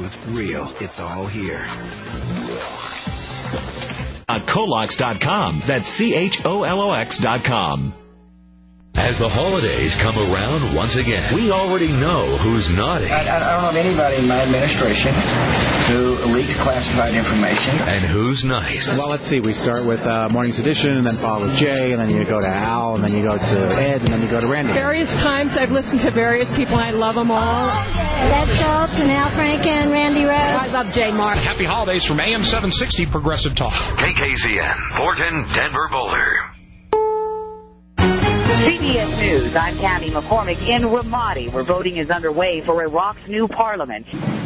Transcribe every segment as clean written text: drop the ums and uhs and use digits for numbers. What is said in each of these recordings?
it's real. It's all here. Colox.com. That's CHOLOX.com. As the holidays come around once again, we already know who's naughty. I don't know of anybody in my administration who leaked classified information. And who's nice. Well, let's see. We start with Morning's Edition, and then follow with Jay, and then you go to Al, and then you go to Ed, and then you go to Randy. Various times I've listened to various people, and I love them all. Ed Schultz and Al Franken, Randy Rose. I love Jay Mark. Happy holidays from AM 760 Progressive Talk. KKZN, Thornton, Denver, Boulder. CBS News, I'm Tammy McCormick in Ramadi, where voting is underway for Iraq's new parliament.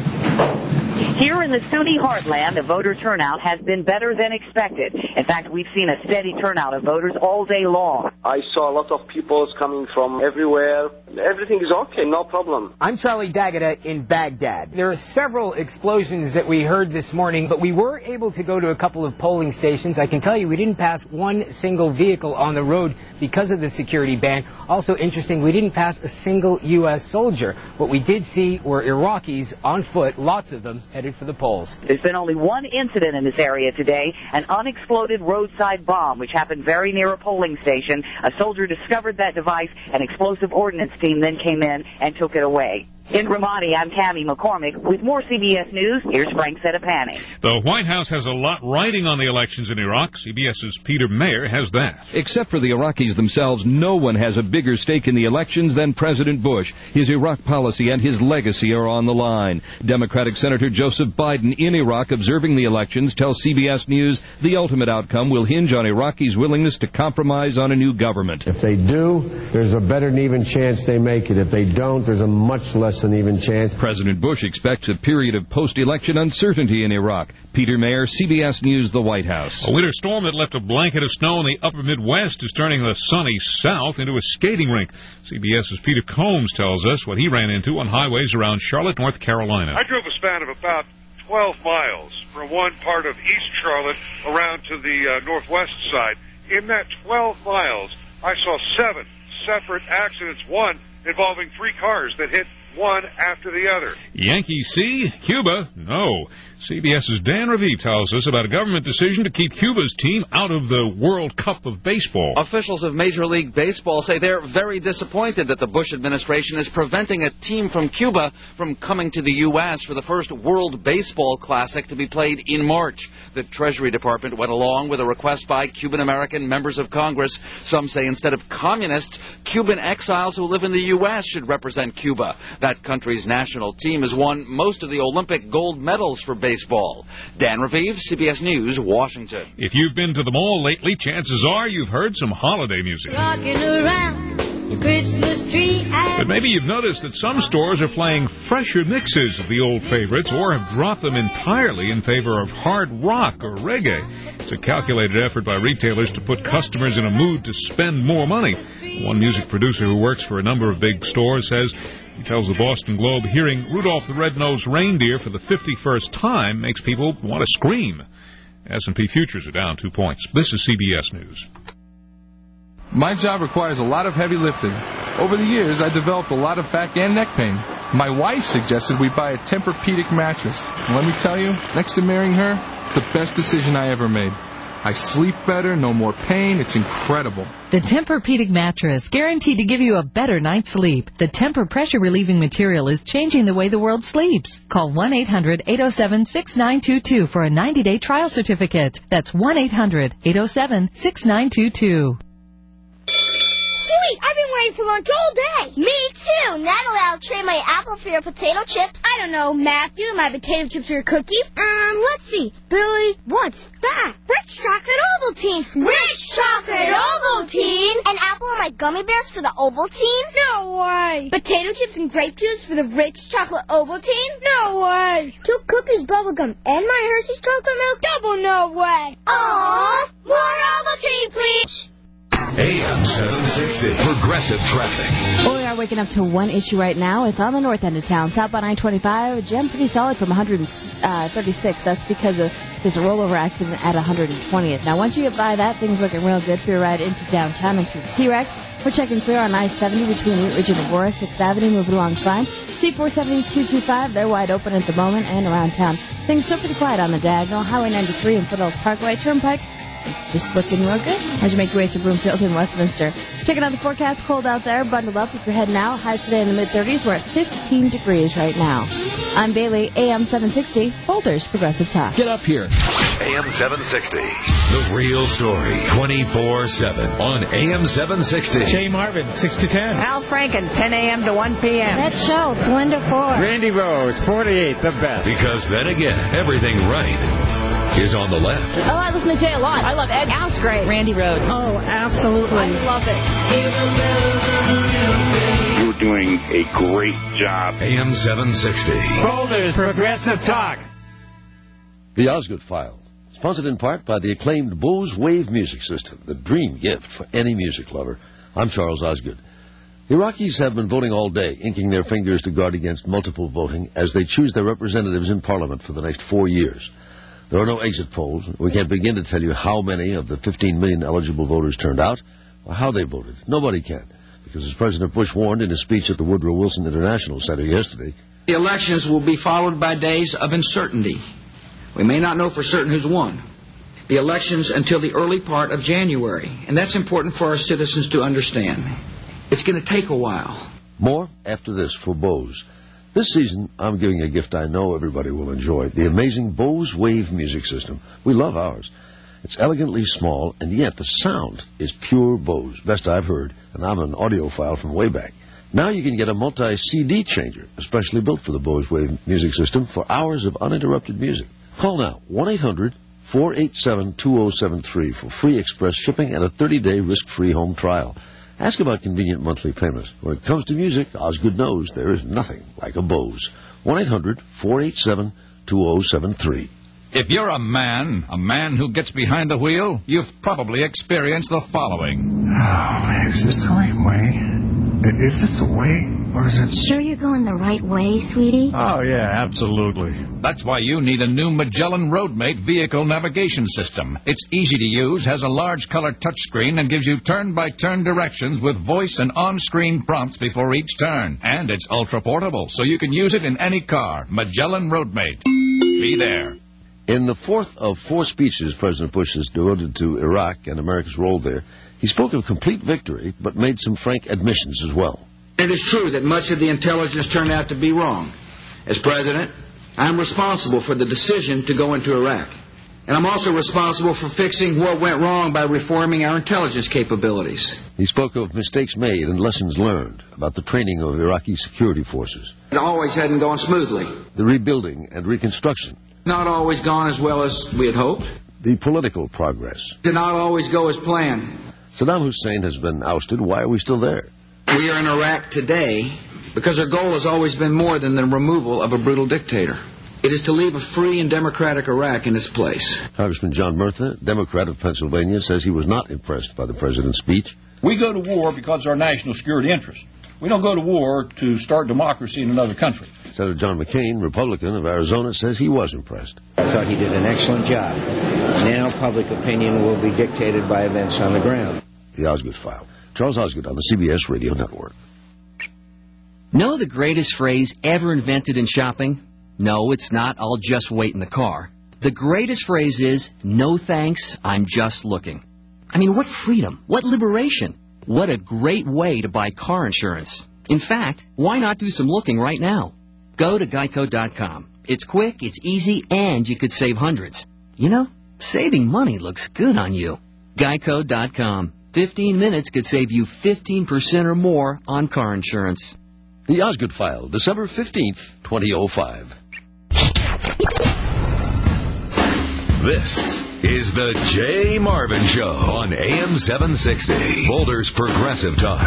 Here in the Sunni heartland, the voter turnout has been better than expected. In fact, we've seen a steady turnout of voters all day long. I saw a lot of people coming from everywhere. Everything is okay, no problem. I'm Charlie Daggett in Baghdad. There are several explosions that we heard this morning, but we were able to go to a couple of polling stations. I can tell you we didn't pass one single vehicle on the road because of the security ban. Also interesting, we didn't pass a single U.S. soldier. What we did see were Iraqis on foot, lots of them, headed for the polls. There's been only one incident in this area today, an unexploded roadside bomb, which happened very near a polling station. A soldier discovered that device. An explosive ordnance team then came in and took it away. In Ramadi, I'm Tammy McCormick. With more CBS News, here's Frank Zettapani. The White House has a lot riding on the elections in Iraq. CBS's Peter Mayer has that. Except for the Iraqis themselves, no one has a bigger stake in the elections than President Bush. His Iraq policy and his legacy are on the line. Democratic Senator Joseph Biden in Iraq observing the elections tells CBS News the ultimate outcome will hinge on Iraqis' willingness to compromise on a new government. If they do, there's a better than even chance they make it. If they don't, there's a much less an even chance. President Bush expects a period of post-election uncertainty in Iraq. Peter Mayer, CBS News, the White House. A winter storm that left a blanket of snow in the upper Midwest is turning the sunny South into a skating rink. CBS's Peter Combs tells us what he ran into on highways around Charlotte, North Carolina. I drove a span of about 12 miles from one part of East Charlotte around to the northwest side. In that 12 miles, I saw 7 separate accidents, one involving 3 cars that hit one after the other. Yankees see, Cuba no. CBS's Dan Raviv tells us about a government decision to keep Cuba's team out of the World Cup of Baseball. Officials of Major League Baseball say they're very disappointed that the Bush administration is preventing a team from Cuba from coming to the U.S. for the first World Baseball Classic to be played in March. The Treasury Department went along with a request by Cuban-American members of Congress. Some say instead of communists, Cuban exiles who live in the U.S. should represent Cuba. That country's national team has won most of the Olympic gold medals for baseball. Dan Raviv, CBS News, Washington. If you've been to the mall lately, chances are you've heard some holiday music. Rocking around the Christmas tree. But maybe you've noticed that some stores are playing fresher mixes of the old favorites or have dropped them entirely in favor of hard rock or reggae. It's a calculated effort by retailers to put customers in a mood to spend more money. One music producer who works for a number of big stores says he tells the Boston Globe hearing Rudolph the Red-Nosed Reindeer for the 51st time makes people want to scream. S&P futures are down 2 points. This is CBS News. My job requires a lot of heavy lifting. Over the years, I developed a lot of back and neck pain. My wife suggested we buy a Tempur-Pedic mattress. And let me tell you, next to marrying her, it's the best decision I ever made. I sleep better, no more pain. It's incredible. The Tempur-Pedic mattress, guaranteed to give you a better night's sleep. The Tempur pressure-relieving material is changing the way the world sleeps. Call 1-800-807-6922 for a 90-day trial certificate. That's 1-800-807-6922. Sweet! I've been waiting for lunch all day. Me too. Natalie, I'll trade my apple for your potato chips. I don't know, Matthew, my potato chips for your cookie. Let's see. Billy, what's that? Rich Chocolate Ovaltine. Rich Chocolate Ovaltine? An apple and my gummy bears for the Ovaltine? No way. Potato chips and grape juice for the Rich Chocolate Ovaltine? No way. 2 cookies, bubblegum, and my Hershey's chocolate milk? Double no way. Aww. More Ovaltine, please. AM 760, Progressive Traffic. Well, we are waking up to one issue right now. It's on the north end of town. Southbound I-25, jam pretty solid from 136. That's because of this rollover accident at 120th. Now, once you get by that, things looking real good for your ride into downtown and through T-Rex. We're checking clear on I-70 between Wheat Ridge and Aurora, 6th Avenue, moving along fine. C-470-225, they're wide open at the moment and around town. Things still pretty quiet on the diagonal. Highway 93 and Foothills Parkway. Turnpike, just looking real good as you make your way through Broomfield and Westminster. Checking out the forecast, cold out there. Bundle up if you're heading out. Highs today in the mid-30s. We're at 15 degrees right now. I'm Bailey, AM 760, Boulder's Progressive Talk. Get up here. AM 760. The real story. 24/7 on AM 760. Jay Marvin, 6 to 10. Al Franken, 10 a.m. to 1 p.m. That show, it's 1 to 4. Randy Rhodes, 48, the best. Because then again, everything right is on the left. Oh, I listen to Jay a lot. I love Ed. Al's great. Randy Rhodes. Oh, absolutely. I love it. You're doing a great job. AM 760. Boulder's Progressive Talk. The Osgood File, sponsored in part by the acclaimed Bose Wave music system, the dream gift for any music lover. I'm Charles Osgood. Iraqis have been voting all day, inking their fingers to guard against multiple voting as they choose their representatives in Parliament for the next 4 years. There are no exit polls. We can't begin to tell you how many of the 15 million eligible voters turned out or how they voted. Nobody can, because as President Bush warned in his speech at the Woodrow Wilson International Center yesterday, the elections will be followed by days of uncertainty. We may not know for certain who's won the elections until the early part of January, and that's important for our citizens to understand. It's going to take a while. More after this for Bose. This season, I'm giving a gift I know everybody will enjoy, the amazing Bose Wave music system. We love ours. It's elegantly small, and yet the sound is pure Bose, best I've heard, and I'm an audiophile from way back. Now you can get a multi-CD changer, especially built for the Bose Wave music system, for hours of uninterrupted music. Call now, 1-800-487-2073 for free express shipping and a 30-day risk-free home trial. Ask about convenient monthly payments. When it comes to music, Osgood knows there is nothing like a Bose. 1-800-487-2073. If you're a man who gets behind the wheel, you've probably experienced the following. Oh, is this the right way? Is this the way, or is it... Sure you're going the right way, sweetie? Oh, yeah, absolutely. That's why you need a new Magellan Roadmate vehicle navigation system. It's easy to use, has a large color touchscreen, and gives you turn-by-turn directions with voice and on-screen prompts before each turn. And it's ultra-portable, so you can use it in any car. Magellan Roadmate. Be there. In the fourth of 4 speeches President Bush has devoted to Iraq and America's role there, he spoke of complete victory, but made some frank admissions as well. It is true that much of the intelligence turned out to be wrong. As president, I'm responsible for the decision to go into Iraq. And I'm also responsible for fixing what went wrong by reforming our intelligence capabilities. He spoke of mistakes made and lessons learned about the training of Iraqi security forces. It always hadn't gone smoothly. The rebuilding and reconstruction. Not always gone as well as we had hoped. The political progress. Did not always go as planned. Saddam Hussein has been ousted. Why are we still there? We are in Iraq today because our goal has always been more than the removal of a brutal dictator. It is to leave a free and democratic Iraq in its place. Congressman John Murtha, Democrat of Pennsylvania, says he was not impressed by the president's speech. We go to war because of our national security interest. We don't go to war to start democracy in another country. Senator John McCain, Republican of Arizona, says he was impressed. I thought he did an excellent job. Now public opinion will be dictated by events on the ground. The Osgood File. Charles Osgood on the CBS Radio Network. Know the greatest phrase ever invented in shopping? No, it's not, I'll just wait in the car. The greatest phrase is, no thanks, I'm just looking. I mean, what freedom, what liberation, what a great way to buy car insurance. In fact, why not do some looking right now? Go to Geico.com. It's quick, it's easy, and you could save hundreds. You know, saving money looks good on you. Geico.com. 15 minutes could save you 15% or more on car insurance. The Osgood File, December 15th, 2005. This is the Jay Marvin Show on AM 760, Boulder's Progressive Talk.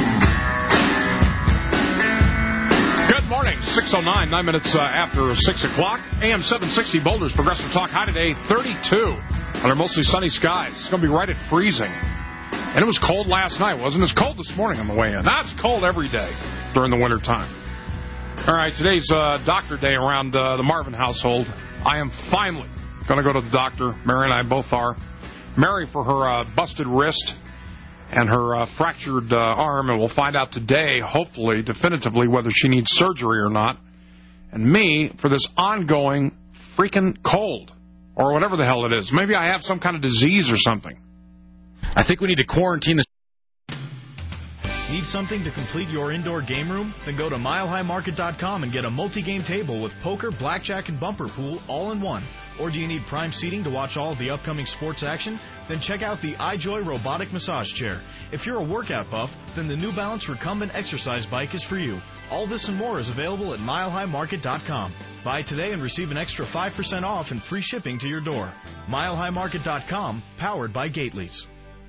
Good morning, 6:09, 9 minutes after 6 o'clock. AM 760, Boulder's Progressive Talk. High today, 32, under mostly sunny skies. It's going to be right at freezing. And it was cold last night, wasn't it? It's cold this morning on the way in. Now it's cold every day during the winter time. All right, today's doctor day around the Marvin household. I am finally going to go to the doctor. Mary and I both are. Mary for her busted wrist. and her fractured arm, and we'll find out today, hopefully, definitively, whether she needs surgery or not. And me for this ongoing freaking cold, or whatever the hell it is. Maybe I have some kind of disease or something. I think we need to quarantine this. Need something to complete your indoor game room? Then go to milehighmarket.com and get a multi-game table with poker, blackjack, and bumper pool all in one. Or do you need prime seating to watch all of the upcoming sports action? Then check out the iJoy robotic massage chair. If you're a workout buff, then the New Balance Recumbent exercise bike is for you. All this and more is available at milehighmarket.com. Buy today and receive an extra 5% off and free shipping to your door. milehighmarket.com, powered by Gately's.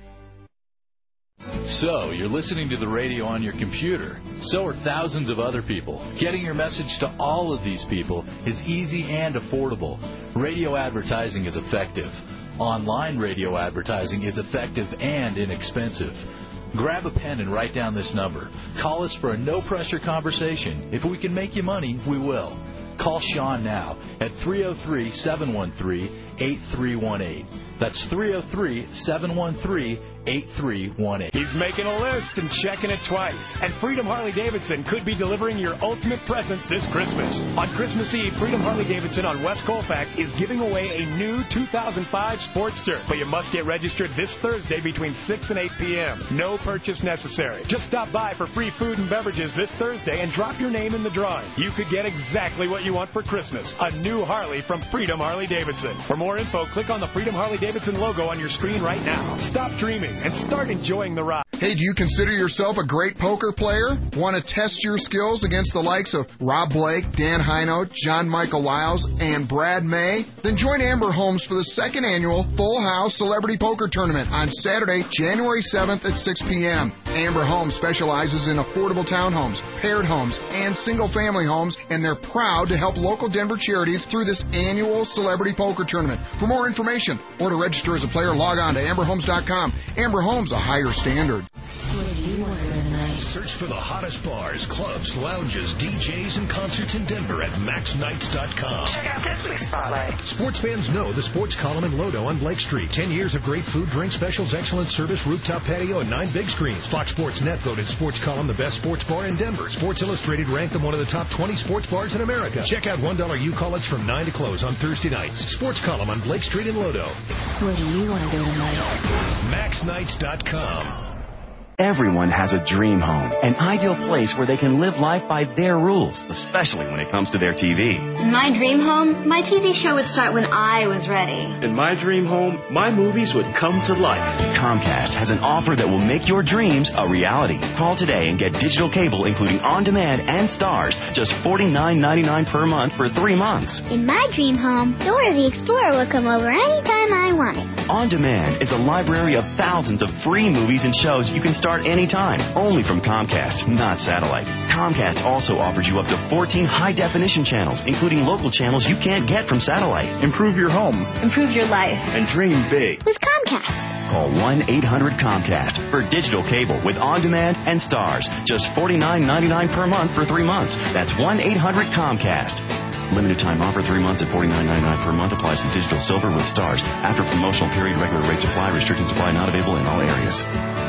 So, you're listening to the radio on your computer. So are thousands of other people. Getting your message to all of these people is easy and affordable. Radio advertising is effective. Online radio advertising is effective and inexpensive. Grab a pen and write down this number. Call us for a no-pressure conversation. If we can make you money, we will. Call Sean now at 303-713-8318. That's 303-713-8318. He's making a list and checking it twice. And Freedom Harley-Davidson could be delivering your ultimate present this Christmas. On Christmas Eve, Freedom Harley-Davidson on West Colfax is giving away a new 2005 Sportster. But you must get registered this Thursday between 6 and 8 p.m. No purchase necessary. Just stop by for free food and beverages this Thursday and drop your name in the drawing. You could get exactly what you want for Christmas. A new Harley from Freedom Harley-Davidson. For more info, click on the Freedom Harley-Davidson logo on your screen right now. Stop dreaming and start enjoying the ride. Hey, do you consider yourself a great poker player? Want to test your skills against the likes of Rob Blake, Dan Hino, John Michael Lyles, and Brad May? Then join Amber Holmes for the second annual Full House Celebrity Poker Tournament on Saturday, January 7th at 6 p.m. Amber Holmes specializes in affordable townhomes, paired homes, and single-family homes, and they're proud to help local Denver charities through this annual Celebrity Poker Tournament. For more information or to register as a player, log on to amberholmes.com. Amber Holmes, a higher standard. Search for the hottest bars, clubs, lounges, DJs, and concerts in Denver at maxnights.com. Check out this week's spotlight. Sports fans know the Sports Column in Lodo on Blake Street. 10 years of great food, drink specials, excellent service, rooftop patio, and 9 big screens. Fox Sports Net voted Sports Column the best sports bar in Denver. Sports Illustrated ranked them one of the top 20 sports bars in America. Check out $1 U-Call-Its from 9 to close on Thursday nights. Sports Column on Blake Street in Lodo. Where do you want to go tonight? maxnights.com. Everyone has a dream home, an ideal place where they can live life by their rules, especially when it comes to their TV. In my dream home, my TV show would start when I was ready. In my dream home, my movies would come to life. Comcast has an offer that will make your dreams a reality. Call today and get digital cable, including on-demand and stars, just $49.99 per month for 3 months. In my dream home, Dora the Explorer will come over anytime I want it. On Demand is a library of thousands of free movies and shows you can start anytime, only from Comcast, not satellite. Comcast also offers you up to 14 high-definition channels, including local channels you can't get from satellite. Improve your home. Improve your life. And dream big. With Comcast. Call 1-800-COMCAST for digital cable with on-demand and stars. Just $49.99 per month for 3 months. That's 1-800-COMCAST. Limited time offer, 3 months at $49.99 per month. Applies to digital silver with stars. After promotional period, regular rates apply. Restricted supply not available in all areas.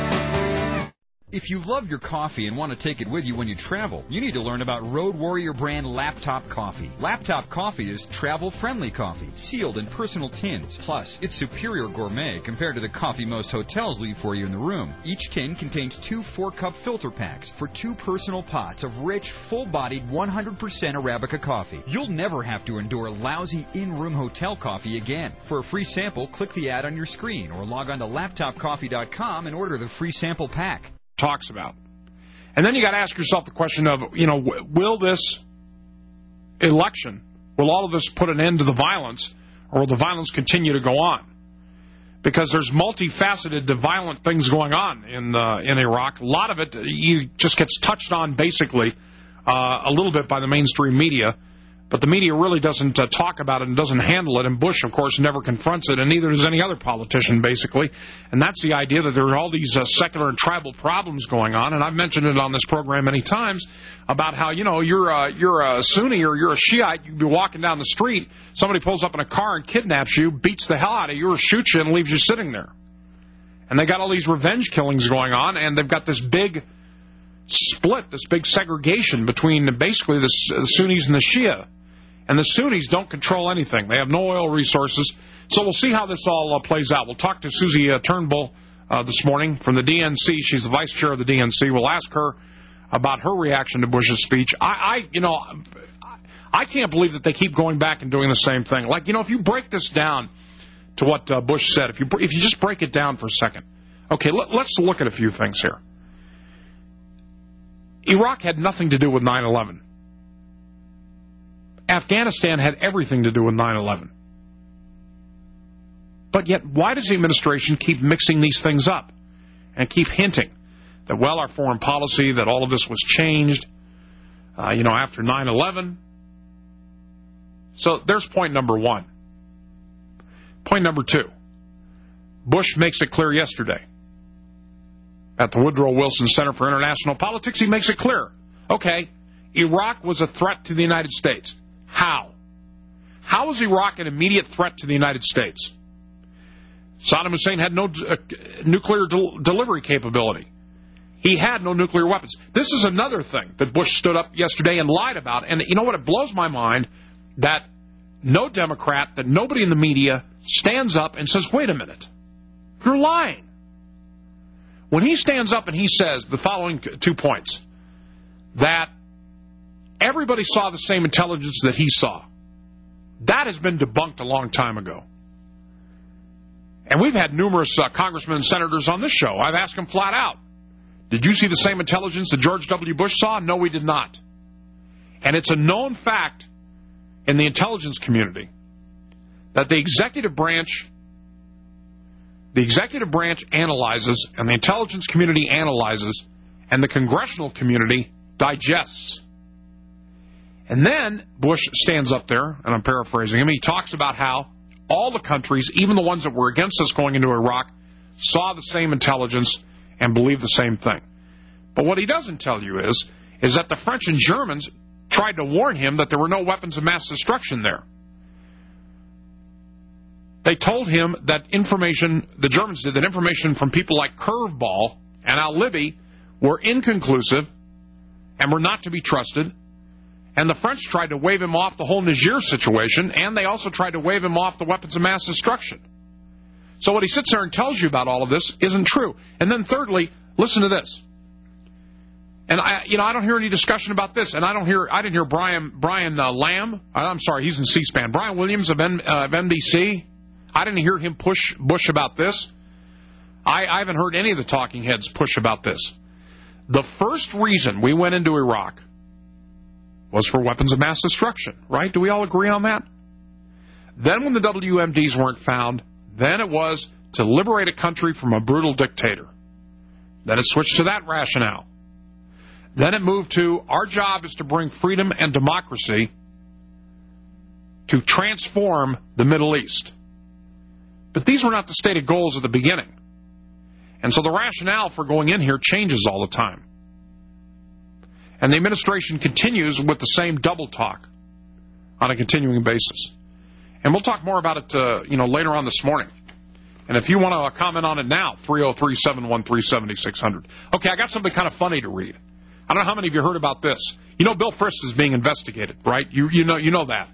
If you love your coffee and want to take it with you when you travel, you need to learn about Road Warrior brand Laptop Coffee. Laptop Coffee is travel-friendly coffee, sealed in personal tins. Plus, it's superior gourmet compared to the coffee most hotels leave for you in the room. Each tin contains 2 4-cup filter packs for 2 personal pots of rich, full-bodied 100% Arabica coffee. You'll never have to endure lousy in-room hotel coffee again. For a free sample, click the ad on your screen or log on to laptopcoffee.com and order the free sample pack. Talks about. And then you got to ask yourself the question of, will this election, will all of this put an end to the violence, or will the violence continue to go on? Because there's multifaceted violent things going on in Iraq. A lot of it just gets touched on basically a little bit by the mainstream media. But the media really doesn't talk about it and doesn't handle it. And Bush, of course, never confronts it, and neither does any other politician, basically. And that's the idea that there are all these secular and tribal problems going on. And I've mentioned it on this program many times about how, you're a Sunni or you're a Shiite. You'd be walking down the street. Somebody pulls up in a car and kidnaps you, beats the hell out of you, or shoots you and leaves you sitting there. And they got all these revenge killings going on, and they've got this big split, this big segregation between basically the Sunnis and the Shia. And the Sunnis don't control anything. They have no oil resources. So we'll see how this all plays out. We'll talk to Susie Turnbull this morning from the DNC. She's the vice chair of the DNC. We'll ask her about her reaction to Bush's speech. I can't believe that they keep going back and doing the same thing. Like, if you break this down to what Bush said, if you just break it down for a second. Okay, let's look at a few things here. Iraq had nothing to do with 9/11. Afghanistan had everything to do with 9/11. But yet, why does the administration keep mixing these things up and keep hinting that, well, our foreign policy, that all of this was changed, after 9/11? So there's point number one. Point number two. Bush makes it clear yesterday at the Woodrow Wilson Center for International Politics. He makes it clear. Okay, Iraq was a threat to the United States. How? How is Iraq an immediate threat to the United States? Saddam Hussein had no nuclear delivery capability. He had no nuclear weapons. This is another thing that Bush stood up yesterday and lied about. And you know what? It blows my mind that no Democrat, that nobody in the media stands up and says, wait a minute, you're lying. When he stands up and he says the following 2 points, that everybody saw the same intelligence that he saw, that has been debunked a long time ago. And we've had numerous congressmen and senators on this show. I've asked them flat out, did you see the same intelligence that George W. Bush saw? No, we did not. And it's a known fact in the intelligence community that the executive branch analyzes, and the intelligence community analyzes, and the congressional community digests. And then Bush stands up there, and I'm paraphrasing him, he talks about how all the countries, even the ones that were against us going into Iraq, saw the same intelligence and believed the same thing. But what he doesn't tell you is that the French and Germans tried to warn him that there were no weapons of mass destruction there. They told him that information, the Germans did, that information from people like Curveball and Al-Libi were inconclusive and were not to be trusted. And the French tried to wave him off the whole Niger situation, and they also tried to wave him off the weapons of mass destruction. So what he sits there and tells you about all of this isn't true. And then thirdly, listen to this. And I don't hear any discussion about this. And I didn't hear Brian Lamb. I'm sorry, he's in C-SPAN. Brian Williams of NBC. I didn't hear him push Bush about this. I haven't heard any of the talking heads push about this. The first reason we went into Iraq was for weapons of mass destruction, right? Do we all agree on that? Then when the WMDs weren't found, then it was to liberate a country from a brutal dictator. Then it switched to that rationale. Then it moved to, our job is to bring freedom and democracy to transform the Middle East. But these were not the stated goals at the beginning. And so the rationale for going in here changes all the time. And the administration continues with the same double talk on a continuing basis. And we'll talk more about it later on this morning. And if you want to comment on it now, 303-713-7600. Okay, I got something kind of funny to read. I don't know how many of you heard about this. You know Bill Frist is being investigated, right? You know that.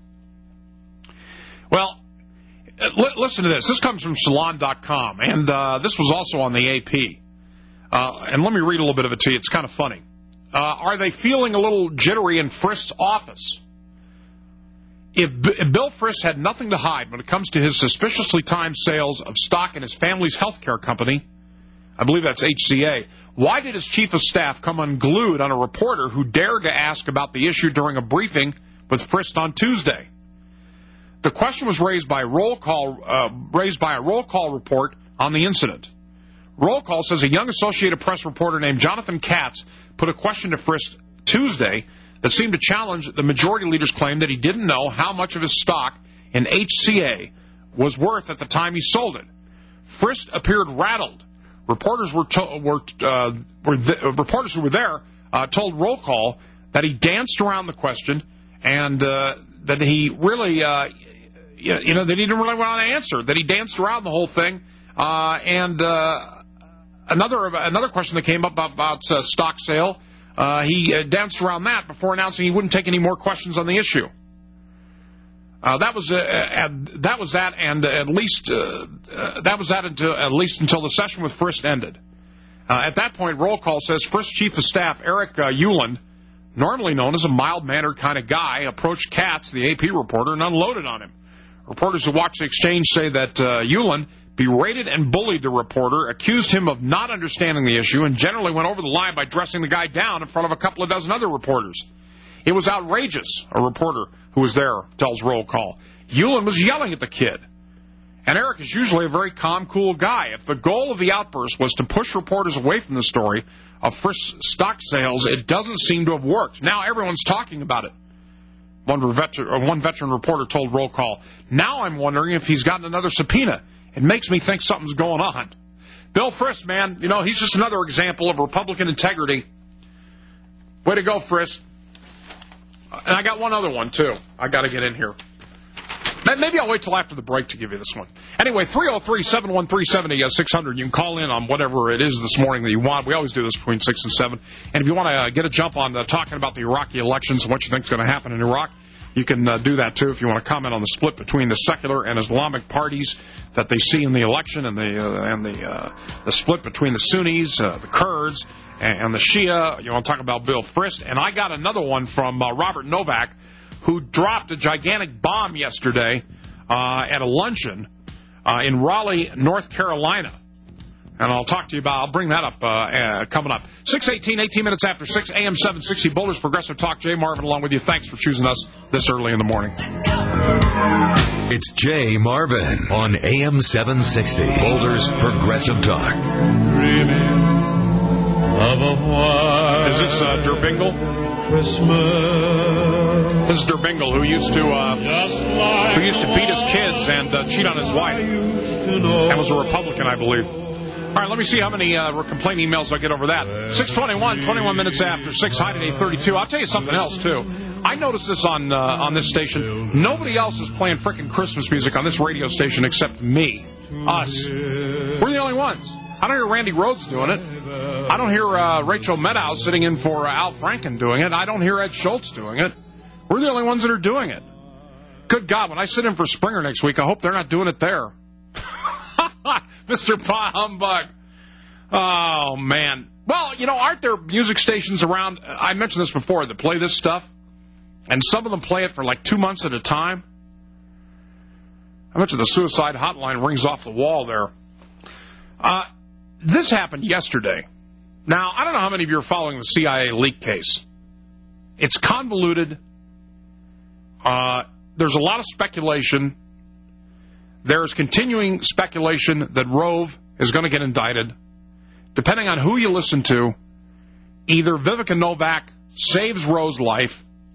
Well, listen to this. This comes from Salon.com, and this was also on the AP. And let me read a little bit of it to you. It's kind of funny. Are they feeling a little jittery in Frist's office? If Bill Frist had nothing to hide when it comes to his suspiciously timed sales of stock in his family's health care company, I believe that's HCA, why did his chief of staff come unglued on a reporter who dared to ask about the issue during a briefing with Frist on Tuesday? The question was raised by a roll call report on the incident. Roll call says a young Associated Press reporter named Jonathan Katz put a question to Frist Tuesday that seemed to challenge the majority leader's claim that he didn't know how much of his stock in HCA was worth at the time he sold it. Frist appeared rattled. Reporters reporters who were there told Roll Call that he danced around the question and that he really, that he didn't really want to answer. That he danced around the whole thing And another question that came up about stock sale, he danced around that before announcing he wouldn't take any more questions on the issue. That was that at least until the session with Frist ended. At that point, roll call says Frist Chief of Staff Eric Ueland, normally known as a mild-mannered kind of guy, approached Katz, the AP reporter, and unloaded on him. Reporters who watched the exchange say that Ueland berated and bullied the reporter, accused him of not understanding the issue, and generally went over the line by dressing the guy down in front of a couple of dozen other reporters. It was outrageous, a reporter who was there tells roll call. Ueland was yelling at the kid. And Eric is usually a very calm, cool guy. If the goal of the outburst was to push reporters away from the story of Frist stock sales, it doesn't seem to have worked. Now everyone's talking about it. One veteran reporter told roll call, now I'm wondering if he's gotten another subpoena. It makes me think something's going on. Bill Frist, man, he's just another example of Republican integrity. Way to go, Frist. And I got one other one, too. I got to get in here. Maybe I'll wait till after the break to give you this one. Anyway, 303-713-70-600. You can call in on whatever it is this morning that you want. We always do this between 6 and 7. And if you want to get a jump on talking about the Iraqi elections and what you think is going to happen in Iraq, you can do that, too, if you want to comment on the split between the secular and Islamic parties that they see in the election and the split between the Sunnis, the Kurds, and the Shia. You want to talk about Bill Frist. And I got another one from Robert Novak, who dropped a gigantic bomb yesterday at a luncheon in Raleigh, North Carolina. And I'll bring that up coming up. 6:18, 18 minutes after 6, AM 760, Boulder's Progressive Talk. Jay Marvin along with you. Thanks for choosing us this early in the morning. It's Jay Marvin on AM 760, Boulder's Progressive Talk. Is this Durbingle? This is Durbingle, who used to beat his kids and cheat on his wife, and was a Republican, I believe. All right, let me see how many complaint emails I get over that. 6:21, 21 minutes after 6, high today 32. I'll tell you something else, too. I noticed this on this station. Nobody else is playing frickin' Christmas music on this radio station except me. Us. We're the only ones. I don't hear Randy Rhoads doing it. I don't hear Rachel Maddow sitting in for Al Franken doing it. I don't hear Ed Schultz doing it. We're the only ones that are doing it. Good God, when I sit in for Springer next week, I hope they're not doing it there. Mr. Bah Humbug. Oh, man. Well, aren't there music stations around, I mentioned this before, that play this stuff? And some of them play it for like 2 months at a time. I mentioned the suicide hotline rings off the wall there. This happened yesterday. Now, I don't know how many of you are following the CIA leak case. It's convoluted. There's a lot of speculation. There's continuing speculation that Rove is going to get indicted. Depending on who you listen to, either Viveca Novak saves Rove's life,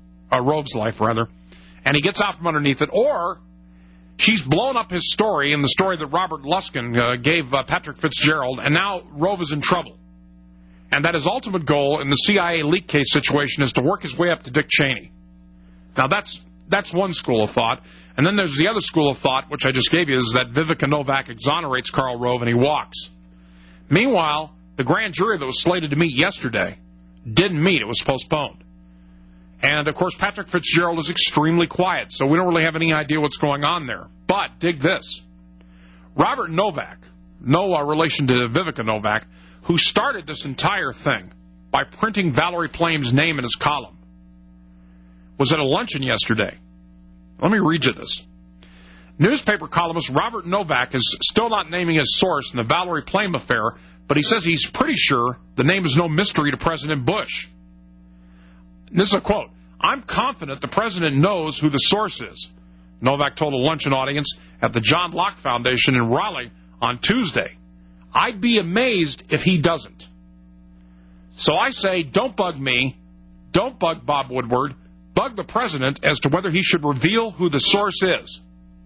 and he gets out from underneath it, or she's blown up his story in the story that Robert Luskin gave Patrick Fitzgerald, and now Rove is in trouble. And that his ultimate goal in the CIA leak case situation is to work his way up to Dick Cheney. Now, that's one school of thought. And then there's the other school of thought, which I just gave you, is that Viveca Novak exonerates Karl Rove and he walks. Meanwhile, the grand jury that was slated to meet yesterday didn't meet. It was postponed. And, of course, Patrick Fitzgerald is extremely quiet, so we don't really have any idea what's going on there. But, dig this. Robert Novak, no relation to Viveca Novak, who started this entire thing by printing Valerie Plame's name in his column, was at a luncheon yesterday. Let me read you this. Newspaper columnist Robert Novak is still not naming his source in the Valerie Plame affair, but he says he's pretty sure the name is no mystery to President Bush. This is a quote. I'm confident the president knows who the source is, Novak told a luncheon audience at the John Locke Foundation in Raleigh on Tuesday. I'd be amazed if he doesn't. So I say, don't bug me, don't bug Bob Woodward, bug the president as to whether he should reveal who the source is.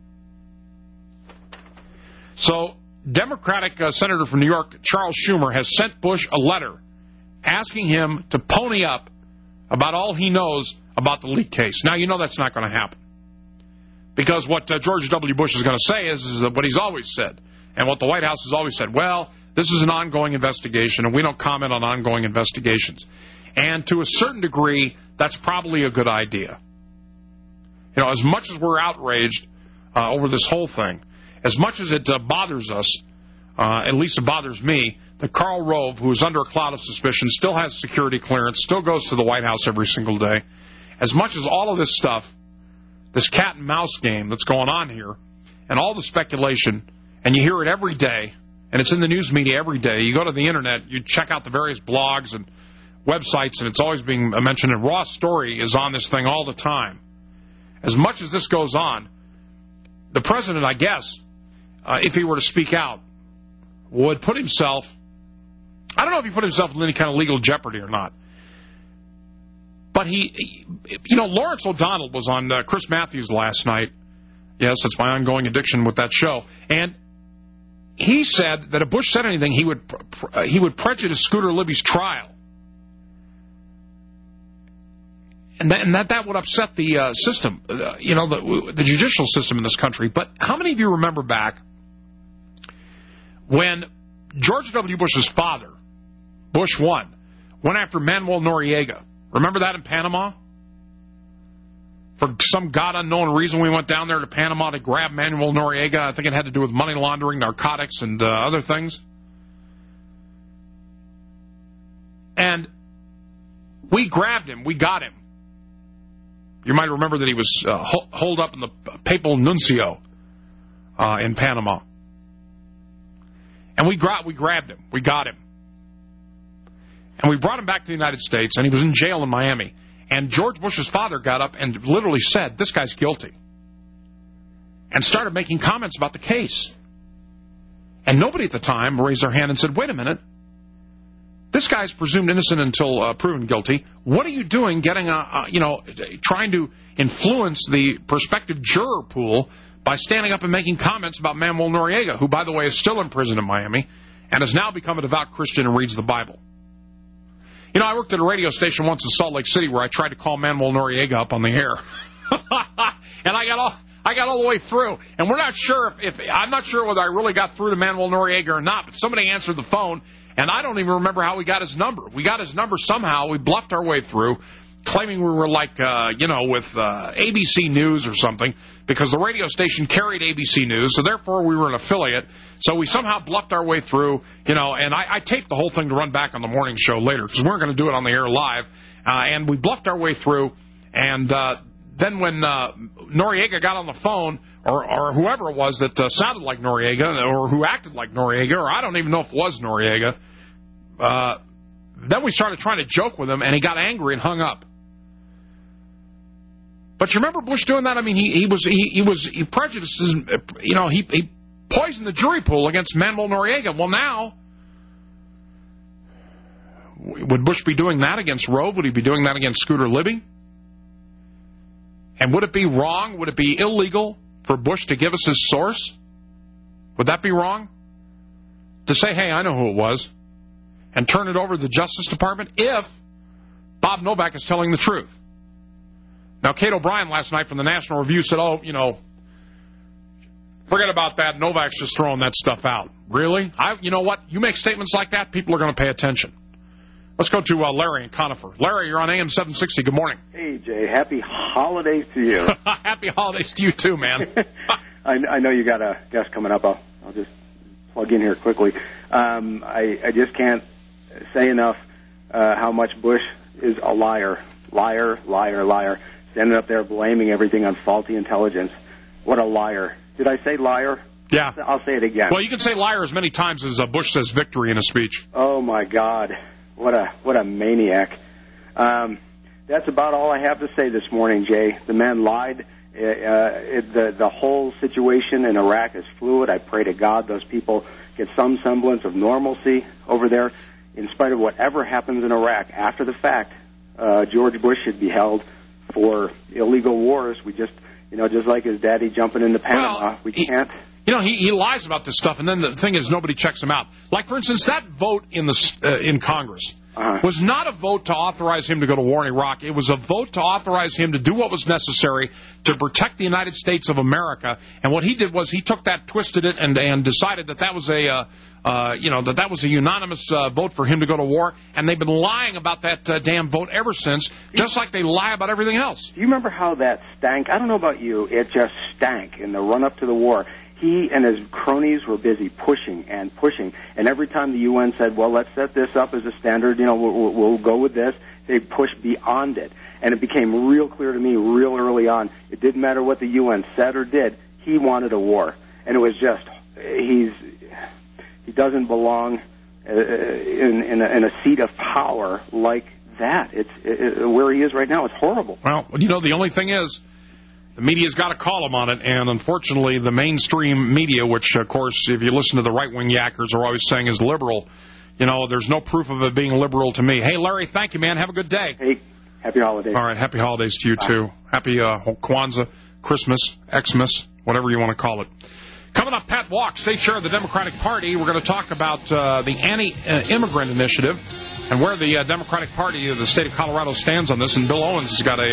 So, Democratic Senator from New York, Charles Schumer, has sent Bush a letter asking him to pony up about all he knows about the leak case. Now, you know that's not going to happen. Because what George W. Bush is going to say is what he's always said. And what the White House has always said, well, this is an ongoing investigation, and we don't comment on ongoing investigations. And to a certain degree, that's probably a good idea. You know, as much as we're outraged over this whole thing, as much as it bothers us, at least it bothers me, that Karl Rove, who is under a cloud of suspicion, still has security clearance, still goes to the White House every single day. As much as all of this stuff, this cat and mouse game that's going on here, and all the speculation, and you hear it every day, and it's in the news media every day. You go to the Internet, you check out the various blogs and websites, and it's always being mentioned, and Ross Story is on this thing all the time. As much as this goes on, the president, I guess, if he were to speak out, would put himself, I don't know if he put himself in any kind of legal jeopardy or not, but Lawrence O'Donnell was on Chris Matthews last night. Yes, it's my ongoing addiction with that show. And he said that if Bush said anything, he would prejudice Scooter Libby's trial. And that would upset the system, the judicial system in this country. But how many of you remember back when George W. Bush's father, Bush 1, went after Manuel Noriega? Remember that in Panama? For some God-unknown reason, we went down there to Panama to grab Manuel Noriega. I think it had to do with money laundering, narcotics, and other things. And we grabbed him. We got him. You might remember that he was holed up in the papal nuncio in Panama. And we grabbed him. We got him. And we brought him back to the United States, and he was in jail in Miami. And George Bush's father got up and literally said, this guy's guilty. And started making comments about the case. And nobody at the time raised their hand and said, wait a minute. This guy's presumed innocent until proven guilty. What are you doing getting trying to influence the prospective juror pool by standing up and making comments about Manuel Noriega, who, by the way, is still in prison in Miami and has now become a devout Christian and reads the Bible? You know, I worked at a radio station once in Salt Lake City where I tried to call Manuel Noriega up on the air. And I got all the way through. And we're not sure I'm not sure whether I really got through to Manuel Noriega or not, but somebody answered the phone, and I don't even remember how we got his number. We got his number somehow. We bluffed our way through, claiming we were like, with ABC News or something, because the radio station carried ABC News, so therefore we were an affiliate. So we somehow bluffed our way through, and I taped the whole thing to run back on the morning show later, because we weren't going to do it on the air live, and we bluffed our way through, and then when Noriega got on the phone, or whoever it was that sounded like Noriega, or who acted like Noriega, or I don't even know if it was Noriega, then we started trying to joke with him, and he got angry and hung up. But you remember Bush doing that? I mean, he prejudiced, he poisoned the jury pool against Manuel Noriega. Well, now, would Bush be doing that against Rove? Would he be doing that against Scooter Libby? And would it be wrong? Would it be illegal for Bush to give us his source? Would that be wrong? To say, hey, I know who it was, and turn it over to the Justice Department if Bob Novak is telling the truth. Now, Kate O'Brien last night from the National Review said, forget about that. Novak's just throwing that stuff out. Really? You know what? You make statements like that, people are going to pay attention. Let's go to Larry in Conifer. Larry, you're on AM 760. Good morning. Hey, Jay. Happy holidays to you. Happy holidays to you, too, man. I know you got a guest coming up. I'll just plug in here quickly. I just can't say enough how much Bush is a liar. Liar, liar, liar. Standing up there blaming everything on faulty intelligence. What a liar. Did I say liar? Yeah. I'll say it again. Well, you can say liar as many times as Bush says victory in a speech. Oh, my God. What a maniac. That's about all I have to say this morning, Jay. The man lied. The whole situation in Iraq is fluid. I pray to God those people get some semblance of normalcy over there. In spite of whatever happens in Iraq, after the fact, George Bush should be held for illegal wars. We just like his daddy jumping into Panama. We can't. He lies about this stuff, and then the thing is nobody checks him out. Like, for instance, that vote in Congress was not a vote to authorize him to go to war in Iraq. It was a vote to authorize him to do what was necessary to protect the United States of America. And what he did was he took that, twisted it, and decided that that was that was a unanimous vote for him to go to war. And they've been lying about that damn vote ever since, just like they lie about everything else. Do you remember how that stank? I don't know about you. It just stank in the run-up to the war. He and his cronies were busy pushing and pushing, and every time the UN said, well, let's set this up as a standard, we'll go with this, they pushed beyond it. And it became real clear to me real early on, it didn't matter what the UN said or did, he wanted a war. And it was just, he doesn't belong in a seat of power like that. Where he is right now, it's horrible. Well, the only thing is, the media's got to call him on it, and unfortunately the mainstream media, which, of course, if you listen to the right-wing yackers, are always saying is liberal, there's no proof of it being liberal to me. Hey, Larry, thank you, man. Have a good day. Hey, happy holidays. All right, happy holidays to you, too. Happy Kwanzaa, Christmas, Xmas, whatever you want to call it. Coming up, Pat Walk, State Chair of the Democratic Party. We're going to talk about the anti-immigrant initiative and where the Democratic Party of the state of Colorado stands on this, and Bill Owens has got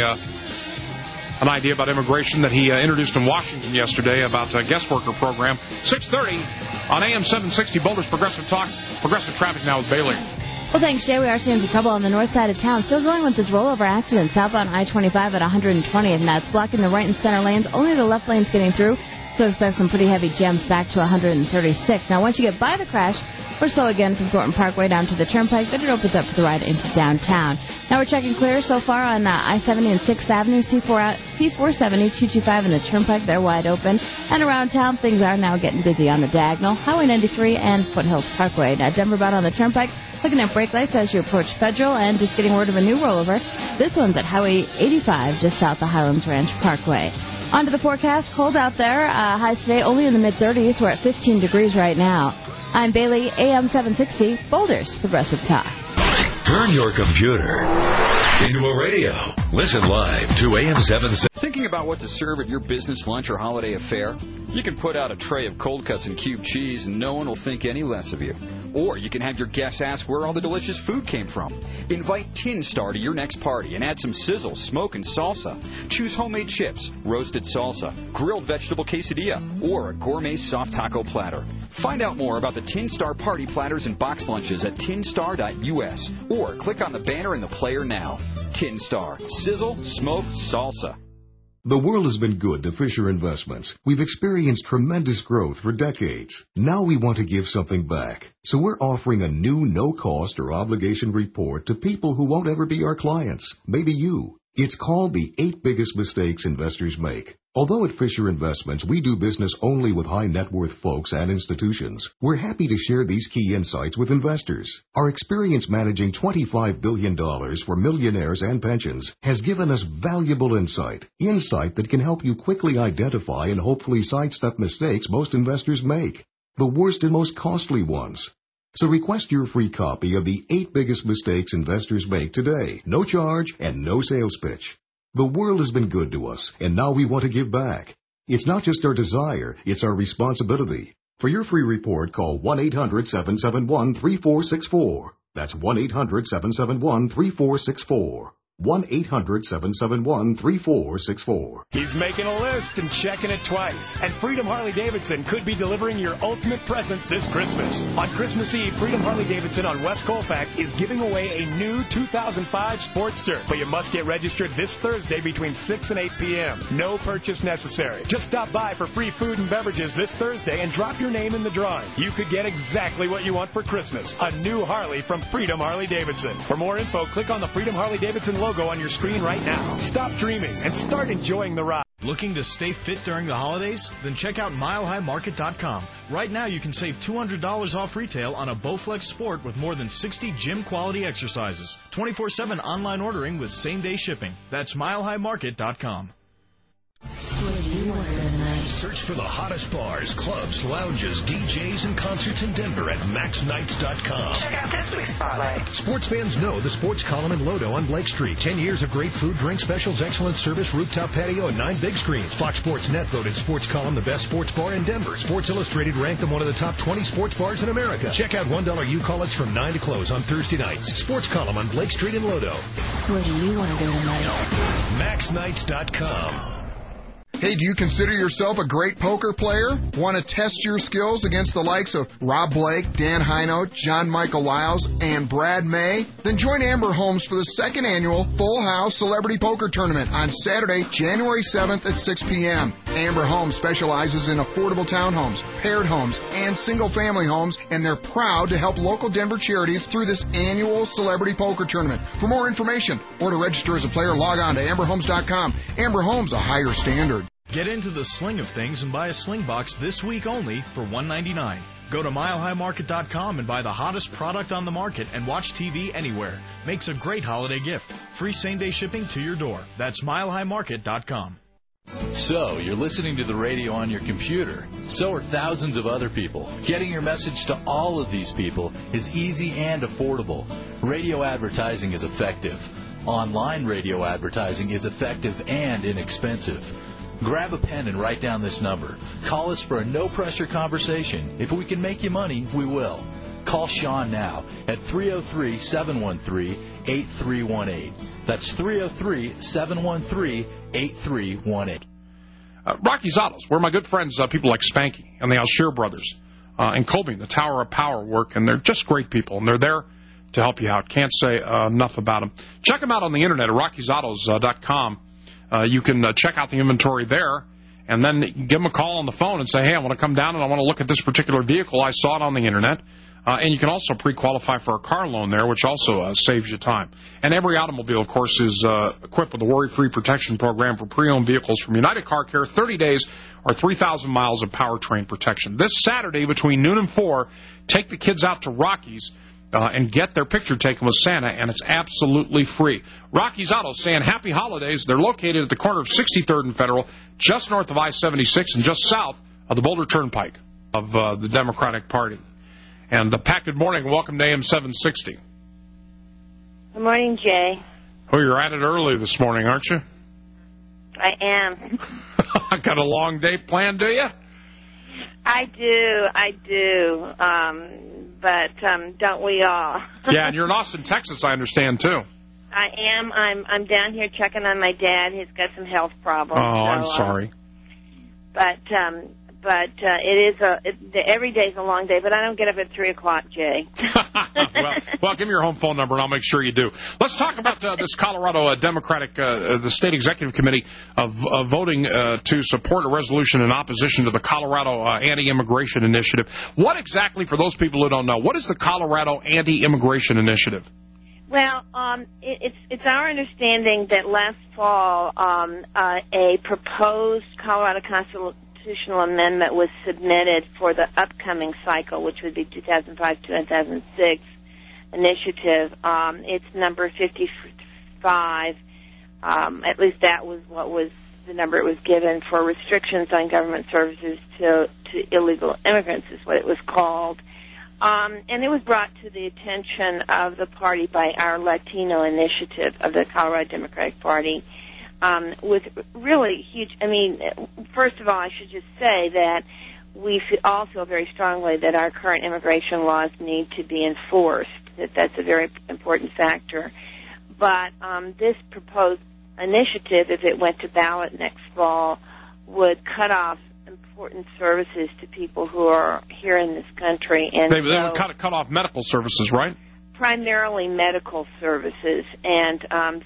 an idea about immigration that he introduced in Washington yesterday about a guest worker program. 6:30 on AM 760 Boulder's Progressive Talk. Progressive Traffic now with Bailey. Well, thanks, Jay. We are seeing some trouble on the north side of town. Still going with this rollover accident southbound I-25 at 120th, and that's blocking the right and center lanes. Only the left lane's getting through, so expect some pretty heavy jams back to 136. Now, once you get by the crash, we're slow again from Thornton Parkway down to the Turnpike, then it opens up for the ride into downtown. Now we're checking clear so far on I-70 and 6th Avenue, C470, 225 and the Turnpike. They're wide open. And around town, things are now getting busy on the diagonal. Highway 93 and Foothills Parkway. Now Denver bound on the Turnpike, looking at brake lights as you approach Federal, and just getting word of a new rollover. This one's at Highway 85, just south of Highlands Ranch Parkway. On to the forecast. Cold out there. Highs today only in the mid-30s. We're at 15 degrees right now. I'm Bailey, AM 760, Boulder's Progressive Talk. Turn your computer into a radio. Listen live to AM 760. Thinking about what to serve at your business lunch or holiday affair? You can put out a tray of cold cuts and cube cheese and no one will think any less of you. Or you can have your guests ask where all the delicious food came from. Invite Tin Star to your next party and add some sizzle, smoke, and salsa. Choose homemade chips, roasted salsa, grilled vegetable quesadilla, or a gourmet soft taco platter. Find out more about the Tin Star party platters and box lunches at tinstar.us or click on the banner in the player now. Tin Star. Sizzle, smoke, salsa. The world has been good to Fisher Investments. We've experienced tremendous growth for decades. Now we want to give something back. So we're offering a new no-cost or obligation report to people who won't ever be our clients. Maybe you. It's called the 8 Biggest Mistakes Investors Make. Although at Fisher Investments we do business only with high net worth folks and institutions, we're happy to share these key insights with investors. Our experience managing $25 billion for millionaires and pensions has given us valuable insight that can help you quickly identify and hopefully sidestep mistakes most investors make, the worst and most costly ones. So request your free copy of the 8 Biggest Mistakes Investors Make today. No charge and no sales pitch. The world has been good to us, and now we want to give back. It's not just our desire, it's our responsibility. For your free report, call 1-800-771-3464. That's 1-800-771-3464. 1-800-771-3464. He's making a list and checking it twice. And Freedom Harley-Davidson could be delivering your ultimate present this Christmas. On Christmas Eve, Freedom Harley-Davidson on West Colfax is giving away a new 2005 Sportster. But you must get registered this Thursday between 6 and 8 p.m. No purchase necessary. Just stop by for free food and beverages this Thursday and drop your name in the drawing. You could get exactly what you want for Christmas. A new Harley from Freedom Harley-Davidson. For more info, click on the Freedom Harley-Davidson logo on your screen right now. Stop dreaming and start enjoying the ride. Looking to stay fit during the holidays? Then check out MileHighMarket.com. Right now you can save $200 off retail on a Bowflex Sport with more than 60 gym-quality exercises. 24/7 online ordering with same-day shipping. That's MileHighMarket.com. What do you want for the night? Search for the hottest bars, clubs, lounges, DJs, and concerts in Denver at MaxNights.com. Check out this week's spotlight. Sports fans know the sports column in Lodo on Blake Street. 10 years of great food, drink specials, excellent service, rooftop patio, and 9 big screens. Fox Sports Net voted Sports Column the best sports bar in Denver. Sports Illustrated ranked them one of the top 20 sports bars in America. Check out $1 U-Call-Its from 9 to close on Thursday nights. Sports Column on Blake Street in Lodo. Where do you want to go tonight? MaxNights.com. Hey, do you consider yourself a great poker player? Want to test your skills against the likes of Rob Blake, Dan Hino, John Michael Lyles, and Brad May? Then join Amber Holmes for the second annual Full House Celebrity Poker Tournament on Saturday, January 7th at 6 p.m. Amber Holmes specializes in affordable townhomes, paired homes, and single-family homes, and they're proud to help local Denver charities through this annual Celebrity Poker Tournament. For more information or to register as a player, log on to amberhomes.com. Amber Holmes, a higher standard. Get into the sling of things and buy a sling box this week only for $1.99. Go to milehighmarket.com and buy the hottest product on the market and watch TV anywhere. Makes a great holiday gift. Free same-day shipping to your door. That's milehighmarket.com. So, you're listening to the radio on your computer. So are thousands of other people. Getting your message to all of these people is easy and affordable. Radio advertising is effective. Online radio advertising is effective and inexpensive. Grab a pen and write down this number. Call us for a no-pressure conversation. If we can make you money, we will. Call Sean now at 303-713-8318. That's 303-713-8318. Rocky's Autos, where my good friends, people like Spanky and the Alshear brothers, and Colby, the Tower of Power work, and they're just great people, and they're there to help you out. Can't say enough about them. Check them out on the internet at Rocky'sAutos.com. You can check out the inventory there, and then give them a call on the phone and say, hey, I want to come down and I want to look at this particular vehicle. I saw it on the internet. And you can also pre-qualify for a car loan there, which also saves you time. And every automobile, of course, is equipped with a worry-free protection program for pre-owned vehicles from United Car Care, 30 days or 3,000 miles of powertrain protection. This Saturday between noon and 4, take the kids out to Rocky's and get their picture taken with Santa, and it's absolutely free. Rocky's Autos saying happy holidays. They're located at the corner of 63rd and Federal, just north of I-76 and just south of the Boulder Turnpike of the Democratic Party. And Pat, good morning. Welcome to AM 760. Good morning, Jay. Oh, you're at it early this morning, aren't you? I am. Got a long day planned, do you? I do. But don't we all? Yeah, and you're in Austin, Texas, I understand, too. I am. I'm down here checking on my dad. He's got some health problems. Oh, I'm sorry. But it is every day's a long day, but I don't get up at 3 o'clock, Jay. well, give me your home phone number, and I'll make sure you do. Let's talk about this Colorado Democratic, the State Executive Committee of voting to support a resolution in opposition to the Colorado Anti-Immigration Initiative. What exactly, for those people who don't know, what is the Colorado Anti-Immigration Initiative? Well, it's our understanding that last fall a proposed Colorado constitutional amendment was submitted for the upcoming cycle, which would be 2005-2006 initiative. It's number 55. At least that was what was the number it was given for restrictions on government services to illegal immigrants is what it was called. And it was brought to the attention of the party by our Latino initiative of the Colorado Democratic Party with really huge, first of all, I should just say that we all feel very strongly that our current immigration laws need to be enforced, that's a very important factor. But this proposed initiative, if it went to ballot next fall, would cut off important services to people who are here in this country. And they would cut off medical services, right? Primarily medical services. And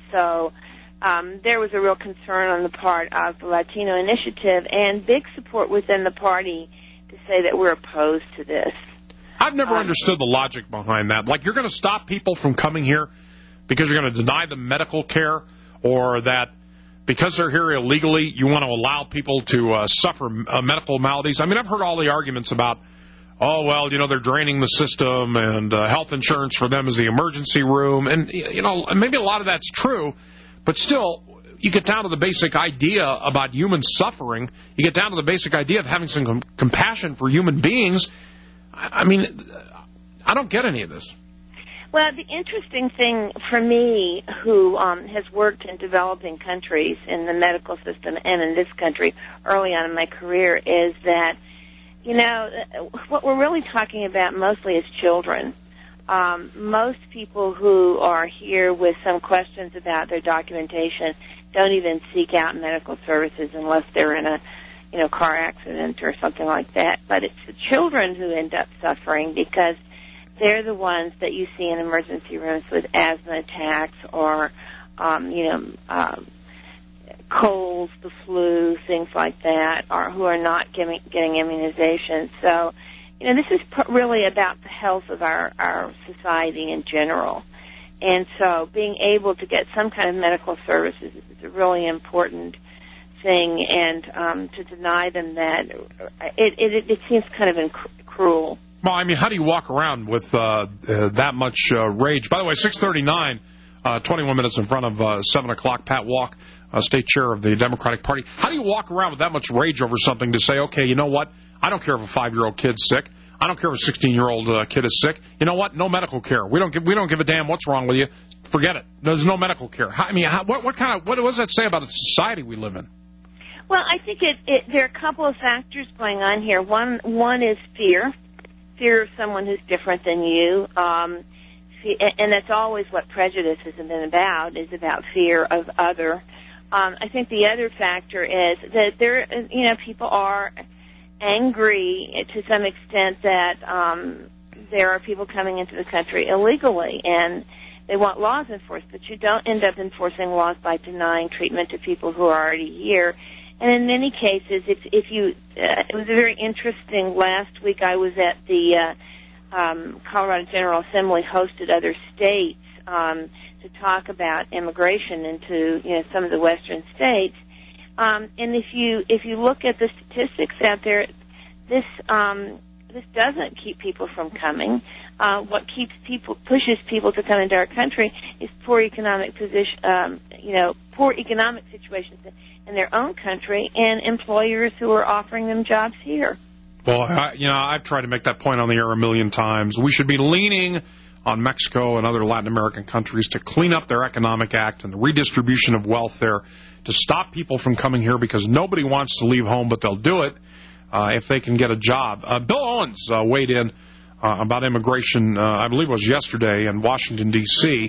there was a real concern on the part of the Latino Initiative and big support within the party to say that we're opposed to this. I've never understood the logic behind that. Like, you're going to stop people from coming here because you're going to deny them medical care, or that because they're here illegally, you want to allow people to suffer medical maladies. I mean, I've heard all the arguments about, oh, well, they're draining the system, and health insurance for them is the emergency room. And, maybe a lot of that's true, but still, you get down to the basic idea about human suffering. You get down to the basic idea of having some compassion for human beings. I mean, I don't get any of this. Well, the interesting thing for me, who has worked in developing countries in the medical system and in this country early on in my career, is that, what we're really talking about mostly is children. Most people who are here with some questions about their documentation don't even seek out medical services unless they're in a car accident or something like that. But it's the children who end up suffering because they're the ones that you see in emergency rooms with asthma attacks or, colds, the flu, things like that, or who are not getting immunization. So, this is really about the health of our society in general. And so being able to get some kind of medical services is a really important thing, and to deny them that, it seems kind of cruel. Well, I mean, how do you walk around with that much rage? By the way, 6:39, 21 minutes in front of 7 o'clock, Pat Walk, state chair of the Democratic Party. How do you walk around with that much rage over something to say, okay, you know what? I don't care if a 5-year-old kid's sick. I don't care if a 16-year-old kid is sick. You know what? No medical care. We don't give a damn what's wrong with you. Forget it. There's no medical care. I mean, what does that say about the society we live in? Well, I think there are a couple of factors going on here. One is fear of someone who's different than you, and that's always what prejudice has been about, is about fear of other. I think the other factor is that people are angry to some extent that there are people coming into the country illegally, and they want laws enforced, but you don't end up enforcing laws by denying treatment to people who are already here. And in many cases, it was very interesting. Last week I was at the Colorado General Assembly, hosted other states to talk about immigration into some of the western states. And if you look at the statistics out there, this doesn't keep people from coming. What pushes people to come into our country is poor economic situations in their own country and employers who are offering them jobs here. Well, I've tried to make that point on the air a million times. We should be leaning on Mexico and other Latin American countries to clean up their economic act and the redistribution of wealth there, to stop people from coming here, because nobody wants to leave home, but they'll do it if they can get a job. Bill Owens weighed in about immigration, I believe it was yesterday, in Washington, D.C.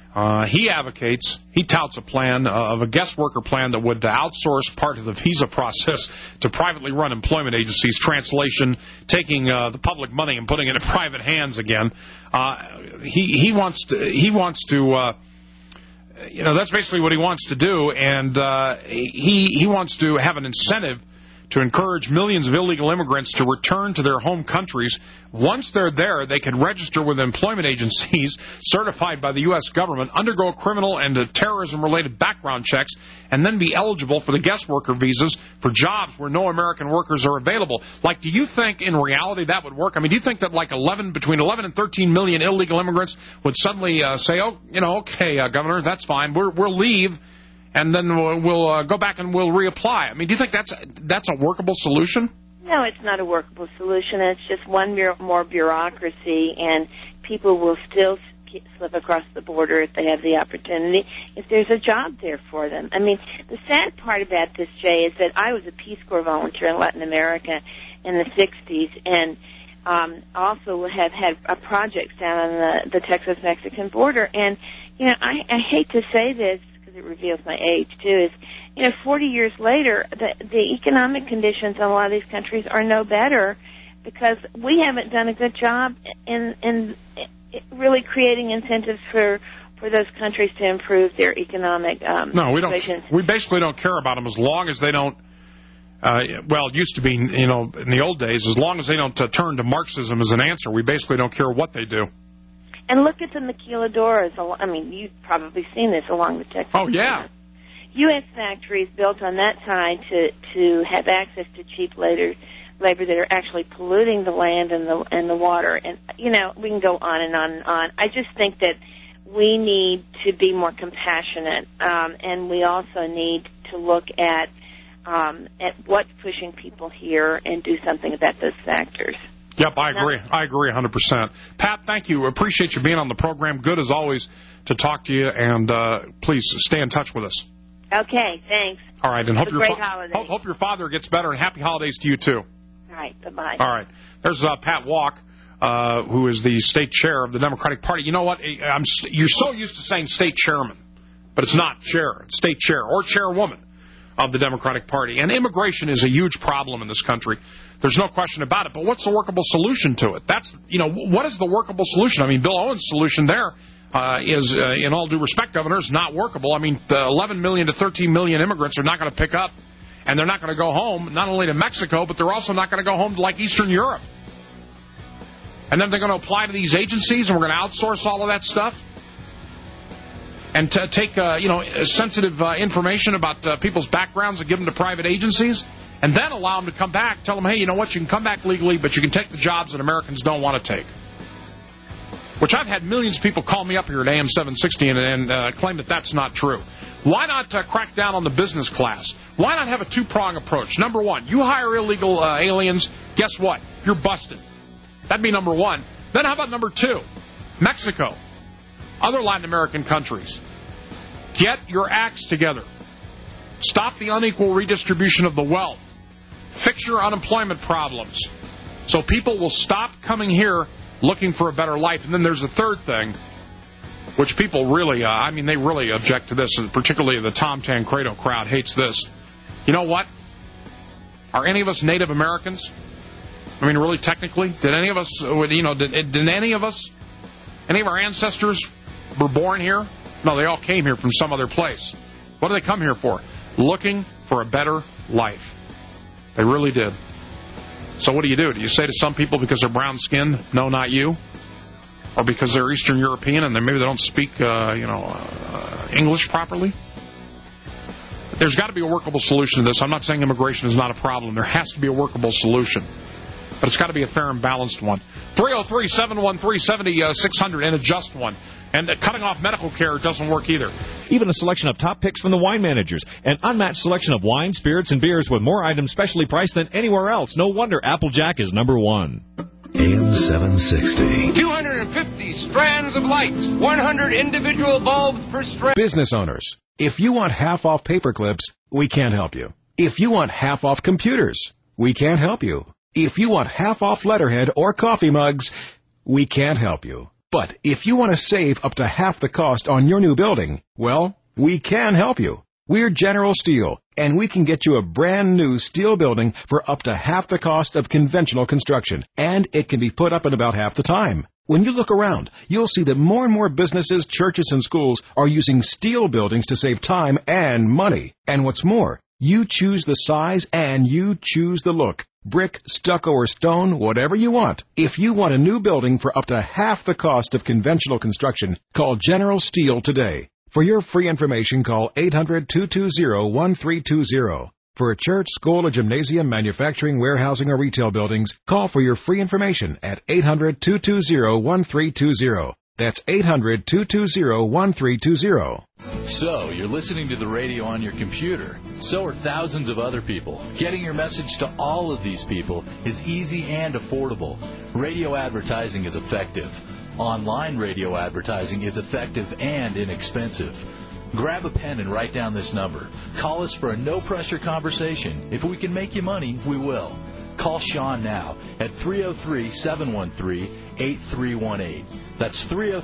He touts a plan of a guest worker plan that would outsource part of the visa process to privately run employment agencies. Translation, taking the public money and putting it in private hands again. He wants to that's basically what he wants to do, and he wants to have an incentive to encourage millions of illegal immigrants to return to their home countries. Once they're there, they can register with employment agencies certified by the U.S. government, undergo criminal and terrorism-related background checks, and then be eligible for the guest worker visas for jobs where no American workers are available. Like, do you think in reality that would work? I mean, do you think that like between 11 and 13 million illegal immigrants would suddenly say, okay, Governor, that's fine, we'll leave, and then we'll go back and we'll reapply? I mean, do you think that's a workable solution? No, it's not a workable solution. It's just one more bureaucracy, and people will still slip across the border if they have the opportunity, if there's a job there for them. I mean, the sad part about this, Jay, is that I was a Peace Corps volunteer in Latin America in the 60s, and also have had projects down on the Texas-Mexican border. And, I hate to say this, it reveals my age, too, is, 40 years later, the economic conditions in a lot of these countries are no better because we haven't done a good job in really creating incentives for those countries to improve their economic No, we situations. don't. We basically don't care about them as long as they don't, it used to be, in the old days, as long as they don't turn to Marxism as an answer, we basically don't care what they do. And look at the maquiladoras. I mean, you've probably seen this along the Texas. Oh, yeah. U.S. factories built on that side to have access to cheap labor that are actually polluting the land and the water. And, we can go on and on and on. I just think that we need to be more compassionate, and we also need to look at what's pushing people here and do something about those factors. Yep, I agree. I agree 100%. Pat, thank you. Appreciate you being on the program. Good as always to talk to you, and please stay in touch with us. Okay, thanks. All right, and Have a great holiday. hope your father gets better, and happy holidays to you, too. All right, bye-bye. All right. There's Pat Walk, who is the state chair of the Democratic Party. You know what? You're so used to saying state chairman, but it's not chair. It's state chair or chairwoman of the Democratic Party. And immigration is a huge problem in this country. There's no question about it. But what's the workable solution to it? What is the workable solution? I mean, Bill Owens' solution there is, in all due respect, Governor, is not workable. I mean, 11 million to 13 million immigrants are not going to pick up, and they're not going to go home, not only to Mexico, but they're also not going to go home to, like, Eastern Europe. And then they're going to apply to these agencies, and we're going to outsource all of that stuff. And to take, sensitive information about people's backgrounds and give them to private agencies, and then allow them to come back, tell them, hey, you know what, you can come back legally, but you can take the jobs that Americans don't want to take. Which I've had millions of people call me up here at AM 760 and claim that that's not true. Why not crack down on the business class? Why not have a two-prong approach? Number one, you hire illegal aliens, guess what? You're busted. That'd be number one. Then how about number two? Mexico. Other Latin American countries. Get your acts together. Stop the unequal redistribution of the wealth. Fix your unemployment problems so people will stop coming here looking for a better life. And then there's a third thing, which people really, they really object to this, and particularly the Tom Tancredo crowd hates this. You know what? Are any of us Native Americans? I mean, really, technically? Did any of us, did any of our ancestors were born here? No, they all came here from some other place. What did they come here for? Looking for a better life. They really did. So what do? Do you say to some people because they're brown-skinned, no, not you? Or because they're Eastern European and maybe they don't speak, English properly? There's got to be a workable solution to this. I'm not saying immigration is not a problem. There has to be a workable solution. But it's got to be a fair and balanced one. 303-713-7600 and a just one. And cutting off medical care doesn't work either. Even a selection of top picks from the wine managers. An unmatched selection of wine, spirits, and beers with more items specially priced than anywhere else. No wonder Applejack is number one. AM 760. 250 strands of light. 100 individual bulbs per strand. Business owners, if you want half off paper clips, we can't help you. If you want half off computers, we can't help you. If you want half off letterhead or coffee mugs, we can't help you. But if you want to save up to half the cost on your new building, well, we can help you. We're General Steel, and we can get you a brand new steel building for up to half the cost of conventional construction, and it can be put up in about half the time. When you look around, you'll see that more and more businesses, churches, and schools are using steel buildings to save time and money. And what's more, you choose the size and you choose the look. Brick, stucco, or stone, whatever you want. If you want a new building for up to half the cost of conventional construction, call General Steel today. For your free information, call 800-220-1320. For a church, school, a gymnasium, manufacturing, warehousing, or retail buildings, call for your free information at 800-220-1320. That's 800-220-1320. So, you're listening to the radio on your computer. So are thousands of other people. Getting your message to all of these people is easy and affordable. Radio advertising is effective. Online radio advertising is effective and inexpensive. Grab a pen and write down this number. Call us for a no-pressure conversation. If we can make you money, we will. Call Sean now at 303-713-8318. That's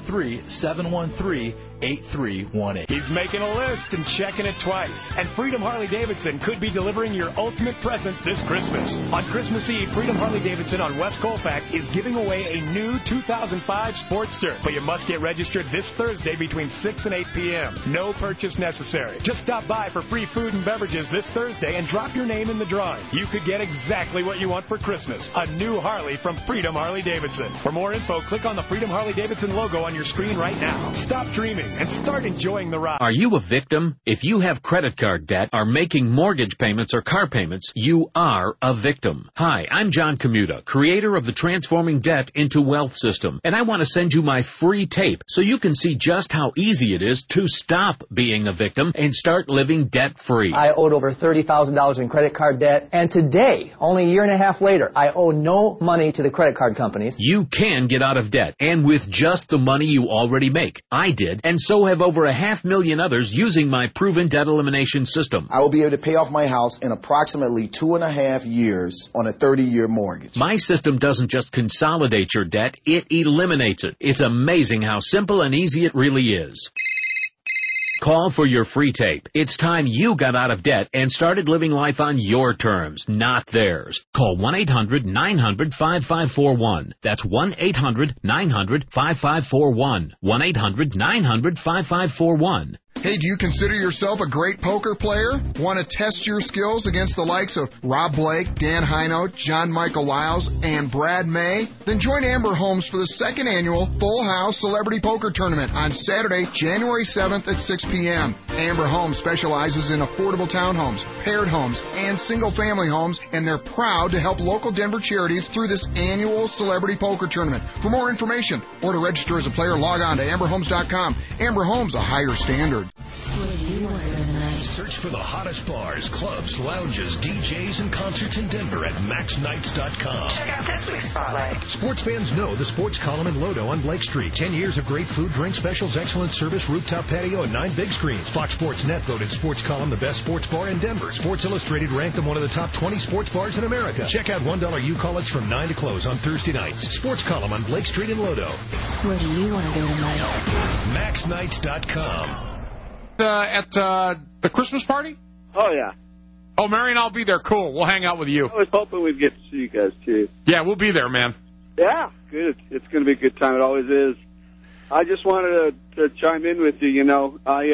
303-713-8318. He's making a list and checking it twice. And Freedom Harley-Davidson could be delivering your ultimate present this Christmas. On Christmas Eve, Freedom Harley-Davidson on West Colfax is giving away a new 2005 Sportster. But you must get registered this Thursday between 6 and 8 p.m. No purchase necessary. Just stop by for free food and beverages this Thursday and drop your name in the drawing. You could get exactly what you want for Christmas. A new Harley from Freedom Harley-Davidson. For more info, click on the Freedom Harley-Davidson logo on your screen right now. Stop dreaming and start enjoying the ride. Are you a victim? If you have credit card debt, are making mortgage payments or car payments, you are a victim. Hi, I'm John Commuta, creator of the Transforming Debt into Wealth system, and I want to send you my free tape so you can see just how easy it is to stop being a victim and start living debt-free. I owed over $30,000 in credit card debt, and today, only a year and a half later, I owe no money to the credit card companies. You can get out of debt, and with just the money you already make. I did, and so have over 500,000 others using my proven debt elimination system. I will be able to pay off my house in approximately 2.5 years on a 30-year mortgage. My system doesn't just consolidate your debt, it eliminates it. It's amazing how simple and easy it really is. Call for your free tape. It's time you got out of debt and started living life on your terms, not theirs. Call 1-800-900-5541. That's 1-800-900-5541. 1-800-900-5541. Hey, do you consider yourself a great poker player? Want to test your skills against the likes of Rob Blake, Dan Hinote, John Michael Lyles, and Brad May? Then join Amber Holmes for the second annual Full House Celebrity Poker Tournament on Saturday, January 7th at 6 p.m. Amber Holmes specializes in affordable townhomes, paired homes, and single-family homes, and they're proud to help local Denver charities through this annual Celebrity Poker Tournament. For more information or to register as a player, log on to amberhomes.com. Amber Holmes, a higher standard. Search for the hottest bars, clubs, lounges, DJs, and concerts in Denver at maxnights.com. Check out this week's spotlight. Sports fans know the sports column in Lodo on Blake Street. 10 years of great food, drink specials, excellent service, rooftop patio, and 9 big screens. Fox Sports Net voted sports column the best sports bar in Denver. Sports Illustrated ranked them one of the top 20 sports bars in America. Check out $1 U-Call-Its from 9 to close on Thursday nights. Sports column on Blake Street in Lodo. Where do you want to go tonight? maxnights.com. At the Christmas party? Oh, yeah. Oh, Marion, I'll be there. Cool. We'll hang out with you. I was hoping we'd get to see you guys, too. Yeah, we'll be there, man. Yeah, good. It's going to be a good time. It always is. I just wanted to chime in with you. You know, I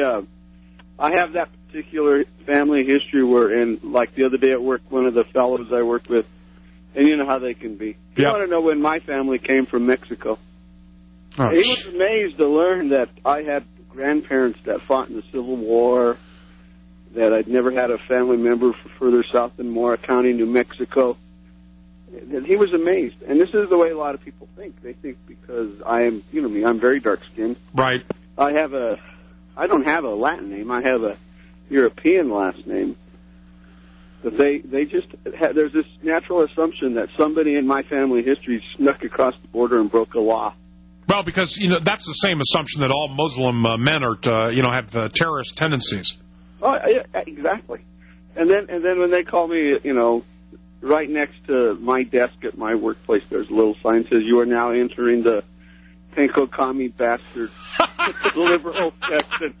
have that particular family history where, like the other day at work, one of the fellows I worked with, and you know how they can be. You want to know when my family came from Mexico. Oh, he was amazed to learn that I had grandparents that fought in the Civil War, that I'd never had a family member further south than Mora County, New Mexico. And he was amazed. And this is the way a lot of people think. They think because I am, you know me, I'm very dark-skinned. Right. I don't have a Latin name. I have a European last name. But they just, there's this natural assumption that somebody in my family history snuck across the border and broke a law. Well, because, you know, that's the same assumption that all Muslim men are, have terrorist tendencies. Oh, yeah, exactly. And then when they call me, you know, right next to my desk at my workplace, there's a little sign that says, "You are now entering the Panko commie bastard liberal section."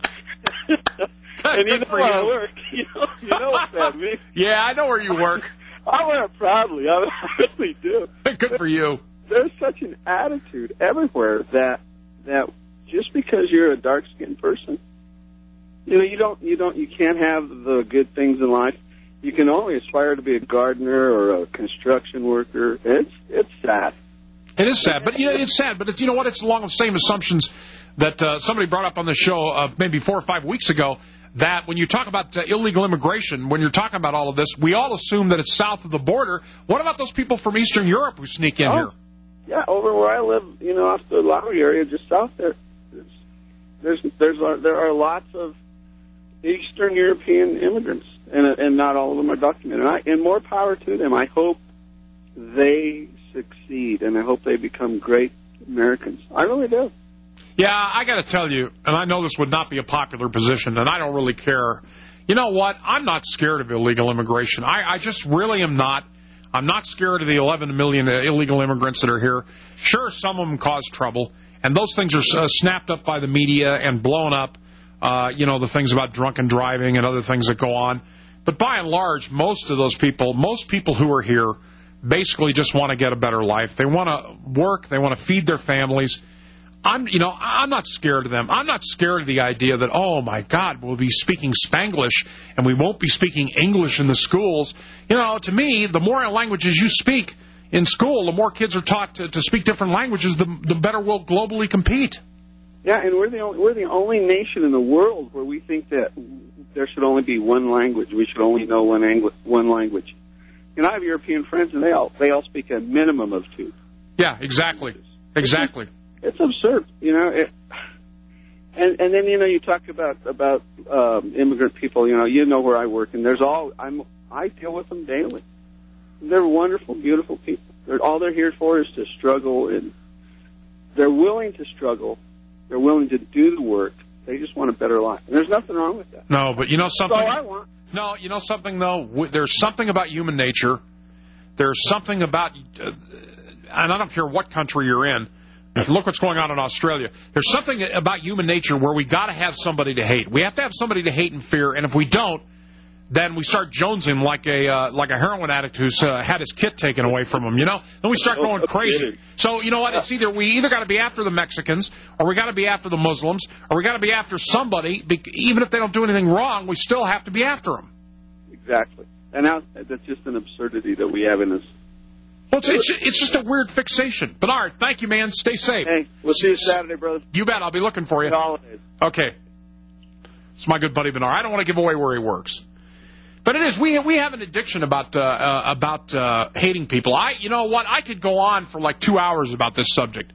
And you know where I work. You know what that means. Yeah, I know where you work. I wear it proudly. I really do. Good for you. There's such an attitude everywhere that just because you're a dark-skinned person, you can't have the good things in life. You can only aspire to be a gardener or a construction worker. It's sad. It is sad, but it's sad. But you know what? It's along the same assumptions that somebody brought up on the show maybe 4 or 5 weeks ago. That when you talk about illegal immigration, when you're talking about all of this, we all assume that it's south of the border. What about those people from Eastern Europe who sneak in here? Yeah, over where I live, off the Lowry area, just south there. There are lots of Eastern European immigrants, and not all of them are documented. And more power to them. I hope they succeed, and I hope they become great Americans. I really do. Yeah, I got to tell you, and I know this would not be a popular position, and I don't really care. You know what? I'm not scared of illegal immigration. I just really am not. I'm not scared of the 11 million illegal immigrants that are here. Sure, some of them cause trouble, and those things are snapped up by the media and blown up, the things about drunken driving and other things that go on. But by and large, most people who are here basically just want to get a better life. They want to work. They want to feed their families. I'm not scared of them. I'm not scared of the idea that, oh, my God, we'll be speaking Spanglish and we won't be speaking English in the schools. To me, the more languages you speak in school, the more kids are taught to speak different languages, the better we'll globally compete. Yeah, and we're the only nation in the world where we think that there should only be one language. We should only know one language. And I have European friends, and they all speak a minimum of two. Yeah, exactly. Exactly. It's absurd, you know. And then, you know, you talk about immigrant people. You know where I work, and I deal with them daily. They're wonderful, beautiful people. All they're here for is to struggle, and they're willing to struggle. They're willing to do the work. They just want a better life. And there's nothing wrong with that. No, but you know something? That's all I want. No, you know something, though? There's something about human nature. There's something about, and I don't care what country you're in. Look what's going on in Australia. There's something about human nature where we got to have somebody to hate. We have to have somebody to hate and fear, and if we don't, then we start jonesing like a heroin addict who's had his kit taken away from him, you know? Then we start going crazy. So, you know what? It's we either got to be after the Mexicans, or we got to be after the Muslims, or we got to be after somebody. Even if they don't do anything wrong, we still have to be after them. Exactly. And now that's just an absurdity that we have in this. Well, it's just a weird fixation. But, all right, thank you, man. Stay safe. Hey, we'll see you Saturday, brother. You bet. I'll be looking for you. Holidays. Okay. It's my good buddy Bernard. I don't want to give away where he works. But it is. We have an addiction about hating people. You know what? I could go on for like 2 hours about this subject.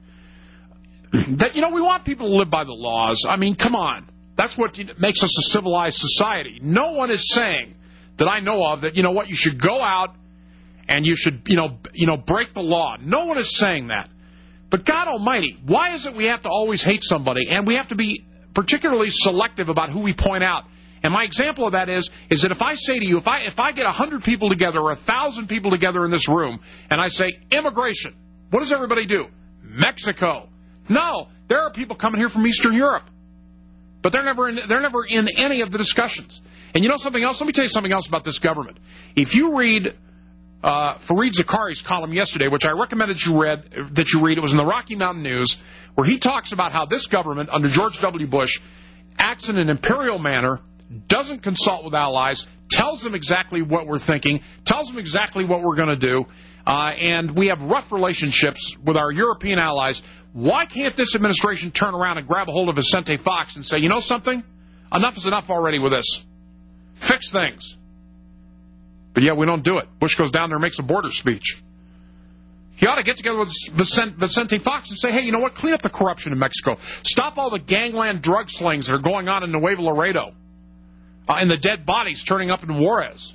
We want people to live by the laws. I mean, come on. That's what makes us a civilized society. No one is saying that I know of that, you know what, you should go out and you should, break the law. No one is saying that. But God Almighty, why is it we have to always hate somebody, and we have to be particularly selective about who we point out? And my example of that is that if I say to you, if I get 100 people together or 1,000 people together in this room, and I say immigration, what does everybody do? Mexico. No, there are people coming here from Eastern Europe, but they're never in any of the discussions. And you know something else? Let me tell you something else about this government. If you read Fareed Zakari's column yesterday, which I recommended that you read, it was in the Rocky Mountain News, where he talks about how this government under George W. Bush acts in an imperial manner, doesn't consult with allies, tells them exactly what we're thinking, tells them exactly what we're going to do, and we have rough relationships with our European allies. Why can't this administration turn around and grab a hold of Vicente Fox and say, you know something? Enough is enough already with this. Fix things. But yeah, we don't do it. Bush goes down there and makes a border speech. He ought to get together with Vicente Fox and say, hey, you know what? Clean up the corruption in Mexico. Stop all the gangland drug slings that are going on in Nuevo Laredo. And the dead bodies turning up in Juarez.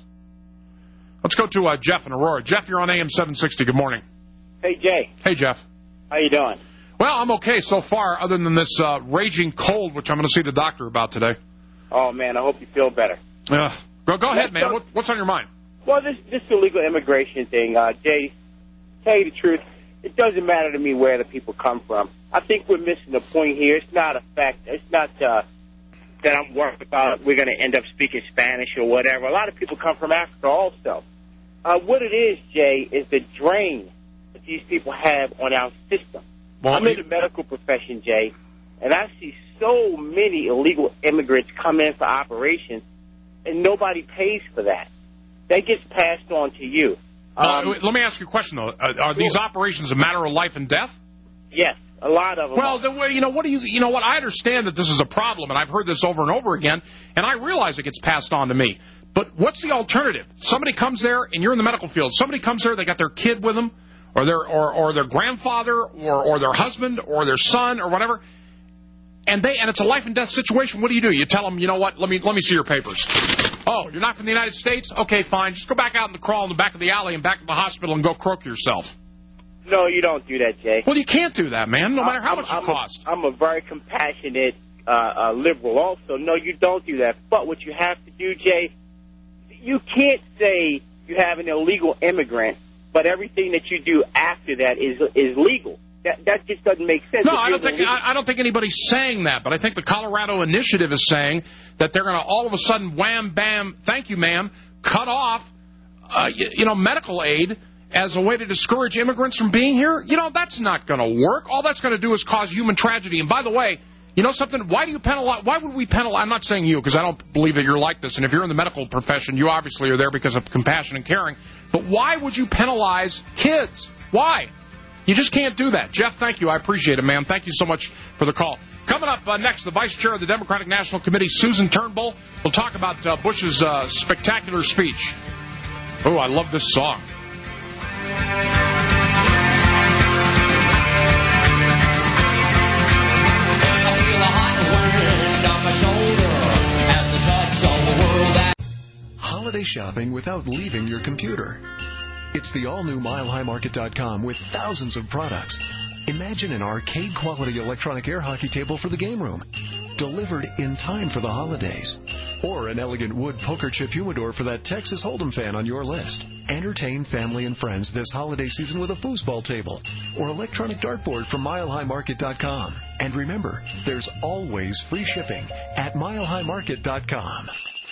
Let's go to Jeff in Aurora. Jeff, you're on AM 760. Good morning. Hey, Jay. Hey, Jeff. How you doing? Well, I'm okay so far, other than this raging cold, which I'm going to see the doctor about today. Oh, man, I hope you feel better. Go ahead, man. What's on your mind? Well, this illegal immigration thing, Jay, tell you the truth, it doesn't matter to me where the people come from. I think we're missing the point here. It's not a fact. It's not that I'm worried about we're going to end up speaking Spanish or whatever. A lot of people come from Africa also. What it is, Jay, is the drain that these people have on our system. Well, I'm in the medical profession, Jay, and I see so many illegal immigrants come in for operations, and nobody pays for that. That gets passed on to you. Let me ask you a question, though. Are these operations a matter of life and death? Yes, a lot of them. Well, then, you know what? I understand that this is a problem, and I've heard this over and over again, and I realize it gets passed on to me. But what's the alternative? Somebody comes there, and you're in the medical field. Somebody comes there, they got their kid with them, or their grandfather, or their husband, or their son, or whatever, and it's a life and death situation. What do? You tell them, you know what? Let me see your papers. Oh, you're not from the United States? Okay, fine. Just go back out in the crawl in the back of the alley and back to the hospital and go croak yourself. No, you don't do that, Jay. Well, you can't do that, man, no matter how much it costs. I'm a very compassionate liberal also. No, you don't do that. But what you have to do, Jay, you can't say you have an illegal immigrant, but everything that you do after that is legal. That just doesn't make sense. No, I don't think anybody's saying that, but I think the Colorado Initiative is saying that they're going to all of a sudden, wham, bam, thank you, ma'am, cut off, medical aid as a way to discourage immigrants from being here. That's not going to work. All that's going to do is cause human tragedy. And by the way, you know something? Why would we penalize? I'm not saying you, because I don't believe that you're like this. And if you're in the medical profession, you obviously are there because of compassion and caring. But why would you penalize kids? Why? You just can't do that. Jeff, thank you. I appreciate it, man. Thank you so much for the call. Coming up next, the Vice Chair of the Democratic National Committee, Susan Turnbull, will talk about Bush's spectacular speech. Oh, I love this song. Holiday shopping without leaving your computer. It's the all-new MileHighMarket.com with thousands of products. Imagine an arcade-quality electronic air hockey table for the game room, delivered in time for the holidays. Or an elegant wood poker chip humidor for that Texas Hold'em fan on your list. Entertain family and friends this holiday season with a foosball table or electronic dartboard from MileHighMarket.com. And remember, there's always free shipping at MileHighMarket.com.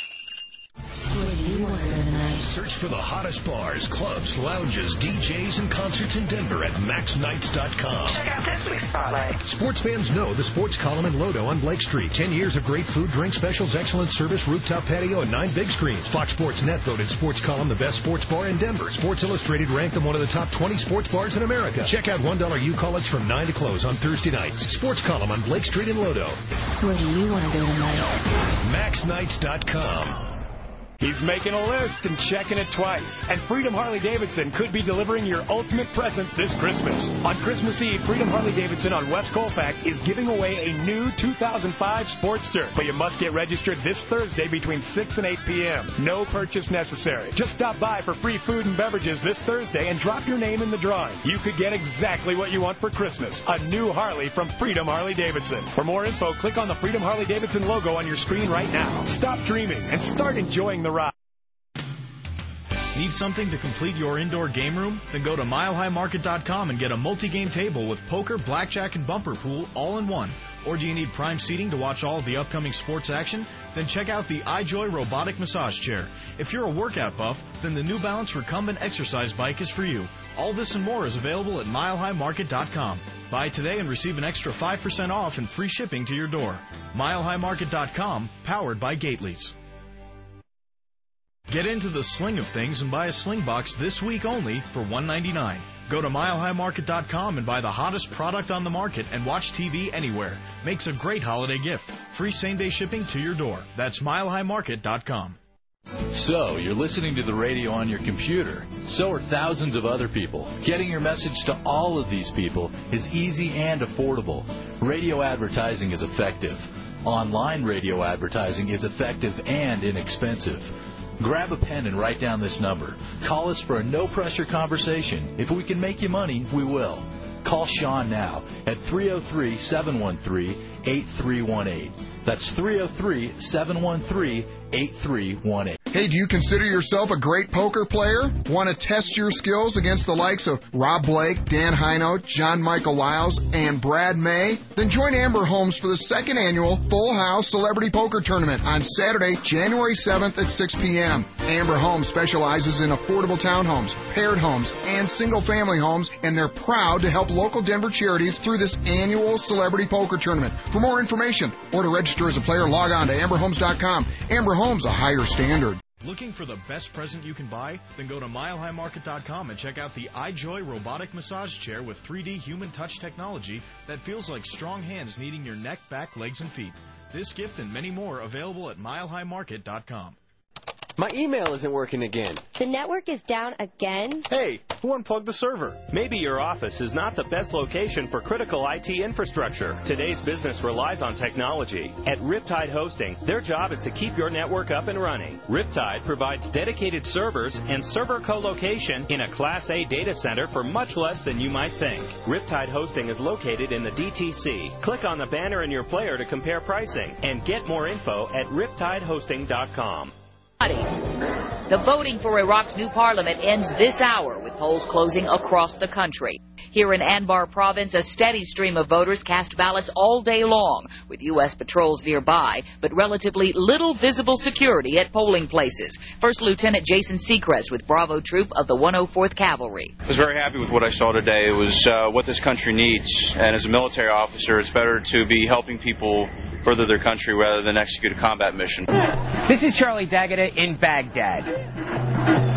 Search for the hottest bars, clubs, lounges, DJs, and concerts in Denver at MaxNights.com. Check out this week's spotlight. Sports fans know the sports column in Lodo on Blake Street. 10 years of great food, drink specials, excellent service, rooftop patio, and 9 big screens. Fox Sports Net voted sports column the best sports bar in Denver. Sports Illustrated ranked them one of the top 20 sports bars in America. Check out $1 U-Call-Its from 9 to close on Thursday nights. Sports column on Blake Street in Lodo. Where do you want to go tonight? MaxNights.com. He's making a list and checking it twice. And Freedom Harley-Davidson could be delivering your ultimate present this Christmas. On Christmas Eve, Freedom Harley-Davidson on West Colfax is giving away a new 2005 Sportster. But you must get registered this Thursday between 6 and 8 p.m. No purchase necessary. Just stop by for free food and beverages this Thursday and drop your name in the drawing. You could get exactly what you want for Christmas. A new Harley from Freedom Harley-Davidson. For more info, click on the Freedom Harley-Davidson logo on your screen right now. Stop dreaming and start enjoying the ride. Need something to complete your indoor game room? Then go to MileHighMarket.com and get a multi-game table with poker, blackjack, and bumper pool all in one. Or do you need prime seating to watch all of the upcoming sports action? Then check out the iJoy robotic massage chair. If you're a workout buff, then the New Balance Recumbent exercise bike is for you. All this and more is available at MileHighMarket.com. Buy today and receive an extra 5% off and free shipping to your door. MileHighMarket.com, powered by Gately's. Get into the sling of things and buy a sling box this week only for $1.99. Go to MileHighMarket.com and buy the hottest product on the market and watch TV anywhere. Makes a great holiday gift. Free same-day shipping to your door. That's MileHighMarket.com. So, you're listening to the radio on your computer. So are thousands of other people. Getting your message to all of these people is easy and affordable. Radio advertising is effective. Online radio advertising is effective and inexpensive. Grab a pen and write down this number. Call us for a no-pressure conversation. If we can make you money, we will. Call Sean now at 303-713-8318. That's 303-713-8318. Hey, do you consider yourself a great poker player? Want to test your skills against the likes of Rob Blake, Dan Hino, John Michael Lyles, and Brad May? Then join Amber Holmes for the second annual Full House Celebrity Poker Tournament on Saturday, January 7th at 6 p.m. Amber Holmes specializes in affordable townhomes, paired homes, and single-family homes, and they're proud to help local Denver charities through this annual Celebrity Poker Tournament. For more information or to register as a player, log on to amberhomes.com. Amber Holmes, a higher standard. Looking for the best present you can buy? Then go to MileHighMarket.com and check out the iJoy robotic massage chair with 3D human touch technology that feels like strong hands kneading your neck, back, legs, and feet. This gift and many more available at MileHighMarket.com. My email isn't working again. The network is down again? Hey, who unplugged the server? Maybe your office is not the best location for critical IT infrastructure. Today's business relies on technology. At Riptide Hosting, their job is to keep your network up and running. Riptide provides dedicated servers and server co-location in a Class A data center for much less than you might think. Riptide Hosting is located in the DTC. Click on the banner in your player to compare pricing and get more info at riptidehosting.com. The voting for Iraq's new parliament ends this hour, with polls closing across the country. Here in Anbar province, a steady stream of voters cast ballots all day long, with U.S. patrols nearby, but relatively little visible security at polling places. First Lieutenant Jason Seacrest with Bravo Troop of the 104th Cavalry. I was very happy with what I saw today. It was what this country needs, and as a military officer, it's better to be helping people further their country rather than execute a combat mission. This is Charlie Daggett in Baghdad.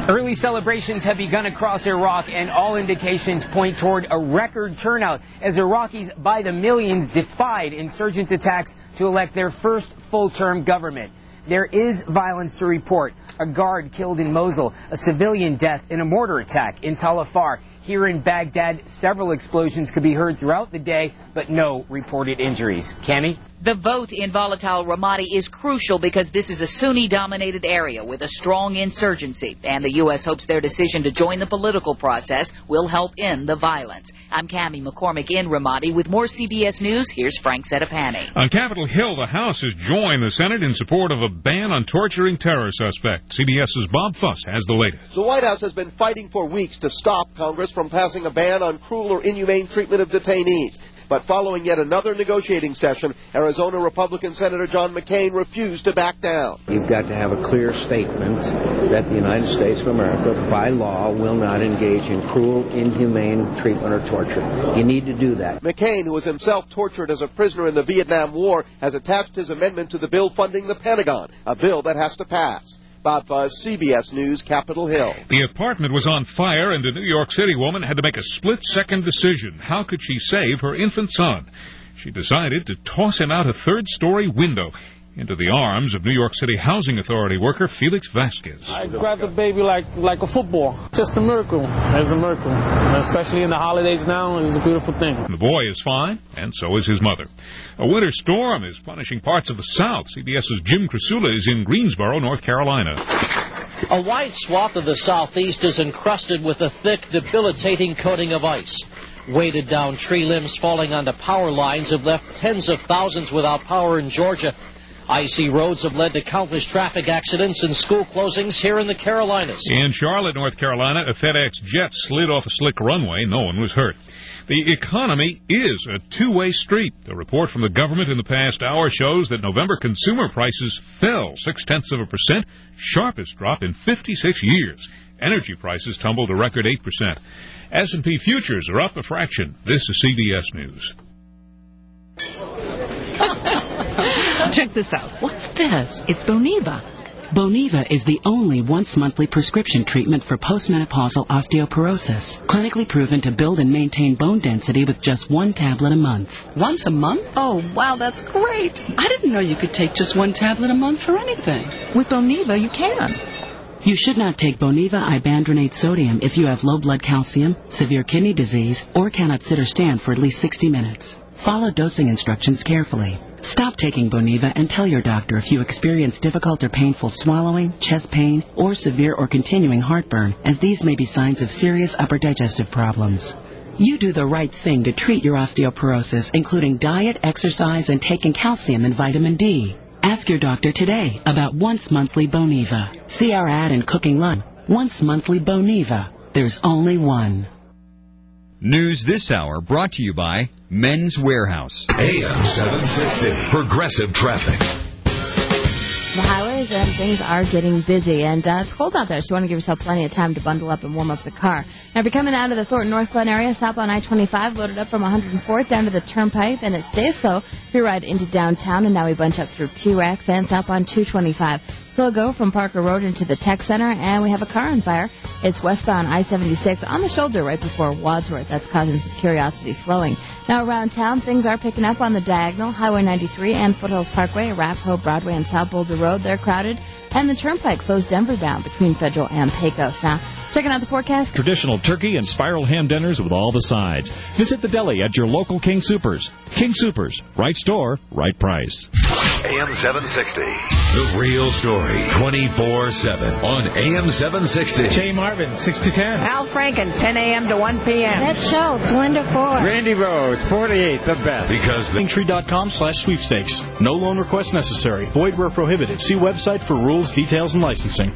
Early celebrations have begun across Iraq, and all indications point toward a record turnout as Iraqis by the millions defied insurgent attacks to elect their first full-term government. There is violence to report. A guard killed in Mosul, a civilian death in a mortar attack in Tal Afar. Here in Baghdad, several explosions could be heard throughout the day, but no reported injuries. Cammie? The vote in volatile Ramadi is crucial because this is a Sunni-dominated area with a strong insurgency, and the U.S. hopes their decision to join the political process will help end the violence. I'm Cammie McCormick in Ramadi with more CBS News. Here's Frank Sedapani. On Capitol Hill, the House has joined the Senate in support of a ban on torturing terror suspects. CBS's Bob Fuss has the latest. The White House has been fighting for weeks to stop Congress from passing a ban on cruel or inhumane treatment of detainees. But following yet another negotiating session, Arizona Republican Senator John McCain refused to back down. You've got to have a clear statement that the United States of America, by law, will not engage in cruel, inhumane treatment or torture. You need to do that. McCain, who was himself tortured as a prisoner in the Vietnam War, has attached his amendment to the bill funding the Pentagon, a bill that has to pass. Bob Fuss, CBS News, Capitol Hill. The apartment was on fire, and a New York City woman had to make a split-second decision. How could she save her infant son? She decided to toss him out a third-story window into the arms of New York City Housing Authority worker Felix Vasquez. I grabbed the baby like a football. Just a miracle. It's a miracle. Especially in the holidays now, it's a beautiful thing. The boy is fine, and so is his mother. A winter storm is punishing parts of the South. CBS's Jim Krasula is in Greensboro, North Carolina. A wide swath of the southeast is encrusted with a thick, debilitating coating of ice. Weighted down tree limbs falling onto power lines have left tens of thousands without power in Georgia. Icy roads have led to countless traffic accidents and school closings here in the Carolinas. In Charlotte, North Carolina, a FedEx jet slid off a slick runway. No one was hurt. The economy is a two-way street. A report from the government in the past hour shows that November consumer prices fell 0.6%, sharpest drop in 56 years. Energy prices tumbled a record 8%. S&P futures are up a fraction. This is CBS News. Check this out. What's this? It's Boniva. Boniva is the only once-monthly prescription treatment for postmenopausal osteoporosis, clinically proven to build and maintain bone density with just one tablet a month. Once a month? Oh, wow, that's great. I didn't know you could take just one tablet a month for anything. With Boniva, you can. You should not take Boniva ibandronate sodium if you have low blood calcium, severe kidney disease, or cannot sit or stand for at least 60 minutes. Follow dosing instructions carefully. Stop taking Boniva and tell your doctor if you experience difficult or painful swallowing, chest pain, or severe or continuing heartburn, as these may be signs of serious upper digestive problems. You do the right thing to treat your osteoporosis, including diet, exercise, and taking calcium and vitamin D. Ask your doctor today about once-monthly Boniva. See our ad in Cooking Lunch. Once-monthly Boniva. There's only one. News this hour brought to you by Men's Warehouse. AM 760. Progressive Traffic. The highways and things are getting busy, and it's cold out there, so you want to give yourself plenty of time to bundle up and warm up the car. Now, if you're coming out of the Thornton North Glen area, southbound I-25, loaded up from 104th down to the Turnpike, and it stays so if you ride into downtown, and now we bunch up through T-Rex and southbound 225. Slow go from Parker Road into the Tech Center, and we have a car on fire. It's westbound I-76 on the shoulder right before Wadsworth. That's causing some curiosity slowing. Now, around town, things are picking up on the diagonal. Highway 93 and Foothills Parkway, Arapahoe, Broadway, and South Boulder Road. They're crowded. And the Turnpike flows Denver bound between Federal and Pecos. Now, checking out the forecast. Traditional turkey and spiral ham dinners with all the sides. Visit the deli at your local King Soopers. King Soopers. Right store, right price. AM 760. The real story. 24/7 on AM 760. Jay Marvin, 6 to 10. Al Franken, 10 a.m. to 1 p.m. That show, it's wonderful. Randy Rhodes, 48, the best. Because Linktree.com/sweepstakes. No loan request necessary. Void where prohibited. See website for rules, details, and licensing.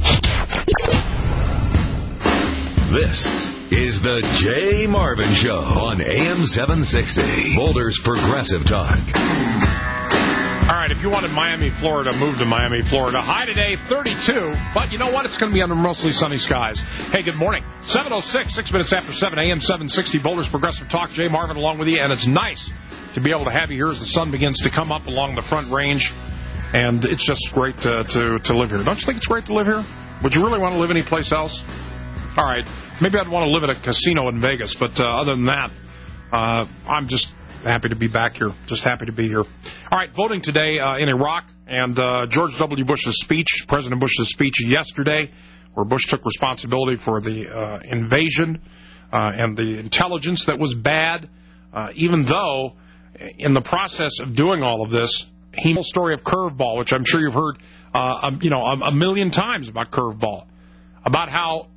This is the Jay Marvin Show on AM 760. Boulder's Progressive Talk. All right, if you wanted Miami, Florida, move to Miami, Florida. High today, 32. But you know what? It's going to be under mostly sunny skies. Hey, good morning. 7:06, 6 minutes after 7, AM 760, Boulder's Progressive Talk. Jay Marvin along with you. And it's nice to be able to have you here as the sun begins to come up along the Front Range. And it's just great to live here. Don't you think it's great to live here? Would you really want to live anyplace else? All right. Maybe I'd want to live at a casino in Vegas, but other than that, I'm just happy to be back here. Just happy to be here. All right, voting today in Iraq, and George W. Bush's speech, President Bush's speech yesterday, where Bush took responsibility for the invasion and the intelligence that was bad, even though in the process of doing all of this, he told the story of Curveball, which I'm sure you've heard a million times about Curveball, about how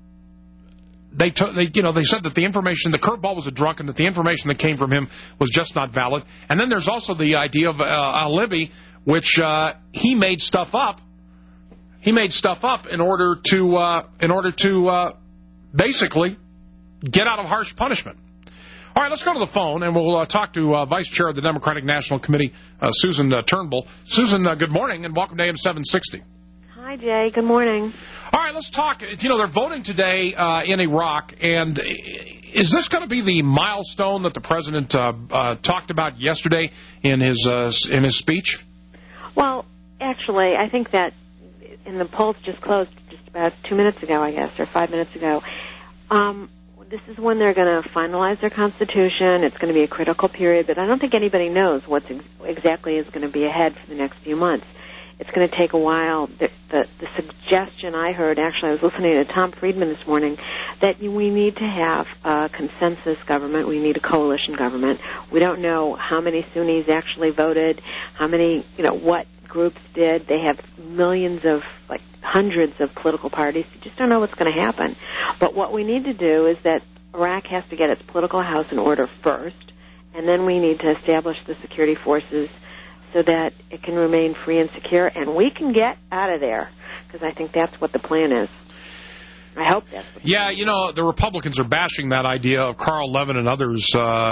they said that the information, the Curveball was a drunk, and that the information that came from him was just not valid. And then there's also the idea of Libby, which he made stuff up. He made stuff up in order to basically get out of harsh punishment. All right, let's go to the phone, and we'll talk to Vice Chair of the Democratic National Committee, Susan Turnbull. Susan, good morning, and welcome to AM 760. Hi, Jay. Good morning. All right, let's talk. They're voting today in Iraq, and is this going to be the milestone that the president talked about yesterday in his speech? Well, actually, I think that in the polls just closed just about 2 minutes ago, I guess, or 5 minutes ago. This is when they're going to finalize their constitution. It's going to be a critical period, but I don't think anybody knows what exactly is going to be ahead for the next few months. It's going to take a while. The suggestion I heard, actually, I was listening to Tom Friedman this morning, that we need to have a consensus government. We need a coalition government. We don't know how many Sunnis actually voted, how many, what groups did. They have millions of, hundreds of political parties. You just don't know what's going to happen. But what we need to do is that Iraq has to get its political house in order first, and then we need to establish the security forces so that it can remain free and secure, and we can get out of there, because I think that's what the plan is. I hope that's what the plan is. The Republicans are bashing that idea of Carl Levin and others,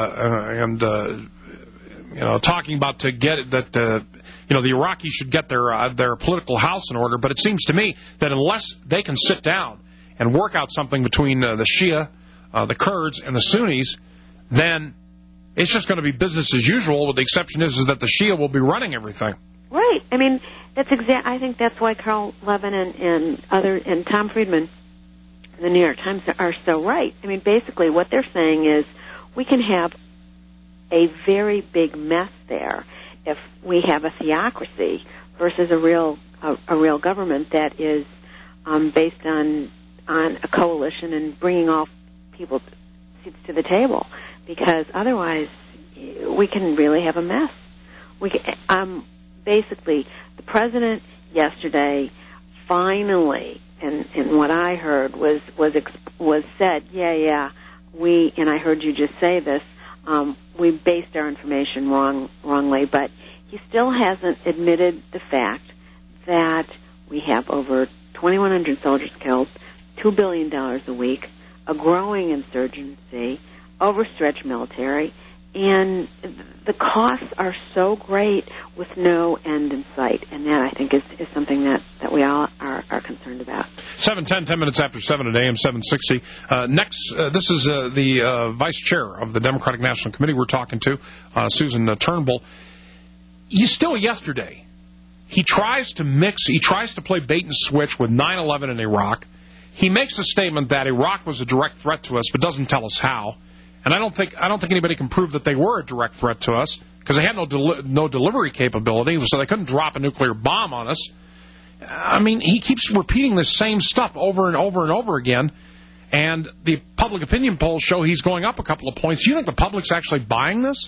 talking about the Iraqis should get their political house in order. But it seems to me that unless they can sit down and work out something between the Shia, the Kurds, and the Sunnis, then it's just going to be business as usual, with the exception is that the Shia will be running everything. Right. I mean, I think that's why Carl Levin and Tom Friedman in the New York Times are so right. I mean, basically what they're saying is we can have a very big mess there if we have a theocracy versus a real government that is based on a coalition and bringing all people's seats to the table. Because otherwise, we can really have a mess. Basically, the president yesterday finally, and what I heard was said, we, and I heard you just say this, we based our information wrongly, but he still hasn't admitted the fact that we have over 2,100 soldiers killed, $2 billion a week, a growing insurgency, overstretched military, and the costs are so great with no end in sight, and that I think is something that we all are concerned about. 7:10, 10 minutes after 7 at AM 760. Next, this is the Vice Chair of the Democratic National Committee we're talking to, Susan Turnbull. Still yesterday, he tries to play bait and switch with 9/11 in Iraq. He makes a statement that Iraq was a direct threat to us, but doesn't tell us how. And I don't think anybody can prove that they were a direct threat to us, because they had no delivery capability, so they couldn't drop a nuclear bomb on us. I mean, he keeps repeating the same stuff over and over and over again, and the public opinion polls show he's going up a couple of points. Do you think the public's actually buying this?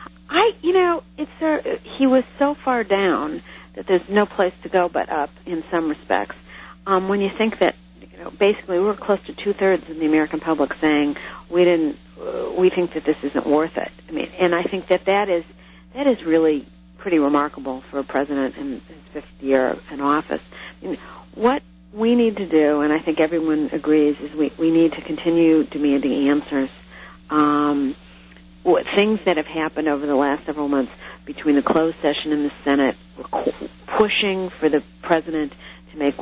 He was so far down that there's no place to go but up in some respects. When you think that, basically we're close to 2/3 of the American public saying we think that this isn't worth it. I mean, and I think that is really pretty remarkable for a president in his 5th year in office. I mean, what we need to do, and I think everyone agrees, is we need to continue demanding answers. Things that have happened over the last several months between the closed session in the Senate, pushing for the president to make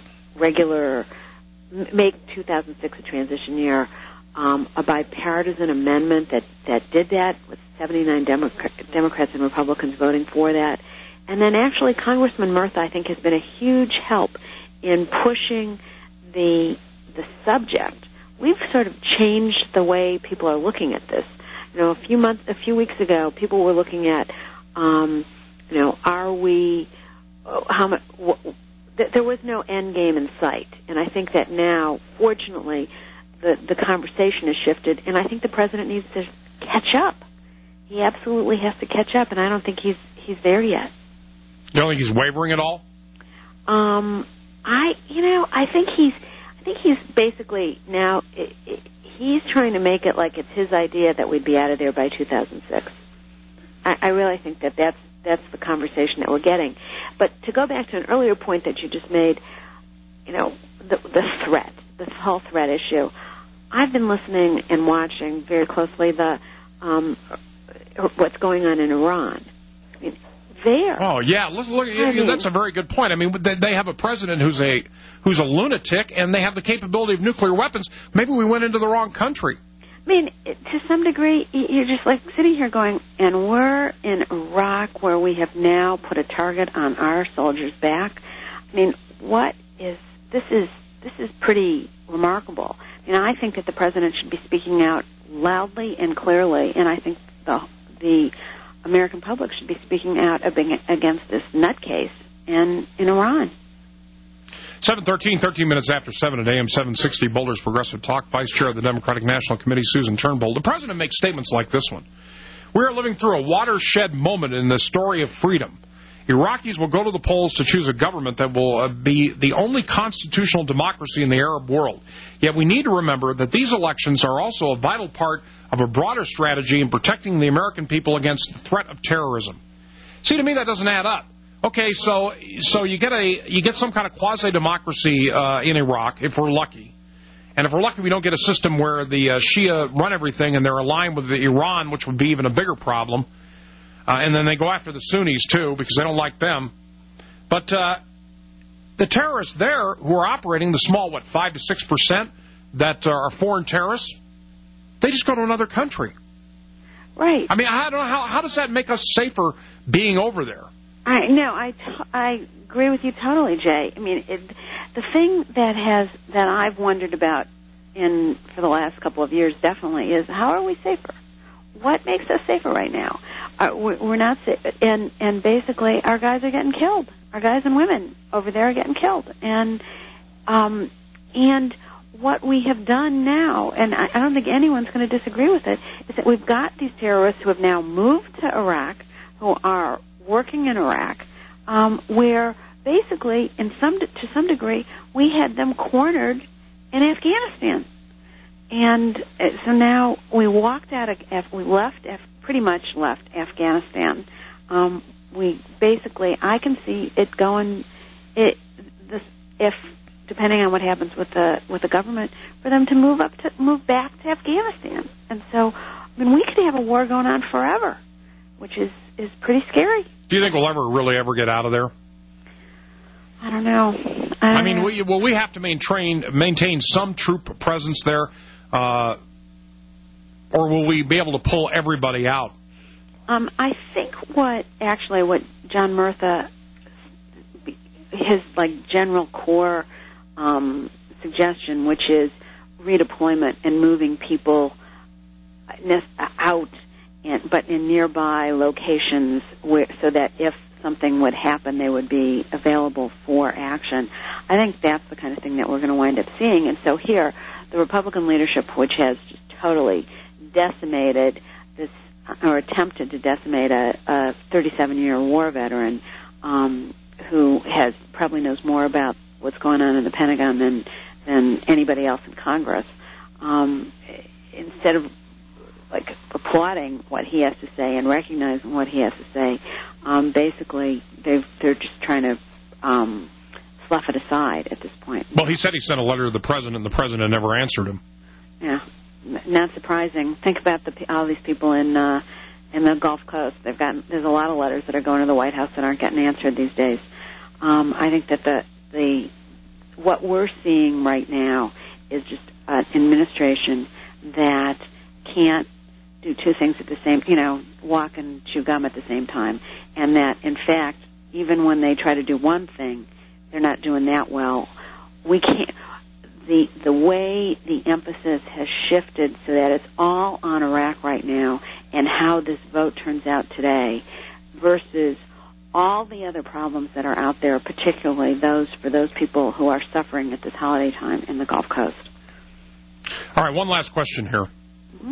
2006 a transition year, a bipartisan amendment that did that, with 79 Democrats and Republicans voting for that. And then actually Congressman Murtha, I think, has been a huge help in pushing the subject, we've sort of changed the way people are looking at this. You know, a few weeks ago, people were looking at, are we, how much, there was no end game in sight. And I think that now, fortunately, the conversation has shifted, and I think the president needs to catch up. He absolutely has to catch up, and I don't think he's there yet. You don't think he's wavering at all? I think he's basically now, he's trying to make it like it's his idea that we'd be out of there by 2006. I really think that's the conversation that we're getting. But to go back to an earlier point that you just made, the threat, this whole threat issue, I've been listening and watching very closely what's going on in Iran. I mean, Oh yeah, that's a very good point. I mean, they have a president who's a lunatic, and they have the capability of nuclear weapons. Maybe we went into the wrong country. I mean, to some degree, you're just like sitting here going, and we're in Iraq where we have now put a target on our soldiers' back. I mean, this is pretty remarkable. I mean, I think that the president should be speaking out loudly and clearly, and I think the American public should be speaking out against this nutcase in Iran. 7:13, 13 minutes after 7 at AM 760, Boulder's Progressive Talk. Vice Chair of the Democratic National Committee, Susan Turnbull. The president makes statements like this one. We are living through a watershed moment in the story of freedom. Iraqis will go to the polls to choose a government that will be the only constitutional democracy in the Arab world. Yet we need to remember that these elections are also a vital part of a broader strategy in protecting the American people against the threat of terrorism. See, to me, that doesn't add up. Okay, so you get some kind of quasi-democracy in Iraq, if we're lucky. And if we're lucky, we don't get a system where the Shia run everything and they're aligned with Iran, which would be even a bigger problem. And then they go after the Sunnis, too, because they don't like them. But the terrorists there who are operating, the small, 5 to 6% that are foreign terrorists, they just go to another country. Right. I mean, I don't know, how does that make us safer being over there? I agree with you totally, Jay. I mean, the thing that I've wondered about for the last couple of years definitely is, how are we safer? What makes us safer right now? We're not safe, and basically our guys are getting killed. Our guys and women over there are getting killed, and what we have done now, and I don't think anyone's going to disagree with it, is that we've got these terrorists who have now moved to Iraq, who are working in Iraq, where basically, to some degree, we had them cornered in Afghanistan. And so now we pretty much left Afghanistan. I can see it going, if depending on what happens with the government, for them to move back to Afghanistan. And so, I mean, we could have a war going on forever, which is pretty scary. Do you think we'll ever get out of there? I don't know. I mean, we have to maintain some troop presence there, or will we be able to pull everybody out? I think what John Murtha, his general core suggestion, which is redeployment and moving people out, but in nearby locations, so that if something would happen, they would be available for action. I think that's the kind of thing that we're going to wind up seeing. And so here, the Republican leadership, which has just totally decimated this, or attempted to decimate a 37-year war veteran who probably knows more about what's going on in the Pentagon than anybody else in Congress, instead of applauding what he has to say and recognizing what he has to say, basically they're just trying to slough it aside at this point. Well, he said he sent a letter to the president, and the president never answered him. Yeah, not surprising. Think about all these people in the Gulf Coast. There's a lot of letters that are going to the White House that aren't getting answered these days. I think that what we're seeing right now is just an administration that can't do two things at the same, walk and chew gum at the same time, and that, in fact, even when they try to do one thing, they're not doing that well. We can't. the way the emphasis has shifted so that it's all on Iraq right now and how this vote turns out today versus all the other problems that are out there, particularly for those people who are suffering at this holiday time in the Gulf Coast. All right, one last question here. Mm-hmm.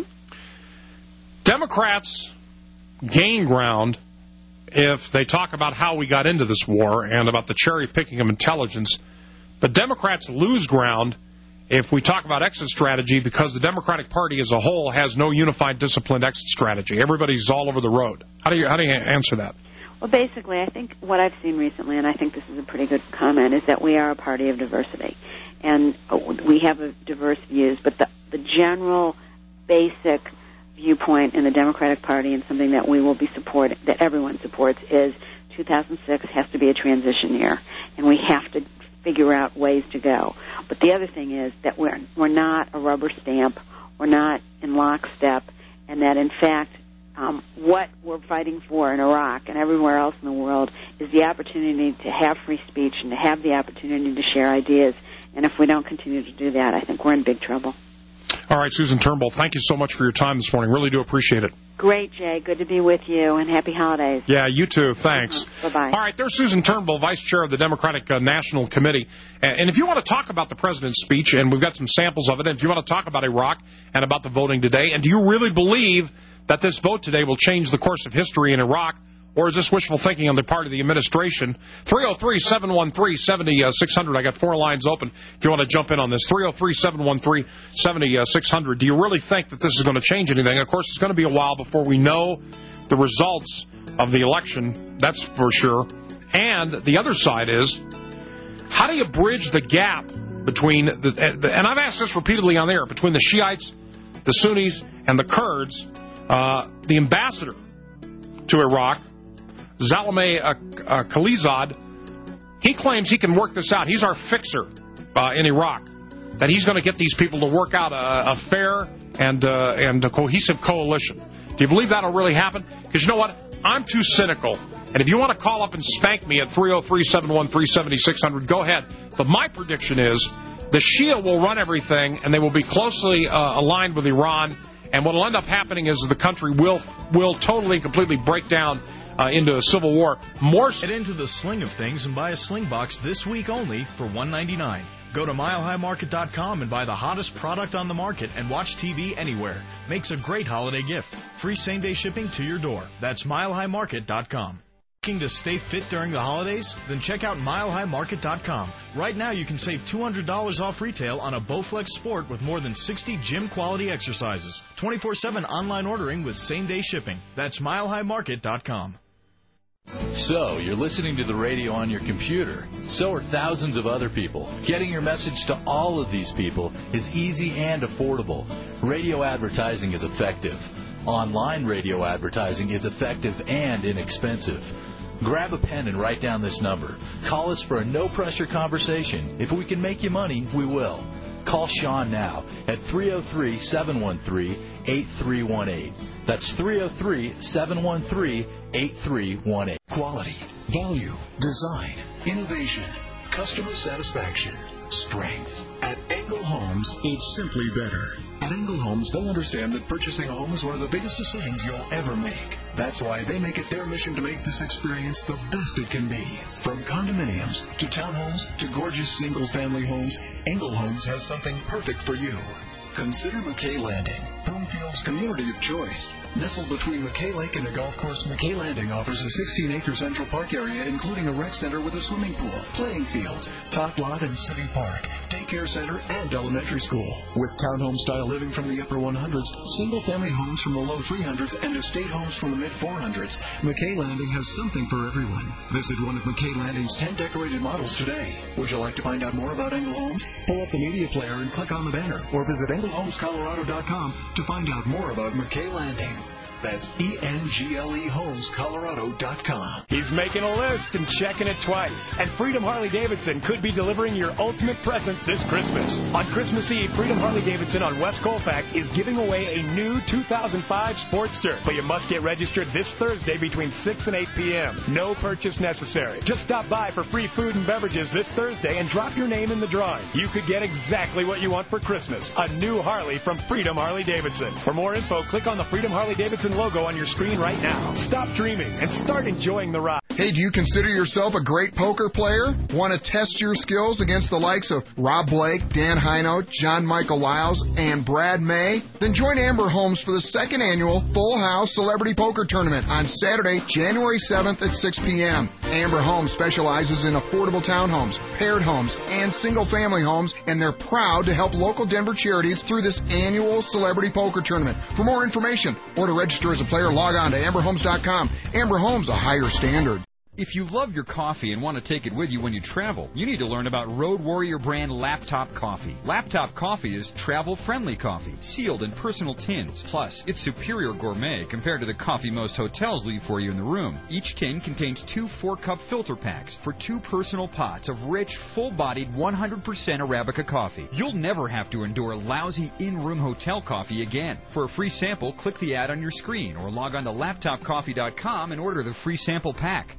Democrats gain ground if they talk about how we got into this war and about the cherry-picking of intelligence, but Democrats lose ground if we talk about exit strategy because the Democratic Party as a whole has no unified, disciplined exit strategy. Everybody's all over the road. How do you answer that? Well, basically, I think what I've seen recently, and I think this is a pretty good comment, is that we are a party of diversity. And we have diverse views, but the general basic viewpoint in the Democratic Party and something that we will be supporting, that everyone supports, is 2006 has to be a transition year, and we have to figure out ways to go. But the other thing is that we're not a rubber stamp, we're not in lockstep, and that in fact what we're fighting for in Iraq and everywhere else in the world is the opportunity to have free speech and to have the opportunity to share ideas. And if we don't continue to do that, I think we're in big trouble. All right, Susan Turnbull, thank you so much for your time this morning. Really do appreciate it. Great, Jay. Good to be with you, and happy holidays. Yeah, you too. Thanks. Bye-bye. All right, there's Susan Turnbull, Vice Chair of the Democratic National Committee. And if you want to talk about the President's speech, and we've got some samples of it, and if you want to talk about Iraq and about the voting today, and do you really believe that this vote today will change the course of history in Iraq, or is this wishful thinking on the part of the administration? 303-713-7600. I got 4 lines open if you want to jump in on this. 303-713-7600. Do you really think that this is going to change anything? Of course, it's going to be a while before we know the results of the election, that's for sure. And the other side is, how do you bridge the gap between, and I've asked this repeatedly on the air, between the Shiites, the Sunnis, and the Kurds? The ambassador to Iraq, Zalmay Khalilzad, he claims he can work this out. He's our fixer in Iraq, that he's going to get these people to work out a fair and a cohesive coalition. Do you believe that'll really happen? Because you know what? I'm too cynical. And if you want to call up and spank me at 303-713-7600, go ahead. But my prediction is the Shia will run everything, and they will be closely aligned with Iran. And what will end up happening is the country will totally and completely break down into a civil war. Get into the sling of things and buy a sling box this week only for $1.99. Go to milehighmarket.com and buy the hottest product on the market and watch TV anywhere. Makes a great holiday gift. Free same-day shipping to your door. That's milehighmarket.com. Looking to stay fit during the holidays? Then check out milehighmarket.com. Right now you can save $200 off retail on a Bowflex Sport with more than 60 gym-quality exercises. 24/7 online ordering with same-day shipping. That's milehighmarket.com. So, you're listening to the radio on your computer. So are thousands of other people. Getting your message to all of these people is easy and affordable. Radio advertising is effective. Online radio advertising is effective and inexpensive. Grab a pen and write down this number. Call us for a no-pressure conversation. If we can make you money, we will. Call Sean now at 303-713-8318. That's 303-713-8318. Quality, value, design, innovation, customer satisfaction, strength. At Engel Homes, it's simply better. At Engel Homes, they understand that purchasing a home is one of the biggest decisions you'll ever make. That's why they make it their mission to make this experience the best it can be. From condominiums to townhomes to gorgeous single-family homes, Engel Homes has something perfect for you. Consider McKay Landing, Broomfield's community of choice. Nestled between McKay Lake and a golf course, McKay Landing offers a 16-acre Central Park area, including a rec center with a swimming pool, playing fields, top lot and city park, daycare center, and elementary school. With townhome-style living from the upper 100s, single-family homes from the low 300s, and estate homes from the mid-400s, McKay Landing has something for everyone. Visit one of McKay Landing's 10 decorated models today. Would you like to find out more about Engel Homes? Pull up the media player and click on the banner, or visit EngelHomesColorado.com to find out more about McKay Landing. That's ENGLEHomesColorado.com. He's making a list and checking it twice. And Freedom Harley-Davidson could be delivering your ultimate present this Christmas. On Christmas Eve, Freedom Harley-Davidson on West Colfax is giving away a new 2005 Sportster. But you must get registered this Thursday between 6 and 8 p.m. No purchase necessary. Just stop by for free food and beverages this Thursday and drop your name in the drawing. You could get exactly what you want for Christmas. A new Harley from Freedom Harley-Davidson. For more info, click on the Freedom Harley-Davidson logo on your screen right now. Stop dreaming and start enjoying the ride. Hey, do you consider yourself a great poker player? Want to test your skills against the likes of Rob Blake, Dan Hino, John Michael Lyles, and Brad May? Then join Amber Holmes for the second annual Full House Celebrity Poker Tournament on Saturday, January 7th at 6 p.m. Amber Holmes specializes in affordable townhomes, paired homes, and single-family homes, and they're proud to help local Denver charities through this annual Celebrity Poker Tournament. For more information or to register as a player, log on to amberhomes.com. Amber Homes, a higher standard. If you love your coffee and want to take it with you when you travel, you need to learn about Road Warrior brand Laptop Coffee. Laptop Coffee is travel-friendly coffee, sealed in personal tins. Plus, it's superior gourmet compared to the coffee most hotels leave for you in the room. Each tin contains 2 4-cup filter packs for 2 personal pots of rich, full-bodied 100% Arabica coffee. You'll never have to endure lousy in-room hotel coffee again. For a free sample, click the ad on your screen or log on to laptopcoffee.com and order the free sample pack.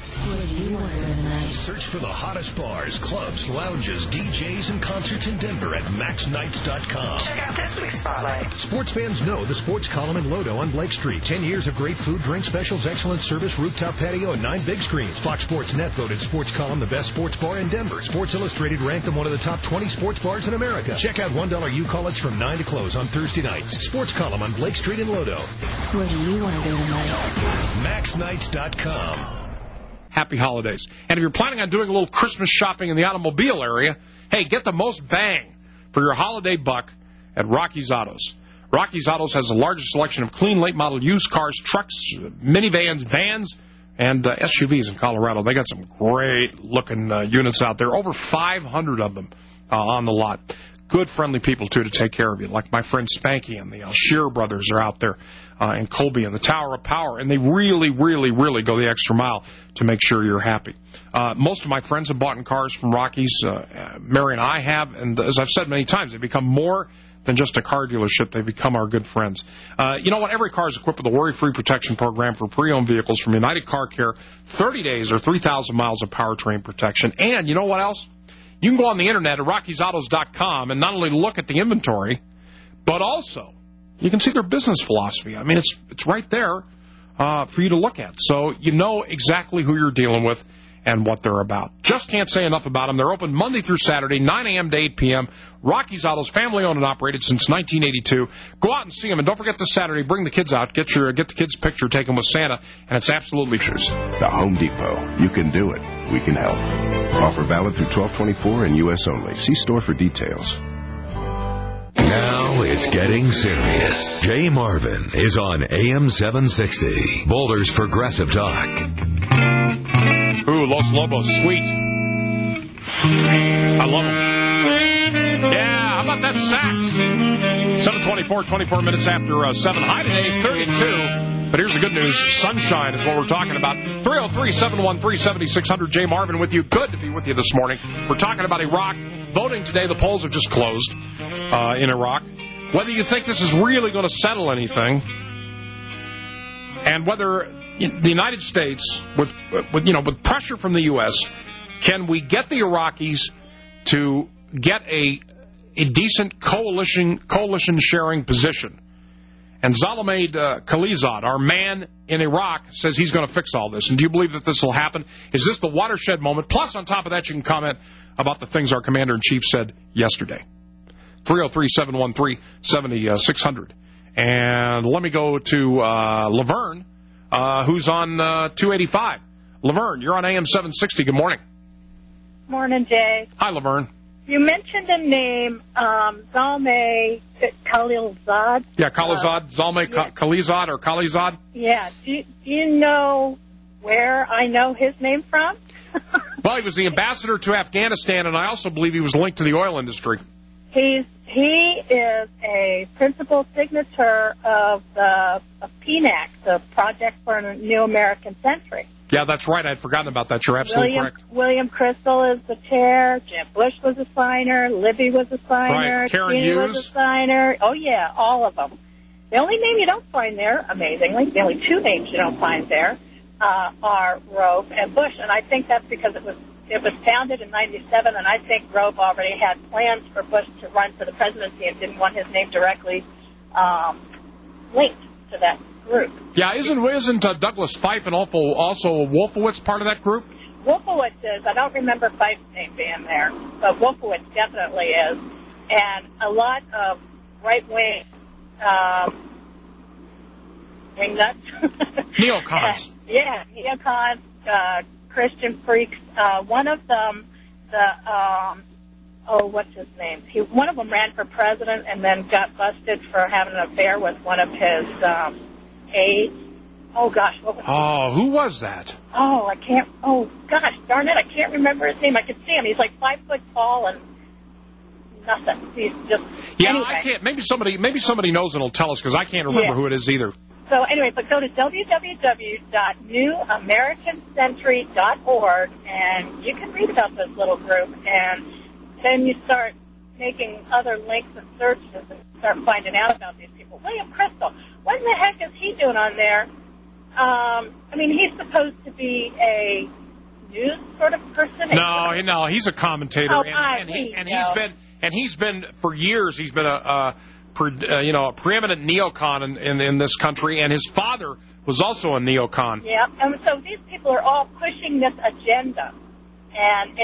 Search for the hottest bars, clubs, lounges, DJs, and concerts in Denver at maxnights.com. Check out this week's spotlight. Sports fans know the Sports Column in Lodo on Blake Street. 10 years of great food, drink specials, excellent service, rooftop patio, and 9 big screens. Fox Sports Net voted Sports Column the best sports bar in Denver. Sports Illustrated ranked them one of the top 20 sports bars in America. Check out $1 U-College from 9 to close on Thursday nights. Sports Column on Blake Street in Lodo. Where do you want to go tonight? maxnights.com. Happy holidays. And if you're planning on doing a little Christmas shopping in the automobile area, hey, get the most bang for your holiday buck at Rocky's Autos. Rocky's Autos has the largest selection of clean, late-model used cars, trucks, minivans, vans, and SUVs in Colorado. They got some great-looking units out there, over 500 of them on the lot. Good, friendly people, too, to take care of you, like my friend Spanky and the Shearer brothers are out there, and Colby and the Tower of Power, and they really, really, really go the extra mile to make sure you're happy. Most of my friends have bought in cars from Rocky's. Mary and I have, and as I've said many times, they become more than just a car dealership. They become our good friends. You know what? Every car is equipped with a worry-free protection program for pre-owned vehicles from United Car Care, 30 days or 3,000 miles of powertrain protection. And you know what else? You can go on the internet at Rocky'sAutos.com and not only look at the inventory, but also you can see their business philosophy. I mean, it's right there for you to look at. So you know exactly who you're dealing with and what they're about. Just can't say enough about them. They're open Monday through Saturday, 9 a.m. to 8 p.m. Rocky's Autos, family-owned and operated since 1982. Go out and see them, and don't forget this Saturday, bring the kids out, get the kids' picture taken with Santa, and it's absolutely true. The Home Depot. You can do it. We can help. Offer valid through 12/24 and U.S. only. See store for details. Now it's getting serious. Jay Marvin is on AM 760, Boulder's Progressive Talk. Ooh, Los Lobos, sweet. I love them. Yeah, how about that sax? 7:24, 24 minutes after 7. High today, 32. But here's the good news. Sunshine is what we're talking about. 303-713-7600. Jay Marvin with you. Good to be with you this morning. We're talking about Iraq. Voting today, the polls have just closed in Iraq. Whether you think this is really going to settle anything, and whether the United States, with pressure from the U.S., can we get the Iraqis to get a decent coalition sharing position? And Zalmay Khalilzad, our man in Iraq, says he's going to fix all this. And do you believe that this will happen? Is this the watershed moment? Plus, on top of that, you can comment about the things our commander-in-chief said yesterday. 303-713-7600. And let me go to Laverne, who's on 285. Laverne, you're on AM 760. Good morning. Morning, Jay. Hi, Laverne. You mentioned a name, Zalmay Khalilzad. Yeah, Khalilzad. Zalmay Khalilzad or Khalilzad. Yeah. Do you know where I know his name from? Well, he was the ambassador to Afghanistan, and I also believe he was linked to the oil industry. He's He is a principal signature of PNAC, the Project for a New American Century. Yeah, that's right. I'd forgotten about that. You're absolutely correct. William Crystal is the chair. Jeb Bush was a signer. Libby was a signer. Right. Karen Cheney Hughes was a signer. Oh, yeah, all of them. The only name you don't find there, amazingly, the only two names you don't find there are Rove and Bush. And I think that's because it was founded in 97, and I think Rove already had plans for Bush to run for the presidency and didn't want his name directly linked to that group. Yeah, isn't Douglas Feith and also Wolfowitz part of that group? Wolfowitz is. I don't remember Fife's name being there, but Wolfowitz definitely is. And a lot of right-wing nuts. Neocons. Yeah, neocons, Christian freaks. One of them, what's his name? One of them ran for president and then got busted for having an affair with one of his aides. Oh, gosh, what was who was that? Oh, I can't. Oh, gosh, darn it, I can't remember his name. I could see him. He's like 5 foot tall and nothing. He's just. Yeah, anyway. I can't. Maybe somebody knows and will tell us because I can't remember who it is either. So anyway, but go to www.newamericancentury.org and you can read about this little group, and then you start making other links and searches and start finding out about these people. William Crystal, what in the heck is he doing on there? I mean, he's supposed to be a news sort of person. No, he's a commentator, and he's been for years. He's been a preeminent neocon in this country, and his father was also a neocon. Yeah, and so these people are all pushing this agenda, and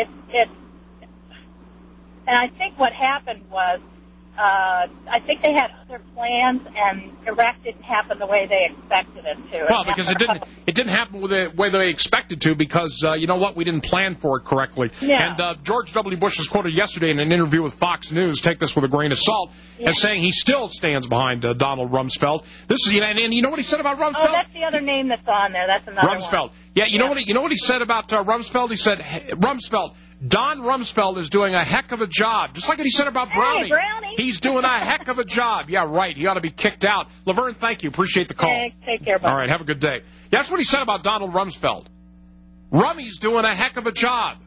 and I think what happened was, I think they had other plans, and Iraq didn't happen the way they expected it to. Well, because it didn't happen the way they expected to, because you know what, we didn't plan for it correctly. Yeah. And George W. Bush was quoted yesterday in an interview with Fox News. Take this with a grain of salt, as saying he still stands behind Donald Rumsfeld. This is, and you know what he said about Rumsfeld? Oh, that's the other name that's on there. That's another Rumsfeld. one. Yeah, you know what he said about Rumsfeld? He said, Rumsfeld. Don Rumsfeld is doing a heck of a job. Just like what he said about Brownie. Hey, Brownie. He's doing a heck of a job. Yeah, right. He ought to be kicked out. Laverne, thank you. Appreciate the call. Hey, take care, buddy. All right, have a good day. Yeah, that's what he said about Donald Rumsfeld. Rummy's doing a heck of a job.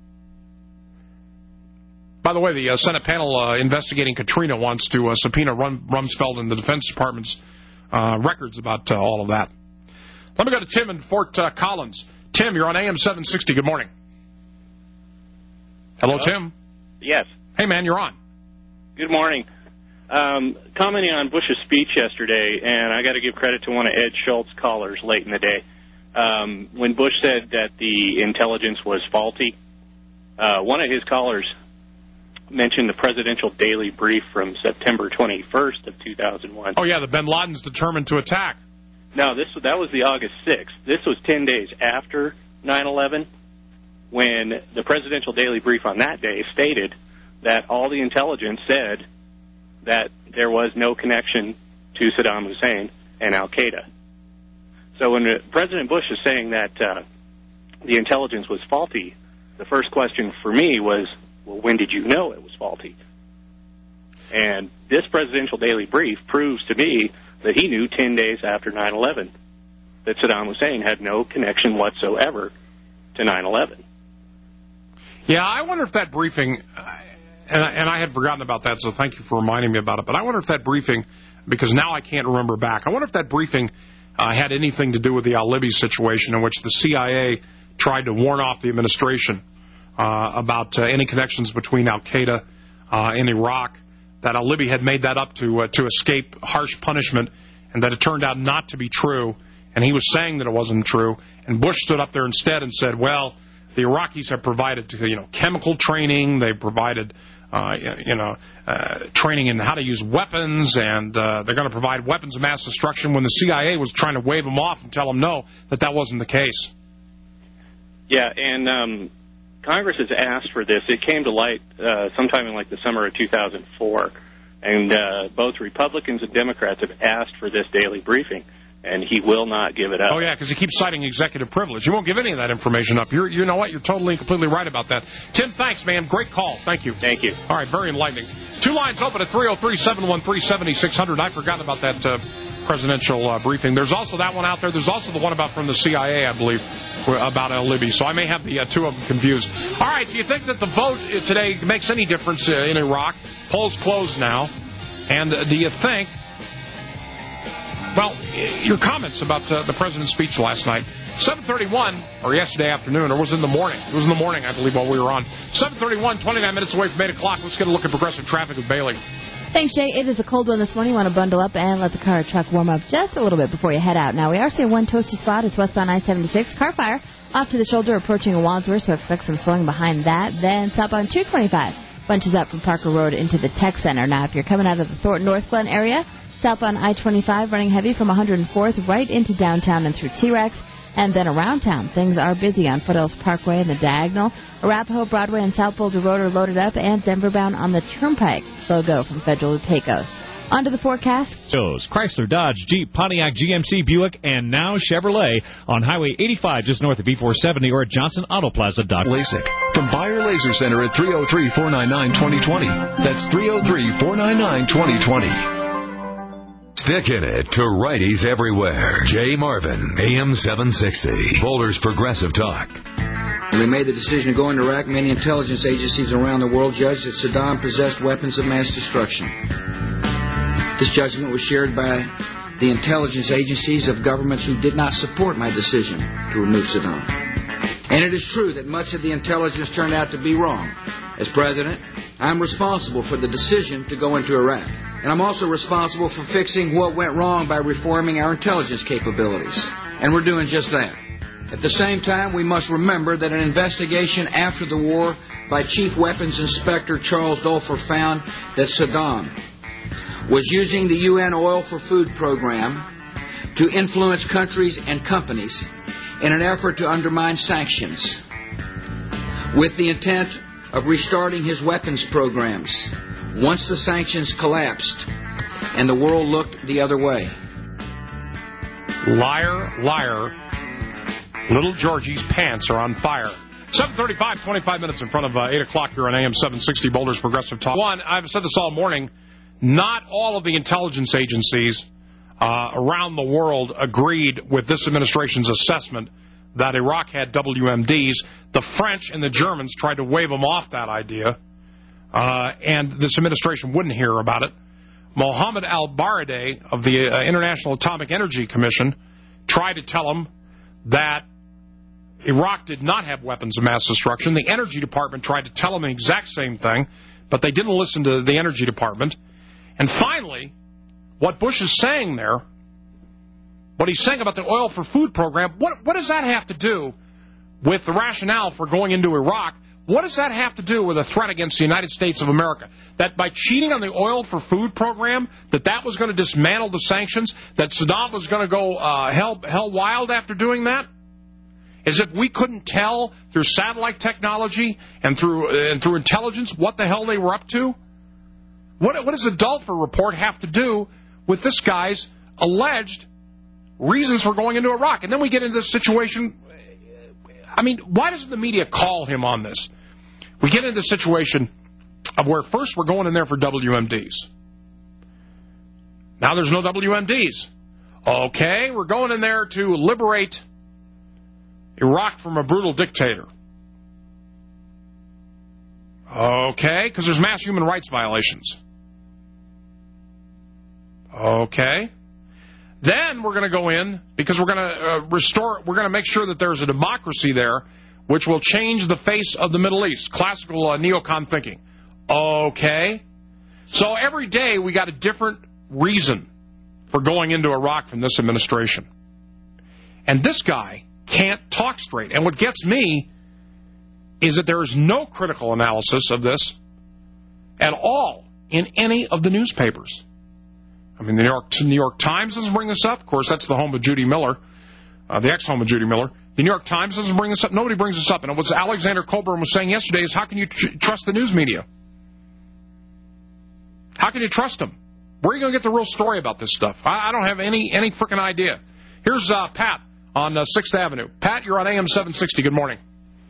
By the way, the Senate panel investigating Katrina wants to subpoena Rumsfeld and the Defense Department's records about all of that. Let me go to Tim in Fort Collins. Tim, you're on AM 760. Good morning. Hello, Tim. Yes. Hey, man, you're on. Good morning. Commenting on Bush's speech yesterday, and I got to give credit to one of Ed Schultz's callers late in the day. When Bush said that the intelligence was faulty, one of his callers mentioned the Presidential Daily Brief from September 21st of 2001. Oh, yeah, the bin Laden's determined to attack. No, that was the August 6th. This was 10 days after 9/11. When the Presidential Daily Brief on that day stated that all the intelligence said that there was no connection to Saddam Hussein and al-Qaeda. So when President Bush is saying that the intelligence was faulty, the first question for me was, well, when did you know it was faulty? And this Presidential Daily Brief proves to me that he knew 10 days after 9/11 that Saddam Hussein had no connection whatsoever to 9/11. Yeah, I wonder if that briefing, and I had forgotten about that, so thank you for reminding me about it, but I wonder if that briefing, because now I can't remember back, I wonder if that briefing had anything to do with the al-Libby situation in which the CIA tried to warn off the administration about any connections between al-Qaeda and Iraq, that al-Libby had made that up to escape harsh punishment, and that it turned out not to be true, and he was saying that it wasn't true, and Bush stood up there instead and said, well, the Iraqis have provided, chemical training. They provided, training in how to use weapons, and they're going to provide weapons of mass destruction. When the CIA was trying to wave them off and tell them no, that wasn't the case. Yeah, and Congress has asked for this. It came to light sometime in the summer of 2004, and both Republicans and Democrats have asked for this daily briefing. and he will not give it up. Oh, yeah, because he keeps citing executive privilege. He won't give any of that information up. You know what? You're totally and completely right about that. Tim, thanks, man. Great call. Thank you. Thank you. All right, very enlightening. Two lines open at 303-713-7600. I forgot about that presidential briefing. There's also that one out there. There's also the one about from the CIA, I believe, about Libby. So I may have the two of them confused. All right, do you think that the vote today makes any difference in Iraq? Polls closed now. And do you think... Well, your comments about the president's speech last night. 7:31, or yesterday afternoon, or was it in the morning? It was in the morning, I believe, while we were on. 7:31, 29 minutes away from 8 o'clock. Let's get a look at progressive traffic with Bailey. Thanks, Jay. It is a cold one this morning. You want to bundle up and let the car or truck warm up just a little bit before you head out. Now, we are seeing one toasty spot. It's westbound I-76. Car fire off to the shoulder approaching Wadsworth, so expect some slowing behind that. Then southbound 225 bunches up from Parker Road into the Tech Center. Now, if you're coming out of the Thornton North Glen area, southbound I-25 running heavy from 104th right into downtown and through T-Rex. And then around town, things are busy on Foothills Parkway and the Diagonal. Arapahoe, Broadway, and South Boulder Road are loaded up, and Denver bound on the Turnpike. Slow go from Federal to Pecos. On to the forecast. Shows Chrysler, Dodge, Jeep, Pontiac, GMC, Buick, and now Chevrolet on Highway 85 just north of E470 or at JohnsonAutoplaza.com. LASIK from Bayer Laser Center at 303-499-2020. That's 303-499-2020. Stick in it to righties everywhere. Jay Marvin, AM 760. Boulder's Progressive Talk. When we made the decision to go into Iraq, many intelligence agencies around the world judged that Saddam possessed weapons of mass destruction. This judgment was shared by the intelligence agencies of governments who did not support my decision to remove Saddam. And it is true that much of the intelligence turned out to be wrong. As president, I'm responsible for the decision to go into Iraq. And I'm also responsible for fixing what went wrong by reforming our intelligence capabilities. And we're doing just that. At the same time, we must remember that an investigation after the war by Chief Weapons Inspector Charles Dolfer found that Saddam was using the UN Oil for Food program to influence countries and companies in an effort to undermine sanctions with the intent of restarting his weapons programs once the sanctions collapsed and the world looked the other way. Liar, liar. Little Georgie's pants are on fire. 7:35, 25 minutes in front of 8 o'clock here on AM 760 Boulder's Progressive Talk. One, I've said this all morning, not all of the intelligence agencies around the world agreed with this administration's assessment that Iraq had WMDs. The French and the Germans tried to wave them off that idea. And this administration wouldn't hear about it. Mohammed al-Baradei of the International Atomic Energy Commission tried to tell him that Iraq did not have weapons of mass destruction. The Energy Department tried to tell him the exact same thing, but they didn't listen to the Energy Department. And finally, what Bush is saying there, what he's saying about the Oil for Food program, what does that have to do with the rationale for going into Iraq? What does that have to do with a threat against the United States of America? That by cheating on the Oil for Food program, that was going to dismantle the sanctions, that Saddam was going to go hell wild after doing that? As if we couldn't tell through satellite technology and through intelligence what the hell they were up to? What does the Dolfer report have to do with this guy's alleged reasons for going into Iraq? And then we get into this situation. I mean, why doesn't the media call him on this? We get into a situation of where first we're going in there for WMDs. Now there's no WMDs. Okay, we're going in there to liberate Iraq from a brutal dictator. Okay, because there's mass human rights violations. Okay. Then we're going to go in because we're going to we're going to make sure that there's a democracy there which will change the face of the Middle East. Classical neocon thinking. Okay. So every day we got a different reason for going into Iraq from this administration. And this guy can't talk straight. And what gets me is that there is no critical analysis of this at all in any of the newspapers. I mean, the New York Times doesn't bring this up. Of course, that's the home of Judy Miller, the ex-home of Judy Miller. The New York Times doesn't bring this up. Nobody brings this up. And what Alexander Colburn was saying yesterday is, how can you trust the news media? How can you trust them? Where are you going to get the real story about this stuff? I don't have any freaking idea. Here's Pat on 6th Avenue. Pat, you're on AM 760. Good morning.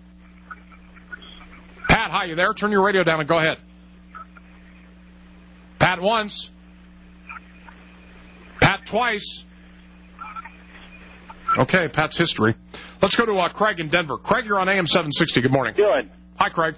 Pat, hi, you there? Turn your radio down and go ahead. Pat once. Pat twice. Okay, Pat's history. Let's go to Craig in Denver. Craig, you're on AM 760. Good morning. Good. Hi, Craig.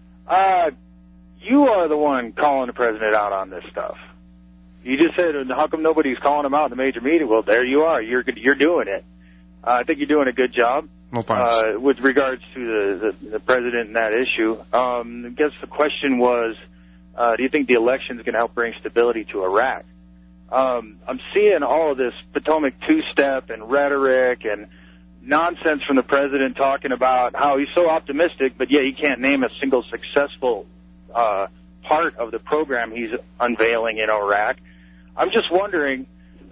You are the one calling the president out on this stuff. You just said, how come nobody's calling him out in the major meeting? Well, there you are. You're doing it. I think you're doing a good job with regards to the president and that issue. I guess the question was, do you think the election is going to help bring stability to Iraq? I'm seeing all of this Potomac two-step and rhetoric and nonsense from the president talking about how he's so optimistic, but yet he can't name a single successful part of the program he's unveiling in Iraq. I'm just wondering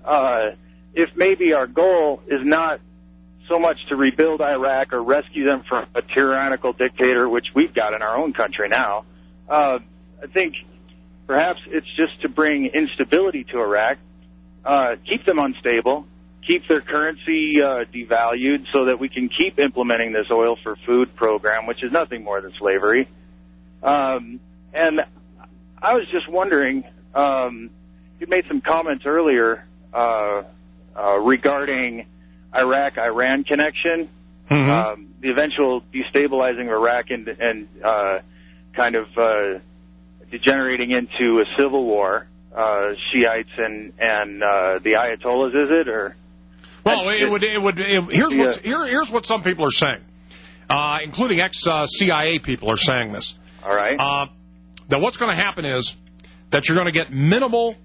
if maybe our goal is not so much to rebuild Iraq or rescue them from a tyrannical dictator, which we've got in our own country now. I think perhaps it's just to bring instability to Iraq, keep them unstable, keep their currency devalued so that we can keep implementing this oil for food program, which is nothing more than slavery. And I was just wondering, you made some comments earlier regarding Iraq-Iran connection, the eventual destabilizing of Iraq and kind of degenerating into a civil war, Shiites and the Ayatollahs, is it? Or well, here's what some people are saying, including ex-CIA people are saying this. All right. That what's going to happen is that you're going to get minimal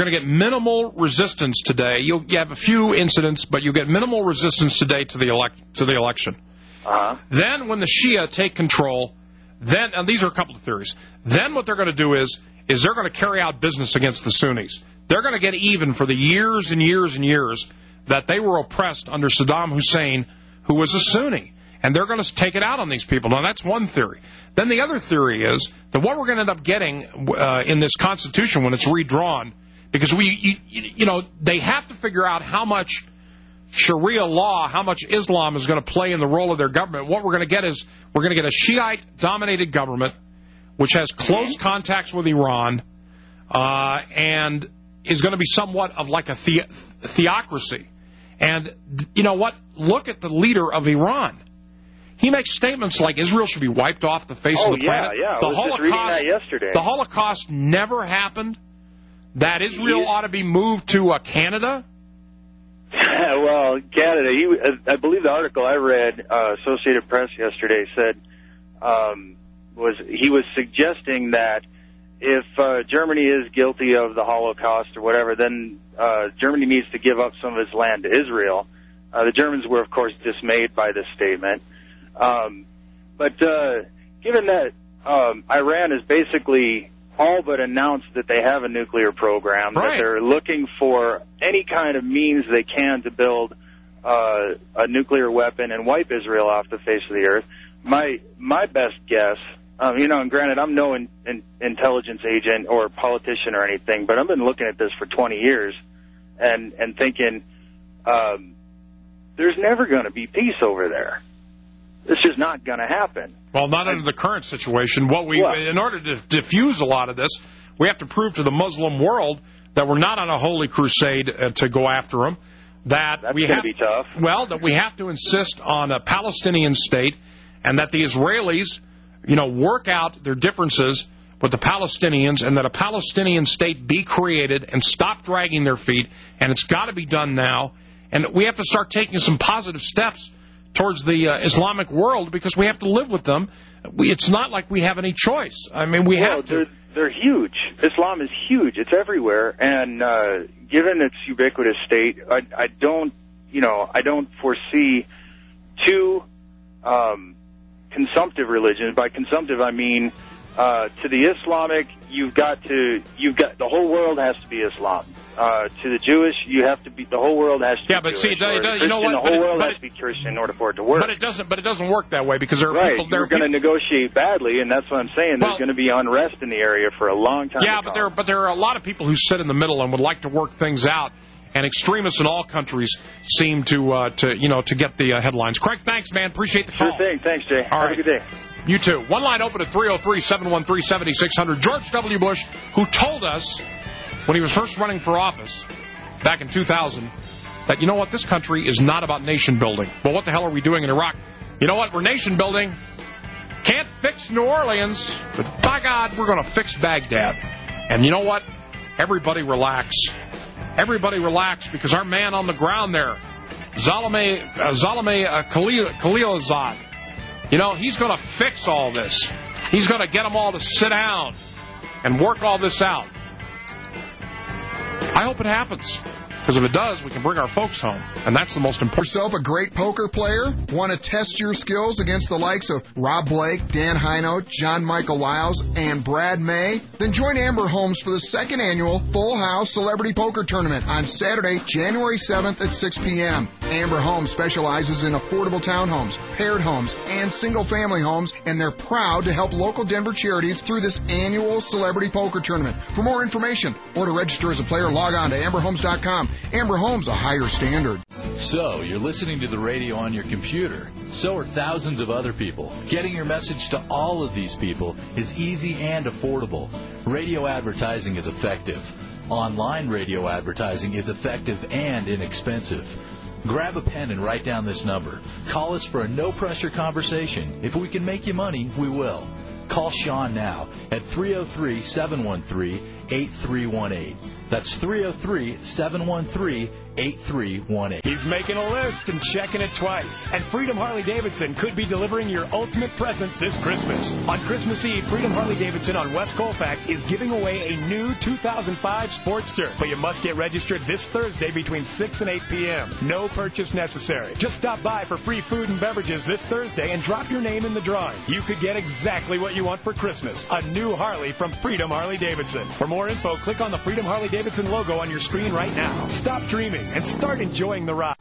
resistance today. You have a few incidents, but you get minimal resistance today to the election. Then when the Shia take control, then, and these are a couple of theories, then what they're going to do is they're going to carry out business against the Sunnis. They're going to get even for the years and years and years that they were oppressed under Saddam Hussein, who was a Sunni. And they're going to take it out on these people. Now, that's one theory. Then the other theory is that what we're going to end up getting in this Constitution when it's redrawn, because they have to figure out how much Sharia law, how much Islam is going to play in the role of their government. What we're going to get is we're going to get a Shiite-dominated government which has close contacts with Iran and is going to be somewhat of like a theocracy. And you know what? Look at the leader of Iran. He makes statements like Israel should be wiped off the face of the planet. I was just reading that yesterday. The Holocaust never happened. That Israel ought to be moved to Canada. Well, Canada. I believe the article I read, Associated Press yesterday said he was suggesting that if Germany is guilty of the Holocaust or whatever, then Germany needs to give up some of its land to Israel. The Germans were, of course, dismayed by this statement. But given that Iran has basically all but announced that they have a nuclear program, that they're looking for any kind of means they can to build a nuclear weapon and wipe Israel off the face of the earth, my best guess, and granted, I'm no intelligence agent or politician or anything, but I've been looking at this for 20 years and thinking there's never going to be peace over there. It's just not going to happen. Well, not under the current situation. In order to diffuse a lot of this, we have to prove to the Muslim world that we're not on a holy crusade to go after them. That's going to be tough. Well, that we have to insist on a Palestinian state, and that the Israelis, work out their differences with the Palestinians, and that a Palestinian state be created and stop dragging their feet. And it's got to be done now. And we have to start taking some positive steps towards the Islamic world, because we have to live with them. It's not like we have any choice. I mean, we have to. They're huge. Islam is huge. It's everywhere. And given its ubiquitous state, I don't foresee two consumptive religions. By consumptive, I mean to the Islamic, the whole world has to be Islam. To the Jewish, the whole world has to be Jewish. See, you know what? The whole world has to be Christian in order for it to work. But it doesn't work that way, because there are people. They're going to negotiate badly, and that's what I'm saying. There's going to be unrest in the area for a long time. Yeah, but there are a lot of people who sit in the middle and would like to work things out. and extremists in all countries seem to get the headlines. Craig, thanks, man. Appreciate the call. Sure thing. Thanks, Jay. All right. Have a good day. You too. One line open at 303-713-7600. George W. Bush, who told us when he was first running for office back in 2000 that, you know what, this country is not about nation building. Well, what the hell are we doing in Iraq? You know what, we're nation building. Can't fix New Orleans, but by God, we're going to fix Baghdad. And you know what? Everybody relax. Everybody relax, because our man on the ground there, Zalmay Khalilzad, he's going to fix all this. He's going to get them all to sit down and work all this out. I hope it happens. Because if it does, we can bring our folks home, and that's the most important. Yourself a great poker player? Want to test your skills against the likes of Rob Blake, Dan Hino, John Michael Lyles, and Brad May? Then join Amber Holmes for the second annual Full House Celebrity Poker Tournament on Saturday, January 7th at 6 p.m. Amber Holmes specializes in affordable townhomes, paired homes, and single-family homes, and they're proud to help local Denver charities through this annual Celebrity Poker Tournament. For more information or to register as a player, log on to amberhomes.com. Amber Holmes, a higher standard. So, you're listening to the radio on your computer. So are thousands of other people. Getting your message to all of these people is easy and affordable. Radio advertising is effective. Online radio advertising is effective and inexpensive. Grab a pen and write down this number. Call us for a no-pressure conversation. If we can make you money, we will. Call Sean now at 303-713-8318. That's 303-713-8318. He's making a list and checking it twice. And Freedom Harley-Davidson could be delivering your ultimate present this Christmas. On Christmas Eve, Freedom Harley-Davidson on West Colfax is giving away a new 2005 Sportster. But you must get registered this Thursday between 6 and 8 p.m. No purchase necessary. Just stop by for free food and beverages this Thursday and drop your name in the drawing. You could get exactly what you want for Christmas. A new Harley from Freedom Harley-Davidson. For more info, click on the Freedom Harley-Davidson logo on your screen right now. Stop dreaming and start enjoying the ride.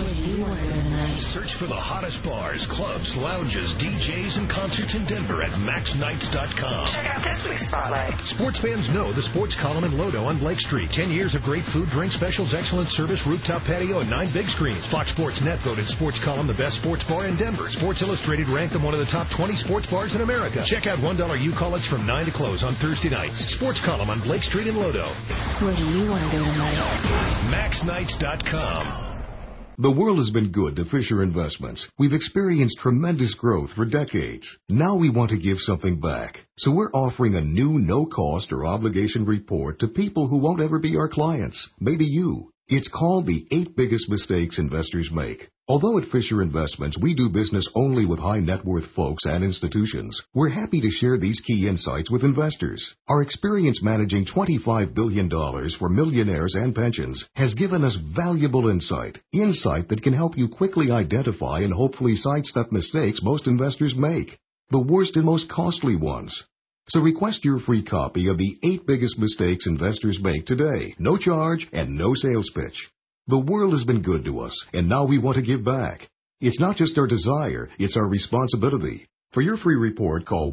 Search for the hottest bars, clubs, lounges, DJs, and concerts in Denver at maxnights.com. Check out this week's spotlight. Sports fans know the Sports Column in Lodo on Blake Street. 10 years of great food, drink specials, excellent service, rooftop patio, and 9 big screens. Fox Sports Net voted Sports Column the best sports bar in Denver. Sports Illustrated ranked them one of the top 20 sports bars in America. Check out $1 U-College from 9 to close on Thursday nights. Sports Column on Blake Street in Lodo. Where do you want to go tonight? maxnights.com. The world has been good to Fisher Investments. We've experienced tremendous growth for decades. Now we want to give something back. So we're offering a new no-cost or obligation report to people who won't ever be our clients. Maybe you. It's called the 8 Biggest Mistakes Investors Make. Although at Fisher Investments we do business only with high net worth folks and institutions, we're happy to share these key insights with investors. Our experience managing $25 billion for millionaires and pensions has given us valuable insight that can help you quickly identify and hopefully sidestep mistakes most investors make, the worst and most costly ones. So request your free copy of the 8 Biggest Mistakes Investors Make today. No charge and no sales pitch. The world has been good to us, and now we want to give back. It's not just our desire, it's our responsibility. For your free report, call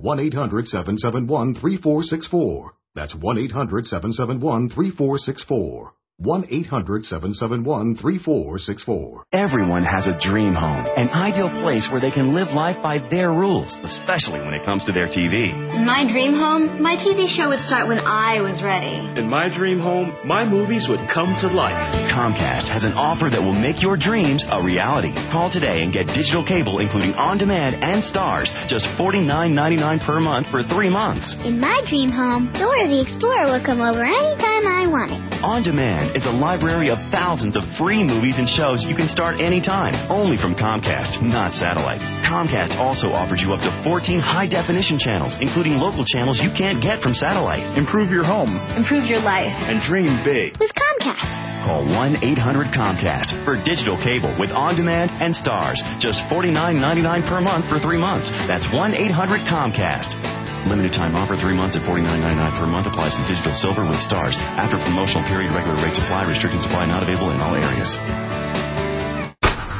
1-800-771-3464. That's 1-800-771-3464. 1-800-771-3464. Everyone has a dream home, an ideal place where they can live life by their rules, especially when it comes to their TV. In my dream home, my TV show would start when I was ready. In my dream home, my movies would come to life. Comcast has an offer that will make your dreams a reality. Call today and get digital cable including on-demand and stars, just $49.99 per month for 3 months. In my dream home, Dora the Explorer would come over anytime I wanted. On Demand is a library of thousands of free movies and shows you can start anytime, only from Comcast, not satellite. Comcast also offers you up to 14 high-definition channels, including local channels you can't get from satellite. Improve your home. Improve your life. And dream big. With Comcast. Call 1-800-COMCAST for digital cable with on-demand and stars. Just $49.99 per month for 3 months. That's 1-800-COMCAST. Limited time offer, 3 months at $49.99 per month. Applies to digital silver with stars. After promotional period, regular rates apply. Restricted supply not available in all areas.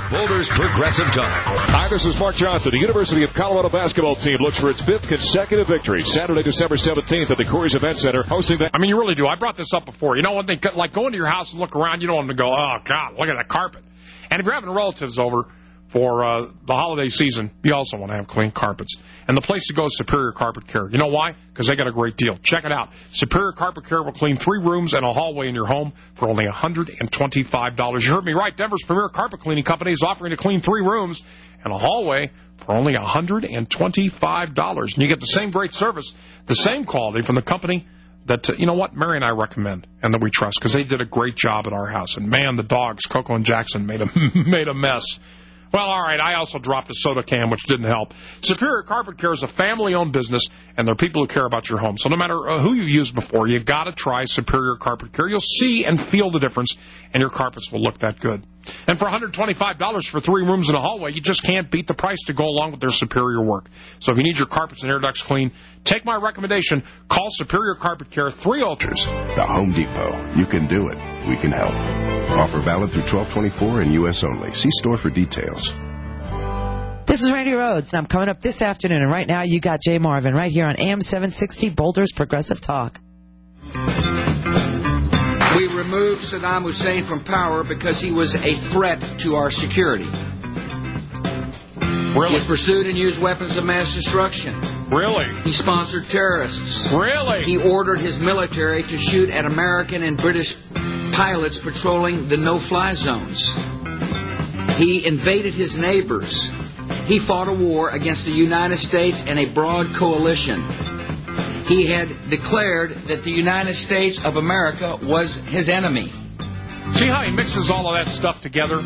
Boulder's Progressive Talk. Hi, this is Mark Johnson. The University of Colorado basketball team looks for its 5th consecutive victory. Saturday, December 17th at the Coors Event Center, hosting the... I mean, you really do. I brought this up before. You know, when they like go into your house and look around, you don't want them to go, oh, God, look at that carpet. And if you're having relatives over for the holiday season, you also want to have clean carpets. And the place to go is Superior Carpet Care. You know why? Because they got a great deal. Check it out. Superior Carpet Care will clean 3 rooms and a hallway in your home for only $125. You heard me right. Denver's premier carpet cleaning company is offering to clean 3 rooms and a hallway for only $125. And you get the same great service, the same quality from the company that, you know what, Mary and I recommend and that we trust, because they did a great job at our house. And, man, the dogs, Coco and Jackson, made a mess. Well, all right, I also dropped a soda can, which didn't help. Superior Carpet Care is a family-owned business, and they're people who care about your home. So no matter who you've used before, you've got to try Superior Carpet Care. You'll see and feel the difference, and your carpets will look that good. And for $125 for 3 rooms and a hallway, you just can't beat the price to go along with their superior work. So if you need your carpets and air ducts clean, take my recommendation. Call Superior Carpet Care 303. The Home Depot. You can do it. We can help. Offer valid through 12/24 in U.S. only. See store for details. This is Randy Rhodes, and I'm coming up this afternoon. And right now, you got Jay Marvin right here on AM 760, Boulder's Progressive Talk. We removed Saddam Hussein from power because he was a threat to our security. Really? He pursued and used weapons of mass destruction. Really? He sponsored terrorists. Really? He ordered his military to shoot at American and British pilots patrolling the no-fly zones. He invaded his neighbors. He fought a war against the United States and a broad coalition. He had declared that the United States of America was his enemy. See how he mixes all of that stuff together?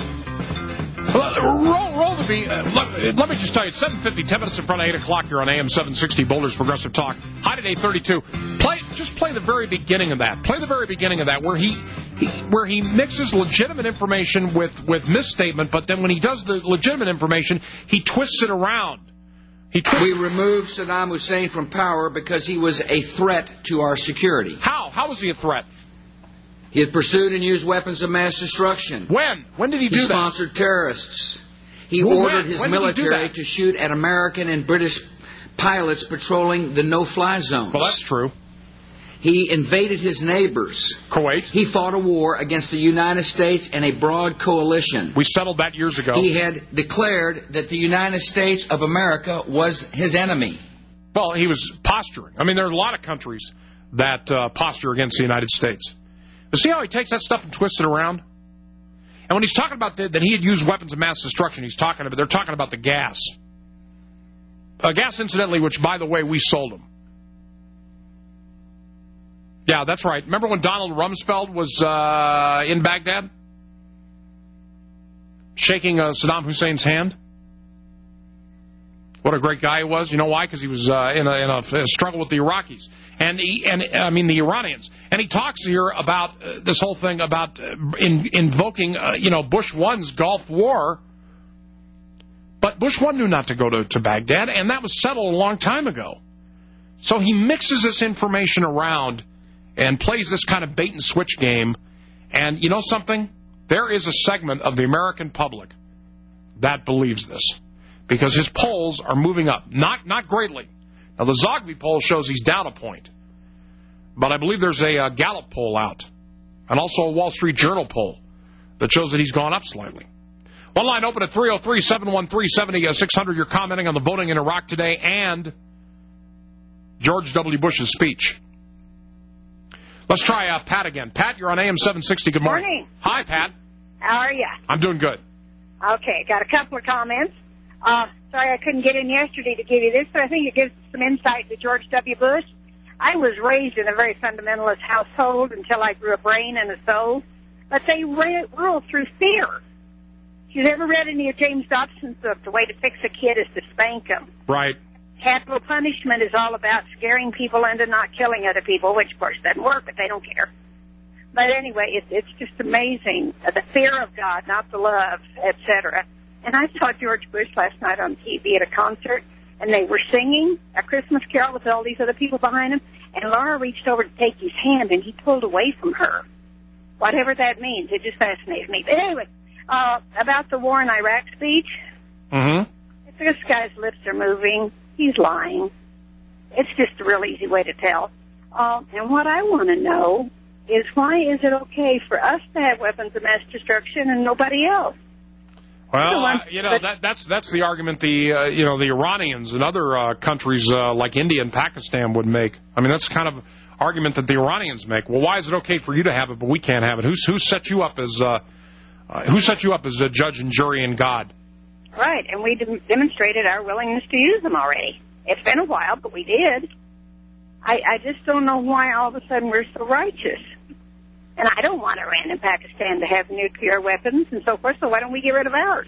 Roll to me. Let me just tell you, 7:50, 10 minutes in front of 8 o'clock here on AM 760, Boulder's Progressive Talk. High today, 32. Just play the very beginning of that. Play the very beginning of that, where he mixes legitimate information with misstatement, but then when he does the legitimate information, he twists it around. We removed Saddam Hussein from power because he was a threat to our security. How? How was he a threat? He had pursued and used weapons of mass destruction. When? When did he do that? He sponsored terrorists. He ordered his military to shoot at American and British pilots patrolling the no-fly zones. Well, that's true. He invaded his neighbors. Kuwait. He fought a war against the United States and a broad coalition. We settled that years ago. He had declared that the United States of America was his enemy. Well, he was posturing. I mean, there are a lot of countries that posture against the United States. But see how he takes that stuff and twists it around? And when he's talking about that he had used weapons of mass destruction, they're talking about the gas. Gas, incidentally, which, by the way, we sold them. Yeah, that's right. Remember when Donald Rumsfeld was in Baghdad? Shaking Saddam Hussein's hand? What a great guy he was. You know why? Because he was in a struggle with the Iraqis. The Iranians. And he talks here about this whole thing about invoking, Bush 1's Gulf War. But Bush 1 knew not to go to Baghdad, and that was settled a long time ago. So he mixes this information around and plays this kind of bait-and-switch game. And you know something? There is a segment of the American public that believes this, because his polls are moving up. Not greatly. Now, the Zogby poll shows he's down a point. But I believe there's a Gallup poll out, and also a Wall Street Journal poll that shows that he's gone up slightly. One line open at 303-713-7600. You're commenting on the voting in Iraq today and George W. Bush's speech. Let's try Pat again. Pat, you're on AM 760. Good morning. Morning. Hi, Pat. How are you? I'm doing good. Okay, got a couple of comments. Sorry I couldn't get in yesterday to give you this, but I think it gives some insight to George W. Bush. I was raised in a very fundamentalist household until I grew a brain and a soul, but they rule through fear. If you've ever read any of James Dobson's book, The Way to Fix a Kid is to Spank Him. Right. Capital punishment is all about scaring people into not killing other people, which, of course, doesn't work, but they don't care. But anyway, it's just amazing. The fear of God, not the love, etc. And I saw George Bush last night on TV at a concert, and they were singing a Christmas carol with all these other people behind him, and Laura reached over to take his hand, and he pulled away from her. Whatever that means, it just fascinated me. But anyway, About the war in Iraq speech. Mm-hmm. If this guy's lips are moving, he's lying. It's just a real easy way to tell. And what I want to know is why is it okay for us to have weapons of mass destruction and nobody else? Well, that's the argument the Iranians and other countries like India and Pakistan would make. I mean, that's kind of argument that the Iranians make. Well, why is it okay for you to have it, but we can't have it? Who set you up as a judge and jury and God? Right, and we demonstrated our willingness to use them already. It's been a while, but we did. I just don't know why all of a sudden we're so righteous. And I don't want Iran and Pakistan to have nuclear weapons and so forth, so why don't we get rid of ours?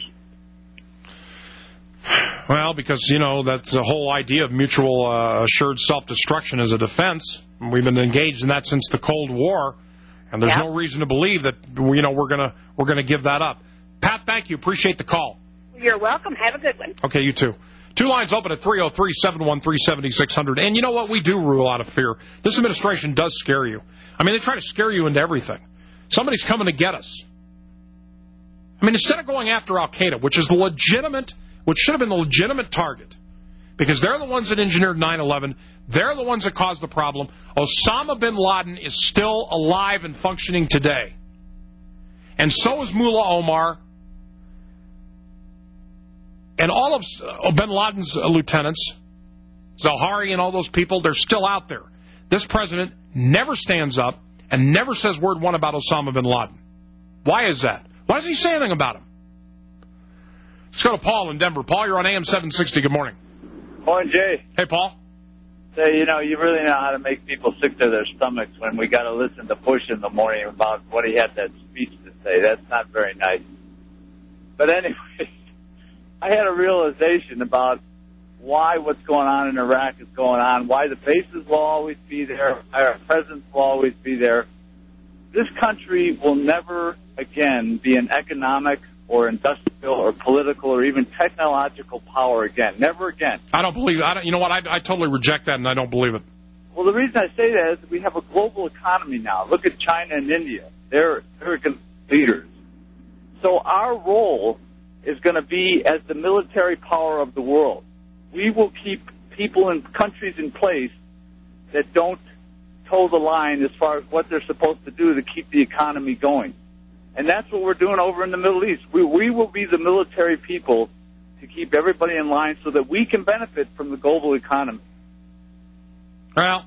Well, because, that's the whole idea of mutual assured self-destruction as a defense. We've been engaged in that since the Cold War, and there's no reason to believe that, we're gonna give that up. Pat, thank you. Appreciate the call. You're welcome. Have a good one. Okay, you too. Two lines open at 303-713-7600. And you know what? We do rule out of fear. This administration does scare you. I mean, they try to scare you into everything. Somebody's coming to get us. I mean, instead of going after Al-Qaeda, which should have been the legitimate target, because they're the ones that engineered 9/11, they're the ones that caused the problem. Osama bin Laden is still alive and functioning today. And so is Mullah Omar. And all of bin Laden's lieutenants, Zawahiri and all those people, they're still out there. This president never stands up and never says word one about Osama bin Laden. Why is that? Why doesn't he say anything about him? Let's go to Paul in Denver. Paul, you're on AM 760. Good morning. Morning, Jay. Hey, Paul. Say, you really know how to make people sick to their stomachs when we got to listen to Bush in the morning about what he had that speech to say. That's not very nice. But anyway, I had a realization about why what's going on in Iraq is going on, why the bases will always be there, why our presence will always be there. This country will never again be an economic or industrial or political or even technological power again. Never again. I don't believe it. You know what? I totally reject that, and I don't believe it. Well, the reason I say that is we have a global economy now. Look at China and India. They're leaders. So our role is going to be as the military power of the world. We will keep people and countries in place that don't toe the line as far as what they're supposed to do to keep the economy going. And that's what we're doing over in the Middle East. We will be the military people to keep everybody in line so that we can benefit from the global economy. Well,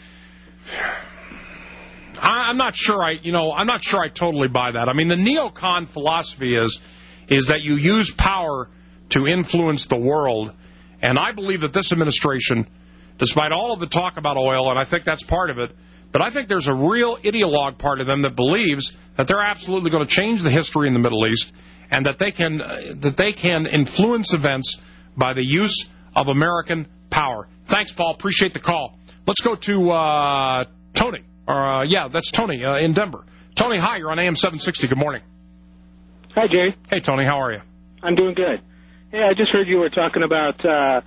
I'm not sure I totally buy that. I mean, the neocon philosophy is that you use power to influence the world. And I believe that this administration, despite all of the talk about oil, and I think that's part of it, but I think there's a real ideologue part of them that believes that they're absolutely going to change the history in the Middle East and that they can influence events by the use of American power. Thanks, Paul. Appreciate the call. Let's go to Tony. That's Tony in Denver. Tony, hi. You're on AM 760. Good morning. Hi, Jay. Hey, Tony. How are you? I'm doing good. Hey, I just heard you were talking about,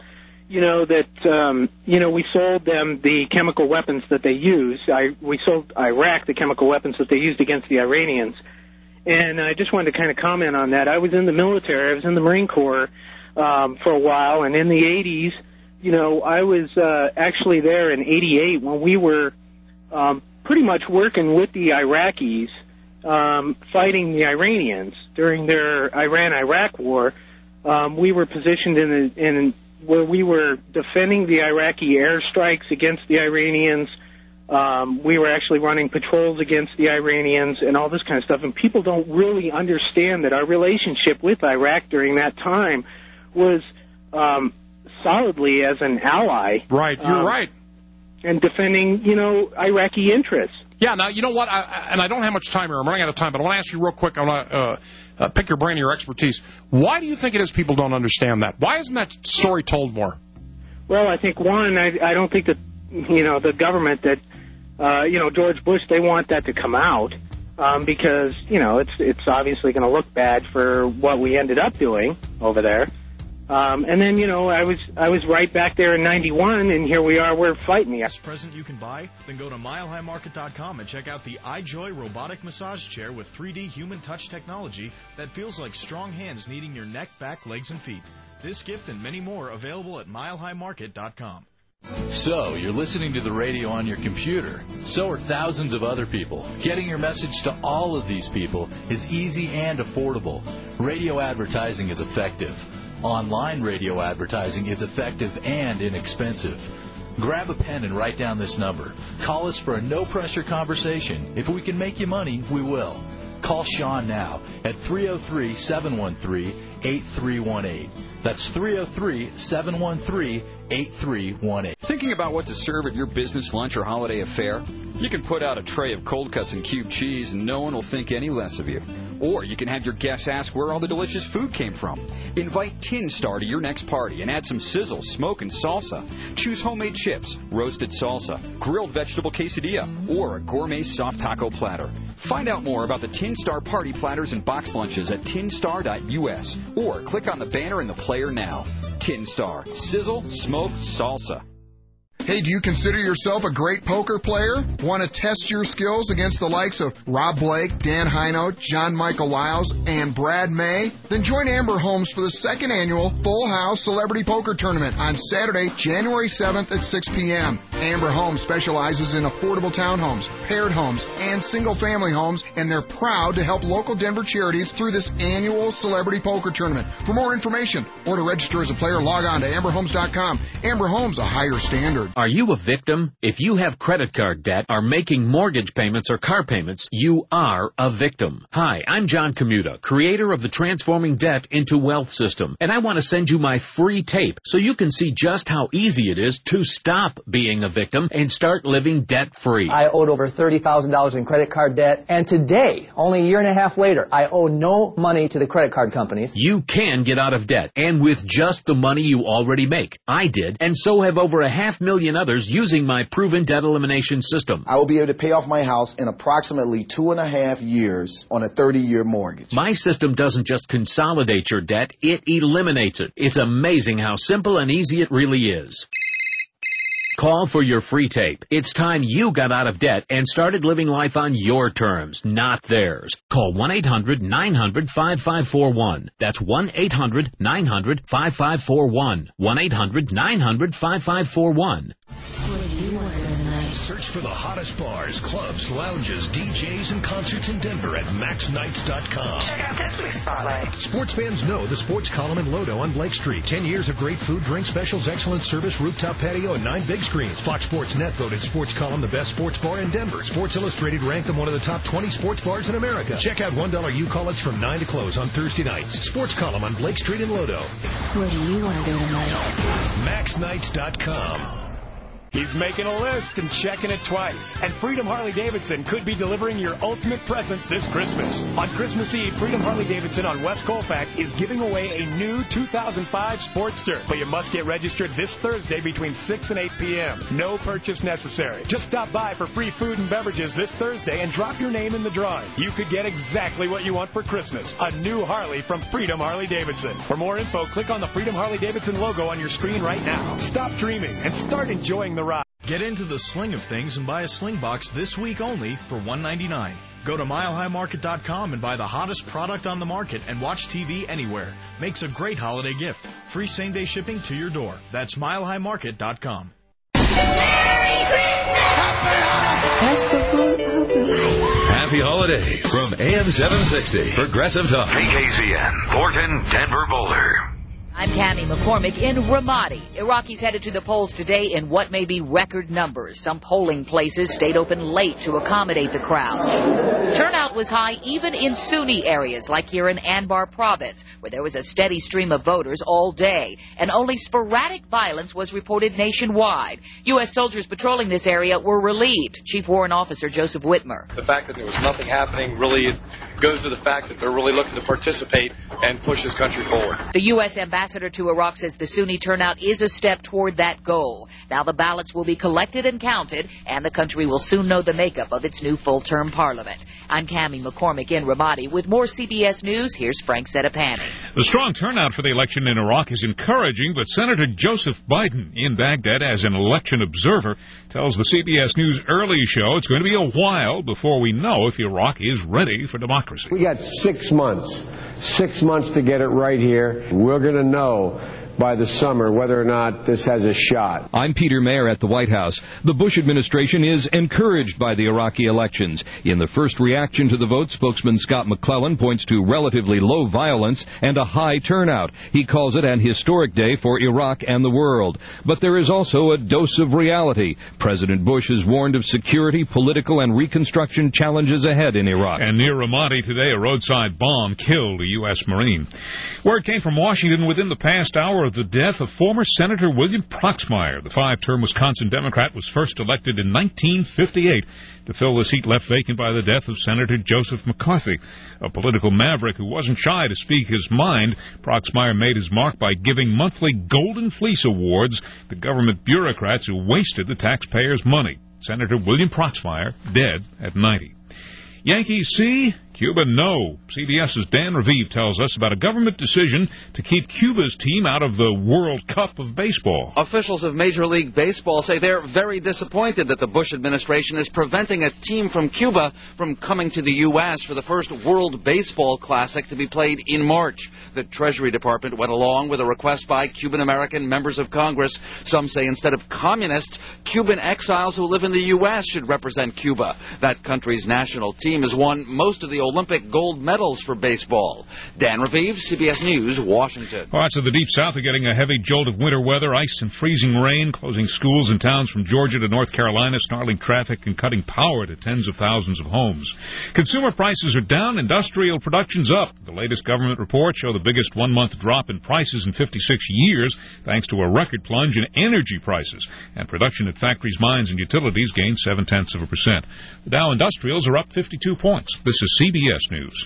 we sold them the chemical weapons that they use. We sold Iraq the chemical weapons that they used against the Iranians. And I just wanted to kind of comment on that. I was in the military. I was in the Marine Corps for a while. And in the 80s, I was actually there in 88 when we were pretty much working with the Iraqis fighting the Iranians during their Iran-Iraq war. We were positioned in where we were defending the Iraqi airstrikes against the Iranians. We were actually running patrols against the Iranians and all this kind of stuff. And people don't really understand that our relationship with Iraq during that time was solidly as an ally. Right, you're right. And defending, Iraqi interests. Yeah, now, you know what, and I don't have much time here. I'm running out of time, but I want to ask you real quick. I want to pick your brain, your expertise. Why do you think it is people don't understand that? Why isn't that story told more? Well, I think, one, I don't think that, the government that, George Bush, they want that to come out because, it's obviously going to look bad for what we ended up doing over there. And then, I was right back there in 91, and here we are, we're fighting you. Best present you can buy? Then go to milehighmarket.com and check out the iJoy robotic massage chair with 3D human touch technology that feels like strong hands kneading your neck, back, legs, and feet. This gift and many more available at milehighmarket.com. So, you're listening to the radio on your computer. So are thousands of other people. Getting your message to all of these people is easy and affordable. Radio advertising is effective. Online radio advertising is effective and inexpensive. Grab a pen and write down this number. Call us for a no-pressure conversation. If we can make you money, we will. Call Sean now at 303-713-8318. That's 303-713-8318. Thinking about what to serve at your business lunch or holiday affair? You can put out a tray of cold cuts and cubed cheese and no one will think any less of you. Or you can have your guests ask where all the delicious food came from. Invite Tin Star to your next party and add some sizzle, smoke, and salsa. Choose homemade chips, roasted salsa, grilled vegetable quesadilla, or a gourmet soft taco platter. Find out more about the Tin Star party platters and box lunches at tinstar.us or click on the banner in the player now. Tin Star. Sizzle, smoke, salsa. Hey, do you consider yourself a great poker player? Want to test your skills against the likes of Rob Blake, Dan Hino, John Michael Lyles, and Brad May? Then join Amber Holmes for the second annual Full House Celebrity Poker Tournament on Saturday, January 7th at 6 p.m. Amber Holmes specializes in affordable townhomes, paired homes, and single-family homes, and they're proud to help local Denver charities through this annual Celebrity Poker Tournament. For more information or to register as a player, log on to amberhomes.com. Amber Holmes, a higher standard. Are you a victim? If you have credit card debt, are making mortgage payments or car payments, you are a victim. Hi, I'm John Commuta, creator of the Transforming Debt into Wealth system, and I want to send you my free tape so you can see just how easy it is to stop being a victim and start living debt-free. I owed over $30,000 in credit card debt, and today, only a year and a half later, I owe no money to the credit card companies. You can get out of debt, and with just the money you already make. I did, and so have over 500,000 others using my proven debt elimination system. I will be able to pay off my house in approximately 2.5 years on a 30-year mortgage. My system doesn't just consolidate your debt, it eliminates it. It's amazing how simple and easy it really is. Call for your free tape. It's time you got out of debt and started living life on your terms, not theirs. Call 1-800-900-5541. That's 1-800-900-5541. 1-800-900-5541. Search for the hottest bars, clubs, lounges, DJs, and concerts in Denver at MaxNights.com. Check out this week's spotlight. Sports fans know the Sports Column in Lodo on Blake Street. 10 years of great food, drink specials, excellent service, rooftop patio, and 9 big screens. Fox Sports Net voted Sports Column the best sports bar in Denver. Sports Illustrated ranked them one of the top 20 sports bars in America. Check out $1 U-Call-Its from 9 to close on Thursday nights. Sports Column on Blake Street in Lodo. Where do you want to go tonight? MaxNights.com. He's making a list and checking it twice. And Freedom Harley-Davidson could be delivering your ultimate present this Christmas. On Christmas Eve, Freedom Harley-Davidson on West Colfax is giving away a new 2005 Sportster. But you must get registered this Thursday between 6 and 8 p.m. No purchase necessary. Just stop by for free food and beverages this Thursday and drop your name in the drawing. You could get exactly what you want for Christmas. A new Harley from Freedom Harley-Davidson. For more info, click on the Freedom Harley-Davidson logo on your screen right now. Stop dreaming and start enjoying the ride. Get into the sling of things and buy a sling box this week only for $1.99. Go to milehighmarket.com and buy the hottest product on the market and watch TV anywhere. Makes a great holiday gift. Free same-day shipping to your door. That's milehighmarket.com. Happy holidays from AM 760 Progressive Talk. KKZN, Thornton, Denver, Boulder. I'm Cammie McCormick in Ramadi. Iraqis headed to the polls today in what may be record numbers. Some polling places stayed open late to accommodate the crowds. Turnout was high even in Sunni areas like here in Anbar province, where there was a steady stream of voters all day, and only sporadic violence was reported nationwide. U.S. soldiers patrolling this area were relieved. Chief Warrant Officer Joseph Whitmer. The fact that there was nothing happening really goes to the fact that they're really looking to participate and push this country forward. The U.S. ambassador to Iraq says the Sunni turnout is a step toward that goal. Now the ballots will be collected and counted, and the country will soon know the makeup of its new full-term parliament. I'm Cammie McCormick in Ramadi. With more CBS News, here's Frank Sedapani. The strong turnout for the election in Iraq is encouraging, but Senator Joseph Biden in Baghdad as an election observer tells the CBS News Early Show it's going to be a while before we know if Iraq is ready for democracy. We got 6 months. 6 months to get it right here. We're going to know by the summer whether or not this has a shot. I'm Peter Mayer at the White House. The Bush administration is encouraged by the Iraqi elections. In the first reaction to the vote, spokesman Scott McClellan points to relatively low violence and a high turnout. He calls it an historic day for Iraq and the world. But there is also a dose of reality. President Bush has warned of security, political, and reconstruction challenges ahead in Iraq. And near Ramadi today, a roadside bomb killed a U.S. Marine. Word came from Washington within the past hour of the death of former Senator William Proxmire. The 5-term Wisconsin Democrat was first elected in 1958 to fill the seat left vacant by the death of Senator Joseph McCarthy. A political maverick who wasn't shy to speak his mind, Proxmire made his mark by giving monthly Golden Fleece awards to government bureaucrats who wasted the taxpayers' money. Senator William Proxmire, dead at 90. Yankees see, Cuba no. CBS's Dan Raviv tells us about a government decision to keep Cuba's team out of the World Cup of baseball. Officials of Major League Baseball say they're very disappointed that the Bush administration is preventing a team from Cuba from coming to the U.S. for the first World Baseball Classic to be played in March. The Treasury Department went along with a request by Cuban-American members of Congress. Some say instead of communists, Cuban exiles who live in the U.S. should represent Cuba. That country's national team has won most of the Olympic gold medals for baseball. Dan Raviv, CBS News, Washington. Parts of the Deep South are getting a heavy jolt of winter weather, ice and freezing rain, closing schools and towns from Georgia to North Carolina, snarling traffic and cutting power to tens of thousands of homes. Consumer prices are down, industrial production's up. The latest government reports show the biggest one-month drop in prices in 56 years, thanks to a record plunge in energy prices. And production at factories, mines, and utilities gained 0.7%. The Dow Industrials are up 52 points. This is CBS News.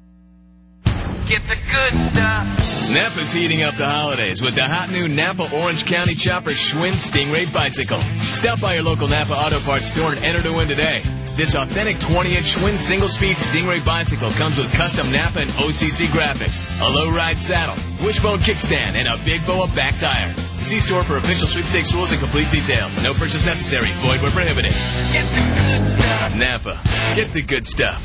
Get the good stuff. Napa's heating up the holidays with the hot new Napa Orange County Chopper Schwinn Stingray bicycle. Stop by your local Napa Auto Parts store and enter to win today. This authentic 20-inch Schwinn single-speed Stingray bicycle comes with custom Napa and OCC graphics, a low-ride saddle, wishbone kickstand, and a big BOA back tire. See store for official sweepstakes rules and complete details. No purchase necessary. Void where prohibited. Get the good stuff. Napa. Get the good stuff.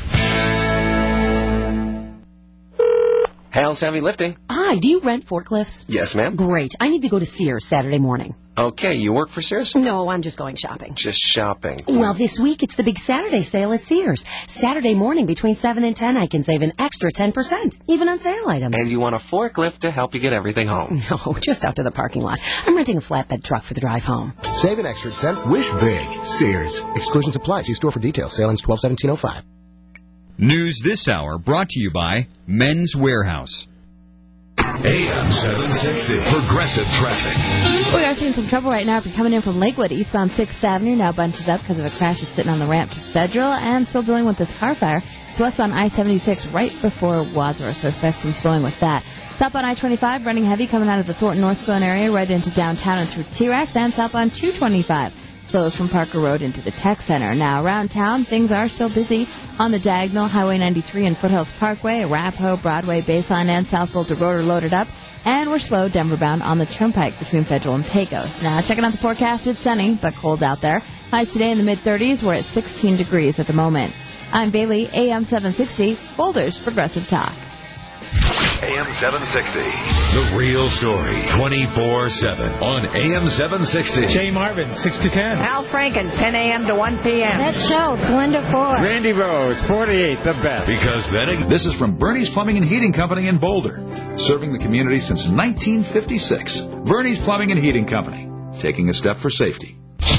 Hal's Heavy Lifting. Hi, do you rent forklifts? Yes, ma'am. Great. I need to go to Sears Saturday morning. Okay, you work for Sears? No, I'm just going shopping. Just shopping. Well, this week it's the big Saturday sale at Sears. Saturday morning between 7 and 10 I can save an extra 10%, even on sale items. And you want a forklift to help you get everything home? No, just out to the parking lot. I'm renting a flatbed truck for the drive home. Save an extra 10. Wish big. Sears. Exclusions apply. See store for details. Sale ends 12/17/05. News this hour brought to you by Men's Warehouse. AM 760, Progressive Traffic. We are seeing some trouble right now if you're coming in from Lakewood, eastbound 6th Avenue. Now bunches up because of a crash that's sitting on the ramp to Federal, and still dealing with this car fire. It's westbound I-76 right before Wadsworth, so expect some slowing with that. Southbound I-25 running heavy coming out of the Thornton Northglenn area right into downtown and through T-Rex, and southbound 225. Slows from Parker Road into the Tech Center. Now, around town, things are still busy. On the diagonal, Highway 93 and Foothills Parkway, Arapahoe, Broadway, Baseline, and South Boulder Road are loaded up. And we're slow Denver-bound on the Turnpike between Federal and Pecos. Now, checking out the forecast, it's sunny, but cold out there. Highs today in the mid-30s. We're at 16 degrees at the moment. I'm Bailey, AM 760, Boulder's Progressive Talk. AM 760, the real story, 24/7 on AM 760. Jay Marvin, 6 to 10. Al Franken, 10 a.m. to 1 p.m. That show, it's 1 to 4. Randy Rhodes, 48, the best. Because then This is from Bernie's Plumbing and Heating Company in Boulder, serving the community since 1956. Bernie's Plumbing and Heating Company, taking a step for safety.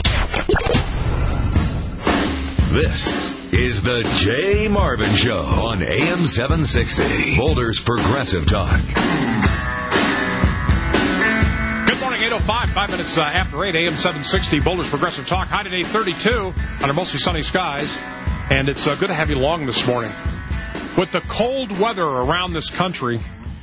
This is the Jay Marvin Show on AM 760, Boulder's Progressive Talk. Good morning, 8:05, 5 minutes after 8, AM 760, Boulder's Progressive Talk. High today, 32, under mostly sunny skies, and it's good to have you along this morning. With the cold weather around this country,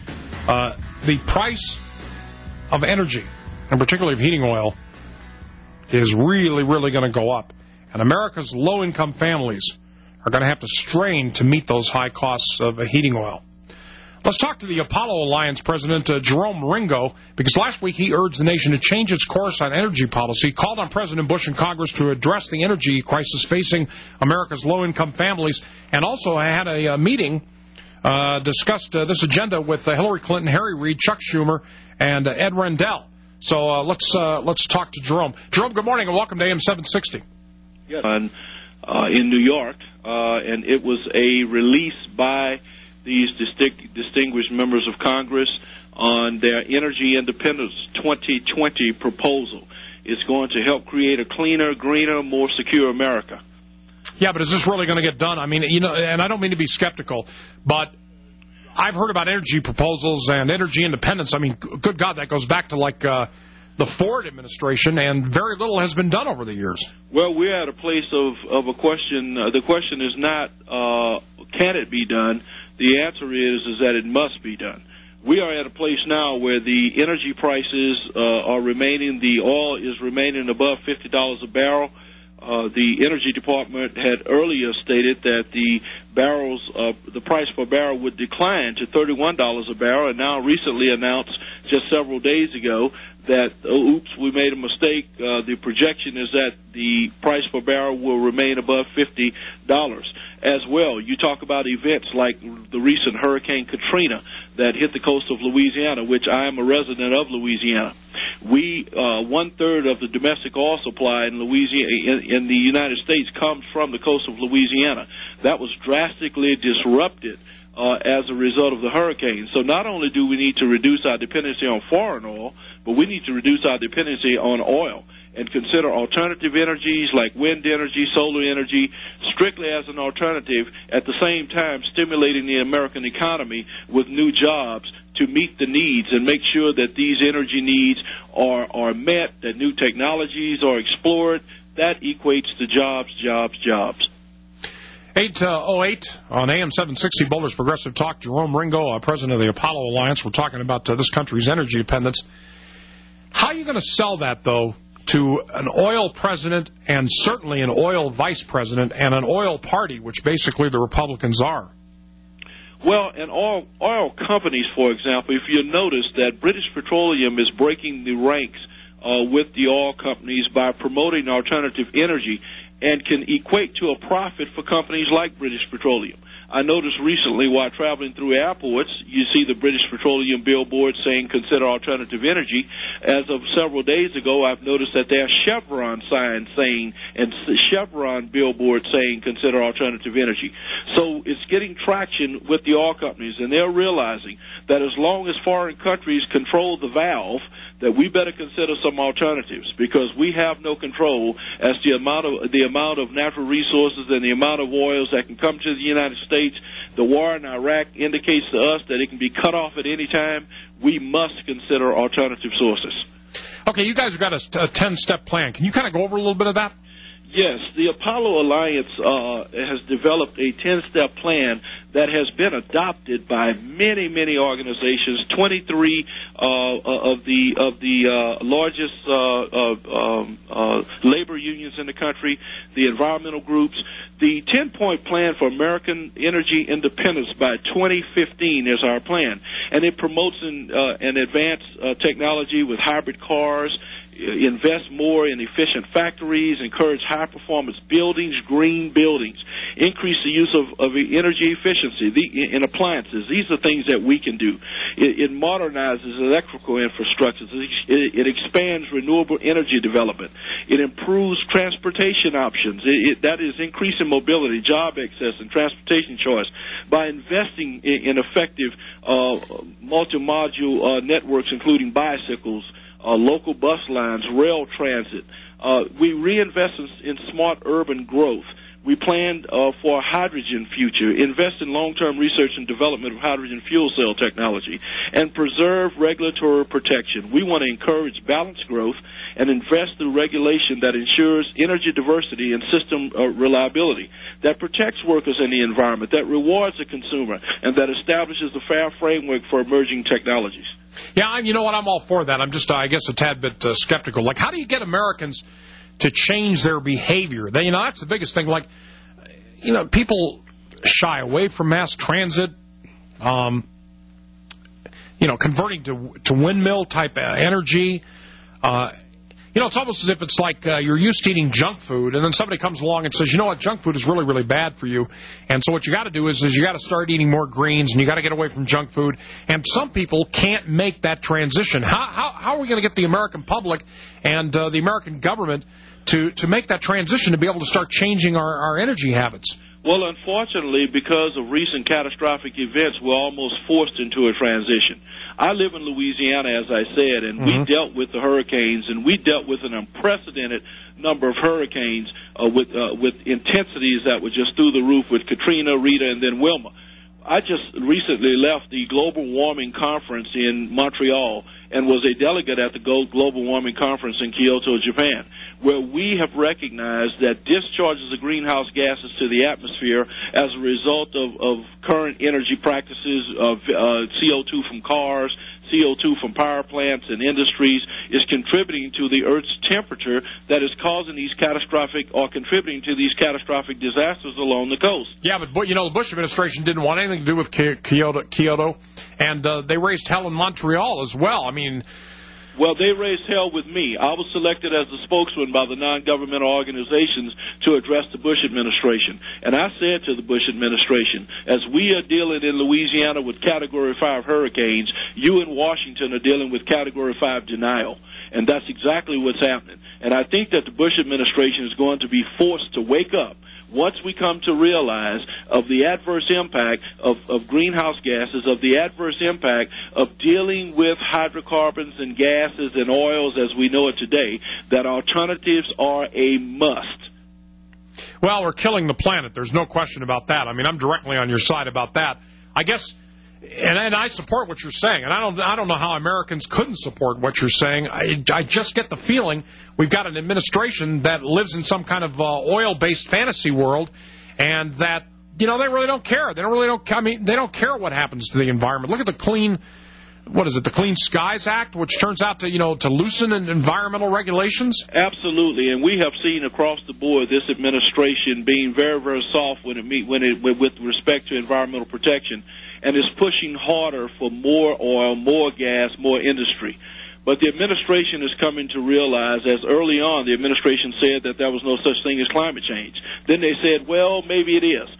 the price of energy, and particularly of heating oil, is really, really going to go up. And America's low-income families are going to have to strain to meet those high costs of heating oil. Let's talk to the Apollo Alliance president, Jerome Ringo, because last week he urged the nation to change its course on energy policy, called on President Bush and Congress to address the energy crisis facing America's low-income families, and also had a meeting, discussed this agenda with Hillary Clinton, Harry Reid, Chuck Schumer, and Ed Rendell. So let's talk to Jerome. Jerome, good morning and welcome to AM 760. Yes. In New York, and it was a release by these distinguished members of Congress on their Energy Independence 2020 proposal. It's going to help create a cleaner, greener, more secure America. Yeah, but is this really going to get done? I mean, you know, and I don't mean to be skeptical, but I've heard about energy proposals and energy independence. I mean, good God, that goes back to like the Ford administration, and very little has been done over the years. Well, we're at a place of a question. The question is not, can it be done? The answer is that it must be done. We are at a place now where the energy prices are remaining, the oil is remaining above $50 a barrel. The Energy Department had earlier stated that the price per barrel would decline to $31 a barrel, and now recently announced just several days ago that, oops, we made a mistake. The projection is that the price per barrel will remain above $50 as well. You talk about events like the recent Hurricane Katrina that hit the coast of Louisiana, which I am a resident of Louisiana. One-third of the domestic oil supply in Louisiana, in the United States, comes from the coast of Louisiana. That was drastically disrupted as a result of the hurricane. So not only do we need to reduce our dependency on foreign oil, but we need to reduce our dependency on oil and consider alternative energies like wind energy, solar energy, strictly as an alternative, at the same time stimulating the American economy with new jobs to meet the needs and make sure that these energy needs are met, that new technologies are explored. That equates to jobs, jobs, jobs. 808 on AM 760, Boulder's Progressive Talk. Jerome Ringo, president of the Apollo Alliance. We're talking about this country's energy dependence. How are you going to sell that, though, to an oil president and certainly an oil vice president and an oil party, which basically the Republicans are? Well, and oil companies, for example, if you notice that British Petroleum is breaking the ranks with the oil companies by promoting alternative energy and can equate to a profit for companies like British Petroleum. I noticed recently while traveling through airports, you see the British Petroleum billboard saying consider alternative energy. As of several days ago, I've noticed that there are Chevron signs saying, and Chevron billboards saying consider alternative energy. So it's getting traction with the oil companies, and they're realizing that as long as foreign countries control the valve, that we better consider some alternatives, because we have no control as to the amount of natural resources and the amount of oils that can come to the United States. The war in Iraq indicates to us that it can be cut off at any time. We must consider alternative sources. Okay, you guys have got a 10-step plan. Can you kind of go over a little bit of that? Yes, the Apollo Alliance has developed a 10-step plan that has been adopted by many, many organizations, 23 of the largest labor unions in the country, the environmental groups. The 10-point plan for American energy independence by 2015 is our plan, and it promotes an advanced technology with hybrid cars, invest more in efficient factories, encourage high-performance buildings, green buildings, increase the use of energy efficiency in appliances. These are things that we can do. It modernizes electrical infrastructures. It expands renewable energy development. It improves transportation options. That is increasing mobility, job access, and transportation choice by investing in effective multi-module networks, including bicycles, local bus lines, rail transit. We reinvest in smart urban growth. We plan for a hydrogen future, invest in long-term research and development of hydrogen fuel cell technology, and preserve regulatory protection. We want to encourage balanced growth and invest through regulation that ensures energy diversity and system reliability, that protects workers and the environment, that rewards the consumer, and that establishes a fair framework for emerging technologies. Yeah, you know what? I'm all for that. I'm just, I guess, a tad bit skeptical. Like, how do you get Americans to change their behavior? That's the biggest thing. Like, people shy away from mass transit, converting to windmill-type energy. It's almost as if it's like you're used to eating junk food, and then somebody comes along and says, you know what, junk food is really, really bad for you. And so what you got to do is you got to start eating more greens, and you got to get away from junk food. And some people can't make that transition. How are we going to get the American public and the American government to make that transition to be able to start changing our energy habits? Well, unfortunately, because of recent catastrophic events, we're almost forced into a transition. I live in Louisiana, as I said, and we dealt with the hurricanes, and we dealt with an unprecedented number of hurricanes with intensities that were just through the roof with Katrina, Rita, and then Wilma. I just recently left the Global Warming Conference in Montreal and was a delegate at the Global Warming Conference in Kyoto, Japan, where we have recognized that discharges of greenhouse gases to the atmosphere as a result of current energy practices, of CO2 from cars, CO2 from power plants and industries, is contributing to the Earth's temperature that is causing these catastrophic or contributing to these catastrophic disasters along the coast. Yeah, but the Bush administration didn't want anything to do with Kyoto, and they raised hell in Montreal as well. Well, they raised hell with me. I was selected as the spokesman by the non-governmental organizations to address the Bush administration. And I said to the Bush administration, as we are dealing in Louisiana with Category 5 hurricanes, you in Washington are dealing with Category 5 denial. And that's exactly what's happening. And I think that the Bush administration is going to be forced to wake up once we come to realize of the adverse impact of greenhouse gases, of the adverse impact of dealing with hydrocarbons and gases and oils as we know it today, that alternatives are a must. Well, we're killing the planet. There's no question about that. I'm directly on your side about that. I guess, and I support what you're saying, and I don't know how Americans couldn't support what you're saying. I just get the feeling we've got an administration that lives in some kind of oil-based fantasy world, and that they really don't care. They don't care what happens to the environment. Look at the Clean Skies Act, which turns out to loosen environmental regulations. Absolutely, and we have seen across the board this administration being very, very soft with respect to environmental protection, and is pushing harder for more oil, more gas, more industry. But the administration is coming to realize, as early on the administration said that there was no such thing as climate change. Then they said, well, maybe it is.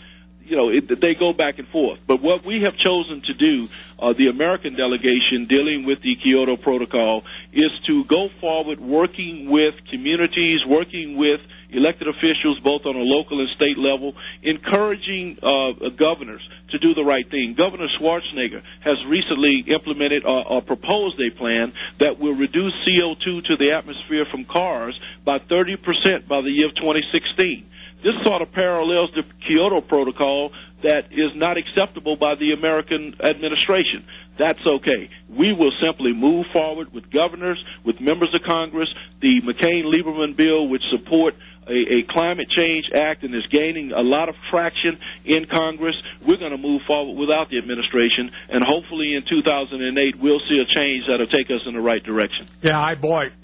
They go back and forth. But what we have chosen to do, the American delegation dealing with the Kyoto Protocol, is to go forward working with communities, working with elected officials both on a local and state level, encouraging governors to do the right thing. Governor Schwarzenegger has recently implemented or proposed a plan that will reduce CO2 to the atmosphere from cars by 30% by the year of 2016. This sort of parallels the Kyoto Protocol that is not acceptable by the American administration. That's okay. We will simply move forward with governors, with members of Congress, the McCain-Lieberman bill, which support a climate change act and is gaining a lot of traction in Congress. We're going to move forward without the administration, and hopefully in 2008 we'll see a change that will take us in the right direction. Yeah, I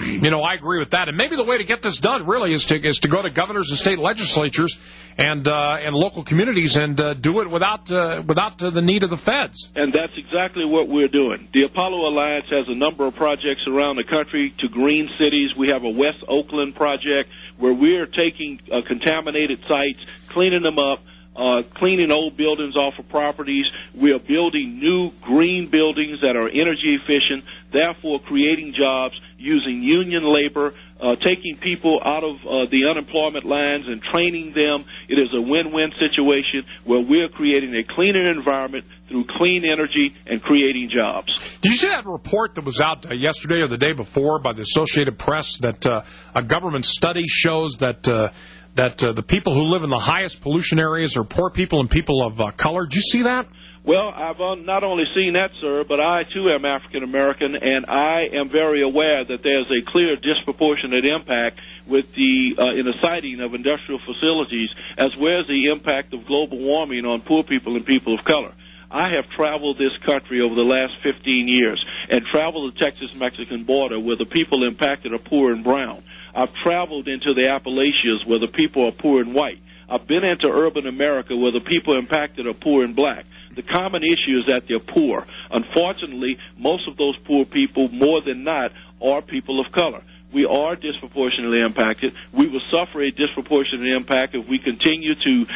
agree with that. And maybe the way to get this done really is to go to governors and state legislatures and local communities and do it without the need of the feds. And that's exactly what we're doing. The Apollo Alliance has a number of projects around the country to green cities. We have a West Oakland project where we're taking contaminated sites, cleaning them up, cleaning old buildings off of properties. We are building new green buildings that are energy efficient, therefore creating jobs, using union labor, taking people out of the unemployment lines and training them. It is a win-win situation where we're creating a cleaner environment through clean energy and creating jobs. Did you see that report that was out yesterday or the day before by the Associated Press that a government study shows that the people who live in the highest pollution areas are poor people and people of color? Did you see that? Well, I've not only seen that, sir, but I, too, am African-American, and I am very aware that there's a clear disproportionate impact with in the siting of industrial facilities, as well as the impact of global warming on poor people and people of color. I have traveled this country over the last 15 years and traveled the Texas-Mexican border where the people impacted are poor and brown. I've traveled into the Appalachians where the people are poor and white. I've been into urban America where the people impacted are poor and black. The common issue is that they're poor. Unfortunately, most of those poor people, more than not, are people of color. We are disproportionately impacted. We will suffer a disproportionate impact if we continue to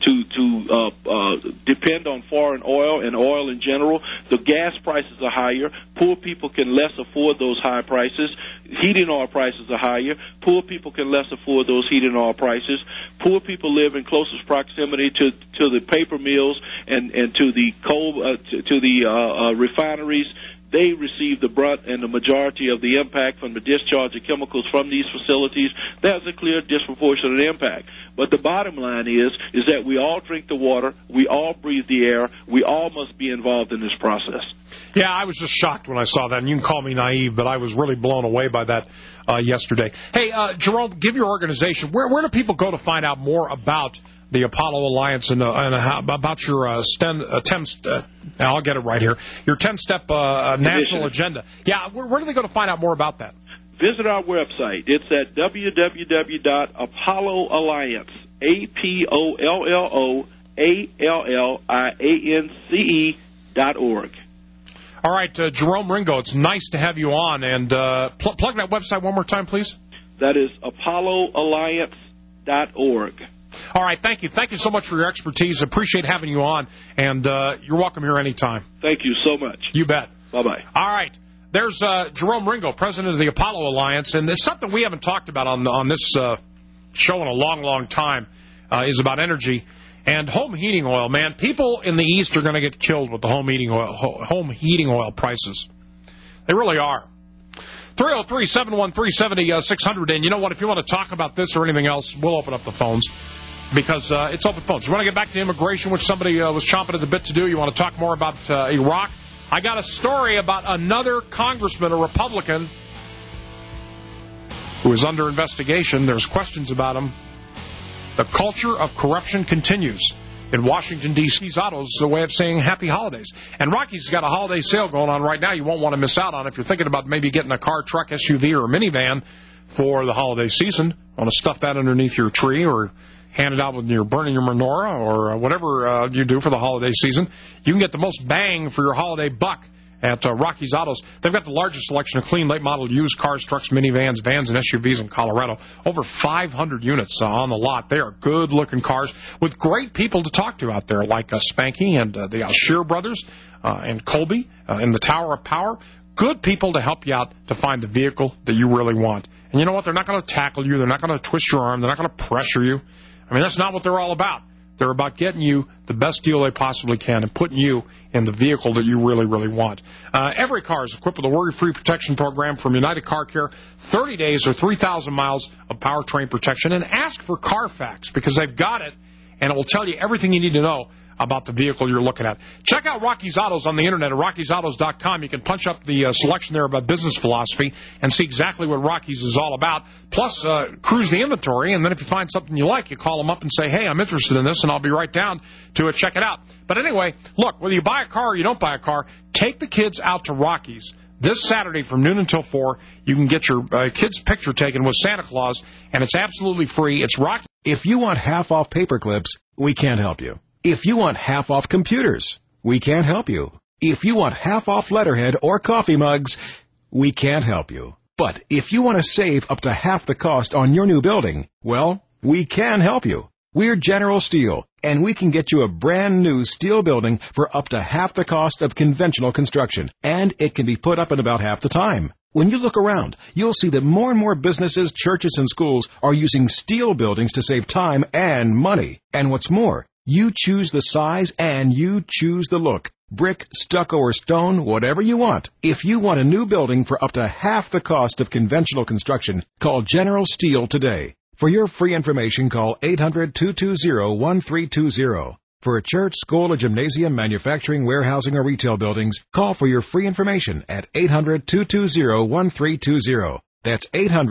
depend on foreign oil and oil in general. The gas prices are higher. Poor people can less afford those high prices. Heating oil prices are higher. Poor people can less afford those heating oil prices. Poor people live in closest proximity to the paper mills and to the coal to the refineries. They receive the brunt and the majority of the impact from the discharge of chemicals from these facilities. There's a clear disproportionate impact. But the bottom line is that we all drink the water, we all breathe the air, we all must be involved in this process. Yeah, I was just shocked when I saw that, and you can call me naive, but I was really blown away by that yesterday. Hey, Jerome, give your organization, where do people go to find out more about the Apollo Alliance and about your I'll get it right here, your 10-step national agenda? Yeah, where do they go to find out more about that? Visit our website. It's at www.apolloalliance, APOLLOALLIANCE.org. All right, Jerome Ringo, it's nice to have you on. And plug that website one more time, please. That is ApolloAlliance.org. All right, thank you. Thank you so much for your expertise. Appreciate having you on, and you're welcome here anytime. Thank you so much. You bet. Bye-bye. All right. There's Jerome Ringo, president of the Apollo Alliance, and it's something we haven't talked about on this show in a long, long time, is about energy and home heating oil. Man, people in the East are going to get killed with the home heating oil prices. They really are. 303-713-7600, and you know what? If you want to talk about this or anything else, we'll open up the phones. Because it's open phones. You want to get back to immigration, which somebody was chomping at the bit to do? You want to talk more about Iraq? I got a story about another congressman, a Republican, who is under investigation. There's questions about him. The culture of corruption continues in Washington, D.C.'s Autos, a way of saying happy holidays. And Rocky's got a holiday sale going on right now you won't want to miss out on if you're thinking about maybe getting a car, truck, SUV, or a minivan for the holiday season. Want to stuff that underneath your tree or hand it out when you're burning your menorah or whatever you do for the holiday season. You can get the most bang for your holiday buck at Rocky's Autos. They've got the largest selection of clean, late-model used cars, trucks, minivans, vans, and SUVs in Colorado. Over 500 units on the lot. They are good-looking cars with great people to talk to out there, like Spanky and the Alshear brothers and Colby in the Tower of Power. Good people to help you out to find the vehicle that you really want. And you know what? They're not going to tackle you. They're not going to twist your arm. They're not going to pressure you. I mean, that's not what they're all about. They're about getting you the best deal they possibly can and putting you in the vehicle that you really, really want. Every car is equipped with a worry-free protection program from United Car Care, 30 days or 3,000 miles of powertrain protection. And ask for Carfax because they've got it, and it will tell you everything you need to know about the vehicle you're looking at. Check out Rocky's Autos on the internet at Rocky'sAutos.com. You can punch up the selection there about business philosophy and see exactly what Rocky's is all about. Plus, cruise the inventory, and then if you find something you like, you call them up and say, hey, I'm interested in this, and I'll be right down to check it out. But anyway, look, whether you buy a car or you don't buy a car, take the kids out to Rocky's. This Saturday from noon until 4, you can get your kid's picture taken with Santa Claus, and it's absolutely free. It's Rocky. If you want half off paper clips, we can't help you. If you want half off computers, we can't help you. If you want half off letterhead or coffee mugs, we can't help you. But if you want to save up to half the cost on your new building, well, we can help you. We're General Steel, and we can get you a brand new steel building for up to half the cost of conventional construction, and it can be put up in about half the time. When you look around, you'll see that more and more businesses, churches, and schools are using steel buildings to save time and money. And what's more, you choose the size and you choose the look. Brick, stucco, or stone, whatever you want. If you want a new building for up to half the cost of conventional construction, call General Steel today. For your free information, call 800-220-1320. For a church, school, a gymnasium, manufacturing, warehousing, or retail buildings, call for your free information at 800-220-1320. That's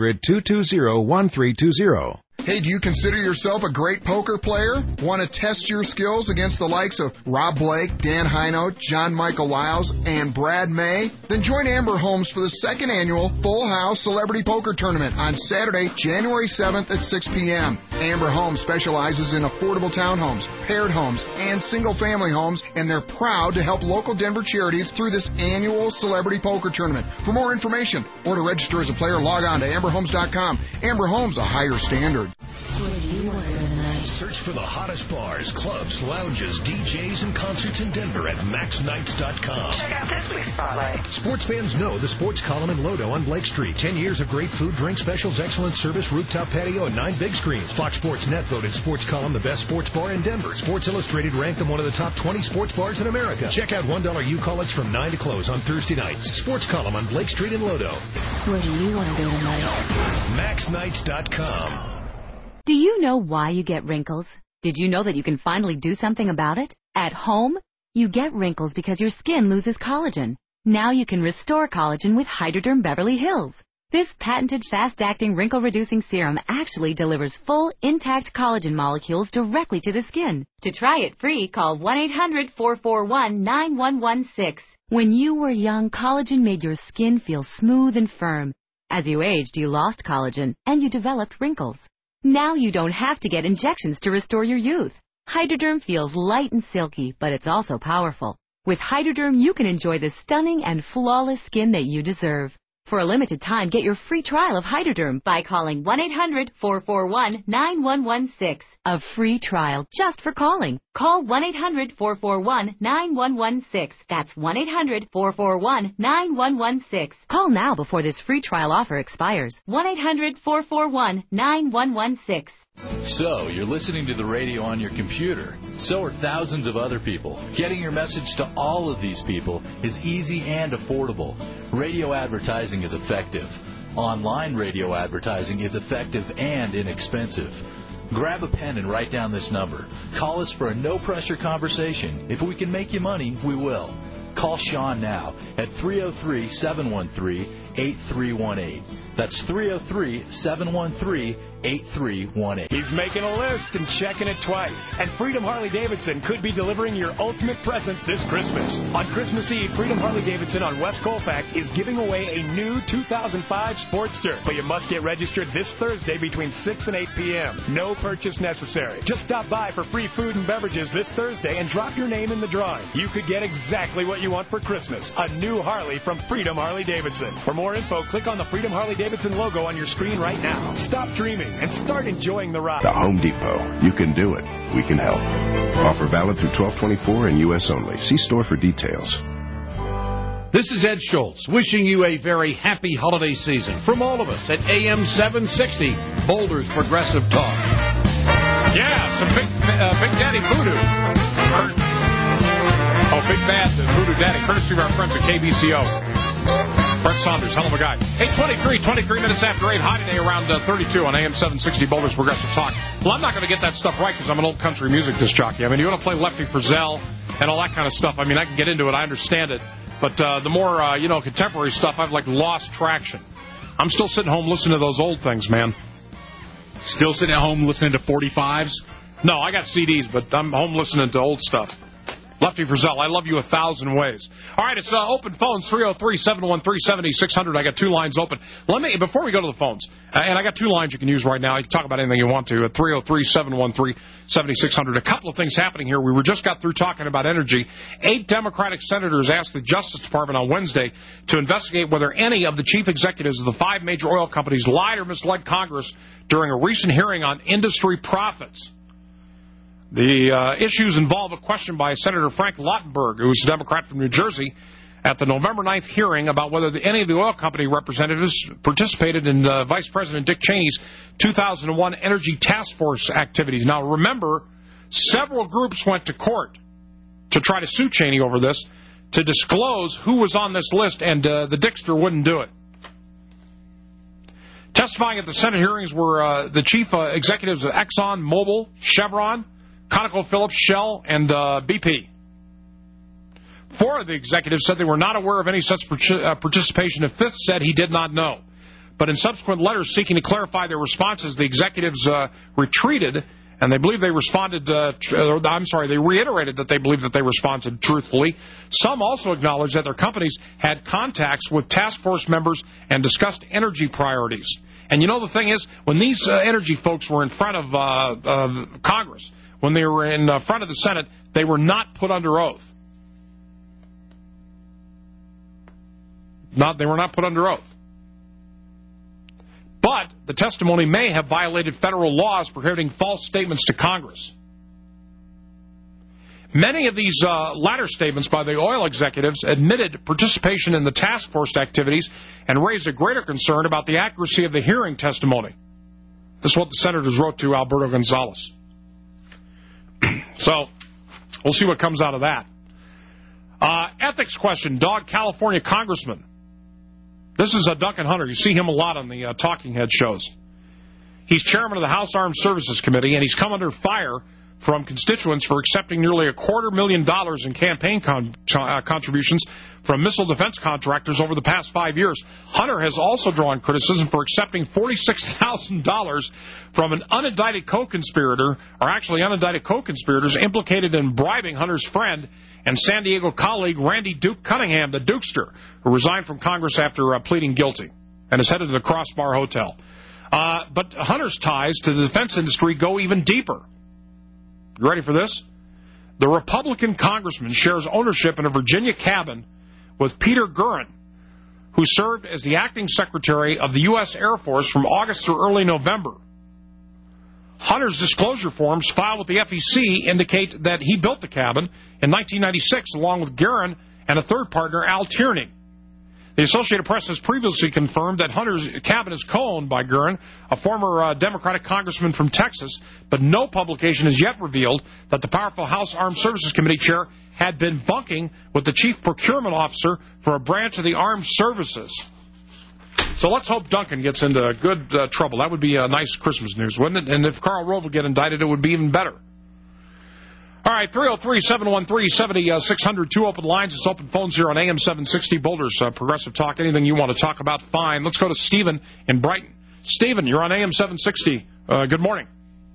800-220-1320. Hey, do you consider yourself a great poker player? Want to test your skills against the likes of Rob Blake, Dan Hino, John Michael Lyles, and Brad May? Then join Amber Holmes for the second annual Full House Celebrity Poker Tournament on Saturday, January 7th at 6 p.m. Amber Holmes specializes in affordable townhomes, paired homes, and single-family homes, and they're proud to help local Denver charities through this annual Celebrity Poker Tournament. For more information or to register as a player, log on to amberhomes.com. Amber Holmes, a higher standard. Search for the hottest bars, clubs, lounges, DJs, and concerts in Denver at maxnights.com. Check out this week's spotlight. Sports fans know the sports column in Lodo on Blake Street. 10 years of great food, drink specials, excellent service, rooftop patio, and 9 big screens. Fox Sports Net voted Sports Column the best sports bar in Denver. Sports Illustrated ranked them one of the top 20 sports bars in America. Check out $1 U-Call-Its from 9 to close on Thursday nights. Sports Column on Blake Street in Lodo. Where do you want to go tonight? maxnights.com. Do you know why you get wrinkles? Did you know that you can finally do something about it? At home, you get wrinkles because your skin loses collagen. Now you can restore collagen with Hydroderm Beverly Hills. This patented fast-acting wrinkle-reducing serum actually delivers full, intact collagen molecules directly to the skin. To try it free, call 1-800-441-9116. When you were young, collagen made your skin feel smooth and firm. As you aged, you lost collagen, and you developed wrinkles. Now you don't have to get injections to restore your youth. Hydroderm feels light and silky, but it's also powerful. With Hydroderm, you can enjoy the stunning and flawless skin that you deserve. For a limited time, get your free trial of Hydroderm by calling 1-800-441-9116. A free trial just for calling. Call 1-800-441-9116. That's 1-800-441-9116. Call now before this free trial offer expires. 1-800-441-9116. So, you're listening to the radio on your computer. So are thousands of other people. Getting your message to all of these people is easy and affordable. Radio advertising is effective. Online radio advertising is effective and inexpensive. Grab a pen and write down this number. Call us for a no-pressure conversation. If we can make you money, we will. Call Sean now at 303-713-8318. That's 303-713-8318. He's making a list and checking it twice. And Freedom Harley-Davidson could be delivering your ultimate present this Christmas. On Christmas Eve, Freedom Harley-Davidson on West Colfax is giving away a new 2005 Sportster. But you must get registered this Thursday between 6 and 8 p.m. No purchase necessary. Just stop by for free food and beverages this Thursday and drop your name in the drawing. You could get exactly what you want for Christmas. A new Harley from Freedom Harley-Davidson. For more info, click on the Freedom Harley-Davidson logo on your screen right now. Stop dreaming and start enjoying the ride. The Home Depot. You can do it. We can help. Offer valid through 12/24 and U.S. only. See store for details. This is Ed Schultz, wishing you a very happy holiday season from all of us at AM 760, Boulder's Progressive Talk. Yeah, some Big Daddy Voodoo. Big Bad Voodoo Daddy, courtesy of our friends at KBCO. Brett Saunders, hell of a guy. Hey, 23 minutes after 8, high today around 32 on AM 760 Boulder's Progressive Talk. Well, I'm not going to get that stuff right because I'm an old country music disc jockey. I mean, you want to play Lefty Frizzell and all that kind of stuff. I mean, I can get into it. I understand it. But the more, contemporary stuff, I've, lost traction. I'm still sitting home listening to those old things, man. Still sitting at home listening to 45s? No, I got CDs, but I'm home listening to old stuff. Lefty Frizzell, I love you 1,000 ways. All right, it's open phones, 303-713-7600. I got 2 lines open. Before we go to the phones, and I got 2 lines you can use right now. You can talk about anything you want to at 303-713-7600. A couple of things happening here. We just got through talking about energy. 8 Democratic senators asked the Justice Department on Wednesday to investigate whether any of the chief executives of the 5 major oil companies lied or misled Congress during a recent hearing on industry profits. The issues involve a question by Senator Frank Lautenberg, who is a Democrat from New Jersey, at the November 9th hearing about whether any of the oil company representatives participated in Vice President Dick Cheney's 2001 Energy Task Force activities. Now, remember, several groups went to court to try to sue Cheney over this, to disclose who was on this list, and the Dickster wouldn't do it. Testifying at the Senate hearings were the chief executives of Exxon, Mobil, Chevron, ConocoPhillips, Shell, and BP. 4 of the executives said they were not aware of any such participation. A 5th said he did not know. But in subsequent letters seeking to clarify their responses, the executives retreated, and they believe they responded. They reiterated that they believe that they responded truthfully. Some also acknowledged that their companies had contacts with task force members and discussed energy priorities. And you know the thing is, when these energy folks were in front of Congress, when they were in front of the Senate, they were not put under oath. They were not put under oath. But the testimony may have violated federal laws prohibiting false statements to Congress. Many of these latter statements by the oil executives admitted participation in the task force activities and raised a greater concern about the accuracy of the hearing testimony. This is what the senators wrote to Alberto Gonzales. So, we'll see what comes out of that. Ethics question, Dog California Congressman. This is Duncan Hunter. You see him a lot on the Talking Head shows. He's chairman of the House Armed Services Committee, and he's come under fire from constituents for accepting nearly $250,000 in campaign contributions from missile defense contractors over the past 5 years. Hunter has also drawn criticism for accepting $46,000 from an unindicted co-conspirator, or actually unindicted co-conspirators, implicated in bribing Hunter's friend and San Diego colleague Randy Duke Cunningham, the Dukester, who resigned from Congress after pleading guilty and is headed to the Crossbar Hotel. But Hunter's ties to the defense industry go even deeper. You ready for this? The Republican congressman shares ownership in a Virginia cabin with Peter Gurin, who served as the acting secretary of the U.S. Air Force from August through early November. Hunter's disclosure forms filed with the FEC indicate that he built the cabin in 1996 along with Gurin and a third partner, Al Tierney. The Associated Press has previously confirmed that Hunter's cabin is co-owned by Gurin, a former Democratic congressman from Texas, but no publication has yet revealed that the powerful House Armed Services Committee chair had been bunking with the chief procurement officer for a branch of the armed services. So let's hope Duncan gets into good trouble. That would be a nice Christmas news, wouldn't it? And if Karl Rove would get indicted, it would be even better. All right, 303-713-7600, 2 open lines. It's open phones here on AM 760 Boulder's Progressive Talk. Anything you want to talk about, fine. Let's go to Stephen in Brighton. Stephen, you're on AM 760. Good morning.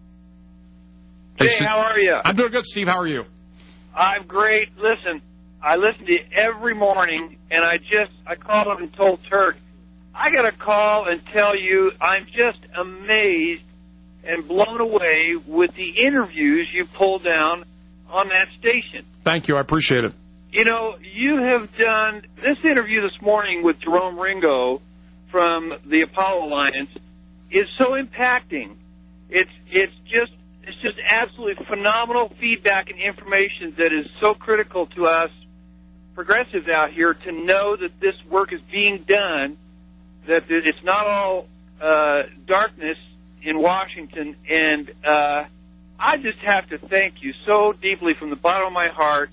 Hey, how are you? I'm doing good, Steve. How are you? I'm great. Listen, I listen to you every morning, and I called up and told Turk, I got to call and tell you I'm just amazed and blown away with the interviews you pulled down on that station. Thank you. I appreciate it. You know, you have done this interview this morning with Jerome Ringo from the Apollo Alliance is so impacting. It's just absolutely phenomenal feedback and information that is so critical to us progressives out here to know that this work is being done, that it's not all darkness in Washington, and I just have to thank you so deeply from the bottom of my heart.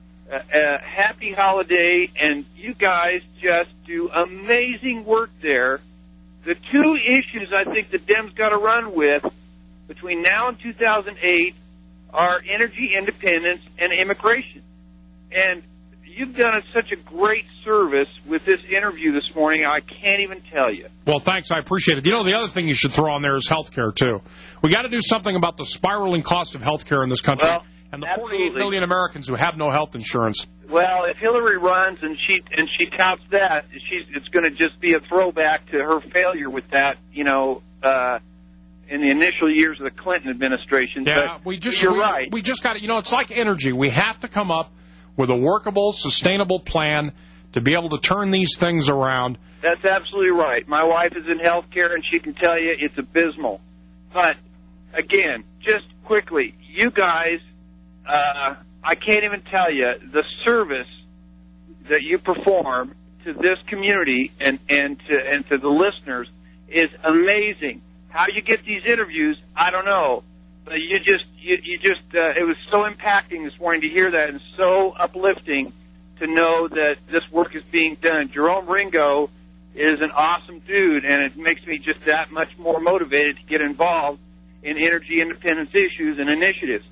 Happy holiday, and you guys just do amazing work there. The 2 issues I think the Dems got to run with between now and 2008 are energy independence and immigration. And you've done such a great service with this interview this morning, I can't even tell you. Well, thanks. I appreciate it. You know, the other thing you should throw on there is health care, too. We got to do something about the spiraling cost of health care in this country. Well, and the 48 million Americans who have no health insurance. Well, if Hillary runs and she touts that, it's going to just be a throwback to her failure with that, you know, in the initial years of the Clinton administration. Yeah, but you're right. We just got to, you know, it's like energy. We have to come up with a workable, sustainable plan to be able to turn these things around. That's absolutely right. My wife is in health care, and she can tell you it's abysmal. But, again, just quickly, you guys, I can't even tell you the service that you perform to this community and to the listeners is amazing. How you get these interviews, I don't know. But you just it was so impacting this morning to hear that, and so uplifting to know that this work is being done. Jerome Ringo is an awesome dude, and it makes me just that much more motivated to get involved in energy independence issues and initiatives.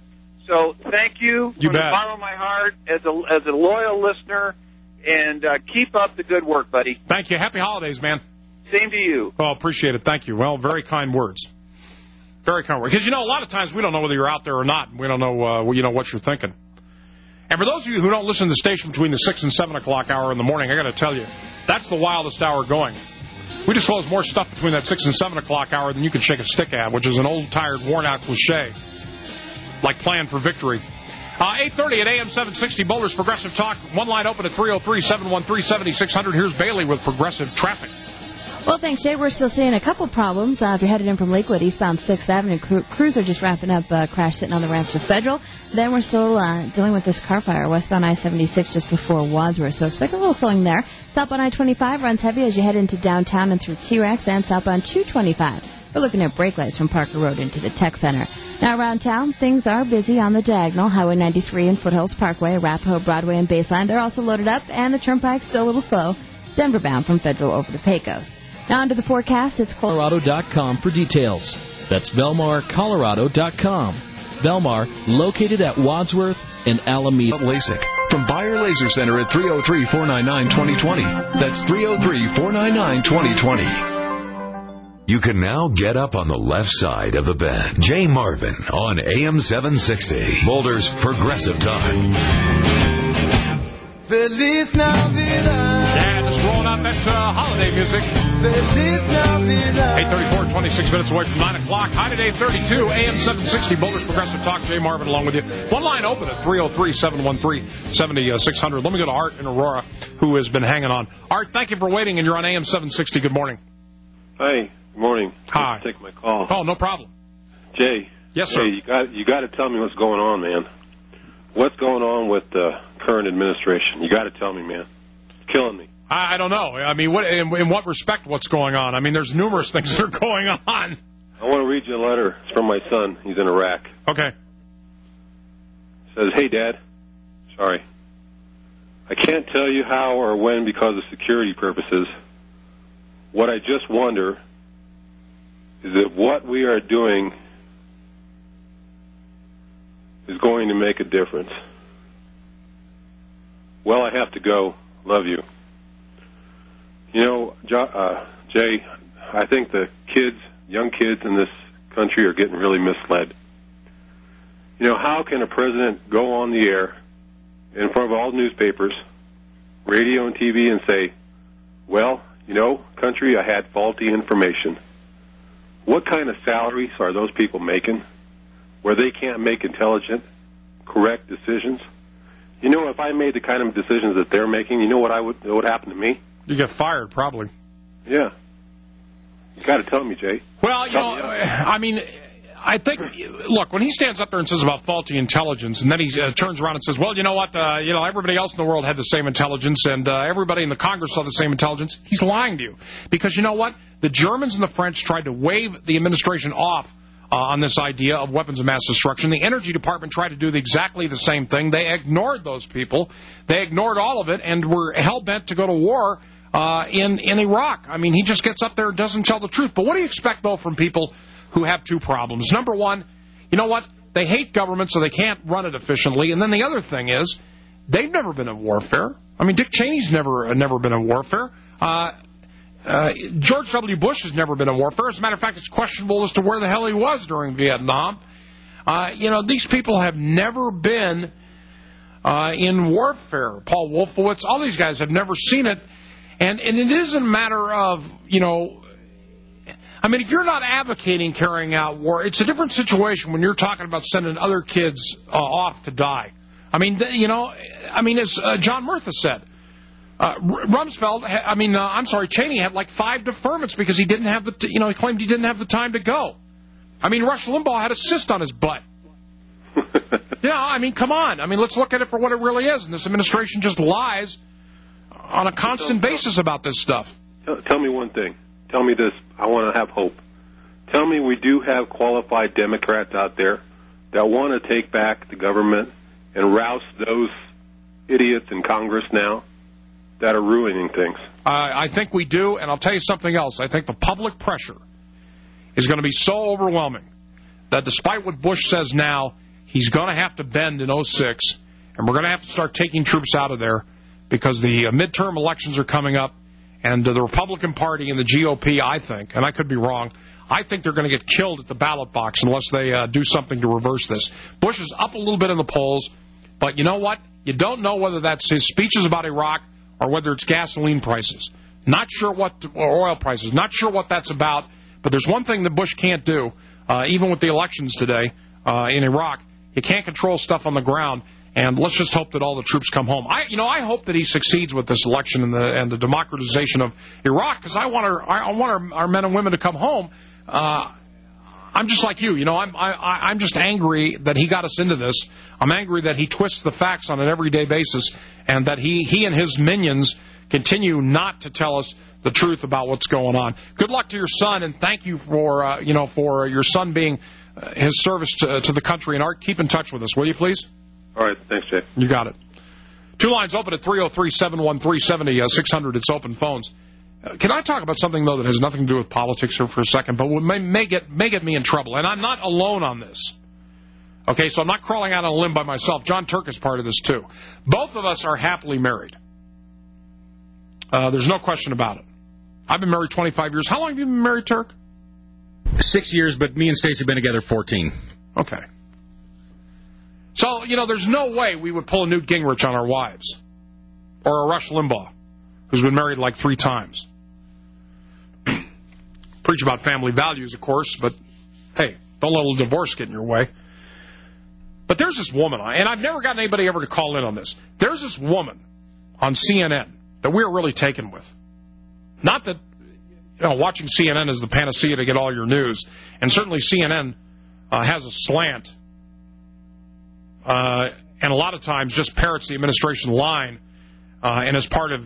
So thank you You from the bet. bottom of my heart as a loyal listener, and keep up the good work, buddy. Thank you. Happy holidays, man. Same to you. Oh, appreciate it. Thank you. Well, very kind words. Very kind words. Because, a lot of times we don't know whether you're out there or not. We don't know, what you're thinking. And for those of you who don't listen to the station between the 6 and 7 o'clock hour in the morning, I got to tell you, that's the wildest hour going. We disclose more stuff between that 6 and 7 o'clock hour than you can shake a stick at, which is an old, tired, worn-out cliche, like Plan for Victory. 8:30 at AM 760, Boulder's Progressive Talk. One line open at 303-713-7600. Here's Bailey with Progressive Traffic. Well, thanks, Jay. We're still seeing a couple problems. If you're headed in from Lakewood, eastbound 6th Avenue, crews are just wrapping up a crash sitting on the ramp to Federal. Then we're still dealing with this car fire, westbound I-76 just before Wadsworth. So expect a little slowing there. Southbound I-25 runs heavy as you head into downtown and through T-Rex, and southbound 225. We're looking at brake lights from Parker Road into the Tech Center. Now around town, things are busy on the diagonal. Highway 93 and Foothills Parkway, Arapahoe, Broadway, and Baseline. They're also loaded up, and the Turnpike's still a little slow. Denver bound from Federal over to Pecos. Now onto the forecast. It's Colorado.com for details. That's VelmarColorado.com. Velmar, located at Wadsworth and Alameda. LASIK from Bayer Laser Center at 303-499-2020. That's 303-499-2020. You can now get up on the left side of the bed. Jay Marvin on AM 760. Boulder's Progressive Time. Feliz Navidad. Yeah, just rolling out that holiday music. Feliz Navidad. 8:34, 26 minutes away from 9 o'clock. High today, 32, AM 760, Boulder's Progressive Talk. Jay Marvin along with you. One line open at 303-713-7600. Let me go to Art in Aurora, who has been hanging on. Art, thank you for waiting, and you're on AM 760. Good morning. Hi. Good morning. Hi. Take my call. Oh, no problem. Jay. Yes, sir. Hey, you got to tell me what's going on, man. What's going on with the current administration? You got to tell me, man. It's killing me. I don't know. I mean, in what respect what's going on? I mean, there's numerous things that are going on. I want to read you a letter. It's from my son. He's in Iraq. Okay. It says, hey, Dad. Sorry. I can't tell you how or when because of security purposes. What I just wonder is if what we are doing is going to make a difference. Well, I have to go. Love you. Jay, I think the young kids in this country are getting really misled. How can a president go on the air in front of all the newspapers, radio and TV and say, well, country, I had faulty information. What kind of salaries are those people making where they can't make intelligent, correct decisions? If I made the kind of decisions that they're making, what would happen to me? You get fired, probably. Yeah. You got to tell me, Jay. Well, I mean, I think, look, when he stands up there and says about faulty intelligence, and then he turns around and says, well, you know what, everybody else in the world had the same intelligence, and everybody in the Congress saw the same intelligence, he's lying to you. Because you know what? The Germans and the French tried to wave the administration off on this idea of weapons of mass destruction. The Energy Department tried to do exactly the same thing. They ignored those people. They ignored all of it and were hell-bent to go to war in Iraq. I mean, he just gets up there and doesn't tell the truth. But what do you expect, though, from people who have two problems? Number one, you know what? They hate government, so they can't run it efficiently. And then the other thing is, they've never been in warfare. I mean, Dick Cheney's never been in warfare. George W. Bush has never been in warfare. As a matter of fact, it's questionable as to where the hell he was during Vietnam. These people have never been in warfare. Paul Wolfowitz, all these guys have never seen it. And it isn't a matter of, I mean, if you're not advocating carrying out war, it's a different situation when you're talking about sending other kids off to die. I mean, as John Murtha said, Cheney had like 5 deferments because he didn't have he claimed he didn't have the time to go. I mean, Rush Limbaugh had a cyst on his butt. Come on. I mean, let's look at it for what it really is. And this administration just lies on a constant basis about this stuff. Tell me one thing. Tell me this. I want to have hope. Tell me we do have qualified Democrats out there that want to take back the government and roust those idiots in Congress now that are ruining things. I think we do, and I'll tell you something else. I think the public pressure is going to be so overwhelming that despite what Bush says now, he's going to have to bend in 06, and we're going to have to start taking troops out of there because the midterm elections are coming up, and the Republican Party and the GOP, I think, and I could be wrong, I think they're going to get killed at the ballot box unless they do something to reverse this. Bush is up a little bit in the polls, but you know what? You don't know whether that's his speeches about Iraq or whether it's gasoline prices. Not sure or oil prices. Not sure what that's about, but there's one thing that Bush can't do, even with the elections today in Iraq. He can't control stuff on the ground, and let's just hope that all the troops come home. I hope that he succeeds with this election and the democratization of Iraq, because I want our men and women to come home. I'm just like you. I'm just angry that he got us into this. I'm angry that he twists the facts on an everyday basis, and that he and his minions continue not to tell us the truth about what's going on. Good luck to your son, and thank you for your son being his service to the country. And Art, keep in touch with us, will you, please? All right, thanks, Jay. You got it. Two lines open at 303-713-70-600. It's open phones. Can I talk about something, though, that has nothing to do with politics here for a second, but may get me in trouble? And I'm not alone on this. Okay, so I'm not crawling out on a limb by myself. John Turk is part of this, too. Both of us are happily married. There's no question about it. I've been married 25 years. How long have you been married, Turk? 6 years, but me and Stacey have been together 14. Okay. So, there's no way we would pull a Newt Gingrich on our wives. Or a Rush Limbaugh, who's been married like 3 times. Preach about family values, of course, but, hey, don't let a little divorce get in your way. But there's this woman, and I've never gotten anybody ever to call in on this. There's this woman on CNN that we're really taken with. Not that, watching CNN is the panacea to get all your news, and certainly CNN has a slant, and a lot of times just parrots the administration line, and as part of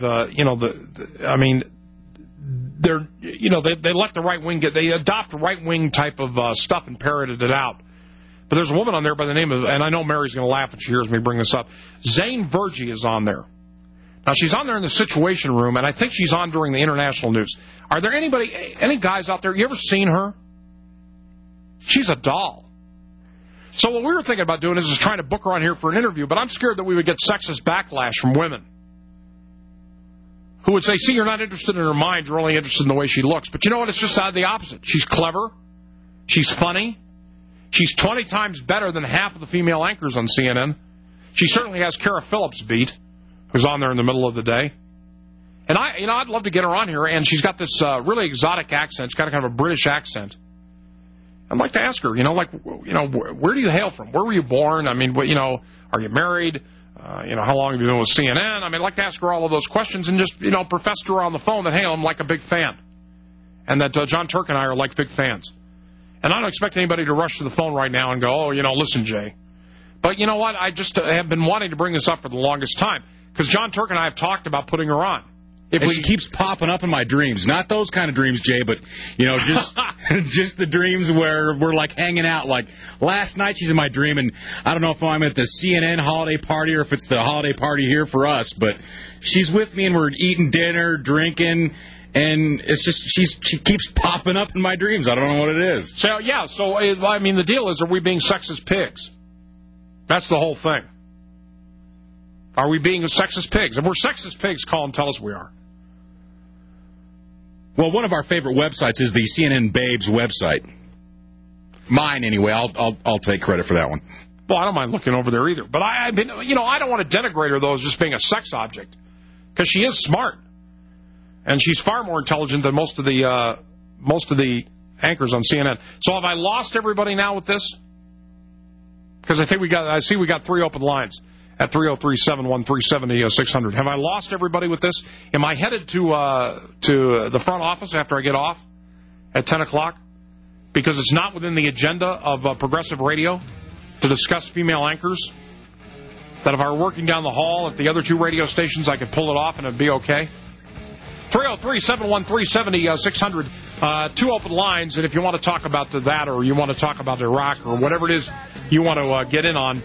they let the right wing they adopt right wing type of stuff and parroted it out. But there's a woman on there by the name of, and I know Mary's going to laugh when she hears me bring this up, Zane Vergie is on there. Now, she's on there in the Situation Room, and I think she's on during the international news. Are there any guys out there, you ever seen her? She's a doll. So what we were thinking about doing is trying to book her on here for an interview, but I'm scared that we would get sexist backlash from women who would say, see, you're not interested in her mind, you're only interested in the way she looks. But you know what? It's just the opposite. She's clever. She's funny. She's 20 times better than half of the female anchors on CNN. She certainly has Kara Phillips beat, who's on there in the middle of the day. And I'd love to get her on here, and she's got this really exotic accent. She's got a kind of a British accent. I'd like to ask her, where do you hail from? Where were you born? I mean, are you married? How long have you been with CNN? I mean, I'd like to ask her all of those questions and just, profess to her on the phone that, hey, I'm like a big fan. And that John Turk and I are like big fans. And I don't expect anybody to rush to the phone right now and go, listen, Jay. But you know what? I just have been wanting to bring this up for the longest time. Because John Turk and I have talked about putting her on. She keeps popping up in my dreams. Not those kind of dreams, Jay, but, just the dreams where we're, like, hanging out. Like, last night she's in my dream, and I don't know if I'm at the CNN holiday party or if it's the holiday party here for us, but she's with me, and we're eating dinner, drinking, and it's just she keeps popping up in my dreams. I don't know what it is. So, the deal is, are we being sexist pigs? That's the whole thing. Are we being sexist pigs? If we're sexist pigs, call and tell us we are. Well, one of our favorite websites is the CNN Babes website. Mine, anyway. I'll take credit for that one. Well, I don't mind looking over there either. But I don't want to denigrate her, though, as just being a sex object. Because she is smart. And she's far more intelligent than most of the anchors on CNN. So have I lost everybody now with this? Because I see we got 3 open lines at 303-713-70-600. Have I lost everybody with this? Am I headed to the front office after I get off at 10 o'clock? Because it's not within the agenda of Progressive Radio to discuss female anchors? That if I were working down the hall at the other 2 radio stations, I could pull it off and it'd be okay? 303-713-70-600. 2 open lines, and if you want to talk about that or you want to talk about Iraq or whatever it is you want to get in on,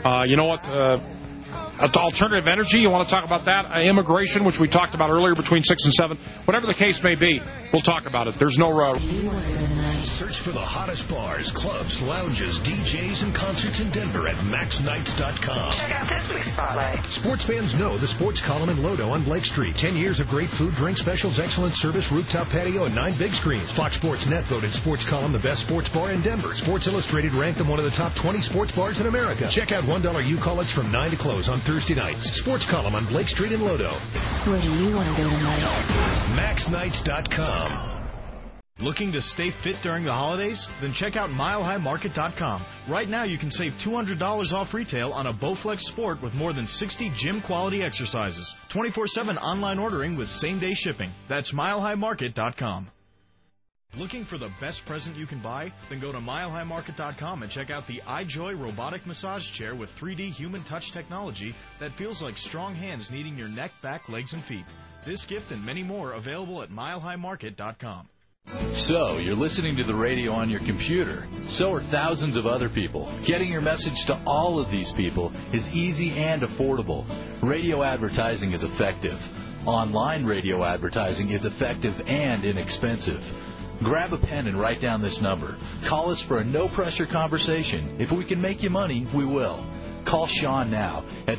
alternative energy, you want to talk about that? Immigration, which we talked about earlier between 6 and 7. Whatever the case may be, we'll talk about it. There's no Search for the hottest bars, clubs, lounges, DJs, and concerts in Denver at MaxNights.com. Check out this week's spotlight. Sports fans know the sports column in Lodo on Blake Street. 10 years of great food, drink specials, excellent service, rooftop patio, and 9 big screens. Fox Sports Net voted Sports Column the best sports bar in Denver. Sports Illustrated ranked them one of the top 20 sports bars in America. Check out $1 U-Call-Its from 9 to close on Thursday nights. Sports Column on Blake Street in Lodo. Where do you want to go tonight? MaxNights.com. Looking to stay fit during the holidays? Then check out MileHighMarket.com. Right now you can save $200 off retail on a Bowflex Sport with more than 60 gym-quality exercises. 24/7 online ordering with same-day shipping. That's MileHighMarket.com. Looking for the best present you can buy? Then go to MileHighMarket.com and check out the iJoy robotic massage chair with 3D human touch technology that feels like strong hands kneading your neck, back, legs, and feet. This gift and many more available at MileHighMarket.com. So, you're listening to the radio on your computer. So are thousands of other people. Getting your message to all of these people is easy and affordable. Radio advertising is effective. Online radio advertising is effective and inexpensive. Grab a pen and write down this number. Call us for a no-pressure conversation. If we can make you money, we will. Call Sean now at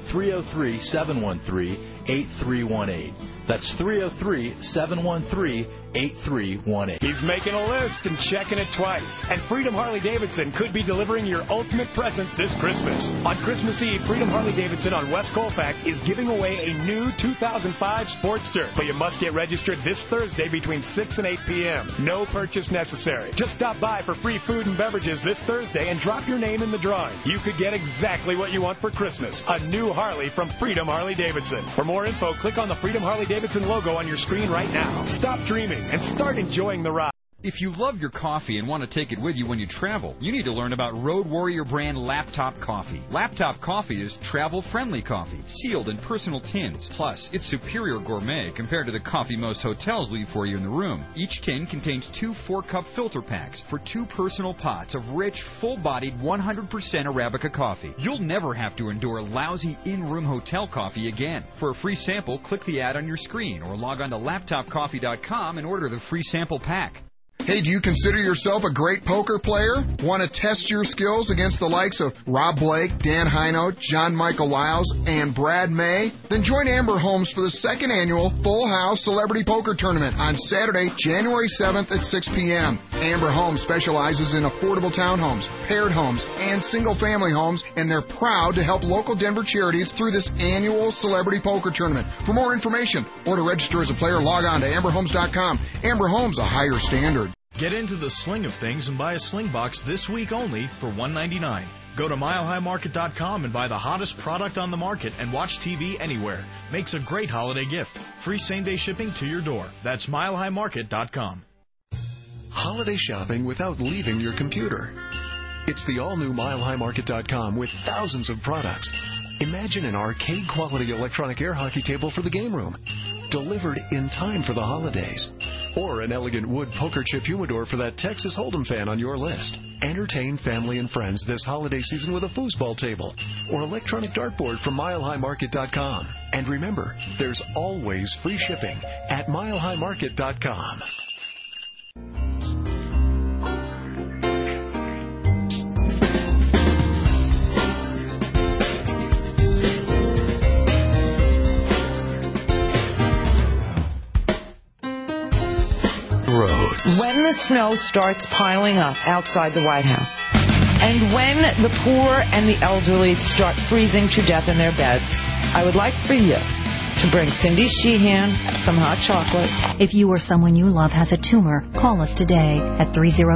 303-713-8318. That's 303-713-8318. He's making a list and checking it twice. And Freedom Harley-Davidson could be delivering your ultimate present this Christmas. On Christmas Eve, Freedom Harley-Davidson on West Colfax is giving away a new 2005 Sportster. But you must get registered this Thursday between 6 and 8 p.m. No purchase necessary. Just stop by for free food and beverages this Thursday and drop your name in the drawing. You could get exactly what you want for Christmas. A new Harley from Freedom Harley-Davidson. For more info, click on the Freedom Harley-Davidson logo on your screen right now. Stop dreaming and start enjoying the ride. If you love your coffee and want to take it with you when you travel, you need to learn about Road Warrior brand Laptop Coffee. Laptop Coffee is travel-friendly coffee, sealed in personal tins. Plus, it's superior gourmet compared to the coffee most hotels leave for you in the room. Each tin contains 2 4-cup filter packs for 2 personal pots of rich, full-bodied 100% Arabica coffee. You'll never have to endure lousy in-room hotel coffee again. For a free sample, click the ad on your screen or log on to laptopcoffee.com and order the free sample pack. Hey, do you consider yourself a great poker player? Want to test your skills against the likes of Rob Blake, Dan Hino, John Michael Lyles, and Brad May? Then join Amber Holmes for the 2nd annual Full House Celebrity Poker Tournament on Saturday, January 7th at 6 p.m. Amber Holmes specializes in affordable townhomes, paired homes, and single-family homes, and they're proud to help local Denver charities through this annual Celebrity Poker Tournament. For more information or to register as a player, log on to amberhomes.com. Amber Holmes, a higher standard. Get into the sling of things and buy a sling box this week only for $1.99. Go to MileHighMarket.com and buy the hottest product on the market and watch TV anywhere. Makes a great holiday gift. Free same-day shipping to your door. That's MileHighMarket.com. Holiday shopping without leaving your computer. It's the all-new MileHighMarket.com with thousands of products. Imagine an arcade-quality electronic air hockey table for the game room, delivered in time for the holidays. Or an elegant wood poker chip humidor for that Texas Hold'em fan on your list. Entertain family and friends this holiday season with a foosball table or electronic dartboard from MileHighMarket.com. And remember, there's always free shipping at MileHighMarket.com. When the snow starts piling up outside the White House, and when the poor and the elderly start freezing to death in their beds, I would like for you to bring Cindy Sheehan some hot chocolate. If you or someone you love has a tumor, call us today at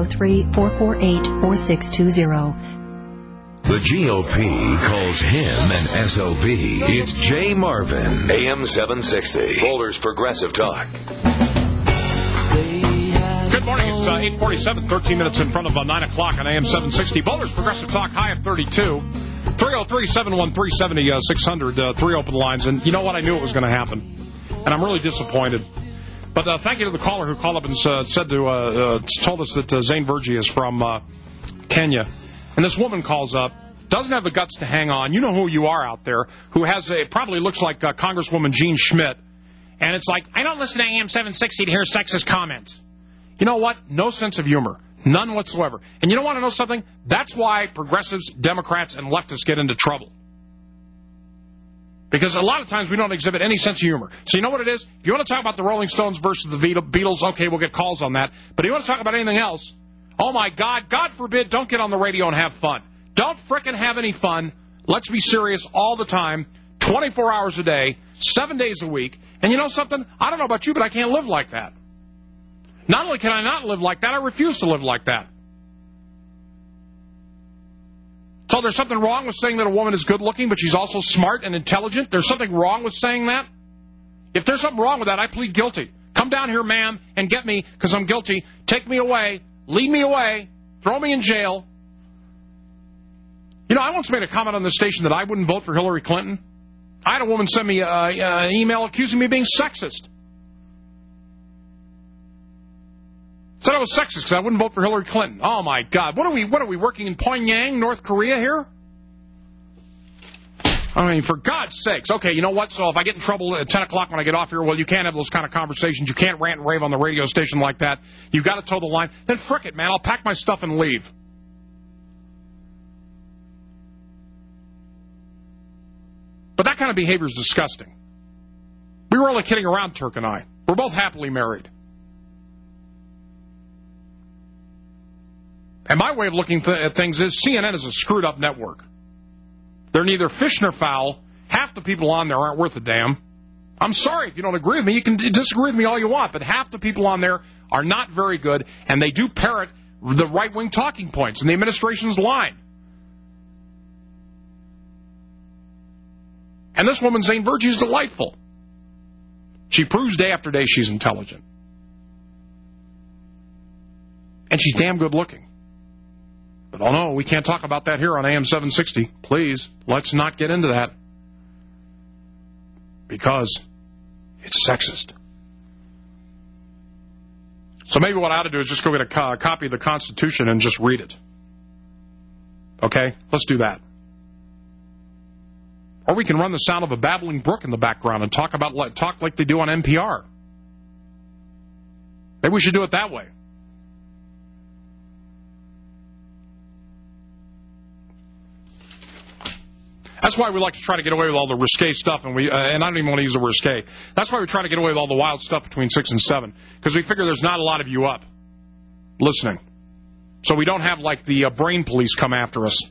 303-448-4620. The GOP calls him an SOB. It's Jay Marvin, AM 760, Boulder's Progressive Talk. Good morning. It's 8:47, 13 minutes in front of 9 o'clock on AM 760. Boulder's Progressive Talk, high at 32. 303-713-7600, 3 open lines. And you know what? I knew it was going to happen. And I'm really disappointed. But thank you to the caller who called up and told us that Zane Vergie is from Kenya. And this woman calls up, doesn't have the guts to hang on. You know who you are out there, who has probably looks like Congresswoman Jean Schmidt. And it's like, I don't listen to AM 760 to hear sexist comments. You know what? No sense of humor. None whatsoever. And you don't want to know something? That's why progressives, Democrats, and leftists get into trouble. Because a lot of times we don't exhibit any sense of humor. So you know what it is? If you want to talk about the Rolling Stones versus the Beatles, okay, we'll get calls on that. But if you want to talk about anything else, oh my God, God forbid, don't get on the radio and have fun. Don't frickin' have any fun. Let's be serious all the time, 24 hours a day, 7 days a week. And you know something? I don't know about you, but I can't live like that. Not only can I not live like that, I refuse to live like that. So there's something wrong with saying that a woman is good-looking, but she's also smart and intelligent? There's something wrong with saying that? If there's something wrong with that, I plead guilty. Come down here, ma'am, and get me because I'm guilty. Take me away. Lead me away. Throw me in jail. You know, I once made a comment on this station that I wouldn't vote for Hillary Clinton. I had a woman send me an email accusing me of being sexist. Said I was sexist because I wouldn't vote for Hillary Clinton. Oh, my God. What are we working in Pyongyang, North Korea here? I mean, for God's sakes. Okay, you know what? So if I get in trouble at 10 o'clock when I get off here, well, you can't have those kind of conversations. You can't rant and rave on the radio station like that. You've got to toe the line. Then frick it, man. I'll pack my stuff and leave. But that kind of behavior is disgusting. We were only kidding around, Turk and I. We're both happily married. And my way of looking at things is CNN is a screwed-up network. They're neither fish nor fowl. Half the people on there aren't worth a damn. I'm sorry if you don't agree with me. You can disagree with me all you want, but half the people on there are not very good, and they do parrot the right-wing talking points in the administration's line. And this woman, Zane Virgie, is delightful. She proves day after day she's intelligent. And she's damn good-looking. But, oh, no, we can't talk about that here on AM 760. Please, let's not get into that. Because it's sexist. So maybe what I ought to do is just go get a copy of the Constitution and just read it. Okay? Let's do that. Or we can run the sound of a babbling brook in the background and talk like they do on NPR. Maybe we should do it that way. That's why we like to try to get away with all the risque stuff, and I don't even want to use the word risque. That's why we try to get away with all the wild stuff between 6 and 7, because we figure there's not a lot of you up listening. So we don't have, like, the brain police come after us.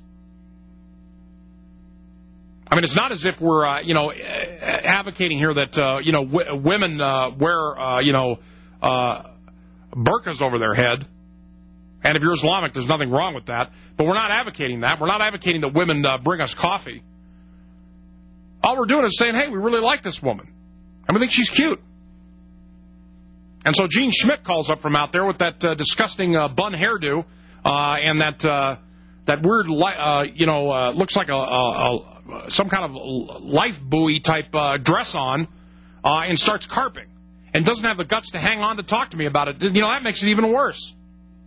I mean, it's not as if we're, advocating here that, women wear, burqas over their head. And if you're Islamic, there's nothing wrong with that. But we're not advocating that. We're not advocating that women bring us coffee. All we're doing is saying, hey, we really like this woman. And we think she's cute. And so Gene Schmidt calls up from out there with that disgusting bun hairdo and that weird, looks like some kind of life buoy type dress on and starts carping. And doesn't have the guts to hang on to talk to me about it. You know, that makes it even worse.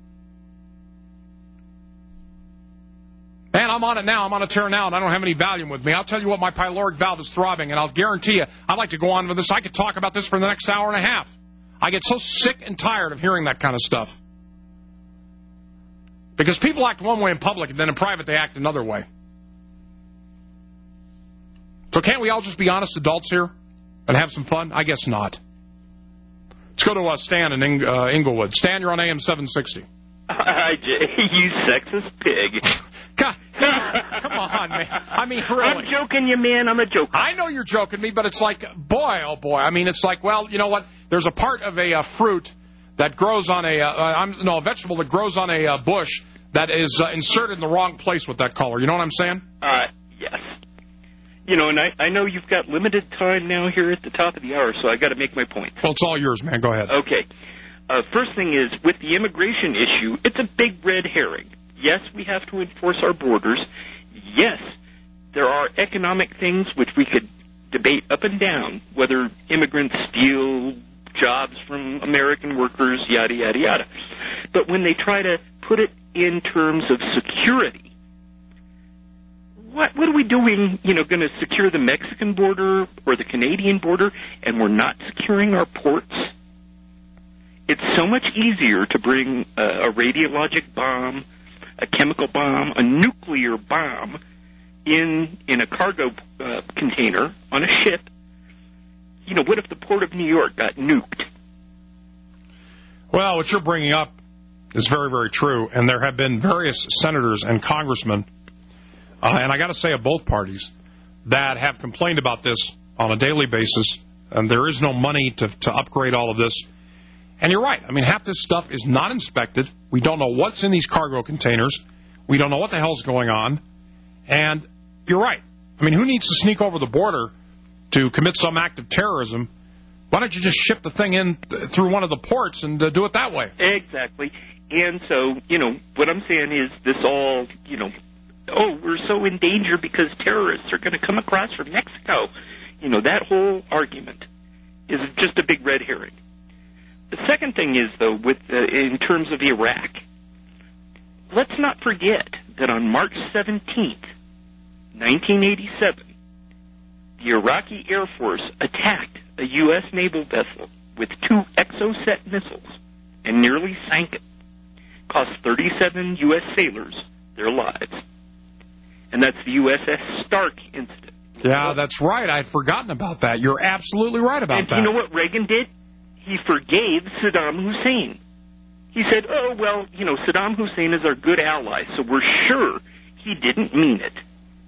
Man, I'm on it now. I'm on a tear now, and I don't have any Valium with me. I'll tell you what, my pyloric valve is throbbing, and I'll guarantee you, I'd like to go on with this. I could talk about this for the next hour and a half. I get so sick and tired of hearing that kind of stuff. Because people act one way in public, and then in private they act another way. So can't we all just be honest adults here and have some fun? I guess not. Let's go to Stan in Inglewood. Stan, you're on AM 760. Hi, Jay. You sexist pig. God, come on, man. I mean, really. I'm joking you, man. I'm a joker. I know you're joking me, but it's like, boy, oh boy. I mean, it's like, well, you know what? There's a part of a fruit that grows on a vegetable that grows on a bush that is inserted in the wrong place with that color. You know what I'm saying? Yes. You know, and I know you've got limited time now here at the top of the hour, so I got to make my point. Well, it's all yours, man. Go ahead. Okay. First thing is, with the immigration issue, it's a big red herring. Yes, we have to enforce our borders. Yes, there are economic things which we could debate up and down, whether immigrants steal jobs from American workers, yada, yada, yada. But when they try to put it in terms of security, what are we doing, going to secure the Mexican border or the Canadian border, and we're not securing our ports? It's so much easier to bring a radiologic bomb, a chemical bomb, a nuclear bomb in a cargo container on a ship. You know, what if the port of New York got nuked? Well, what you're bringing up is very, very true, and there have been various senators and congressmen, and I got to say of both parties, that have complained about this on a daily basis, and there is no money to upgrade all of this. And you're right. I mean, half this stuff is not inspected. We don't know what's in these cargo containers. We don't know what the hell's going on. And you're right. I mean, who needs to sneak over the border to commit some act of terrorism? Why don't you just ship the thing in through one of the ports and do it that way? Exactly. And so, you know, what I'm saying is this all, you know, oh, we're so in danger because terrorists are going to come across from Mexico. You know, that whole argument is just a big red herring. The second thing is, though, in terms of Iraq, let's not forget that on March 17th, 1987, the Iraqi Air Force attacked a U.S. naval vessel with 2 Exocet missiles and nearly sank it. Cost 37 U.S. sailors their lives. And that's the USS Stark incident. Yeah, that's right. I'd forgotten about that. You're absolutely right about that. And you know what Reagan did? He forgave Saddam Hussein. He said, oh, well, you know, Saddam Hussein is our good ally, so we're sure he didn't mean it.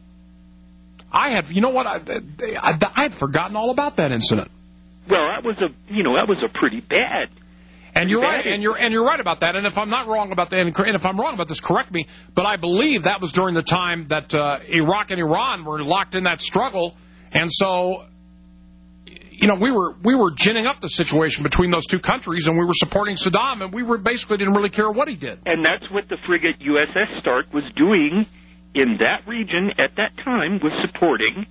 You know what? I had forgotten all about that incident. Well, that was a pretty bad. And you're right, and you're right about that. And if I'm not wrong about that, and if I'm wrong about this, correct me. But I believe that was during the time that Iraq and Iran were locked in that struggle, and so, you know, we were ginning up the situation between those two countries, and we were supporting Saddam, and we basically didn't really care what he did. And that's what the frigate USS Stark was doing in that region at that time, was supporting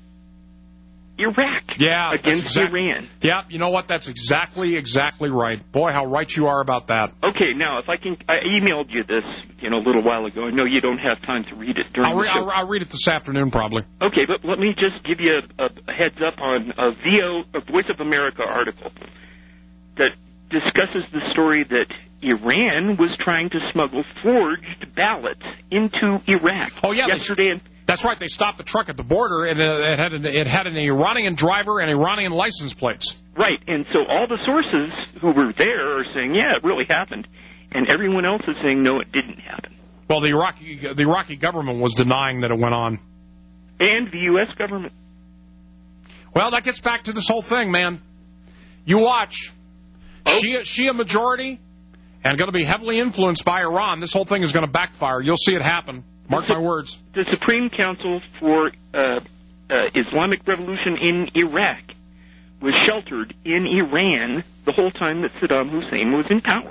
Iraq against Iran. Yeah, you know what? That's exactly right. Boy, how right you are about that. Okay, now, I emailed you this, you know, a little while ago. I know you don't have time to read it during the show. I'll read it this afternoon, probably. Okay, but let me just give you a heads up on a Voice of America article that discusses the story that Iran was trying to smuggle forged ballots into Iraq. Oh, yeah. Yesterday. That's right. They stopped the truck at the border, and it had an Iranian driver and Iranian license plates. Right, and so all the sources who were there are saying, yeah, it really happened, and everyone else is saying, no, it didn't happen. Well, the Iraqi government was denying that it went on. And the U.S. government. Well, that gets back to this whole thing, man. You watch. Shia majority and going to be heavily influenced by Iran. This whole thing is going to backfire. You'll see it happen. Mark my words. The Supreme Council for Islamic Revolution in Iraq was sheltered in Iran the whole time that Saddam Hussein was in power.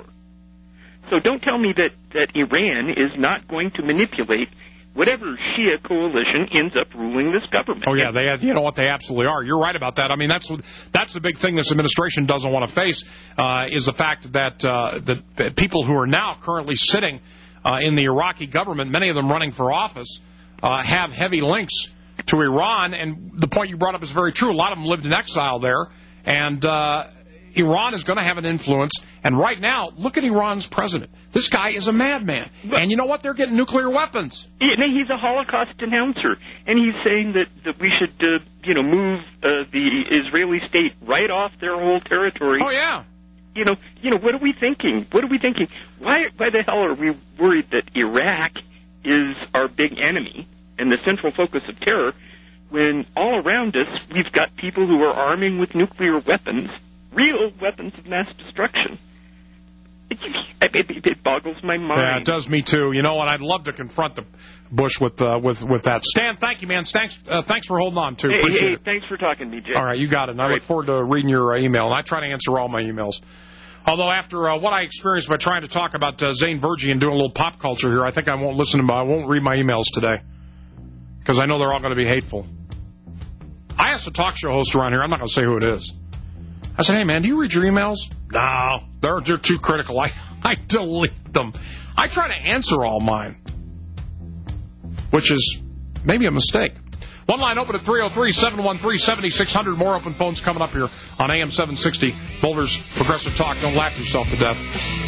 So don't tell me that Iran is not going to manipulate whatever Shia coalition ends up ruling this government. Oh, yeah, you know what, they absolutely are. You're right about that. I mean, that's the big thing this administration doesn't want to face, is the fact that the people who are now currently sitting in the Iraqi government, many of them running for office, have heavy links to Iran. And the point you brought up is very true. A lot of them lived in exile there. And Iran is going to have an influence. And right now, look at Iran's president. This guy is a madman. And you know what? They're getting nuclear weapons. He's a Holocaust denouncer. And he's saying that we should, move the Israeli state right off their whole territory. Oh, yeah. You know, what are we thinking? Why the hell are we worried that Iraq is our big enemy and the central focus of terror when all around us we've got people who are arming with nuclear weapons, real weapons of mass destruction? It boggles my mind. Yeah, it does me too. You know what? I'd love to confront the Bush with that. Stan, thank you, man. Thanks for holding on too. Appreciate it. Thanks for talking to me, Jay. All right, you got it. And I look forward to reading your email. And I try to answer all my emails. Although after what I experienced by trying to talk about Zane Verjee and doing a little pop culture here, I think I won't I won't read my emails today because I know they're all going to be hateful. I asked a talk show host around here. I'm not going to say who it is. I said, hey, man, do you read your emails? No, they're too critical. I delete them. I try to answer all mine, which is maybe a mistake. One line open at 303-713-7600. More open phones coming up here on AM 760. Boulder's Progressive Talk. Don't laugh yourself to death.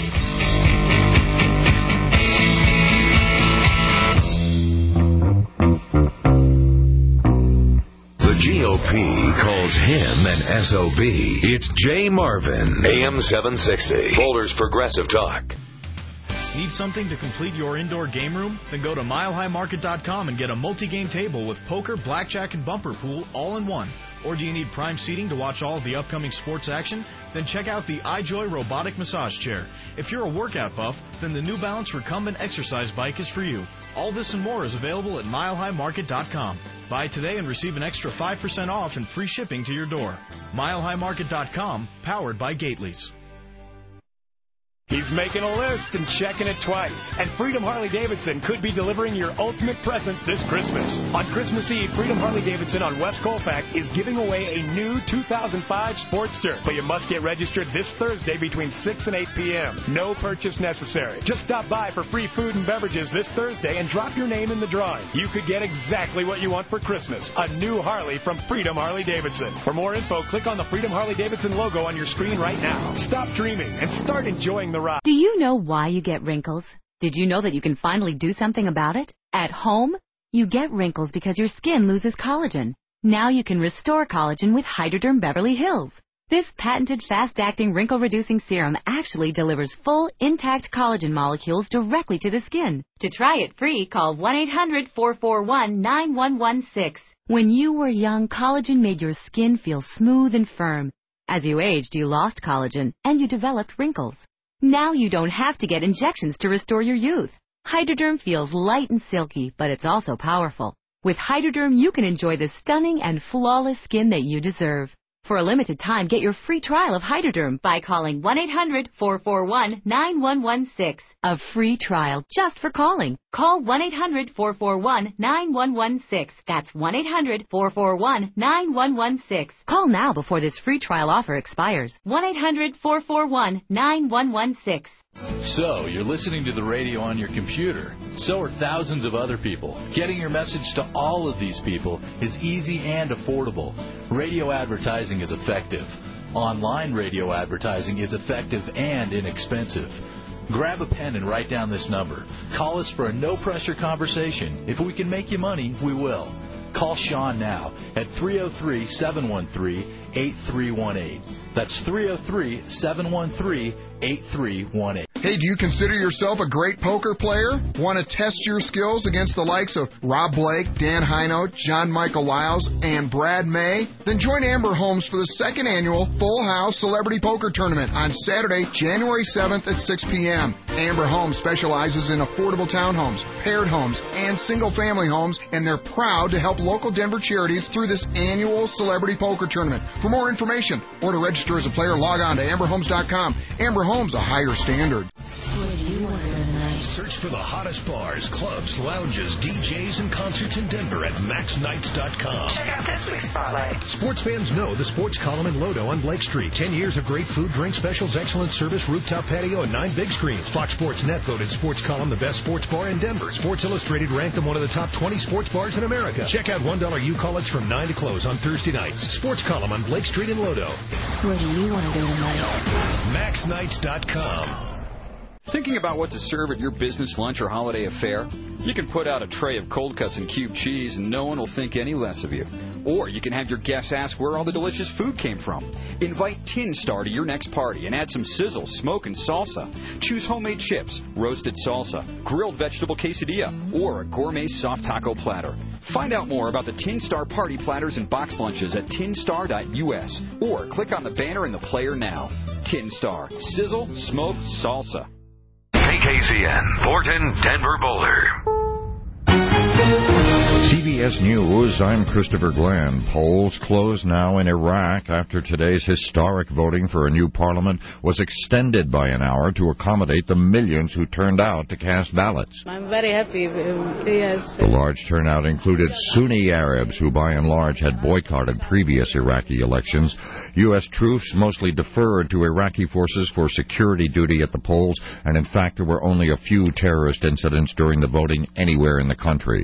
The GOP calls him an SOB. It's Jay Marvin, AM 760. Boulder's Progressive Talk. Need something to complete your indoor game room? Then go to milehighmarket.com and get a multi-game table with poker, blackjack, and bumper pool all in one. Or do you need prime seating to watch all of the upcoming sports action? Then check out the iJoy robotic massage chair. If you're a workout buff, then the New Balance Recumbent exercise bike is for you. All this and more is available at milehighmarket.com. Buy today and receive an extra 5% off and free shipping to your door. milehighmarket.com, powered by Gately's. He's making a list and checking it twice. And Freedom Harley-Davidson could be delivering your ultimate present this Christmas. On Christmas Eve, Freedom Harley-Davidson on West Colfax is giving away a new 2005 Sportster. But you must get registered this Thursday between 6 and 8 p.m. No purchase necessary. Just stop by for free food and beverages this Thursday and drop your name in the drawing. You could get exactly what you want for Christmas. A new Harley from Freedom Harley-Davidson. For more info, click on the Freedom Harley-Davidson logo on your screen right now. Stop dreaming and start enjoying the ride. Do you know why you get wrinkles? Did you know that you can finally do something about it? At home, you get wrinkles because your skin loses collagen. Now you can restore collagen with Hydroderm Beverly Hills. This patented fast-acting wrinkle-reducing serum actually delivers full, intact collagen molecules directly to the skin. To try it free, call 1-800-441-9116. When you were young, collagen made your skin feel smooth and firm. As you aged, you lost collagen, and you developed wrinkles. Now you don't have to get injections to restore your youth. Hydroderm feels light and silky, but it's also powerful. With Hydroderm, you can enjoy the stunning and flawless skin that you deserve. For a limited time, get your free trial of Hydroderm by calling 1-800-441-9116. A free trial just for calling. Call 1-800-441-9116. That's 1-800-441-9116. Call now before this free trial offer expires. 1-800-441-9116. So, you're listening to the radio on your computer. So are thousands of other people. Getting your message to all of these people is easy and affordable. Radio advertising is effective. Online radio advertising is effective and inexpensive. Grab a pen and write down this number. Call us for a no-pressure conversation. If we can make you money, we will. Call Sean now at 303-713-8318. That's 303-713-8318. Hey, do you consider yourself a great poker player? Want to test your skills against the likes of Rob Blake, Dan Hino, John Michael Lyles, and Brad May? Then join Amber Holmes for the second annual Full House Celebrity Poker Tournament on Saturday, January 7th at 6 p.m. Amber Holmes specializes in affordable townhomes, paired homes, and single-family homes, and they're proud to help local Denver charities through this annual Celebrity Poker Tournament. For more information or to register as a player, log on to amberhomes.com. Amber Homes, a higher standard. Search for the hottest bars, clubs, lounges, DJs, and concerts in Denver at maxnights.com. Check out this week's spotlight. Sports fans know the sports column in Lodo on Blake Street. 10 years of great food, drink specials, excellent service, rooftop patio, and 9 big screens. Fox Sports Net voted Sports Column the best sports bar in Denver. Sports Illustrated ranked them one of the top 20 sports bars in America. Check out $1 U-Call-Its from 9 to close on Thursday nights. Sports Column on Blake Street in Lodo. Where do you want to go tonight? maxnights.com. Thinking about what to serve at your business lunch or holiday affair? You can put out a tray of cold cuts and cubed cheese and no one will think any less of you. Or you can have your guests ask where all the delicious food came from. Invite Tin Star to your next party and add some sizzle, smoke, and salsa. Choose homemade chips, roasted salsa, grilled vegetable quesadilla, or a gourmet soft taco platter. Find out more about the Tin Star party platters and box lunches at tinstar.us or click on the banner in the player now. Tin Star. Sizzle, smoke, salsa. KKCN, Thornton, Denver, Boulder. CBS News, I'm Christopher Glenn. Polls close now in Iraq after today's historic voting for a new parliament was extended by an hour to accommodate the millions who turned out to cast ballots. I'm very happy. Yes. The large turnout included Sunni Arabs who by and large had boycotted previous Iraqi elections. U.S. troops mostly deferred to Iraqi forces for security duty at the polls, and in fact there were only a few terrorist incidents during the voting anywhere in the country.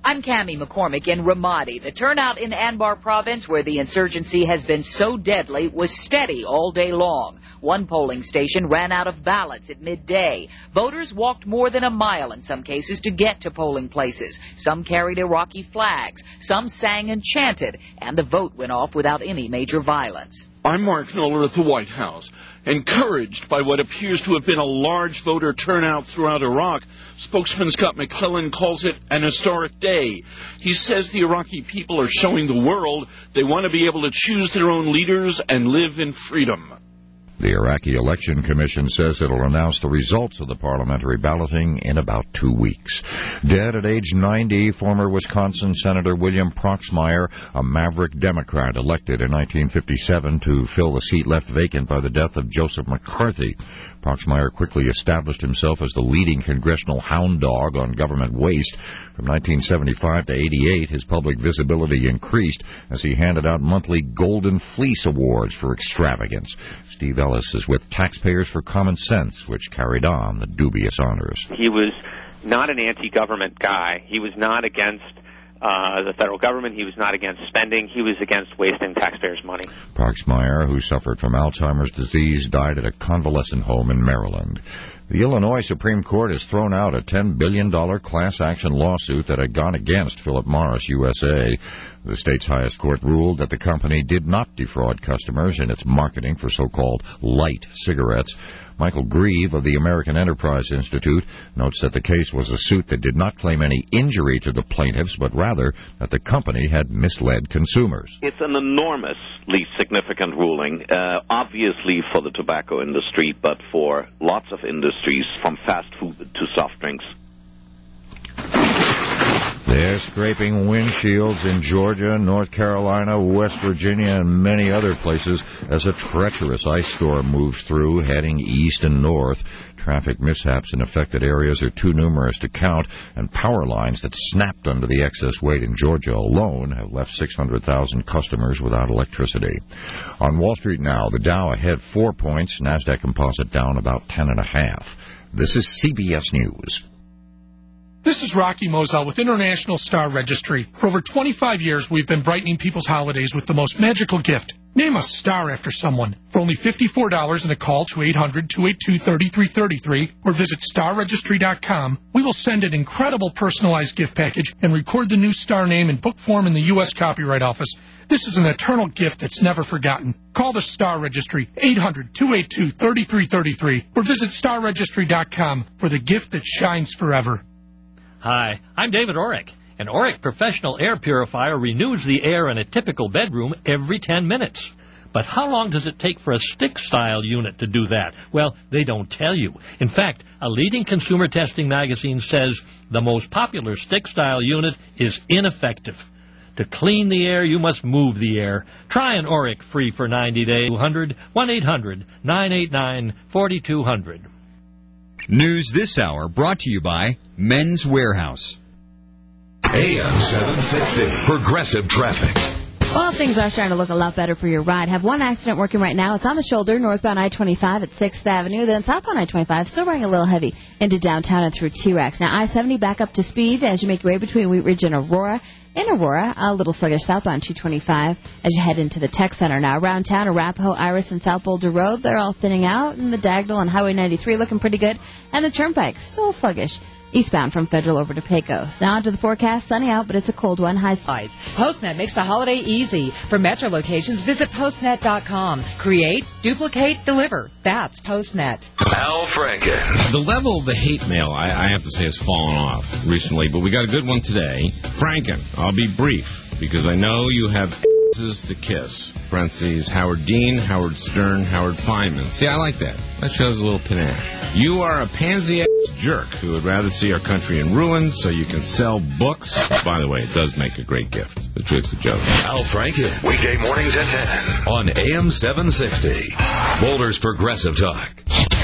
I'm Cammie McCormick in Ramadi. The turnout in Anbar province, where the insurgency has been so deadly, was steady all day long. One polling station ran out of ballots at midday. Voters walked more than a mile in some cases to get to polling places. Some carried Iraqi flags. Some sang and chanted. And the vote went off without any major violence. I'm Mark Miller at the White House. Encouraged by what appears to have been a large voter turnout throughout Iraq, spokesman Scott McClellan calls it an historic day. He says the Iraqi people are showing the world they want to be able to choose their own leaders and live in freedom. The Iraqi Election Commission says it will announce the results of the parliamentary balloting in about 2 weeks. Dead at age 90, former Wisconsin Senator William Proxmire, a maverick Democrat elected in 1957 to fill the seat left vacant by the death of Joseph McCarthy. Proxmire quickly established himself as the leading congressional hound dog on government waste. From 1975 to 88, his public visibility increased as he handed out monthly Golden Fleece Awards for extravagance. Steve Ellis is with Taxpayers for Common Sense, which carried on the dubious honors. He was not an anti-government guy. He was not against the federal government. He was not against spending. He was against wasting taxpayers' money. Proxmire, who suffered from Alzheimer's disease, died at a convalescent home in Maryland. The Illinois Supreme Court has thrown out a $10 billion class action lawsuit that had gone against Philip Morris USA. The state's highest court ruled that the company did not defraud customers in its marketing for so-called light cigarettes. Michael Grieve of the American Enterprise Institute notes that the case was a suit that did not claim any injury to the plaintiffs, but rather that the company had misled consumers. It's an enormously significant ruling, obviously for the tobacco industry, but for lots of industries, from fast food to soft drinks. They're scraping windshields in Georgia, North Carolina, West Virginia, and many other places as a treacherous ice storm moves through, heading east and north. Traffic mishaps in affected areas are too numerous to count, and power lines that snapped under the excess weight in Georgia alone have left 600,000 customers without electricity. On Wall Street now, the Dow ahead 4 points, NASDAQ Composite down about 10.5. This is CBS News. This is Rocky Moselle with International Star Registry. For over 25 years, we've been brightening people's holidays with the most magical gift. Name a star after someone. For only $54 and a call to 800-282-3333 or visit starregistry.com, we will send an incredible personalized gift package and record the new star name in book form in the U.S. Copyright Office. This is an eternal gift that's never forgotten. Call the Star Registry, 800-282-3333 or visit starregistry.com for the gift that shines forever. Hi, I'm David Orrick. An Orrick Professional Air Purifier renews the air in a typical bedroom every 10 minutes. But how long does it take for a stick-style unit to do that? Well, they don't tell you. In fact, a leading consumer testing magazine says the most popular stick-style unit is ineffective. To clean the air, you must move the air. Try an Orrick free for 90 days. 1-800-989-4200. News this hour brought to you by Men's Warehouse. AM 760, Progressive Traffic. Well, things are starting to look a lot better for your ride. Have one accident working right now. It's on the shoulder, northbound I-25 at 6th Avenue. Then southbound I-25, still running a little heavy into downtown and through T-Rex. Now, I-70 back up to speed as you make your way between Wheat Ridge and Aurora. In Aurora, a little sluggish southbound 225 as you head into the Tech Center. Now, around town, Arapahoe, Iris, and South Boulder Road, they're all thinning out. And the Dagnall and Highway 93 looking pretty good. And the Turnpike, still sluggish eastbound from Federal over to Pecos. Now onto the forecast. Sunny out, but it's a cold one. High size. Postnet makes the holiday easy. For Metro locations, visit postnet.com. Create, duplicate, deliver. That's Postnet. Al Franken. The level of the hate mail, I have to say, has fallen off recently, but we got a good one today. Franken, I'll be brief, because I know you have to kiss. Parentheses, Howard Dean, Howard Stern, Howard Feynman. See, I like that. That shows a little panache. You are a pansy-ass jerk who would rather see our country in ruins so you can sell books. By the way, it does make a great gift. The truth's a joke. Al Franken, weekday mornings at 10 on AM 760. Boulder's Progressive Talk.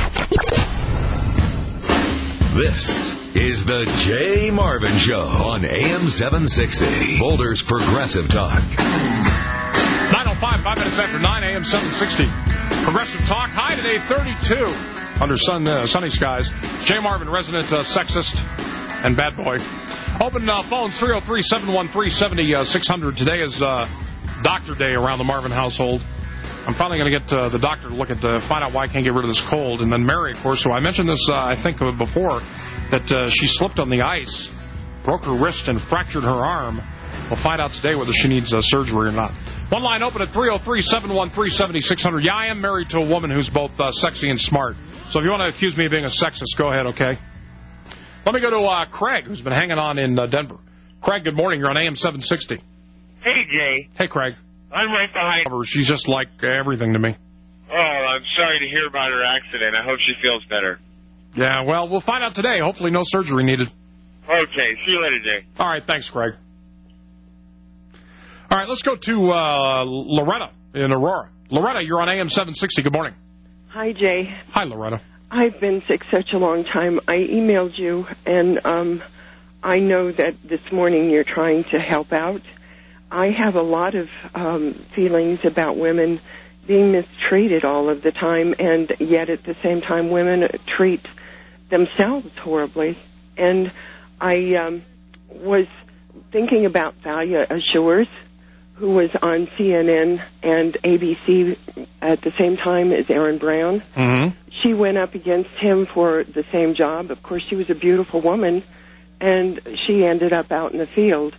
This is the Jay Marvin Show on AM 760. Boulder's Progressive Talk. 9:05, 5 minutes after 9, AM 760. Progressive Talk. High today, 32 under sunny skies. Jay Marvin, resident sexist and bad boy. Open phones, 303-713-7600. Today is doctor day around the Marvin household. I'm finally going to get the doctor to look at find out why I can't get rid of this cold. And then Mary, of course, who I mentioned this, I think, before, that she slipped on the ice, broke her wrist, and fractured her arm. We'll find out today whether she needs surgery or not. One line open at 303-713-7600. Yeah, I am married to a woman who's both sexy and smart. So if you want to accuse me of being a sexist, go ahead, okay? Let me go to Craig, who's been hanging on in Denver. Craig, good morning. You're on AM 760. Hey, Jay. Hey, Craig. I'm right behind her. She's just like everything to me. Oh, I'm sorry to hear about her accident. I hope she feels better. Yeah, well, we'll find out today. Hopefully no surgery needed. Okay, see you later, Jay. All right, thanks, Craig. All right, let's go to Loretta in Aurora. Loretta, you're on AM 760. Good morning. Hi, Jay. Hi, Loretta. I've been sick such a long time. I emailed you, and I know that this morning you're trying to help out. I have a lot of feelings about women being mistreated all of the time, and yet at the same time women treat themselves horribly. And I was thinking about Thalia Ashures, who was on CNN and ABC at the same time as Aaron Brown. Mm-hmm. She went up against him for the same job. Of course, she was a beautiful woman, and she ended up out in the field.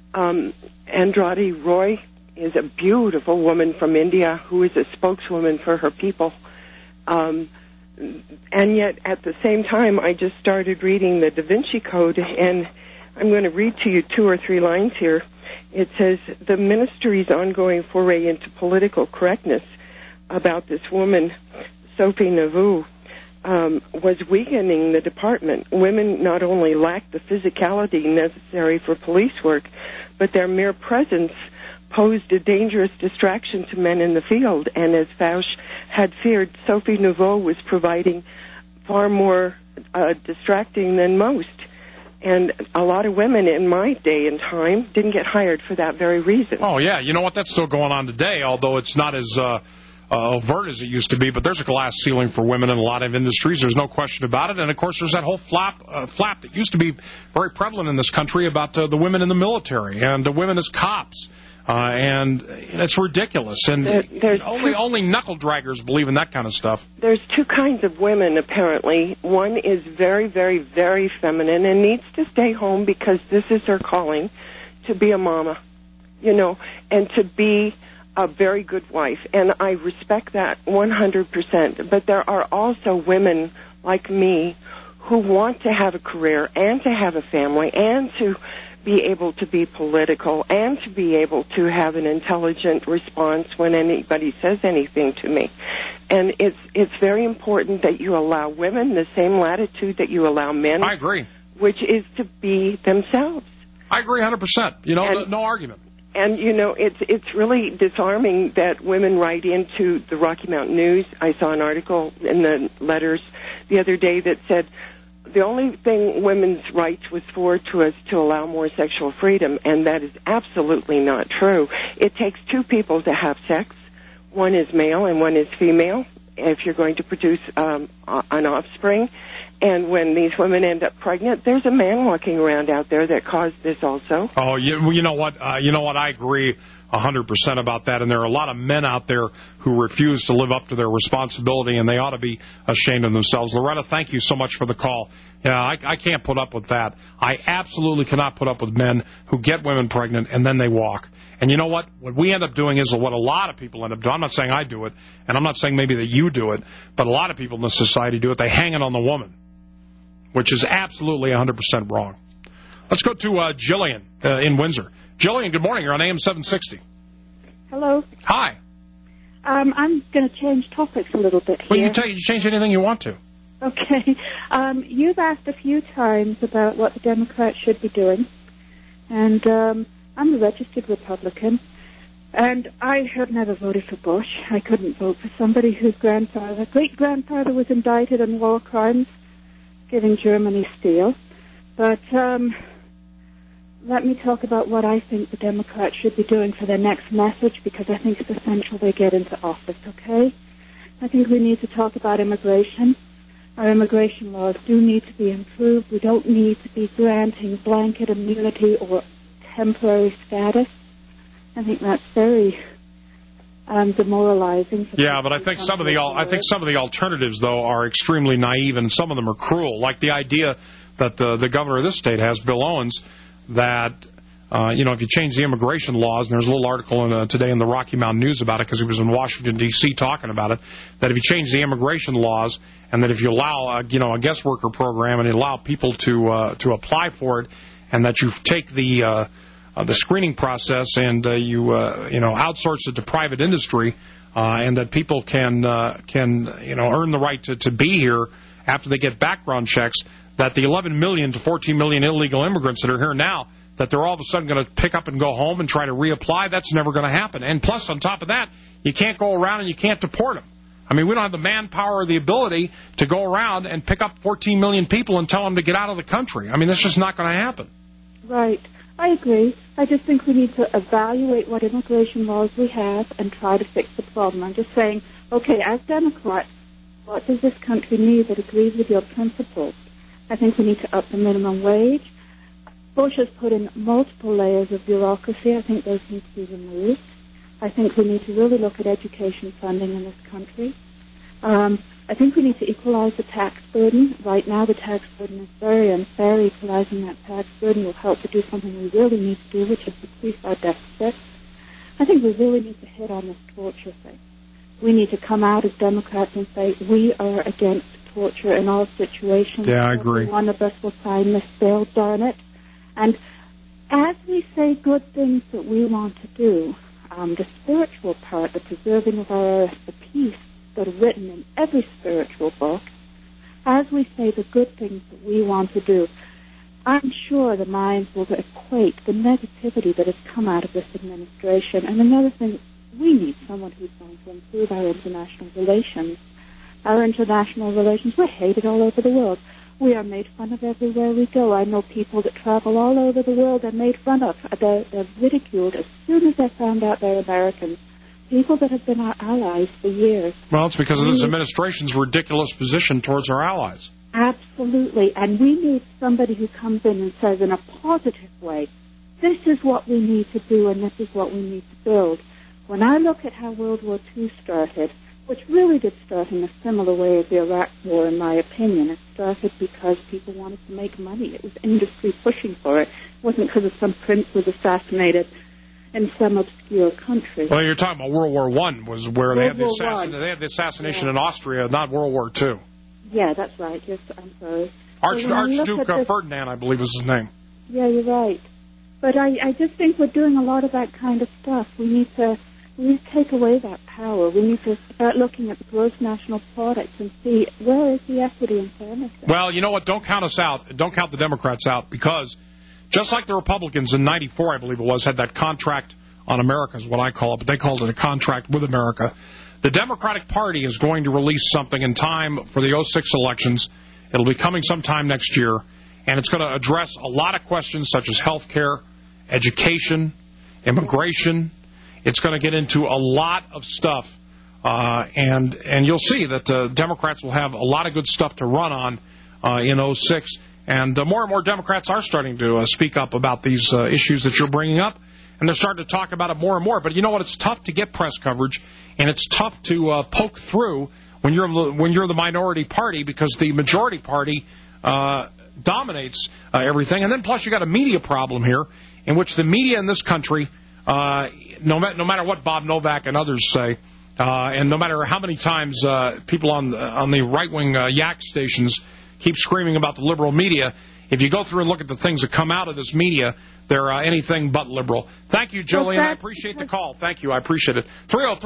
Andrade Roy is a beautiful woman from India who is a spokeswoman for her people. And yet, at the same time, I just started reading the Da Vinci Code, and I'm going to read to you 2 or 3 lines here. It says, the ministry's ongoing foray into political correctness about this woman, Sophie Nauvoo, was weakening the department. Women not only lack the physicality necessary for police work, but their mere presence posed a dangerous distraction to men in the field. And as Fausch had feared, Sophie Nauvoo was providing far more distracting than most. And a lot of women in my day and time didn't get hired for that very reason. Oh, yeah. You know what? That's still going on today, although it's not as overt as it used to be. But there's a glass ceiling for women in a lot of industries. There's no question about it. And, of course, there's that whole flap that used to be very prevalent in this country about the women in the military and the women as cops. And it's ridiculous. And only knuckle draggers believe in that kind of stuff. There's 2 kinds of women, apparently. One is very, very, very feminine and needs to stay home because this is her calling, to be a mama, and to be a very good wife. And I respect that 100%. But there are also women like me who want to have a career and to have a family and to be able to be political and to be able to have an intelligent response when anybody says anything to me. And it's very important that you allow women the same latitude that you allow men. I agree. Which is to be themselves. I agree 100%. No argument. And, it's really disarming that women write into the Rocky Mountain News. I saw an article in the letters the other day that said, the only thing women's rights was for to us to allow more sexual freedom, and that is absolutely not true. It takes 2 people to have sex. One is male and one is female, if you're going to produce an offspring. And when these women end up pregnant, there's a man walking around out there that caused this also. Oh, you know what? I agree 100% about that. And there are a lot of men out there who refuse to live up to their responsibility, and they ought to be ashamed of themselves. Loretta, thank you so much for the call. Yeah, I can't put up with that. I absolutely cannot put up with men who get women pregnant and then they walk. And you know what? What we end up doing is what a lot of people end up doing. I'm not saying I do it, and I'm not saying maybe that you do it, but a lot of people in this society do it. They hang it on the woman, which is absolutely 100% wrong. Let's go to Jillian in Windsor. Jillian, good morning. You're on AM 760. Hello. Hi. I'm going to change topics a little bit here. Well, you change anything you want to. Okay. You've asked a few times about what the Democrats should be doing, and I'm a registered Republican, and I have never voted for Bush. I couldn't vote for somebody whose great-grandfather was indicted on war crimes, giving Germany steel. But let me talk about what I think the Democrats should be doing for their next message, because I think it's essential they get into office, okay? I think we need to talk about immigration. Our immigration laws do need to be improved. We don't need to be granting blanket immunity or temporary status. I think that's very demoralizing. Yeah, but I think some of the alternatives, though, are extremely naive, and some of them are cruel. Like the idea that the governor of this state has, Bill Owens, that if you change the immigration laws, and there's a little article today in the Rocky Mountain News about it because he was in Washington, D.C. talking about it, that if you change the immigration laws and that if you allow a guest worker program and you allow people to apply for it, and that you take the screening process and you outsource it to private industry, and that people can earn the right to be here after they get background checks, that the 11 million to 14 million illegal immigrants that are here now, that they're all of a sudden going to pick up and go home and try to reapply. That's never going to happen. And plus, on top of that, you can't go around and you can't deport them. I mean, we don't have the manpower or the ability to go around and pick up 14 million people and tell them to get out of the country. I mean, that's just not going to happen. Right. I agree. I just think we need to evaluate what immigration laws we have and try to fix the problem. I'm just saying, okay, as Democrats, what does this country need that agrees with your principles? I think we need to up the minimum wage. Bush has put in multiple layers of bureaucracy. I think those need to be removed. I think we need to really look at education funding in this country. I think we need to equalize the tax burden. Right now, the tax burden is very unfair. Equalizing that tax burden will help to do something we really need to do, which is decrease our deficit. I think we really need to hit on this torture thing. We need to come out as Democrats and say we are against torture in all situations. Yeah, I agree. One of us will sign this bill, darn it. And as we say good things that we want to do, the spiritual part, the preserving of our earth, the peace that are written in every spiritual book, as we say the good things that we want to do, I'm sure the minds will equate the negativity that has come out of this administration. And another thing, we need someone who's going to improve our international relations. Our international relations, we're hated all over the world. We are made fun of everywhere we go. I know people that travel all over the world are made fun of. They're ridiculed as soon as they found out they're Americans. People that have been our allies for years. Well, it's because of this administration's ridiculous position towards our allies. Absolutely. And we need somebody who comes in and says in a positive way, this is what we need to do and this is what we need to build. When I look at how World War II started, which really did start in a similar way as the Iraq War, in my opinion. It started because people wanted to make money. It was industry pushing for it. It wasn't because of some prince was assassinated in some obscure country. Well, you're talking about World War I was where they had the assassination in Austria, not World War II. Yeah, that's right. Yes, I'm sorry. Archduke Ferdinand, I believe, was his name. Yeah, you're right. But I just think we're doing a lot of that kind of stuff. We need to take away that power. We need to start looking at the gross national product and see where is the equity and fairness. Well, you know what? Don't count us out. Don't count the Democrats out, because just like the Republicans in '94, I believe it was, had that contract on America is what I call it, but they called it a contract with America. The Democratic Party is going to release something in time for the '06 elections. It'll be coming sometime next year, and it's going to address a lot of questions such as health care, education, immigration. It's going to get into a lot of stuff, and you'll see that Democrats will have a lot of good stuff to run on in '06. And more and more Democrats are starting to speak up about these issues that you're bringing up, and they're starting to talk about it more and more. But you know what? It's tough to get press coverage, and it's tough to poke through when you're the minority party, because the majority party dominates everything. And then plus you got a media problem here, in which the media in this country, no matter what Bob Novak and others say, and no matter how many times people on the right-wing yak stations keep screaming about the liberal media, if you go through and look at the things that come out of this media, they're anything but liberal. Thank you, Jillian. I appreciate the call. Thank you. I appreciate it.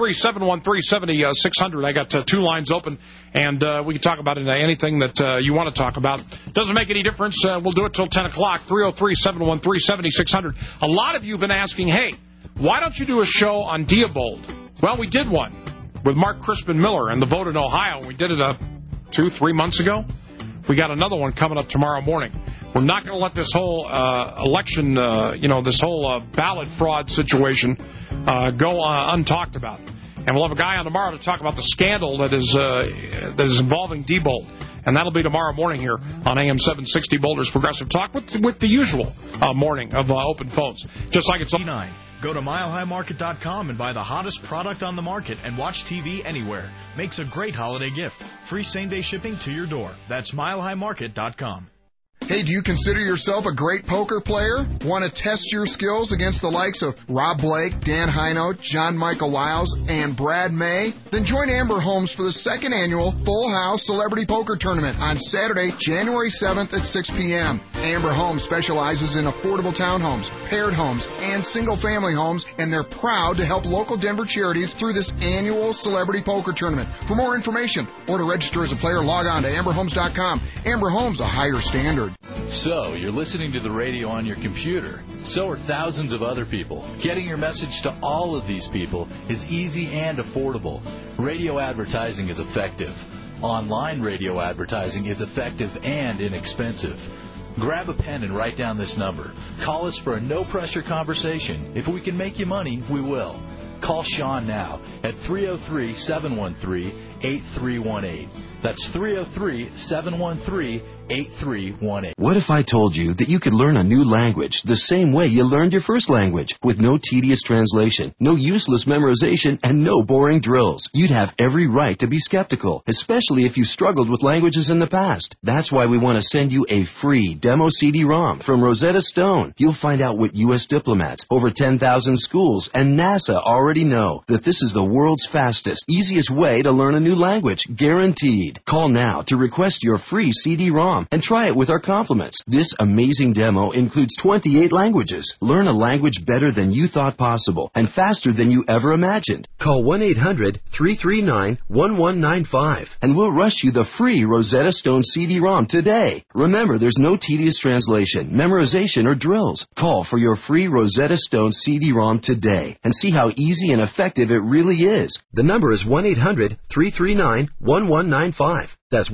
303-713-7600. I got two lines open, and we can talk about anything that you want to talk about. Doesn't make any difference. We'll do it till 10 o'clock. 303-713-7600. A lot of you have been asking, hey, why don't you do a show on Diebold? Well, we did one with Mark Crispin Miller and the vote in Ohio. We did it 2-3 months ago. We got another one coming up tomorrow morning. We're not going to let this whole election, this whole ballot fraud situation go untalked about. And we'll have a guy on tomorrow to talk about the scandal that is involving Diebold. And And that'll be tomorrow morning here on AM 760 Boulder's Progressive Talk with the usual morning of open phones. Just like it's 9. Go to milehighmarket.com and buy the hottest product on the market and watch TV anywhere. Makes a great holiday gift. Free same-day shipping to your door. That's milehighmarket.com. Hey, do you consider yourself a great poker player? Want to test your skills against the likes of Rob Blake, Dan Hino, John Michael Wiles, and Brad May? Then join Amber Holmes for the second annual Full House Celebrity Poker Tournament on Saturday, January 7th at 6 p.m. Amber Holmes specializes in affordable townhomes, paired homes, and single-family homes, and they're proud to help local Denver charities through this annual Celebrity Poker Tournament. For more information or to register as a player, log on to amberhomes.com. Amber Holmes, a higher standard. So, you're listening to the radio on your computer. So are thousands of other people. Getting your message to all of these people is easy and affordable. Radio advertising is effective. Online radio advertising is effective and inexpensive. Grab a pen and write down this number. Call us for a no-pressure conversation. If we can make you money, we will. Call Sean now at 303-713-8318. That's 303-713-8318. What if I told you that you could learn a new language the same way you learned your first language, with no tedious translation, no useless memorization, and no boring drills? You'd have every right to be skeptical, especially if you struggled with languages in the past. That's why we want to send you a free demo CD-ROM from Rosetta Stone. You'll find out what U.S. diplomats, over 10,000 schools, and NASA already know, that this is the world's fastest, easiest way to learn a new language, guaranteed. Call now to request your free CD-ROM and try it with our compliments. This amazing demo includes 28 languages. Learn a language better than you thought possible and faster than you ever imagined. Call 1-800-339-1195 and we'll rush you the free Rosetta Stone CD-ROM today. Remember, there's no tedious translation, memorization, or drills. Call for your free Rosetta Stone CD-ROM today and see how easy and effective it really is. The number is 1-800-339-1195. That's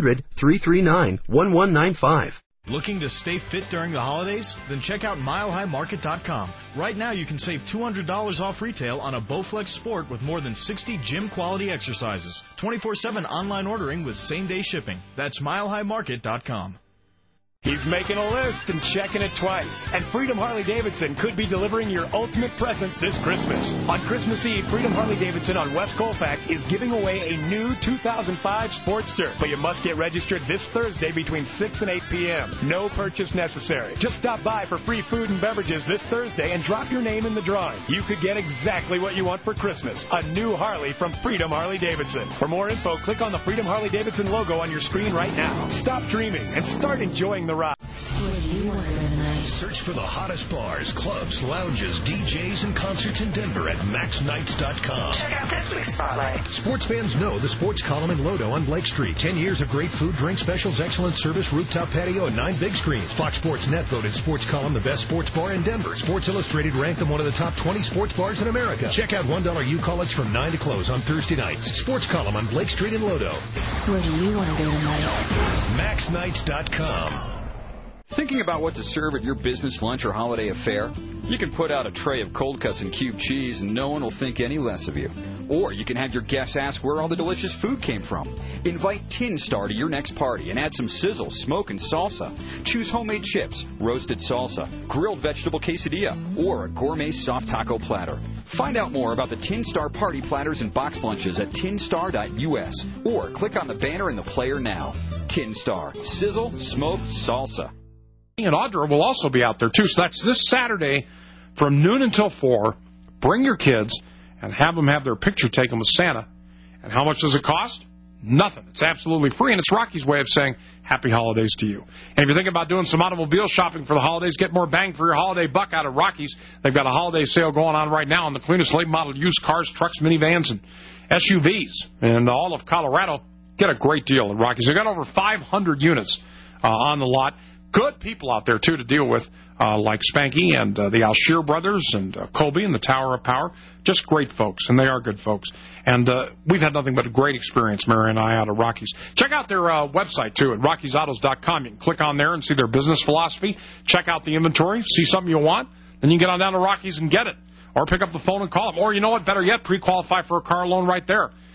1-800-339-1195. Looking to stay fit during the holidays? Then check out milehighmarket.com. Right now you can save $200 off retail on a Bowflex Sport with more than 60 gym-quality exercises. 24/7 online ordering with same-day shipping. That's milehighmarket.com. He's making a list and checking it twice. And Freedom Harley-Davidson could be delivering your ultimate present this Christmas. On Christmas Eve, Freedom Harley-Davidson on West Colfax is giving away a new 2005 Sportster. But you must get registered this Thursday between 6 and 8 p.m. No purchase necessary. Just stop by for free food and beverages this Thursday and drop your name in the drawing. You could get exactly what you want for Christmas. A new Harley from Freedom Harley-Davidson. For more info, click on the Freedom Harley-Davidson logo on your screen right now. Stop dreaming and start enjoying the ride. Search for the hottest bars, clubs, lounges, DJs, and concerts in Denver at maxnights.com. Check out this week's spotlight. Sports fans know the sports column in Lodo on Blake Street. 10 years of great food, drink specials, excellent service, rooftop patio, and 9 big screens. Fox Sports Net voted Sports Column the best sports bar in Denver. Sports Illustrated ranked them one of the top 20 sports bars in America. Check out $1 U-College from 9 to close on Thursday nights. Sports Column on Blake Street in Lodo. Where do you want to go tonight? maxnights.com. Thinking about what to serve at your business lunch or holiday affair? You can put out a tray of cold cuts and cubed cheese and no one will think any less of you. Or you can have your guests ask where all the delicious food came from. Invite Tin Star to your next party and add some sizzle, smoke, and salsa. Choose homemade chips, roasted salsa, grilled vegetable quesadilla, or a gourmet soft taco platter. Find out more about the Tin Star party platters and box lunches at tinstar.us or click on the banner in the player now. Tin Star. Sizzle, smoke, salsa. And Audra will also be out there, too. So that's this Saturday from noon until 4. Bring your kids and have them have their picture taken with Santa. And how much does it cost? Nothing. It's absolutely free, and it's Rocky's way of saying happy holidays to you. And if you're thinking about doing some automobile shopping for the holidays, get more bang for your holiday buck out of Rocky's. They've got a holiday sale going on right now on the cleanest late model used cars, trucks, minivans, and SUVs. And all of Colorado, get a great deal at Rocky's. They've got over 500 units on the lot. Good people out there, too, to deal with, like Spanky and the Alshear brothers and Colby and the Tower of Power. Just great folks, and they are good folks. And we've had nothing but a great experience, Mary and I, out of Rocky's. Check out their website, too, at Rocky'sAutos.com. You can click on there and see their business philosophy. Check out the inventory, see something you want, then you can get on down to Rocky's and get it. Or pick up the phone and call them. Or, you know what, better yet, pre-qualify for a car loan right there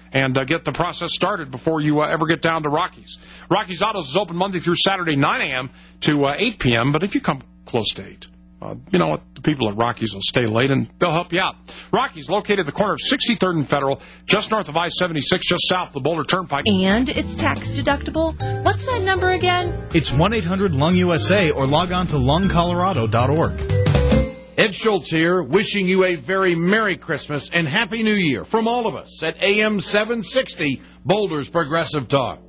and get the process started before you ever get down to Rocky's. Rocky's Autos is open Monday through Saturday, 9 a.m. to 8 p.m., but if you come close to 8, you know what? The people at Rocky's will stay late, and they'll help you out. Rocky's located at the corner of 63rd and Federal, just north of I-76, just south of the Boulder Turnpike. And it's tax deductible. What's that number again? It's 1-800-LUNG-USA or log on to lungcolorado.org. Ed Schultz here, wishing you a very Merry Christmas and Happy New Year from all of us at AM 760, Boulder's Progressive Talk.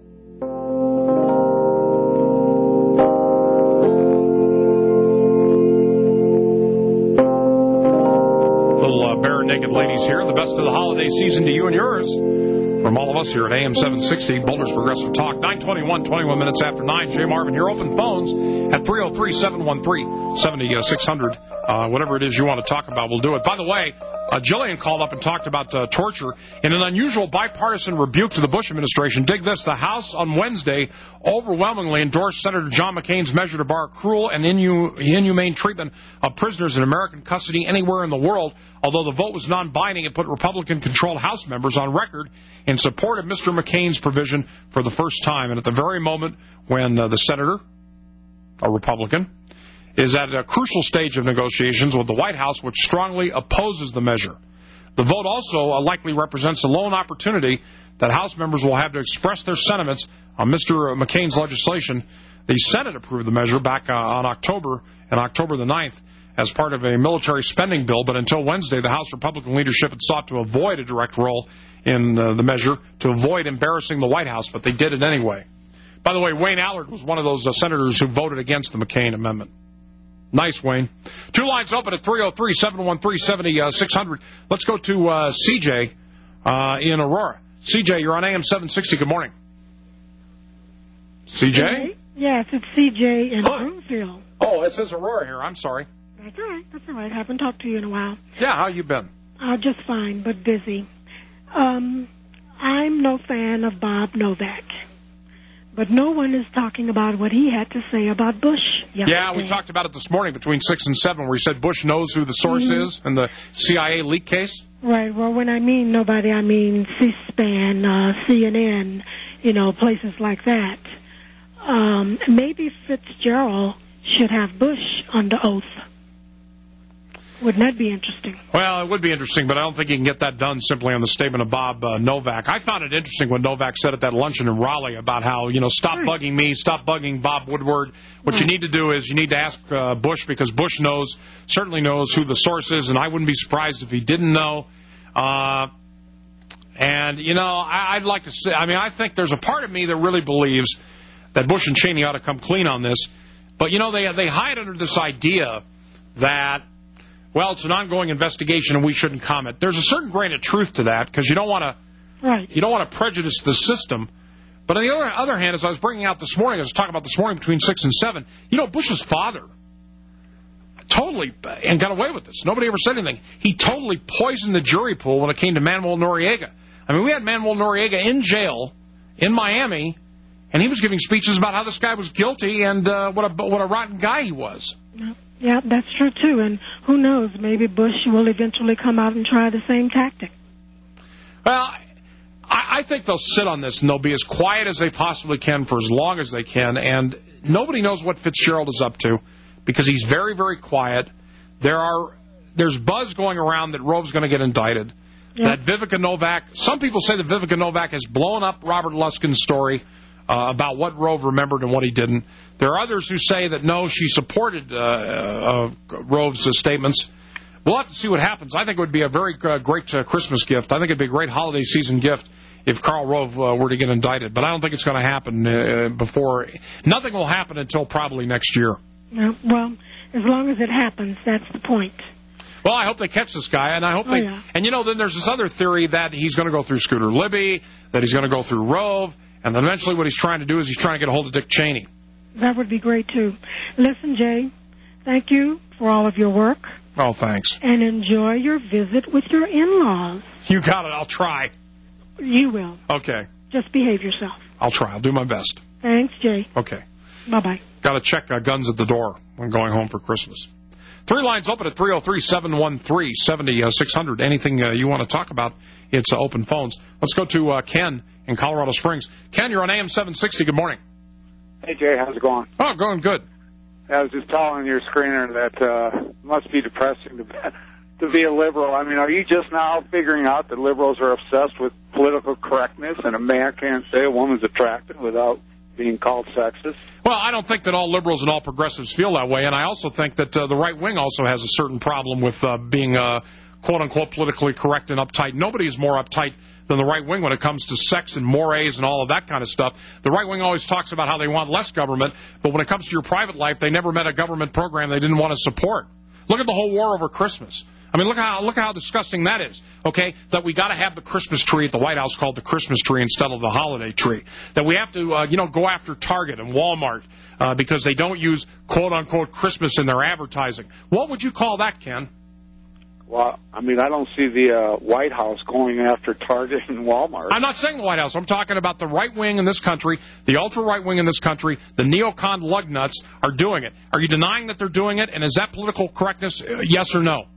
Naked ladies here. The best of the holiday season to you and yours. From all of us here at AM 760, Boulder's Progressive Talk. 9:21, 21 minutes after 9. Jay Marvin, your open phones at 303-713-7600. Whatever it is you want to talk about, we'll do it. By the way, Jillian called up and talked about torture in an unusual bipartisan rebuke to the Bush administration. Dig this. The House on Wednesday overwhelmingly endorsed Senator John McCain's measure to bar cruel and inhumane treatment of prisoners in American custody anywhere in the world. Although the vote was non-binding, it put Republican-controlled House members on record in support of Mr. McCain's provision for the first time. And at the very moment when the senator, a Republican, is at a crucial stage of negotiations with the White House, which strongly opposes the measure. The vote also likely represents a lone opportunity that House members will have to express their sentiments on Mr. McCain's legislation. The Senate approved the measure back on October the 9th as part of a military spending bill, but until Wednesday, the House Republican leadership had sought to avoid a direct role in the measure to avoid embarrassing the White House, but they did it anyway. By the way, Wayne Allard was one of those senators who voted against the McCain amendment. Nice, Wayne. Two lines open at 303-713-7600. Let's go to CJ in Aurora. CJ, you're on AM 760. Good morning. CJ? Yes, it's CJ in Broomfield. Oh, it says Aurora here. I'm sorry. That's all right. That's all right. I haven't talked to you in a while. Yeah, how you been? Just fine, but busy. I'm no fan of Bob Novak. But no one is talking about what he had to say about Bush yesterday. Yeah, we talked about it this morning between 6 and 7, where he said Bush knows who the source is in the CIA leak case. Right. Well, when I mean nobody, I mean C-SPAN, CNN, places like that. Maybe Fitzgerald should have Bush under oath. Wouldn't that be interesting? Well, it would be interesting, but I don't think you can get that done simply on the statement of Bob Novak. I found it interesting when Novak said at that luncheon in Raleigh about how, stop bugging me, stop bugging Bob Woodward. What you need to do is you need to ask Bush, because Bush certainly knows who the source is, and I wouldn't be surprised if he didn't know. I'd like to say, I think there's a part of me that really believes that Bush and Cheney ought to come clean on this. But, they hide under this idea that, well, it's an ongoing investigation and we shouldn't comment. There's a certain grain of truth to that, because you don't want to prejudice the system. But on the other hand, as I was bringing out this morning, I was talking about this morning between 6 and 7, Bush's father totally, and got away with this. Nobody ever said anything. He totally poisoned the jury pool when it came to Manuel Noriega. We had Manuel Noriega in jail in Miami, and he was giving speeches about how this guy was guilty and what a rotten guy he was. Yeah, that's true, too. And who knows, maybe Bush will eventually come out and try the same tactic. Well, I think they'll sit on this and they'll be as quiet as they possibly can for as long as they can. And nobody knows what Fitzgerald is up to because he's very, very quiet. There's buzz going around that Rove's going to get indicted. Yep. That Vivica Novak, some people say that Vivica Novak has blown up Robert Luskin's story about what Rove remembered and what he didn't. There are others who say that, no, she supported Rove's statements. We'll have to see what happens. I think it would be a very great Christmas gift. I think it would be a great holiday season gift if Karl Rove were to get indicted. But I don't think it's going to happen before. Nothing will happen until probably next year. Well, as long as it happens, that's the point. Well, I hope they catch this guy, and I hope they... Yeah. And, then there's this other theory that he's going to go through Scooter Libby, that he's going to go through Rove, and then eventually what he's trying to do is he's trying to get a hold of Dick Cheney. That would be great, too. Listen, Jay, thank you for all of your work. Oh, thanks. And enjoy your visit with your in-laws. You got it. I'll try. You will. Okay. Just behave yourself. I'll try. I'll do my best. Thanks, Jay. Okay. Bye-bye. Got to check guns at the door when going home for Christmas. Three lines open at 303-713-7600. Anything you want to talk about, it's open phones. Let's go to Ken in Colorado Springs. Ken, you're on AM 760. Good morning. Hey, Jay, how's it going? Oh, going good. I was just telling your screener that it must be depressing to be a liberal. I mean, are you just now figuring out that liberals are obsessed with political correctness and a man can't say a woman's attractive without being called sexist? Well, I don't think that all liberals and all progressives feel that way, and I also think that the right wing also has a certain problem with being, quote-unquote, politically correct and uptight. Nobody is more uptight than the right wing when it comes to sex and mores and all of that kind of stuff. The right wing always talks about how they want less government, but when it comes to your private life, they never met a government program they didn't want to support. Look at the whole war over Christmas. I mean, look how disgusting that is, okay, that we got to have the Christmas tree at the White House called the Christmas tree instead of the holiday tree, that we have to, go after Target and Walmart because they don't use, quote-unquote, Christmas in their advertising. What would you call that, Ken? Well, I mean, I don't see the White House going after Target and Walmart. I'm not saying the White House. I'm talking about the right wing in this country, the ultra-right wing in this country, the neocon lugnuts are doing it. Are you denying that they're doing it, and is that political correctness, yes or no?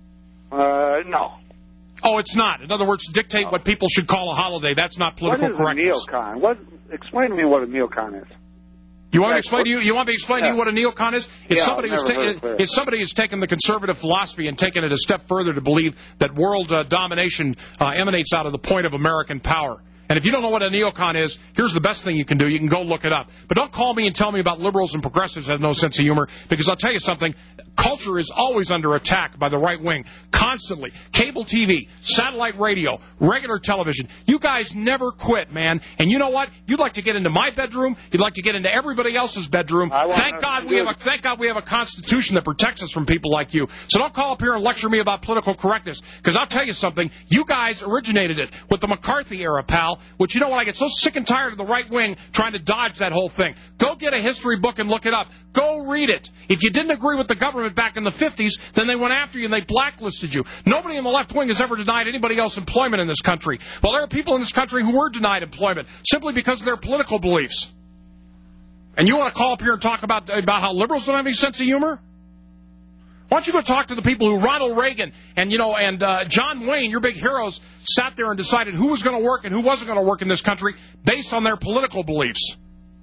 No. Oh, it's not. In other words, dictate what people should call a holiday. That's not political correctness. What is a neocon? Explain to me what a neocon is. You want me to explain to you? You want me to explain to you what a neocon is? If somebody has taken the conservative philosophy and taken it a step further to believe that world domination emanates out of the point of American power. And if you don't know what a neocon is, here's the best thing you can do. You can go look it up. But don't call me and tell me about liberals and progressives that have no sense of humor, because I'll tell you something. Culture is always under attack by the right wing, constantly. Cable TV, satellite radio, regular television. You guys never quit, man. And you know what? You'd like to get into my bedroom. You'd like to get into everybody else's bedroom. Thank God we have a Constitution that protects us from people like you. So don't call up here and lecture me about political correctness, because I'll tell you something. You guys originated it with the McCarthy era, pal. Which, you know what, I get so sick and tired of the right wing trying to dodge that whole thing. Go get a history book and look it up. Go read it. If you didn't agree with the government back in the 50s, then they went after you and they blacklisted you. Nobody in the left wing has ever denied anybody else employment in this country. Well, there are people in this country who were denied employment simply because of their political beliefs. And you want to call up here and talk about how liberals don't have any sense of humor? Why don't you go talk to the people who Ronald Reagan and John Wayne, your big heroes, sat there and decided who was going to work and who wasn't going to work in this country based on their political beliefs.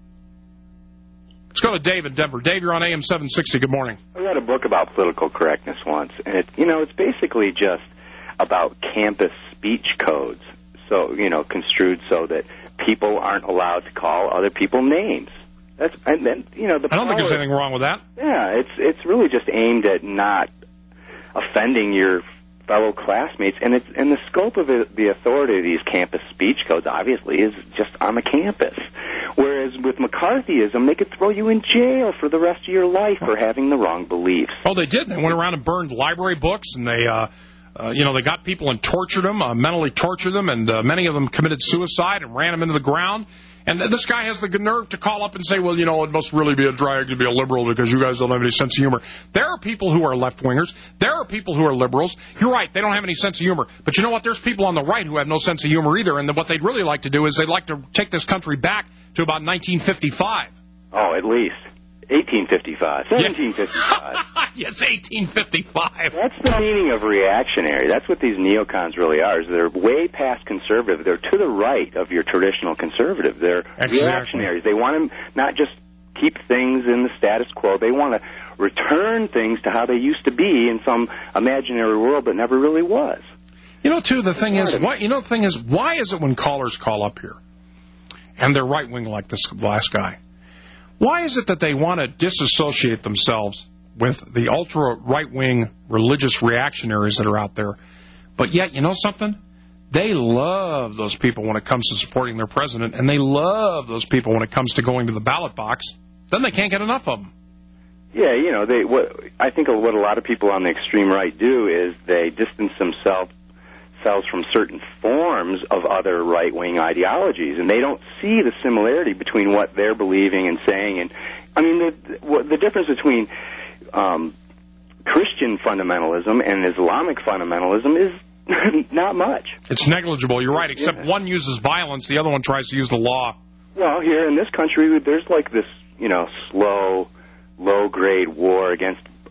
Let's go to Dave in Denver. Dave, you're on AM 760. Good morning. I read a book about political correctness once, and it's basically just about campus speech codes. So, construed so that people aren't allowed to call other people names. I don't think there's anything wrong with that. Yeah, it's really just aimed at not offending your fellow classmates, and the scope of the authority of these campus speech codes obviously is just on the campus. Whereas with McCarthyism, they could throw you in jail for the rest of your life for having the wrong beliefs. Oh, they did. They went around and burned library books, and they got people and tortured them, mentally tortured them, and many of them committed suicide and ran them into the ground. And this guy has the nerve to call up and say, well, it must really be a drag to be a liberal because you guys don't have any sense of humor. There are people who are left-wingers. There are people who are liberals. You're right, they don't have any sense of humor. But you know what? There's people on the right who have no sense of humor either, and what they'd really like to do is they'd like to take this country back to about 1955. Oh, at least. 1855, 1755. Yes, 1855. That's the meaning of reactionary. That's what these neocons really are. Is they're way past conservative. They're to the right of your traditional conservative. They're reactionaries. They want to not just keep things in the status quo. They want to return things to how they used to be in some imaginary world that never really was. The thing is, why is it when callers call up here and they're right-wing like this last guy, why is it that they want to disassociate themselves with the ultra-right-wing religious reactionaries that are out there? But yet, you know something? They love those people when it comes to supporting their president, and they love those people when it comes to going to the ballot box. Then they can't get enough of them. Yeah, I think what a lot of people on the extreme right do is they distance themselves from certain forms of other right-wing ideologies, and they don't see the similarity between what they're believing and saying. And I mean, the difference between Christian fundamentalism and Islamic fundamentalism is not much. It's negligible. You're right, except one uses violence, the other one tries to use the law. Well, here in this country, there's like this, slow, low-grade war against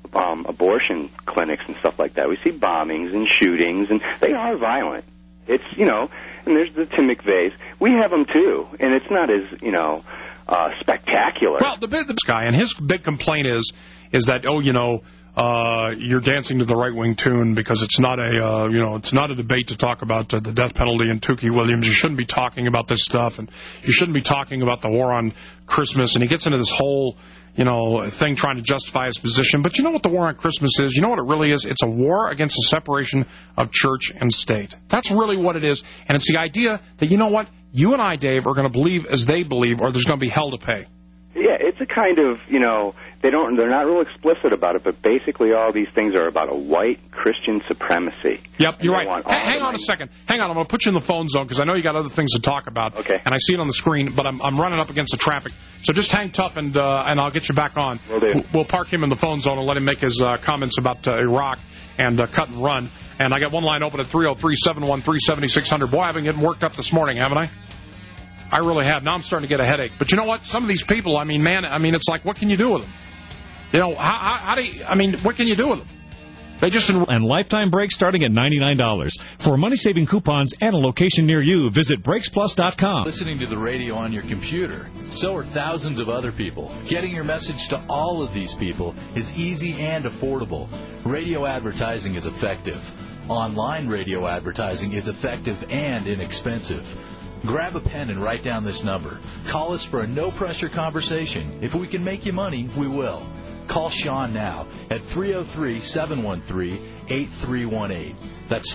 abortion clinics and stuff like that. We see bombings and shootings, and they are violent. It's, and there's the Tim McVeighs. We have them too, and it's not as, spectacular. Well, the guy, and his big complaint is that, you're dancing to the right-wing tune because it's not a, it's not a debate to talk about the death penalty and Tookie Williams. You shouldn't be talking about this stuff, and you shouldn't be talking about the war on Christmas. And he gets into this whole, thing trying to justify his position. But you know what the war on Christmas is? You know what it really is? It's a war against the separation of church and state. That's really what it is. And it's the idea that, you know what, you and I, Dave, are going to believe as they believe, or there's going to be hell to pay. Yeah, it's a kind of, they're not real explicit about it, but basically all these things are about a white Christian supremacy. Yep, you're right. Hang on a second. Hang on, I'm going to put you in the phone zone because I know you got other things to talk about. Okay. And I see it on the screen, but I'm running up against the traffic. So just hang tough, and I'll get you back on. Will do. We'll park him in the phone zone and let him make his comments about Iraq and cut and run. And I got one line open at 303-713-7600. Boy, I've been getting worked up this morning, haven't I? I really have. Now I'm starting to get a headache. But you know what? Some of these people, it's like, what can you do with them? How do you, what can you do with them? They just... And lifetime brakes starting at $99. For money-saving coupons and a location near you, visit BrakesPlus.com. Listening to the radio on your computer. So are thousands of other people. Getting your message to all of these people is easy and affordable. Radio advertising is effective. Online radio advertising is effective and inexpensive. Grab a pen and write down this number. Call us for a no-pressure conversation. If we can make you money, we will. Call Sean now at 303-713-8318. That's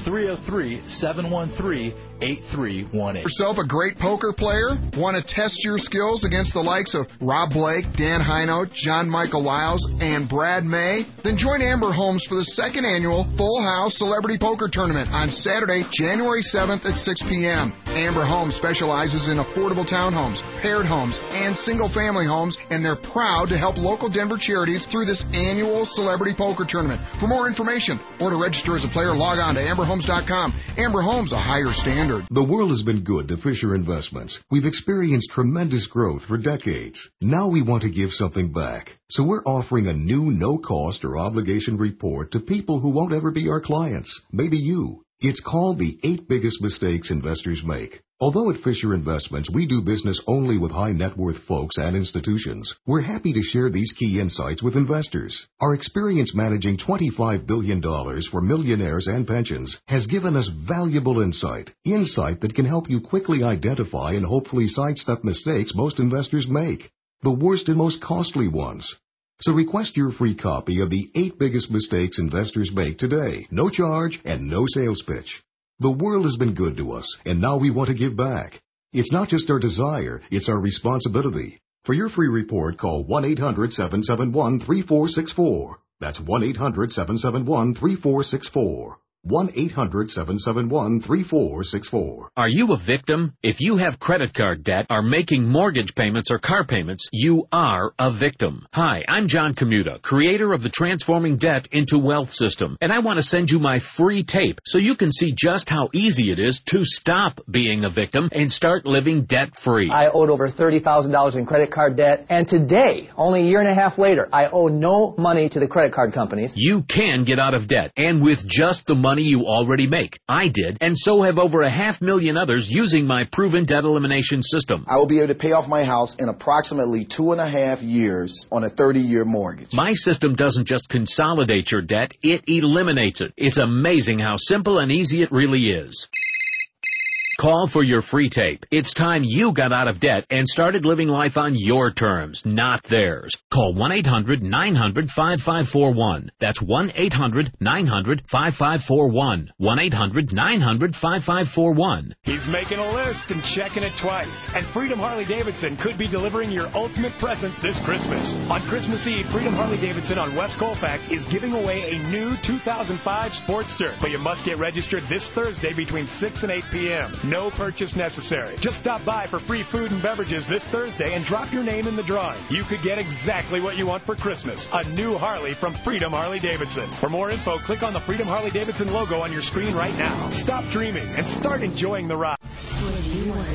303-713-8318. Yourself a great poker player? Want to test your skills against the likes of Rob Blake, Dan Hino, John Michael Lyles, and Brad May? Then join Amber Holmes for the second annual Full House Celebrity Poker Tournament on Saturday, January 7th at 6 p.m. Amber Holmes specializes in affordable townhomes, paired homes, and single-family homes, and they're proud to help local Denver charities through this annual Celebrity Poker Tournament. For more information or to register as a player, log on to AmberHomes.com. Amber Homes, a higher standard. The world has been good to Fisher Investments. We've experienced tremendous growth for decades. Now we want to give something back. So we're offering a new no-cost or obligation report to people who won't ever be our clients. Maybe you. It's called the 8 Biggest Mistakes Investors Make. Although at Fisher Investments we do business only with high net worth folks and institutions, we're happy to share these key insights with investors. Our experience managing $25 billion for millionaires and pensions has given us valuable insight that can help you quickly identify and hopefully sidestep mistakes most investors make, the worst and most costly ones. So request your free copy of the 8 Biggest Mistakes Investors Make today. No charge and no sales pitch. The world has been good to us, and now we want to give back. It's not just our desire, it's our responsibility. For your free report, call 1-800-771-3464. That's 1-800-771-3464. 1-800-771-3464. Are you a victim? If you have credit card debt, are making mortgage payments or car payments, you are a victim. Hi, I'm John Commuta, creator of the Transforming Debt into Wealth system, and I want to send you my free tape so you can see just how easy it is to stop being a victim and start living debt-free. I owed over $30,000 in credit card debt, and today, only a year and a half later, I owe no money to the credit card companies. You can get out of debt, and with just the money you already make. I did, and so have over 500,000 others using my proven debt elimination system. I will be able to pay off my house in approximately 2.5 years on a 30-year mortgage. My system doesn't just consolidate your debt, it eliminates it. It's amazing how simple and easy it really is. Call for your free tape. It's time you got out of debt and started living life on your terms, not theirs. Call 1-800-900-5541. That's 1-800-900-5541. 1-800-900-5541. He's making a list and checking it twice. And Freedom Harley-Davidson could be delivering your ultimate present this Christmas. On Christmas Eve, Freedom Harley-Davidson on West Colfax is giving away a new 2005 Sportster. But you must get registered this Thursday between 6 and 8 p.m. No purchase necessary. Just stop by for free food and beverages this Thursday and drop your name in the drawing. You could get exactly what you want for Christmas. A new Harley from Freedom Harley-Davidson. For more info, click on the Freedom Harley-Davidson logo on your screen right now. Stop dreaming and start enjoying the ride. What do you want tonight?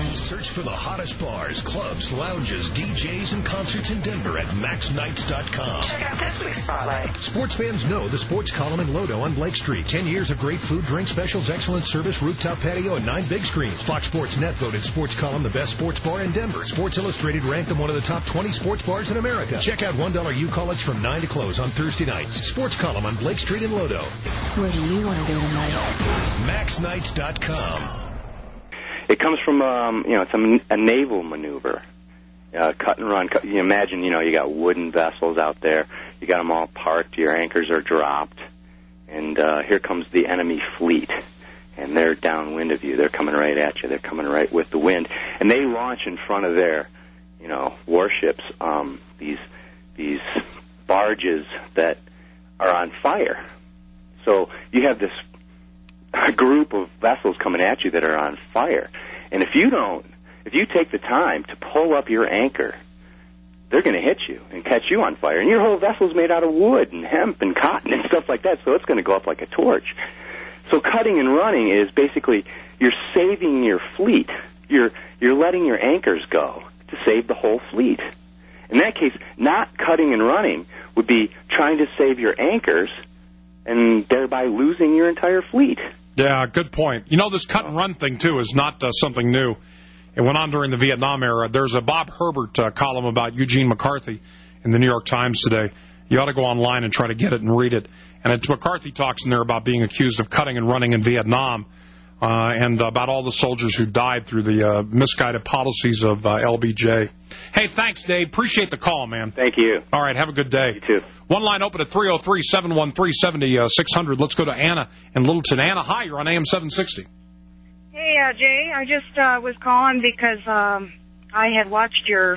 Search for the hottest bars, clubs, lounges, DJs, and concerts in Denver at MaxNights.com. Check out this week's spotlight. Sports fans know the Sports Column in Lodo on Blake Street. 10 years of great food, drink specials, excellent service, rooftop patio, and 9 big screens. Fox Sports Net voted Sports Column the best sports bar in Denver. Sports Illustrated ranked them one of the top 20 sports bars in America. Check out $1 U-College from 9 to close on Thursday nights. Sports Column on Blake Street in Lodo. Where do you want to go tonight? MaxNights.com. It comes from, it's a naval maneuver. Cut and run. You imagine, you got wooden vessels out there. You got them all parked. Your anchors are dropped. And here comes the enemy fleet. And they're downwind of you. They're coming right at you. They're coming right with the wind. And they launch in front of their, warships, these barges that are on fire. So you have this group of vessels coming at you that are on fire. And if you take the time to pull up your anchor, they're going to hit you and catch you on fire. And your whole vessel's made out of wood and hemp and cotton and stuff like that, so it's going to go up like a torch. So cutting and running is basically you're saving your fleet. You're letting your anchors go to save the whole fleet. In that case, not cutting and running would be trying to save your anchors and thereby losing your entire fleet. Yeah, good point. This cut and run thing, too, is not something new. It went on during the Vietnam era. There's a Bob Herbert column about Eugene McCarthy in the New York Times today. You ought to go online and try to get it and read it. And McCarthy talks in there about being accused of cutting and running in Vietnam and about all the soldiers who died through the misguided policies of LBJ. Hey, thanks, Dave. Appreciate the call, man. Thank you. All right, have a good day. You too. One line open at 303-713-7600. Let's go to Anna in Littleton. Anna, hi, you're on AM 760. Hey, Jay, I just was calling because I had watched your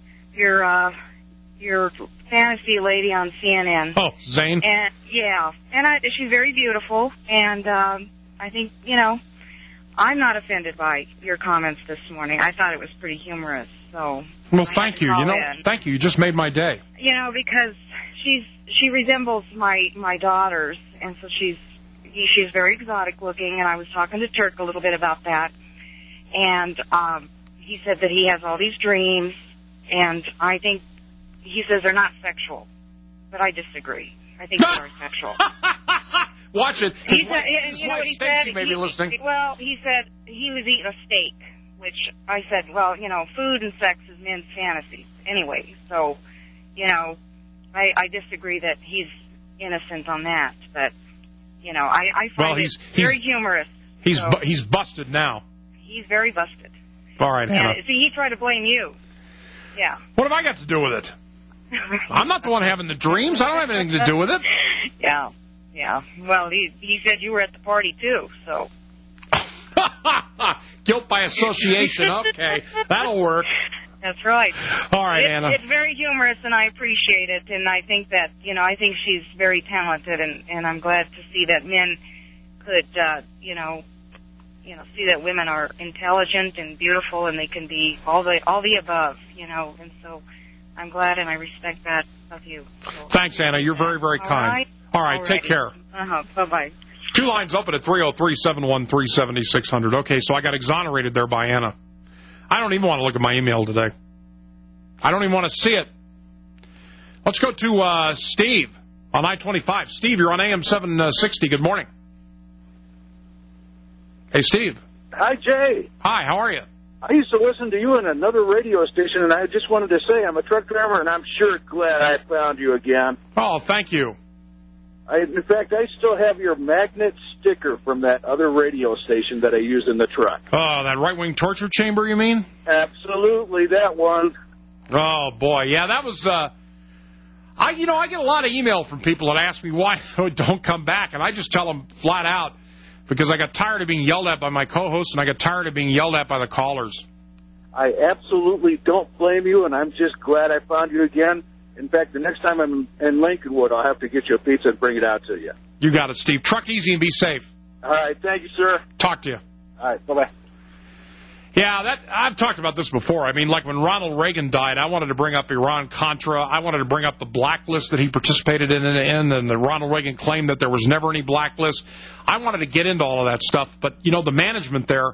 fantasy lady on CNN. Oh, Zane? And, yeah, and she's very beautiful, and I think, I'm not offended by your comments this morning. I thought it was pretty humorous, so... Well, thank you. Thank you. You just made my day. Because she resembles my daughters, and so she's very exotic looking, and I was talking to Turk a little bit about that, and he said that he has all these dreams, and I think he says they're not sexual, but I disagree. I think they are sexual. Watch it. He said, you know what he said? May be listening. Well, he said he was eating a steak, which I said, well, food and sex is men's fantasies anyway. So, I disagree that he's innocent on that, but, I find it very humorous. He's busted now. He's very busted. All right, Hannah. See, he tried to blame you. Yeah. What have I got to do with it? I'm not the one having the dreams. I don't have anything to do with it. Yeah. Well, he said you were at the party, too, so. Guilt by association. Okay, that'll work. That's right. All right, Anna. It's very humorous, and I appreciate it, and I think that, I think she's very talented, and I'm glad to see that men could, see that women are intelligent and beautiful, and they can be all the above, and so I'm glad and I respect that of you. So, thanks, Anna. You're very, very kind. All right, take care. Bye-bye. Two lines open at 303-713-7600. Okay, so I got exonerated there by Anna. I don't even want to look at my email today. I don't even want to see it. Let's go to Steve on I-25. Steve, you're on AM 760. Good morning. Hey, Steve. Hi, Jay. Hi, how are you? I used to listen to you in another radio station, and I just wanted to say I'm a truck driver, and I'm sure glad I found you again. Oh, thank you. In fact, I still have your magnet sticker from that other radio station that I used in the truck. Oh, that right-wing torture chamber, you mean? Absolutely, that one. Oh, boy. Yeah, that was... I get a lot of email from people that ask me why I don't come back, and I just tell them flat out, because I got tired of being yelled at by my co-hosts, and I got tired of being yelled at by the callers. I absolutely don't blame you, and I'm just glad I found you again. In fact, the next time I'm in Lincolnwood, I'll have to get you a pizza and bring it out to you. You got it, Steve. Truck easy and be safe. All right. Thank you, sir. Talk to you. All right. Bye-bye. Yeah, I've talked about this before. I mean, like when Ronald Reagan died, I wanted to bring up Iran-Contra. I wanted to bring up the blacklist that he participated in and the Ronald Reagan claimed that there was never any blacklist. I wanted to get into all of that stuff. But, the management there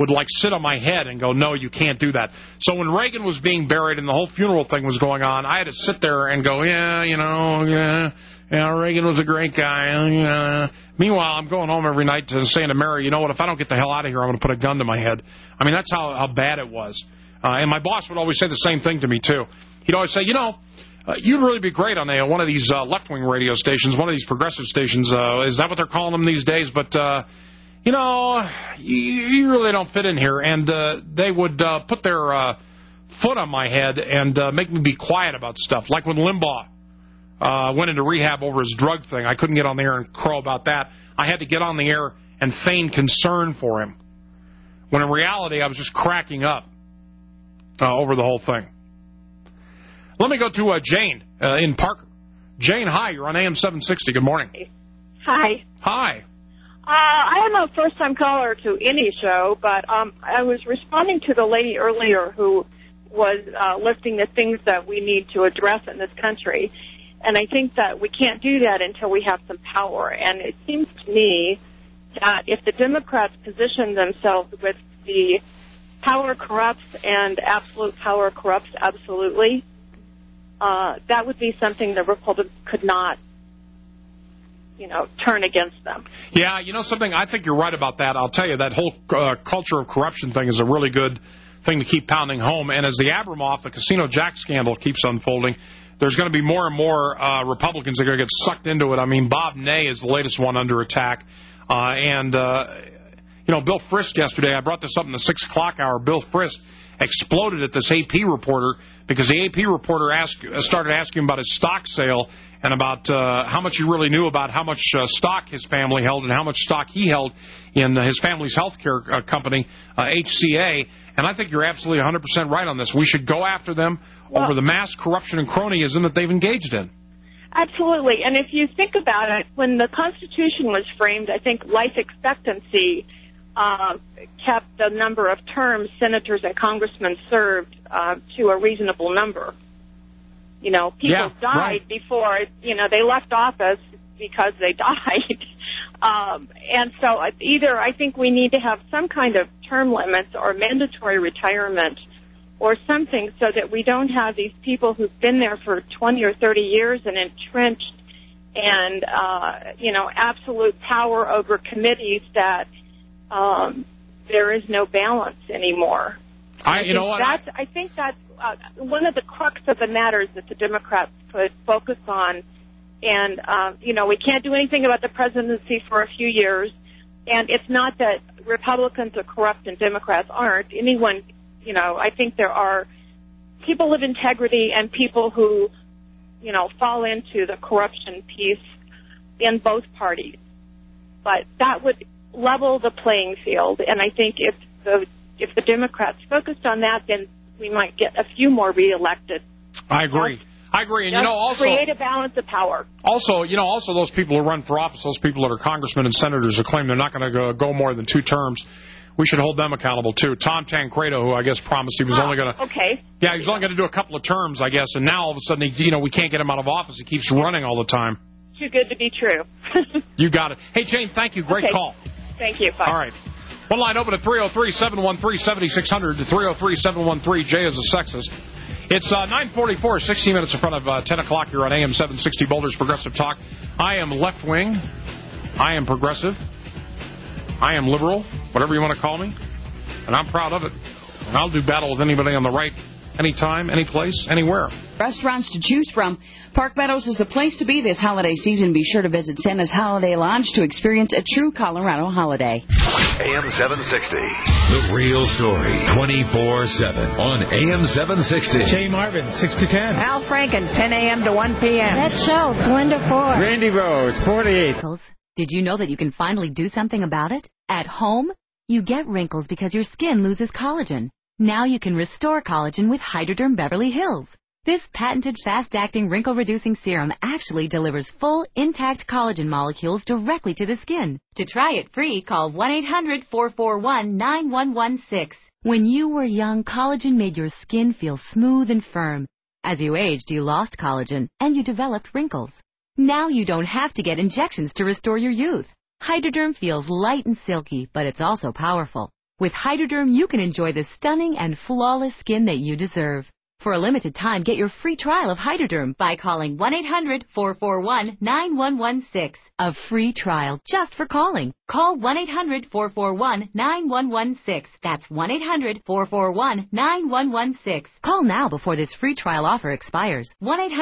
would like sit on my head and go, no, you can't do that. So when Reagan was being buried and the whole funeral thing was going on, I had to sit there and go, yeah, Reagan was a great guy. Meanwhile, I'm going home every night to saying to Mary, you know what, if I don't get the hell out of here, I'm going to put a gun to my head. I mean, that's how bad it was. And my boss would always say the same thing to me, too. He'd always say, you'd really be great on one of these left-wing radio stations, one of these progressive stations. Is that what they're calling them these days? But, you really don't fit in here. And they would put their foot on my head and make me be quiet about stuff. Like when Limbaugh went into rehab over his drug thing. I couldn't get on the air and crow about that. I had to get on the air and feign concern for him. When in reality, I was just cracking up over the whole thing. Let me go to Jane in Parker. Jane, hi. You're on AM 760. Good morning. Hi. Hi. I am a first-time caller to any show, but I was responding to the lady earlier who was listing the things that we need to address in this country. And I think that we can't do that until we have some power. And it seems to me that if the Democrats position themselves with the power corrupts and absolute power corrupts absolutely, that would be something the Republicans could not, turn against them. Yeah, something, I think you're right about that. I'll tell you, that whole culture of corruption thing is a really good thing to keep pounding home. And as the Abramoff, the Casino Jack scandal keeps unfolding, there's going to be more and more Republicans that are going to get sucked into it. I mean, Bob Ney is the latest one under attack. Bill Frist yesterday, I brought this up in the 6 o'clock hour, Bill Frist exploded at this AP reporter because the AP reporter started asking him about his stock sale and about how much he really knew about how much stock his family held and how much stock he held in his family's health care company, HCA. And I think you're absolutely 100% right on this. We should go after them over the mass corruption and cronyism that they've engaged in. Absolutely. And if you think about it, when the Constitution was framed, I think life expectancy kept the number of terms senators and congressmen served to a reasonable number. People died before, they left office because they died. And so either I think we need to have some kind of term limits or mandatory retirement or something so that we don't have these people who've been there for 20 or 30 years and entrenched and, absolute power over committees that there is no balance anymore. I think that's one of the crux of the matters that the Democrats could focus on. And, we can't do anything about the presidency for a few years. And it's not that Republicans are corrupt and Democrats aren't. Anyone, I think there are people of integrity and people who, fall into the corruption piece in both parties. But that would level the playing field. And I think if the Democrats focused on that, then we might get a few more reelected. I agree. And, also create a balance of power. Also, those people who run for office, those people that are congressmen and senators who claim they're not going to go more than 2 terms, we should hold them accountable, too. Tom Tancredo, who I guess promised he was only going to... Okay. Yeah, he was only going to do a couple of terms, I guess, and now all of a sudden, we can't get him out of office. He keeps running all the time. Too good to be true. You got it. Hey, Jane, thank you. Great call. Thank you. Bye. All right. One line open at 303-713-7600 to 303-713. Jay is a sexist. It's 9:44, 16 minutes in front of 10 o'clock here on AM 760 Boulder's Progressive Talk. I am left-wing. I am progressive. I am liberal, whatever you want to call me. And I'm proud of it. And I'll do battle with anybody on the right, anytime, any place, anywhere. Restaurants to choose from. Park Meadows is the place to be this holiday season. Be sure to visit Santa's Holiday Lodge to experience a true Colorado holiday. AM 760. The real story. 24/7 on AM 760. Jay Marvin, 6 to 10. Al Franken, 10 a.m. to 1 p.m. Ed Schultz, 1 to 4. Randy Rhodes, 48. Did you know that you can finally do something about it? At home, you get wrinkles because your skin loses collagen. Now you can restore collagen with Hydroderm Beverly Hills. This patented fast-acting wrinkle-reducing serum actually delivers full, intact collagen molecules directly to the skin. To try it free, call 1-800-441-9116. When you were young, collagen made your skin feel smooth and firm. As you aged, you lost collagen, and you developed wrinkles. Now you don't have to get injections to restore your youth. Hydroderm feels light and silky, but it's also powerful. With Hydraderm, you can enjoy the stunning and flawless skin that you deserve. For a limited time, get your free trial of Hydraderm by calling 1-800-441-9116. A free trial just for calling. Call 1-800-441-9116. That's 1-800-441-9116. Call now before this free trial offer expires.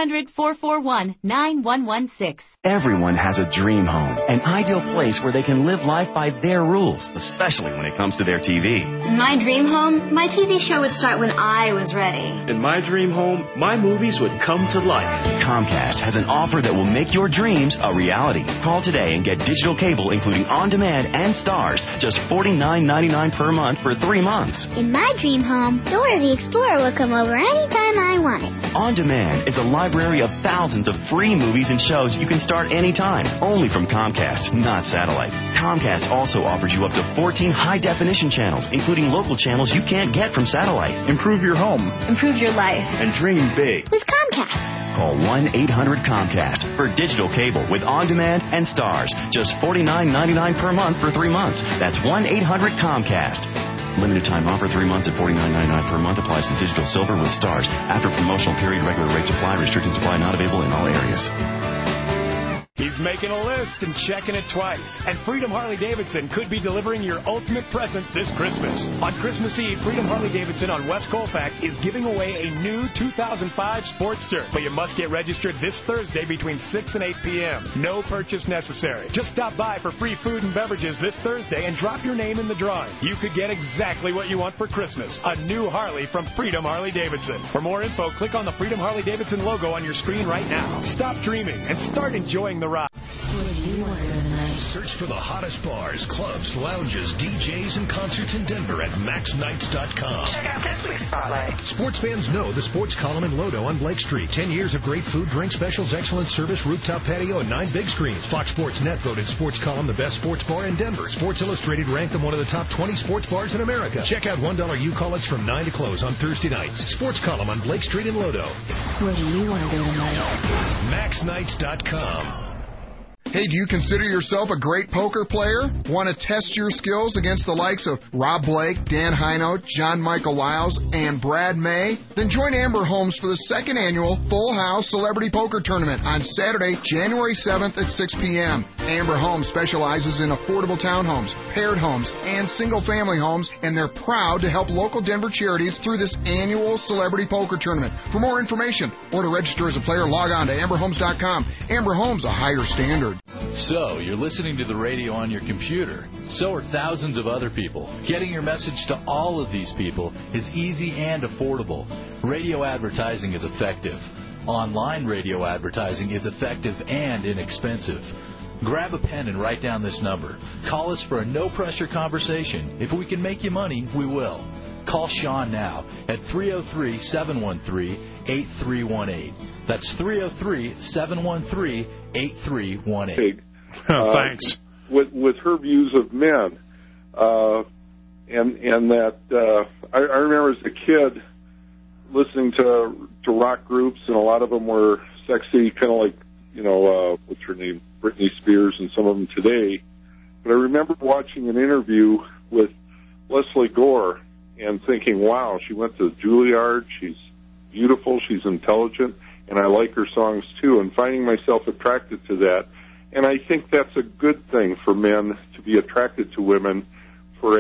1-800-441-9116. Everyone has a dream home, an ideal place where they can live life by their rules, especially when it comes to their TV. In my dream home, my TV show would start when I was ready. In my dream home, my movies would come to life. Comcast has an offer that will make your dreams a reality. Call today and get digital cable including on-demand and stars, just $49.99 per month for 3 months. In my dream home, Dora the Explorer would come over anytime I wanted. On Demand is a library of thousands of free movies and shows you can start anytime, only from Comcast, not satellite. Comcast also offers you up to 14 high-definition channels, including local channels you can't get from satellite. Improve your home. Improve your life. And dream big. With Comcast. Call 1-800-COMCAST for digital cable with on-demand and stars. Just $49.99 per month for 3 months. That's 1-800-COMCAST. Limited time offer, 3 months at $49.99 per month. Applies to digital silver with stars. After promotional period, regular rates apply. Restricted supply not available in all areas. He's making a list and checking it twice. And Freedom Harley-Davidson could be delivering your ultimate present this Christmas. On Christmas Eve, Freedom Harley-Davidson on West Colfax is giving away a new 2005 Sportster. But you must get registered this Thursday between 6 and 8 p.m. No purchase necessary. Just stop by for free food and beverages this Thursday and drop your name in the drawing. You could get exactly what you want for Christmas. A new Harley from Freedom Harley-Davidson. For more info, click on the Freedom Harley-Davidson logo on your screen right now. Stop dreaming and start enjoying the ride. Search for the hottest bars, clubs, lounges, DJs, and concerts in Denver at MaxNights.com. Check out this week's spotlight. Sports fans know the sports column in Lodo on Blake Street. 10 years of great food, drink specials, excellent service, rooftop patio, and 9 big screens. Fox Sports Net voted Sports Column the best sports bar in Denver. Sports Illustrated ranked them one of the top 20 sports bars in America. Check out $1 U-Call-It's from 9 to close on Thursday nights. Sports Column on Blake Street in Lodo. Where do you want to go tonight? MaxNights.com. Hey, do you consider yourself a great poker player? Want to test your skills against the likes of Rob Blake, Dan Hino, John Michael Lyles, and Brad May? Then join Amber Holmes for the second annual Full House Celebrity Poker Tournament on Saturday, January 7th at 6 p.m. Amber Holmes specializes in affordable townhomes, paired homes, and single-family homes, and they're proud to help local Denver charities through this annual Celebrity Poker Tournament. For more information or to register as a player, log on to amberhomes.com. Amber Holmes, a higher standard. So, you're listening to the radio on your computer. So are thousands of other people. Getting your message to all of these people is easy and affordable. Radio advertising is effective. Online radio advertising is effective and inexpensive. Grab a pen and write down this number. Call us for a no-pressure conversation. If we can make you money, we will. Call Sean now at 303-713-8318. That's 303-713-8318. Thanks. With her views of men, and that I remember as a kid listening to rock groups, and a lot of them were sexy, kind of like, what's her name, Britney Spears, and some of them today. But I remember watching an interview with Leslie Gore and thinking, wow, she went to Juilliard, she's beautiful, she's intelligent, and I like her songs too, and finding myself attracted to that. And I think that's a good thing for men to be attracted to women for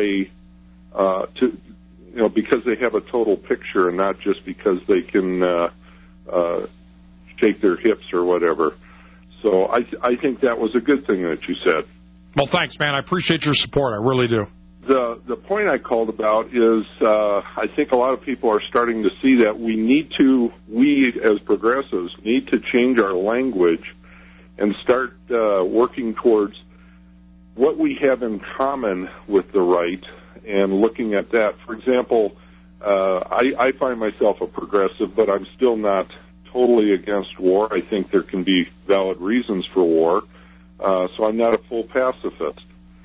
because they have a total picture and not just because they can shake their hips or whatever. So I think that was a good thing that you said. Well, thanks, man. I appreciate your support. I really do. The point I called about is I think a lot of people are starting to see that we as progressives need to change our language and start working towards what we have in common with the right and looking at that. For example, I find myself a progressive, but I'm still not totally against war. I think there can be valid reasons for war, so I'm not a full pacifist.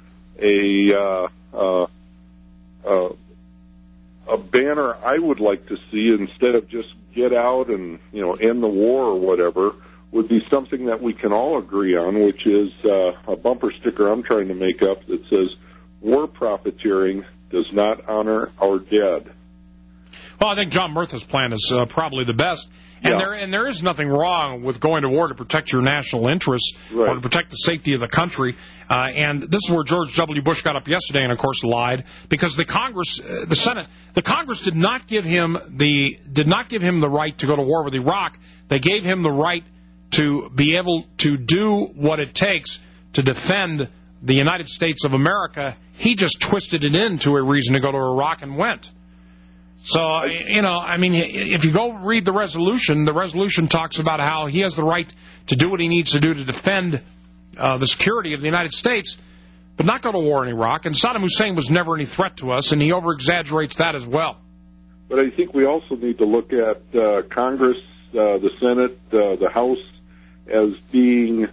A banner I would like to see, instead of just get out and end the war or whatever, would be something that we can all agree on, which is a bumper sticker I'm trying to make up that says, "War profiteering does not honor our dead. Well, I think John Murtha's plan is probably the best. And there is nothing wrong with going to war to protect your national interests or to protect the safety of the country. And this is where George W. Bush got up yesterday and, of course, lied, because the Congress, the Senate, the Congress did not give him the right to go to war with Iraq. They gave him the right to be able to do what it takes to defend the United States of America. He just twisted it into a reason to go to Iraq and went. So, I mean, if you go read the resolution talks about how he has the right to do what he needs to do to defend the security of the United States, but not go to war in Iraq. And Saddam Hussein was never any threat to us, and he over-exaggerates that as well. But I think we also need to look at Congress, the Senate, the House, as being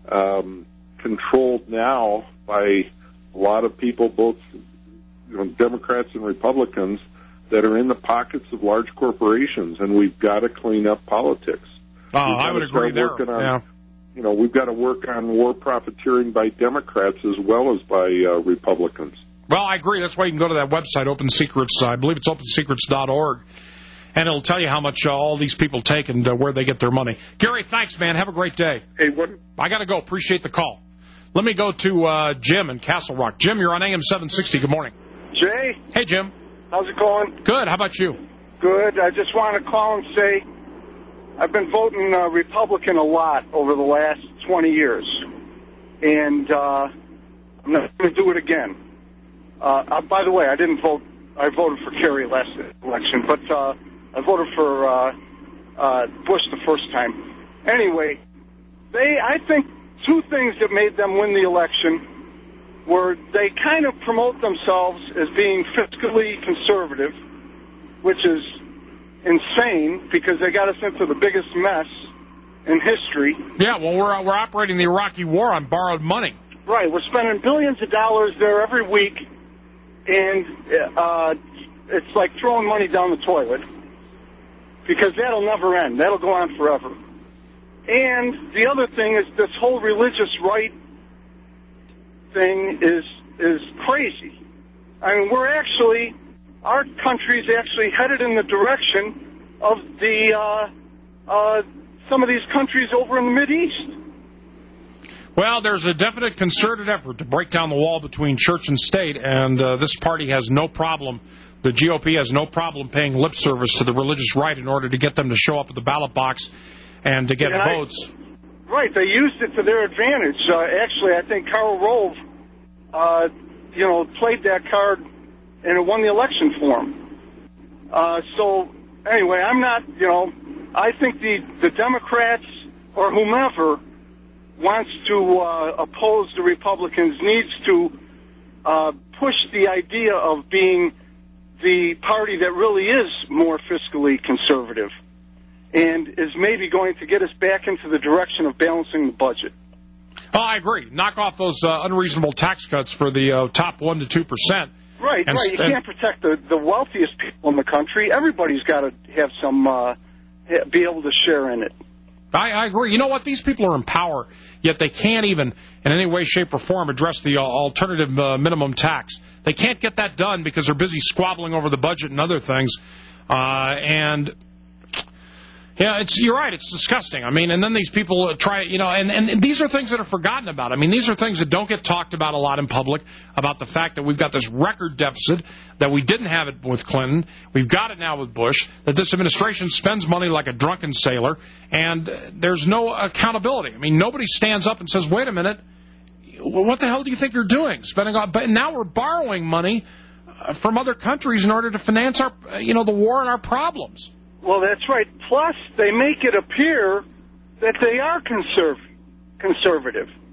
controlled now by a lot of people, both Democrats and Republicans, that are in the pockets of large corporations, and we've got to clean up politics. I would agree there. We've got to work on war profiteering by Democrats as well as by Republicans. Well, I agree. That's why you can go to that website, Open Secrets. I believe it's opensecrets.org, and it'll tell you how much all these people take and where they get their money. Gary, thanks, man. Have a great day. Hey, what? I got to go. Appreciate the call. Let me go to Jim in Castle Rock. Jim, you're on AM 760. Good morning. Jay? Hey, Jim. How's it going? Good. How about you? Good. I just want to call and say I've been voting Republican a lot over the last 20 years, and I'm not going to do it again. By the way, I didn't vote. I voted for Kerry last election, but I voted for Bush the first time. Anyway, I think two things that made them win the election where they kind of promote themselves as being fiscally conservative, which is insane because they got us into the biggest mess in history. Yeah, well, we're operating the Iraqi war on borrowed money. Right, we're spending billions of dollars there every week, and it's like throwing money down the toilet because that'll never end. That'll go on forever. And the other thing is this whole religious right thing is crazy. I mean, our country's actually headed in the direction of some of these countries over in the Mideast. Well, there's a definite concerted effort to break down the wall between church and state, and this party has no problem, the GOP has no problem paying lip service to the religious right in order to get them to show up at the ballot box and to get votes. Right, they used it to their advantage. Actually, I think Karl Rove, played that card and it won the election for him. So, anyway, I'm not, I think the Democrats or whomever wants to oppose the Republicans needs to push the idea of being the party that really is more fiscally conservative and is maybe going to get us back into the direction of balancing the budget. Oh, I agree. Knock off those unreasonable tax cuts for the top 1% to 2%. Right. You can't protect the wealthiest people in the country. Everybody's got to have some, be able to share in it. I agree. You know what? These people are in power, yet they can't even, in any way, shape, or form, address the alternative minimum tax. They can't get that done because they're busy squabbling over the budget and other things. Yeah, you're right. It's disgusting. I mean, and then these people try, and these are things that are forgotten about. I mean, these are things that don't get talked about a lot in public, about the fact that we've got this record deficit, that we didn't have it with Clinton, we've got it now with Bush, that this administration spends money like a drunken sailor, and there's no accountability. I mean, nobody stands up and says, wait a minute, what the hell do you think you're doing? But now we're borrowing money from other countries in order to finance our, the war and our problems. Well, that's right. Plus, they make it appear that they are conservative.